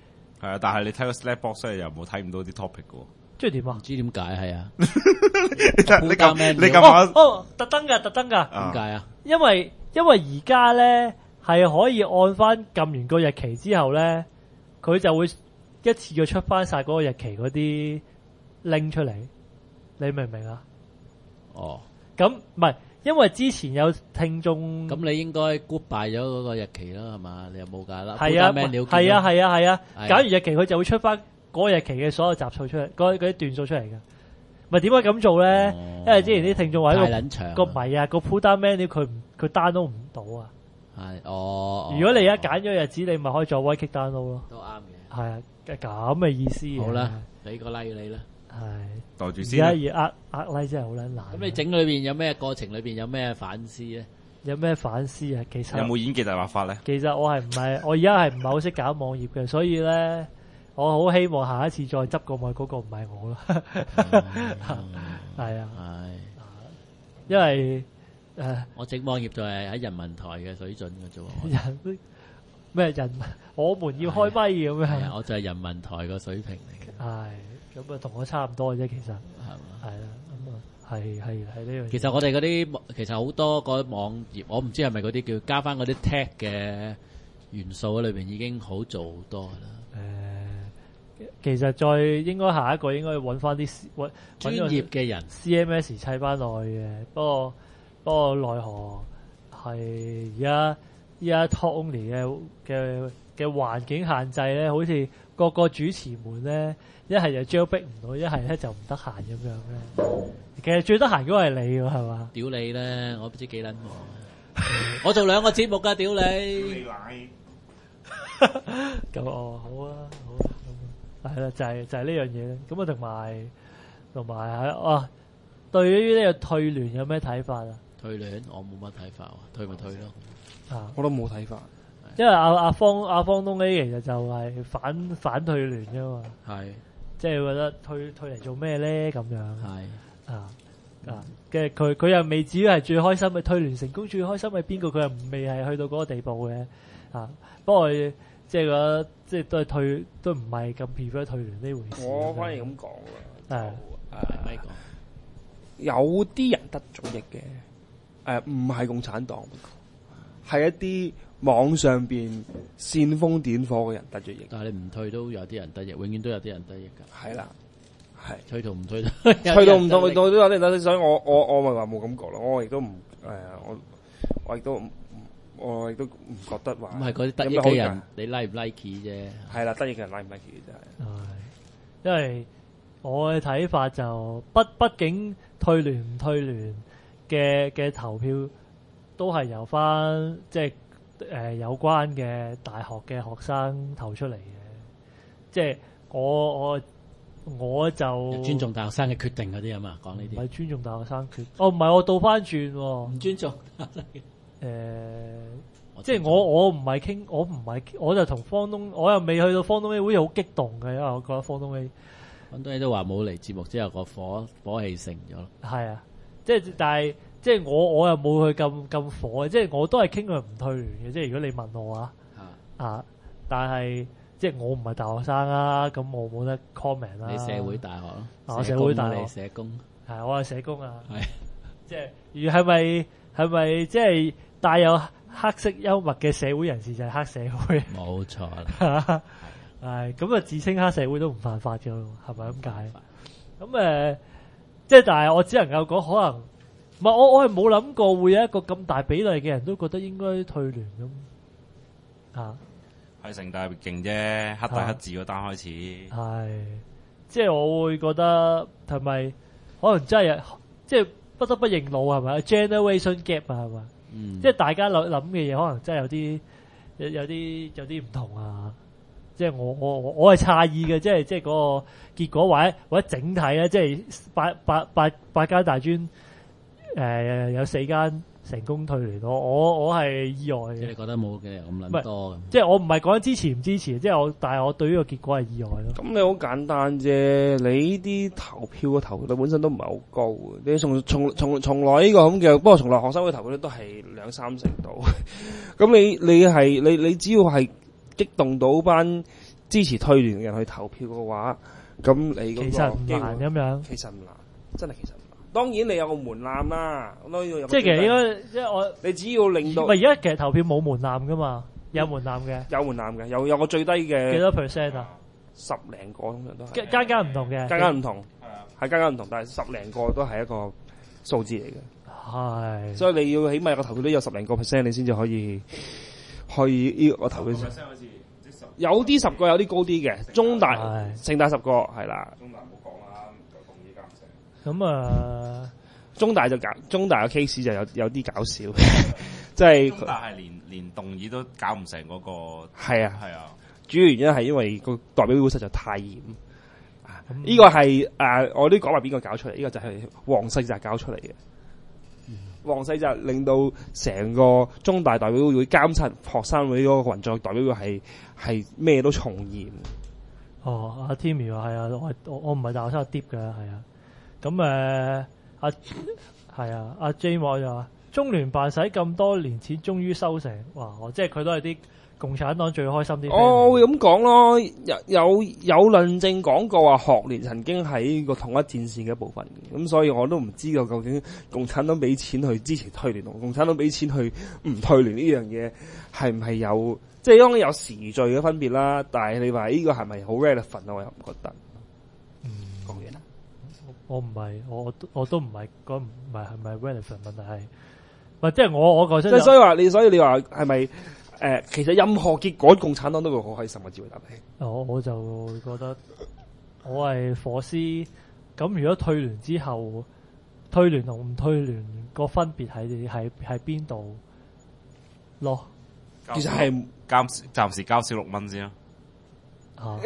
係啊，但係你睇個 Slapbox 咧又冇睇唔到啲 topic 嘅喎。 即係點啊唔？知點解係啊？ 你你撳 Ultraman 你撳下哦哦，特登噶，特登噶， 點解啊？ 因為因為而家咧係可以按翻撳完個日期之後咧，佢就會一次過出翻晒嗰個日期嗰啲拎出嚟，你明唔明啊？ 哦， 咁唔係，因為之前有聽眾咁你應該 goodbye 咗嗰個日期啦，係嘛？你又冇㗎啦。 係啊， Ultraman 你都見係啊，係啊，係啊， 係啊假如日期佢就會出翻嗰個日期嘅所有集數出嚟，嗰嗰啲段數出嚟嘅。咪點解咁做咧？ 哦因為之前啲聽眾話太個撚長啊個迷啊，個 pull down menu 佢唔佢 download 唔到啊。 係哦。 如果你而家揀咗日子，你咪可以再 Y kick download 咯。 都啱嘅。 係啊，咁嘅意思。 好啦，俾個 like 你啦。 係。 袋住而先啦。 家要呃呃 like 真係好撚難。 咁你整裏邊有咩過程？裏邊有咩反思咧？ 有咩反思啊？其實有冇演技大爆發咧？ 其實我係唔係我而家係唔係好識搞網頁嘅，所以咧我好希望下一次再執過去嗰個唔係我咯。係啊， 係。 因為誒我整網頁就係喺人民台嘅水準嘅啫喎。 人咩人，我們要開咪咁係啊， 樣。 我就係人民台個水平嚟嘅， 係咁啊，同我差唔多嘅啫，其實係嘛？ 係啦，咁啊係係係呢樣嘢。 其實我哋嗰啲其實好多個網頁，我唔知係咪嗰啲叫加翻嗰啲 tag 嘅元素喺裏邊已經好做好多啦。 誒，其實再應該下一個應該揾翻啲揾專業嘅人 C M S 砌翻落去嘅，不過不過奈何係而家而家 talk only 嘅嘅嘅環境限制咧，好似個個主持們咧，一係就 jailbreak 唔到，一係咧就唔得閒咁樣咧。其實最得閒嗰個係你喎，係嘛？ 屌你咧，我唔知幾撚忙。我做兩個節目㗎，屌你！ 咁哦，好啊，好啊，咁啊，係啦，就係、就係、呢樣嘢咧。咁啊，同埋同埋係啊，對於呢個退聯有咩睇法啊？ 退聯我冇乜睇法喎，退咪退咯。 啊， 我都冇睇法。 因為阿阿方阿方東 A 其實就係反反退聯啫嘛， 係即係覺得退退嚟做咩咧咁樣係啊啊嘅佢佢又未至於係最開心嘅退聯成功，最開心係邊個？佢又未係去到嗰個地步嘅啊。不過即係覺得即係都係退都唔係咁 prefer 退聯呢回事。 我反而咁講係啦， 咪講？ 有啲人得咗益嘅，誒唔係共產黨，係一啲網上邊煽風點火嘅人得咗益。 但係你唔退都有啲人得益，永遠都有啲人得益㗎。 係啦，係退同唔退都退到唔到，到都有啲人得益，所以我我我咪話冇感覺咯。我亦都唔誒，我我亦都唔我亦都唔覺得話。 咁係嗰啲得益有咩好嘅人，你 like 唔 like 啫？ 係啦，得益嘅人 like 唔 like 真係。 係，因為我嘅睇法就不畢竟退聯唔退聯嘅嘅投票都係由翻即係誒有關嘅大學嘅學生投出嚟嘅，即係我我我就尊重大學生嘅決定嗰啲啊嘛，講呢唔啲係尊重大學生決，哦唔係我倒翻轉喎， 唔尊重。 誒、即係我我唔係傾，我唔係，我就同方東，我又未去到方東 A 會好激動嘅，因為我覺得方東 A 好多人都話冇嚟節目之後個火火氣盛咗咯。 係啊，即係但係即係我我又冇佢咁咁火嘅，即係我都係傾佢唔退聯嘅，即係如果你問我啊啊，但係即係我唔係大學生啊，咁我冇得 comment 啦。 你社會大學咯， 啊社會大學你社工係我係社工啊， 係即係如係咪係咪即係帶有黑色幽默嘅社會人士就係黑社會？ 冇錯啦。 係咁啊，自稱黑社會都唔犯法嘅咯，係咪咁解？咁誒、呃，即係但係我只能夠講，可能唔係我我係冇諗過會有一個咁大比例嘅人都覺得應該退聯咁啊。 係成大勁啫，黑大黑字嗰單開始。 係，即係我會覺得係咪可能真係即係不得不認老係咪 ？Generation gap 啊係咪？ 嗯， 即係大家諗諗嘅嘢，可能真係有啲有有啲有啲唔同啊！即係我我我我係詫異嘅，即係即係嗰個結果或者或者整體咧，即係八八八八間大專誒、呃、有四間成功退聯，我我我係意外嘅。 即係你覺得冇嘅咁撚多咁。 即係我唔係講支持唔支持，即係我但係我對呢個結果係意外咯。 咁你好簡單啫，你呢啲投票嘅投票率本身都唔係好高嘅，你從從從從來呢個咁嘅，不過從來學生會投票率都係兩三成度。咁你你係你你只要係激動到班支持退聯嘅人去投票嘅話，咁你嗰其實唔個機會難咁樣。 其實唔難，真係其實唔難。當然你有個門檻啦，咁當然有個即係其實應最低該，即係我你只要令到唔係而家其實投票冇門檻噶嘛，有門檻嘅， 有門檻嘅，有有個最低嘅幾多 percent 啊？ 十零個通常都係間間間唔同嘅， 間間唔同，係間間唔同，但係十零個都係一個數字嚟嘅。 係， 所以你要起碼個投票都有十零個 percent，你先至可以可以呢個投票。有啲十個，有啲高啲嘅，中大、 係盛大十個係啦。 中大唔好講啦，就同意監成。 咁啊， 中大就搞，中大嘅 case 就有有啲搞笑，即係中大係連連動議都搞唔成嗰個， 係啊， 係啊， 主要原因係因為個代表會實在太嚴。呢個係誒，我都講話邊個搞出嚟？呢個就係黃世澤搞出嚟嘅。黃世澤令到成個中大代表會監察學生會嗰個運作，代表會係係咩都從嚴。 哦，阿 Timmy 話係啊，我我我唔係大學生 deep 嘅，係啊。咁誒，阿係啊，阿 J 我就話中聯辦使咁多年錢，終於收成，哇！即係佢都係啲共產黨最開心啲。 我會咁講咯，有有有論證講過話，學聯曾經喺個統一戰線嘅一部分嘅，咁所以我都唔知道究竟共產黨俾錢去支持退聯，同共產黨俾錢去唔退聯呢樣嘢係唔係有，即係當然有時序嘅分別啦。但係你話呢個係咪好 relevant 啊？我又唔覺得。 嗯， 講完啦。 我唔係，我我都唔係講唔係係咪 relevant 問題係，唔係即係我我覺得。 即係所以話你，所以你話係咪？誒、呃，其實任何結果，共產黨都會好開心嘅，只會答你。 我我就覺得我係火絲，咁如果退聯之後，退聯同唔退聯個分別係係係邊度咯？ 其實係暫時暫時交少六蚊先啦。 啊，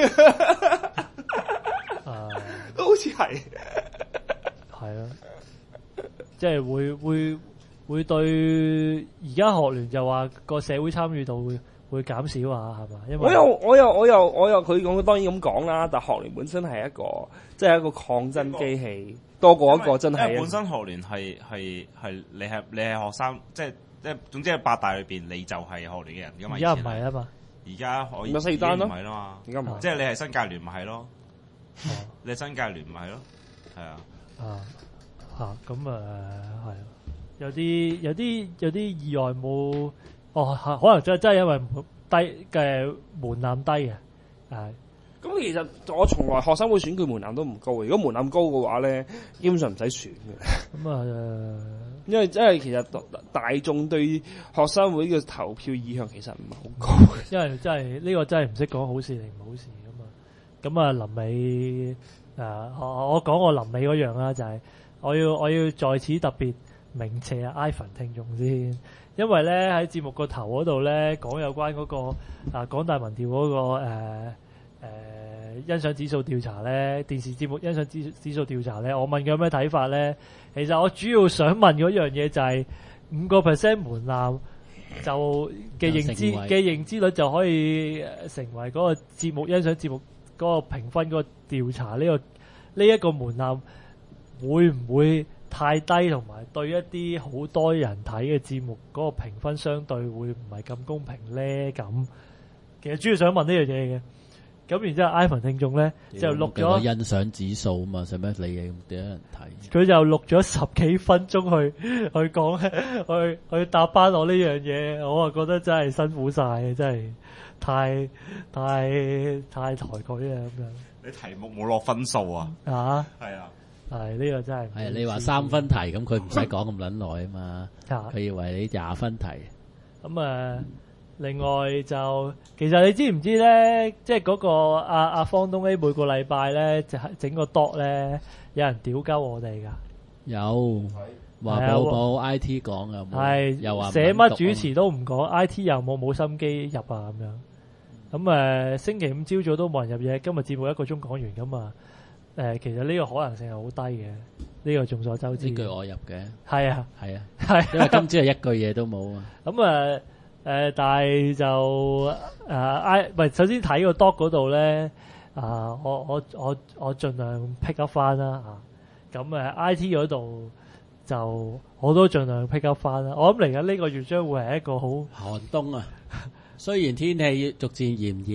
啊都好似係， 係啊，即係會會。會對而家學聯就話個社會參與度會會減少啊，係嘛？因為我又我又我又我又佢講當然咁講啦，但學聯本身係一個即係一個抗爭機器，多過一個真係。 本身學聯係係係你係你係學生，即係即係總之係八大裏邊你就係學聯嘅人噶嘛。 而家唔係啊嘛， 而家可以有四單咯， 唔係啦嘛。 而家唔係， 即係你係新界聯咪係咯， 哦、 你係新界聯咪係咯，係啊。 啊啊咁誒係。有啲有啲有啲意外冇哦，可能真真係因為低嘅門檻低嘅，係。 咁其實我從來學生會選舉門檻都唔高嘅，如果門檻高嘅話咧，基本上唔使選嘅。 咁啊、呃， 因為因為其實大眾對學生會嘅投票意向其實唔係好高嘅。 因為真係呢、這個真係唔識講好事定唔好事咁嘛。咁啊，臨尾誒，我我講我臨尾嗰樣啦，就係、是、我要我要在此特別鳴謝阿 Ivan 聽眾先，因為咧喺節目個頭嗰度咧講有關嗰、那個啊港大民調嗰、那個誒誒、呃呃、欣賞指數調查咧，電視節目欣賞指指數調查咧，我問佢有咩睇法咧？其實我主要想問嗰樣嘢就係五個 percent 門檻就嘅認知嘅認知率就可以成為嗰個節目欣賞節目嗰個評分嗰個調查呢、這個呢一、這個門檻會唔會太低，同埋對一啲好多人睇嘅節目嗰個評分相對會唔係咁公平咧？咁其實主要想問呢樣嘢嘅。咁然之後 ，Ivan 聽眾咧就錄咗欣賞指數啊嘛，使乜理嘅咁點樣人睇？ 佢就錄咗十幾分鐘去去講，去去答翻我呢樣嘢，我啊覺得真係辛苦晒，真係太太太抬佢啊咁樣。 你題目冇落分數啊？ 啊， 係啊。 係呢個真係係你話三分題咁，佢唔使講咁撚耐啊嘛。佢以為你廿分題。 咁啊，另外就其實你知唔知咧？即係嗰個阿阿方東 A 每個禮拜咧，就係整個 doc 咧，有人屌鳩我哋噶。 有話寶寶 I T 講啊， 係又話寫乜主持都唔講 I T 又冇冇心機入啊咁樣。咁誒，星期五朝早都冇人入嘢，今日節目一個鐘講完咁啊。誒，其實呢個可能性係好低嘅，呢、這個眾所周知。 呢句我入嘅， 係啊， 係啊， 係。 因為今朝係一句嘢都冇啊。 咁誒誒，但係就誒 I 唔係首先睇個 doc 嗰度咧，啊，我我我我盡量 pick up 翻啦嚇。咁、啊、誒 I T 嗰度就我都盡量 pick up 翻啦。我諗嚟緊呢個月將會係一個好寒冬啊。雖然天氣逐漸炎熱。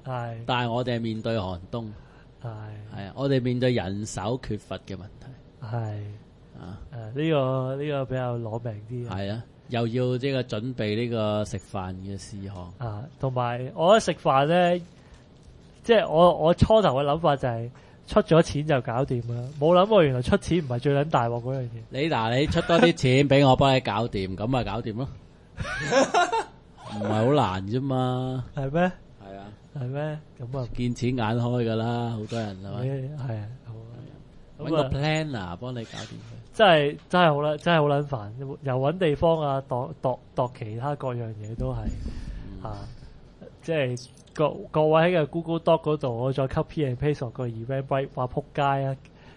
係但係我哋係面對寒冬， 係係啊，我哋面對人手缺乏嘅問題， 係啊， 誒呢個呢個比較攞命啲嘅。 係啊，又要呢個準備呢個食飯嘅事項， 啊，同埋我覺得食飯咧，即係我我初頭嘅諗法就係出咗錢就搞掂啦，冇諗過原來出錢唔係最撚大鑊嗰樣嘢。 你嗱你出多啲錢俾我幫你搞掂，咁咪搞掂咯，唔係好難啫嘛， 係咩？ 係啊， 係咩？咁啊， 見錢眼開噶啦，好多人係咪？ 係啊，好啊。 揾個咁啊， planner 幫你搞掂佢。 真係真係好撚，真係好撚煩。又揾地方啊，度度度其他各樣嘢都係啊，即係各各位喺個 Google Doc 嗰度，我再 copy and paste 落個 Eventbrite，話撲街啊！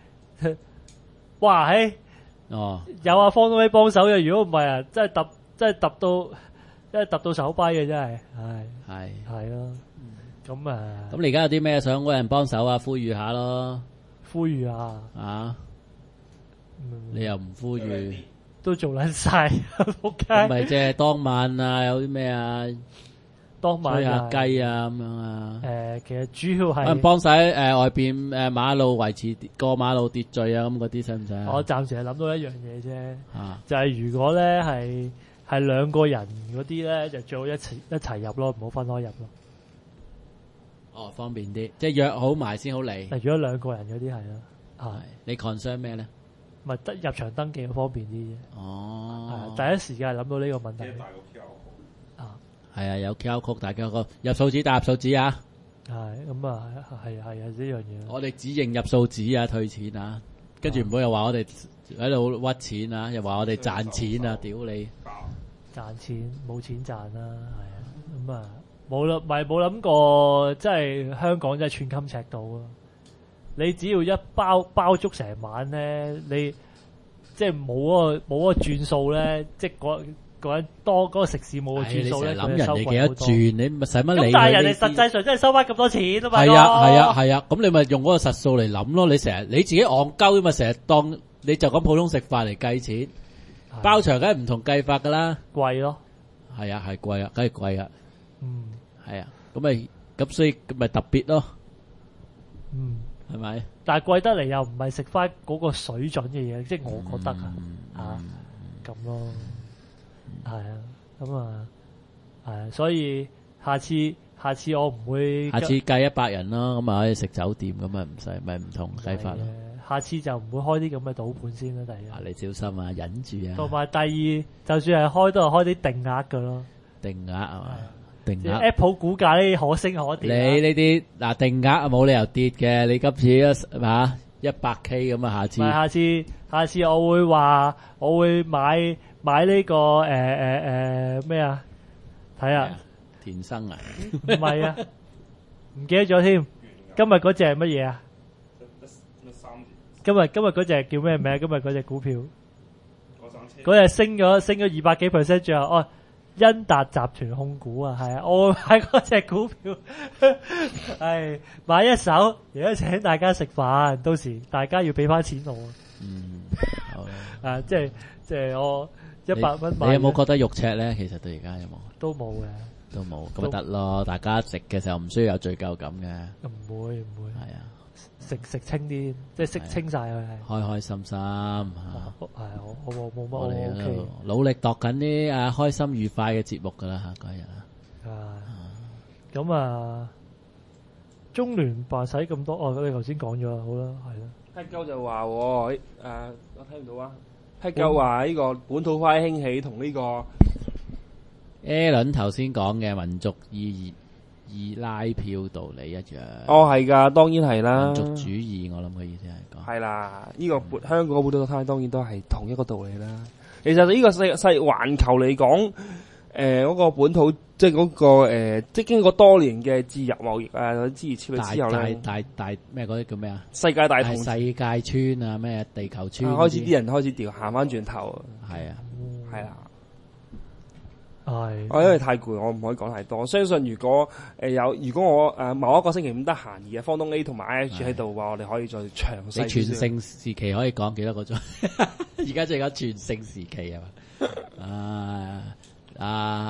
哇，嘿， 哦， 有阿方東威幫手嘅，如果唔係啊，真係揼，真係揼到，真係揼到手跛嘅，真係，唉， 係。 係咯。咁啊， 咁你而家有啲咩想揾人幫手啊？呼籲下咯， 呼籲下， 啊！ 嗯你又唔呼籲， 都做撚晒，撲咁咪街。 即係當晚啊，有啲咩啊， 當晚吹下就係雞啊咁樣啊， 誒，其實主要可能係幫晒誒外邊誒馬路維持過馬路秩序啊，咁嗰啲使唔使啊？ 我暫時係諗到一樣嘢啫， 啊， 就係如果咧係係兩個人嗰啲咧，就最好一齊一齊入咯，唔好分開入咯。 哦，方便啲，即係約好埋先好嚟。 但如果兩個人嗰啲係咯， 係係你 concern 咩咧？ 咪得入場登記方便啲啫。 哦， 係第一時間係諗到呢個問題。啊， 係啊，有 Q R code，大家個入數紙打入數紙啊！ 係咁啊，係係係呢樣嘢。 我哋只認入數紙啊，退錢啊，跟住唔好又話我哋喺度屈錢啊，又話我哋賺錢啊，屌你！ 賺錢冇錢賺啦，係啊，咁啊冇啦，咪冇諗過，即係香港真係寸金尺土啊！你只要一包包足成晚咧，你即係冇嗰個冇嗰個轉數咧，即係嗰嗰人多嗰個食肆冇個轉數咧， 諗人哋幾多多轉，你咪使乜理佢呢啲？ 咁但係人哋實際上真係收翻咁多錢啊嘛！ 係啊係啊係啊，咁你咪用嗰個實數嚟諗咯。你成日你自己戇鳩嘛，成日當你就咁普通食飯嚟計錢，包場梗係唔同計法噶啦。 貴咯， 係啊係貴啊，梗係貴啊。 嗯， 係啊，咁咪咁所以咪特別咯， 嗯， 係咪？ 但係貴得嚟又唔係食翻嗰個水準嘅嘢，即係我覺得啊，嚇咁咯，係啊，咁啊，係啊，所以下次下次我唔會， 下次計一百人咯，咁咪可以食酒店，咁咪唔使咪唔同計法咯。 下次就唔會開啲咁嘅賭盤先啦。第一， 啊，你小心啊，忍住啊。 同埋第二，就算係開都係開啲定額嘅咯， 定額係嘛？定即係額。 Apple 股價呢啲可升可跌啊。 你呢啲嗱定額啊冇理由跌嘅，你今次一嚇一百 K 咁啊，下次唔係下次下次我會話我會買買呢個誒誒誒咩啊？睇下田生啊， 唔係啊，唔記得咗添。今日嗰隻係乜嘢啊？今日今日嗰隻叫咩名？今日嗰隻股票嗰隻升咗升咗二百幾 percent，最後哦，恩達集團控股啊，係啊，我會買嗰隻股票，係買一手，而家請大家食飯，到時大家要俾翻錢我。 嗯，好啦。 啊，即係即係我一百蚊買。 你有冇覺得肉赤咧？其實到而家有冇？ 都冇嘅， 都冇，咁咪得咯。大家食嘅時候唔需要有罪疚感嘅， 唔會唔會。 係啊， 食食清啲，即係食清晒佢係。 開開心心嚇。 係我我冇冇乜我哋我喺 OK。 度努力度緊啲啊開心愉快嘅節目噶啦嚇，嗰日啊。 啊，咁啊，中聯辦使咁多，哦，你頭先講咗啦，好啦，係啦。 黑鳩就話喎，誒、我睇唔到啊。黑鳩話呢個本土派興起同呢、個 Alan 頭先講嘅民族意義拉票道理一樣。 哦係㗎，當然係啦。 民族主義，我諗佢意思係講。 係啦，呢、個本香港本土派當然都係同一個道理啦。其實呢個世世環球嚟講，誒、嗰個本土即係嗰個誒、即係經過多年嘅自由貿易啊，諸如此類大之後咧， 大大大咩嗰啲叫咩啊？ 世界大同係世界村啊，咩地球村啊嗰啲。 開始啲人開始調行翻轉頭， 係啊， 係啦。 係。 我因為太攰，我唔可以講太多。我相信如果誒、呃有，如果我誒、呃某一個星期五得閒，而家方東 A 同埋 I H 喺度嘅話，我哋可以再詳細你全少少盛時期可以講幾多個鐘？而家仲有全盛時期係嘛？啊啊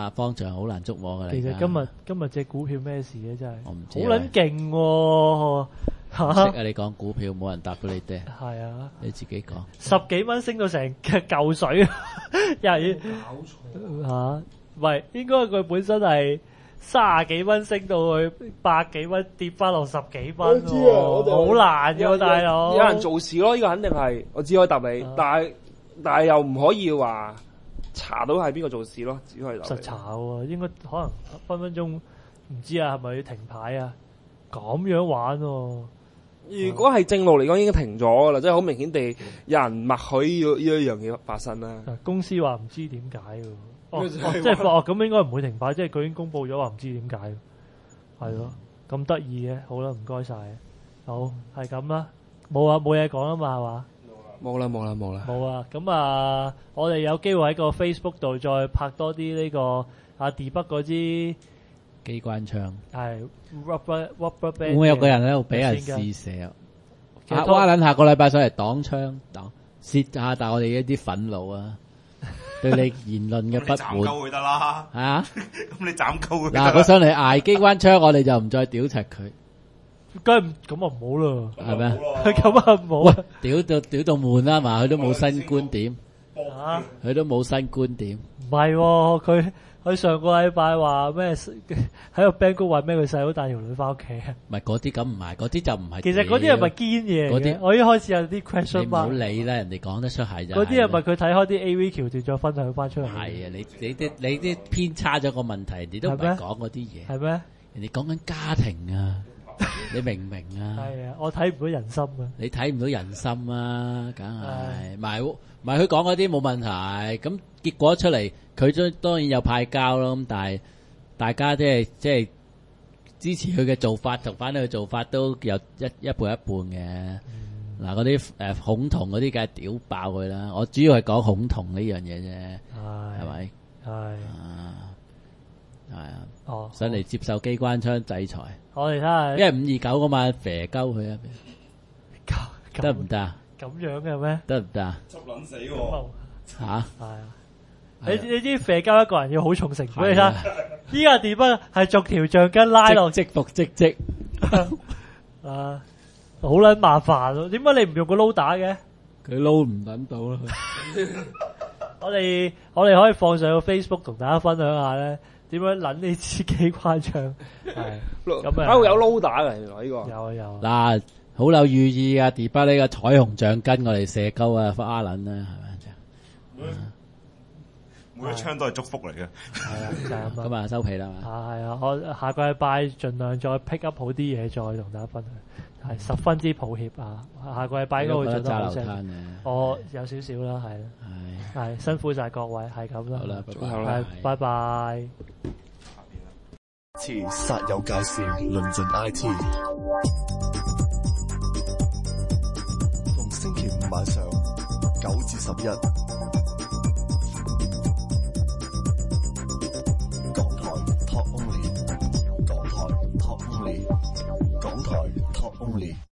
啊方丈好難捉摸㗎啦。 其實而家今日今日隻股票咩事咧？真係我唔知好撚勁喎唔識啊！你講股票冇人答到你哋， 係啊， 你自己講。 十幾蚊升到成嚿水，又係嚇，唔係應該佢本身係三十幾蚊升到去百幾蚊，跌翻落十幾蚊喎，好難嘅大佬。 有人做事咯，呢、這個肯定係我只可以答你， 啊、 但係但係又唔可以話查到係邊個做事咯，只可以答你。 實查喎，應該可能分分鐘唔知啊，係咪要停牌啊？咁樣玩喎、啊。 如果係正路嚟講，已經停咗噶啦，即係好明顯地有人默許要呢一樣嘢發生啦。 公司話唔知點解喎，哦哦，即係哦咁應該唔會停牌，即係佢已經公佈咗話唔知點解，係咯，咁得意嘅，好啦，唔該晒，好係咁啦，冇啊冇嘢講啦嘛係嘛？ 冇啦冇啦冇啦， 冇啊，咁啊，我哋有機會喺個 Facebook 度再拍多啲呢、這個阿 Debug 嗰支機關槍。 係 rubber rubber band。 會唔會有個人喺度俾人試射？阿蛙撚下個禮拜上嚟擋槍擋，泄下但我哋一啲憤怒啊，對你言論嘅不斬滿。 鳩佢得啦， 啊！ 咁你斬鳩佢。 嗱，佢上嚟捱機關槍，我哋就唔再屌柒佢， 梗係唔咁啊唔好啦， 係咪啊？ 咁啊唔好喂啊， 屌到屌到悶啦嘛，佢都冇新觀點， 嚇佢都冇新觀點。 唔係喎，佢佢上個禮拜話咩喺個 band 谷話咩佢細佬帶條女翻屋企啊？ 唔係嗰啲咁唔係，嗰啲就唔係。 其實嗰啲係咪堅嘢嚟嗰啲嘅？我已經開始有啲你 question 唔好 mark。 理啦，人哋講得出係就嗰啲係咪佢睇開啲 A V 橋段再分享翻出嚟？ 係啊，你你啲你啲偏差咗個問題，你都唔係咩係講嗰啲嘢， 係咩？ 人哋講緊家庭啊，你明唔明啊？ 係啊，我睇唔到人心啊！ 你睇唔到人心啊，梗係，埋埋佢講嗰啲冇問題，咁結果出嚟佢都當然有派膠咯，咁但係大家即係即係支持佢嘅做法同反對佢做法都有一一半一半嘅。嗱嗰啲誒恐同嗰啲梗係屌爆佢啦，我主要係講恐同呢樣嘢啫，係咪？ 係啊，係啊， 哦， 上嚟接受機關槍制裁， 我哋睇下， 因為五二九嗰晚肥鳩佢啊，得唔得啊？ 咁樣嘅咩？ 得唔得啊？ 執撚死咁喎！ 啊嚇！ 係啊！你你知肥交一個人要好重成本，你睇係啊下依家點啊？係逐條橡筋拉落， 即復即即， 啊，好撚麻煩咯！點解你唔用個撈打嘅？ 佢撈唔等到啦。 我哋我哋可以放上個 Facebook 同大家分享下咧，點樣撚呢支機關槍？係咁啊！ 啊會有撈打嘅原來呢個。 有啊有啊！ 嗱，好有寓意啊！迪巴呢個彩虹橡筋，我哋射鳩啊，花撚啦，係咪啫？ 每一槍都係祝福嚟嘅。 係啊，就係咁啊！ 咁啊，收皮啦嘛。 啊係啊！我下個禮拜盡量再 pick up 好啲嘢，再同大家分享。係十分之抱歉啊！下個禮拜應該會做得好聲。 揸流灘嘅， 我有少少啦，係啦， 係係辛苦晒各位，係咁啦。 好啦，拜拜。 好啦係，拜拜。 次煞有介事，論盡 I T。逢星期五晚上九至十一，港台 Talk Only，港台 Talk Only，港台 Talk Only。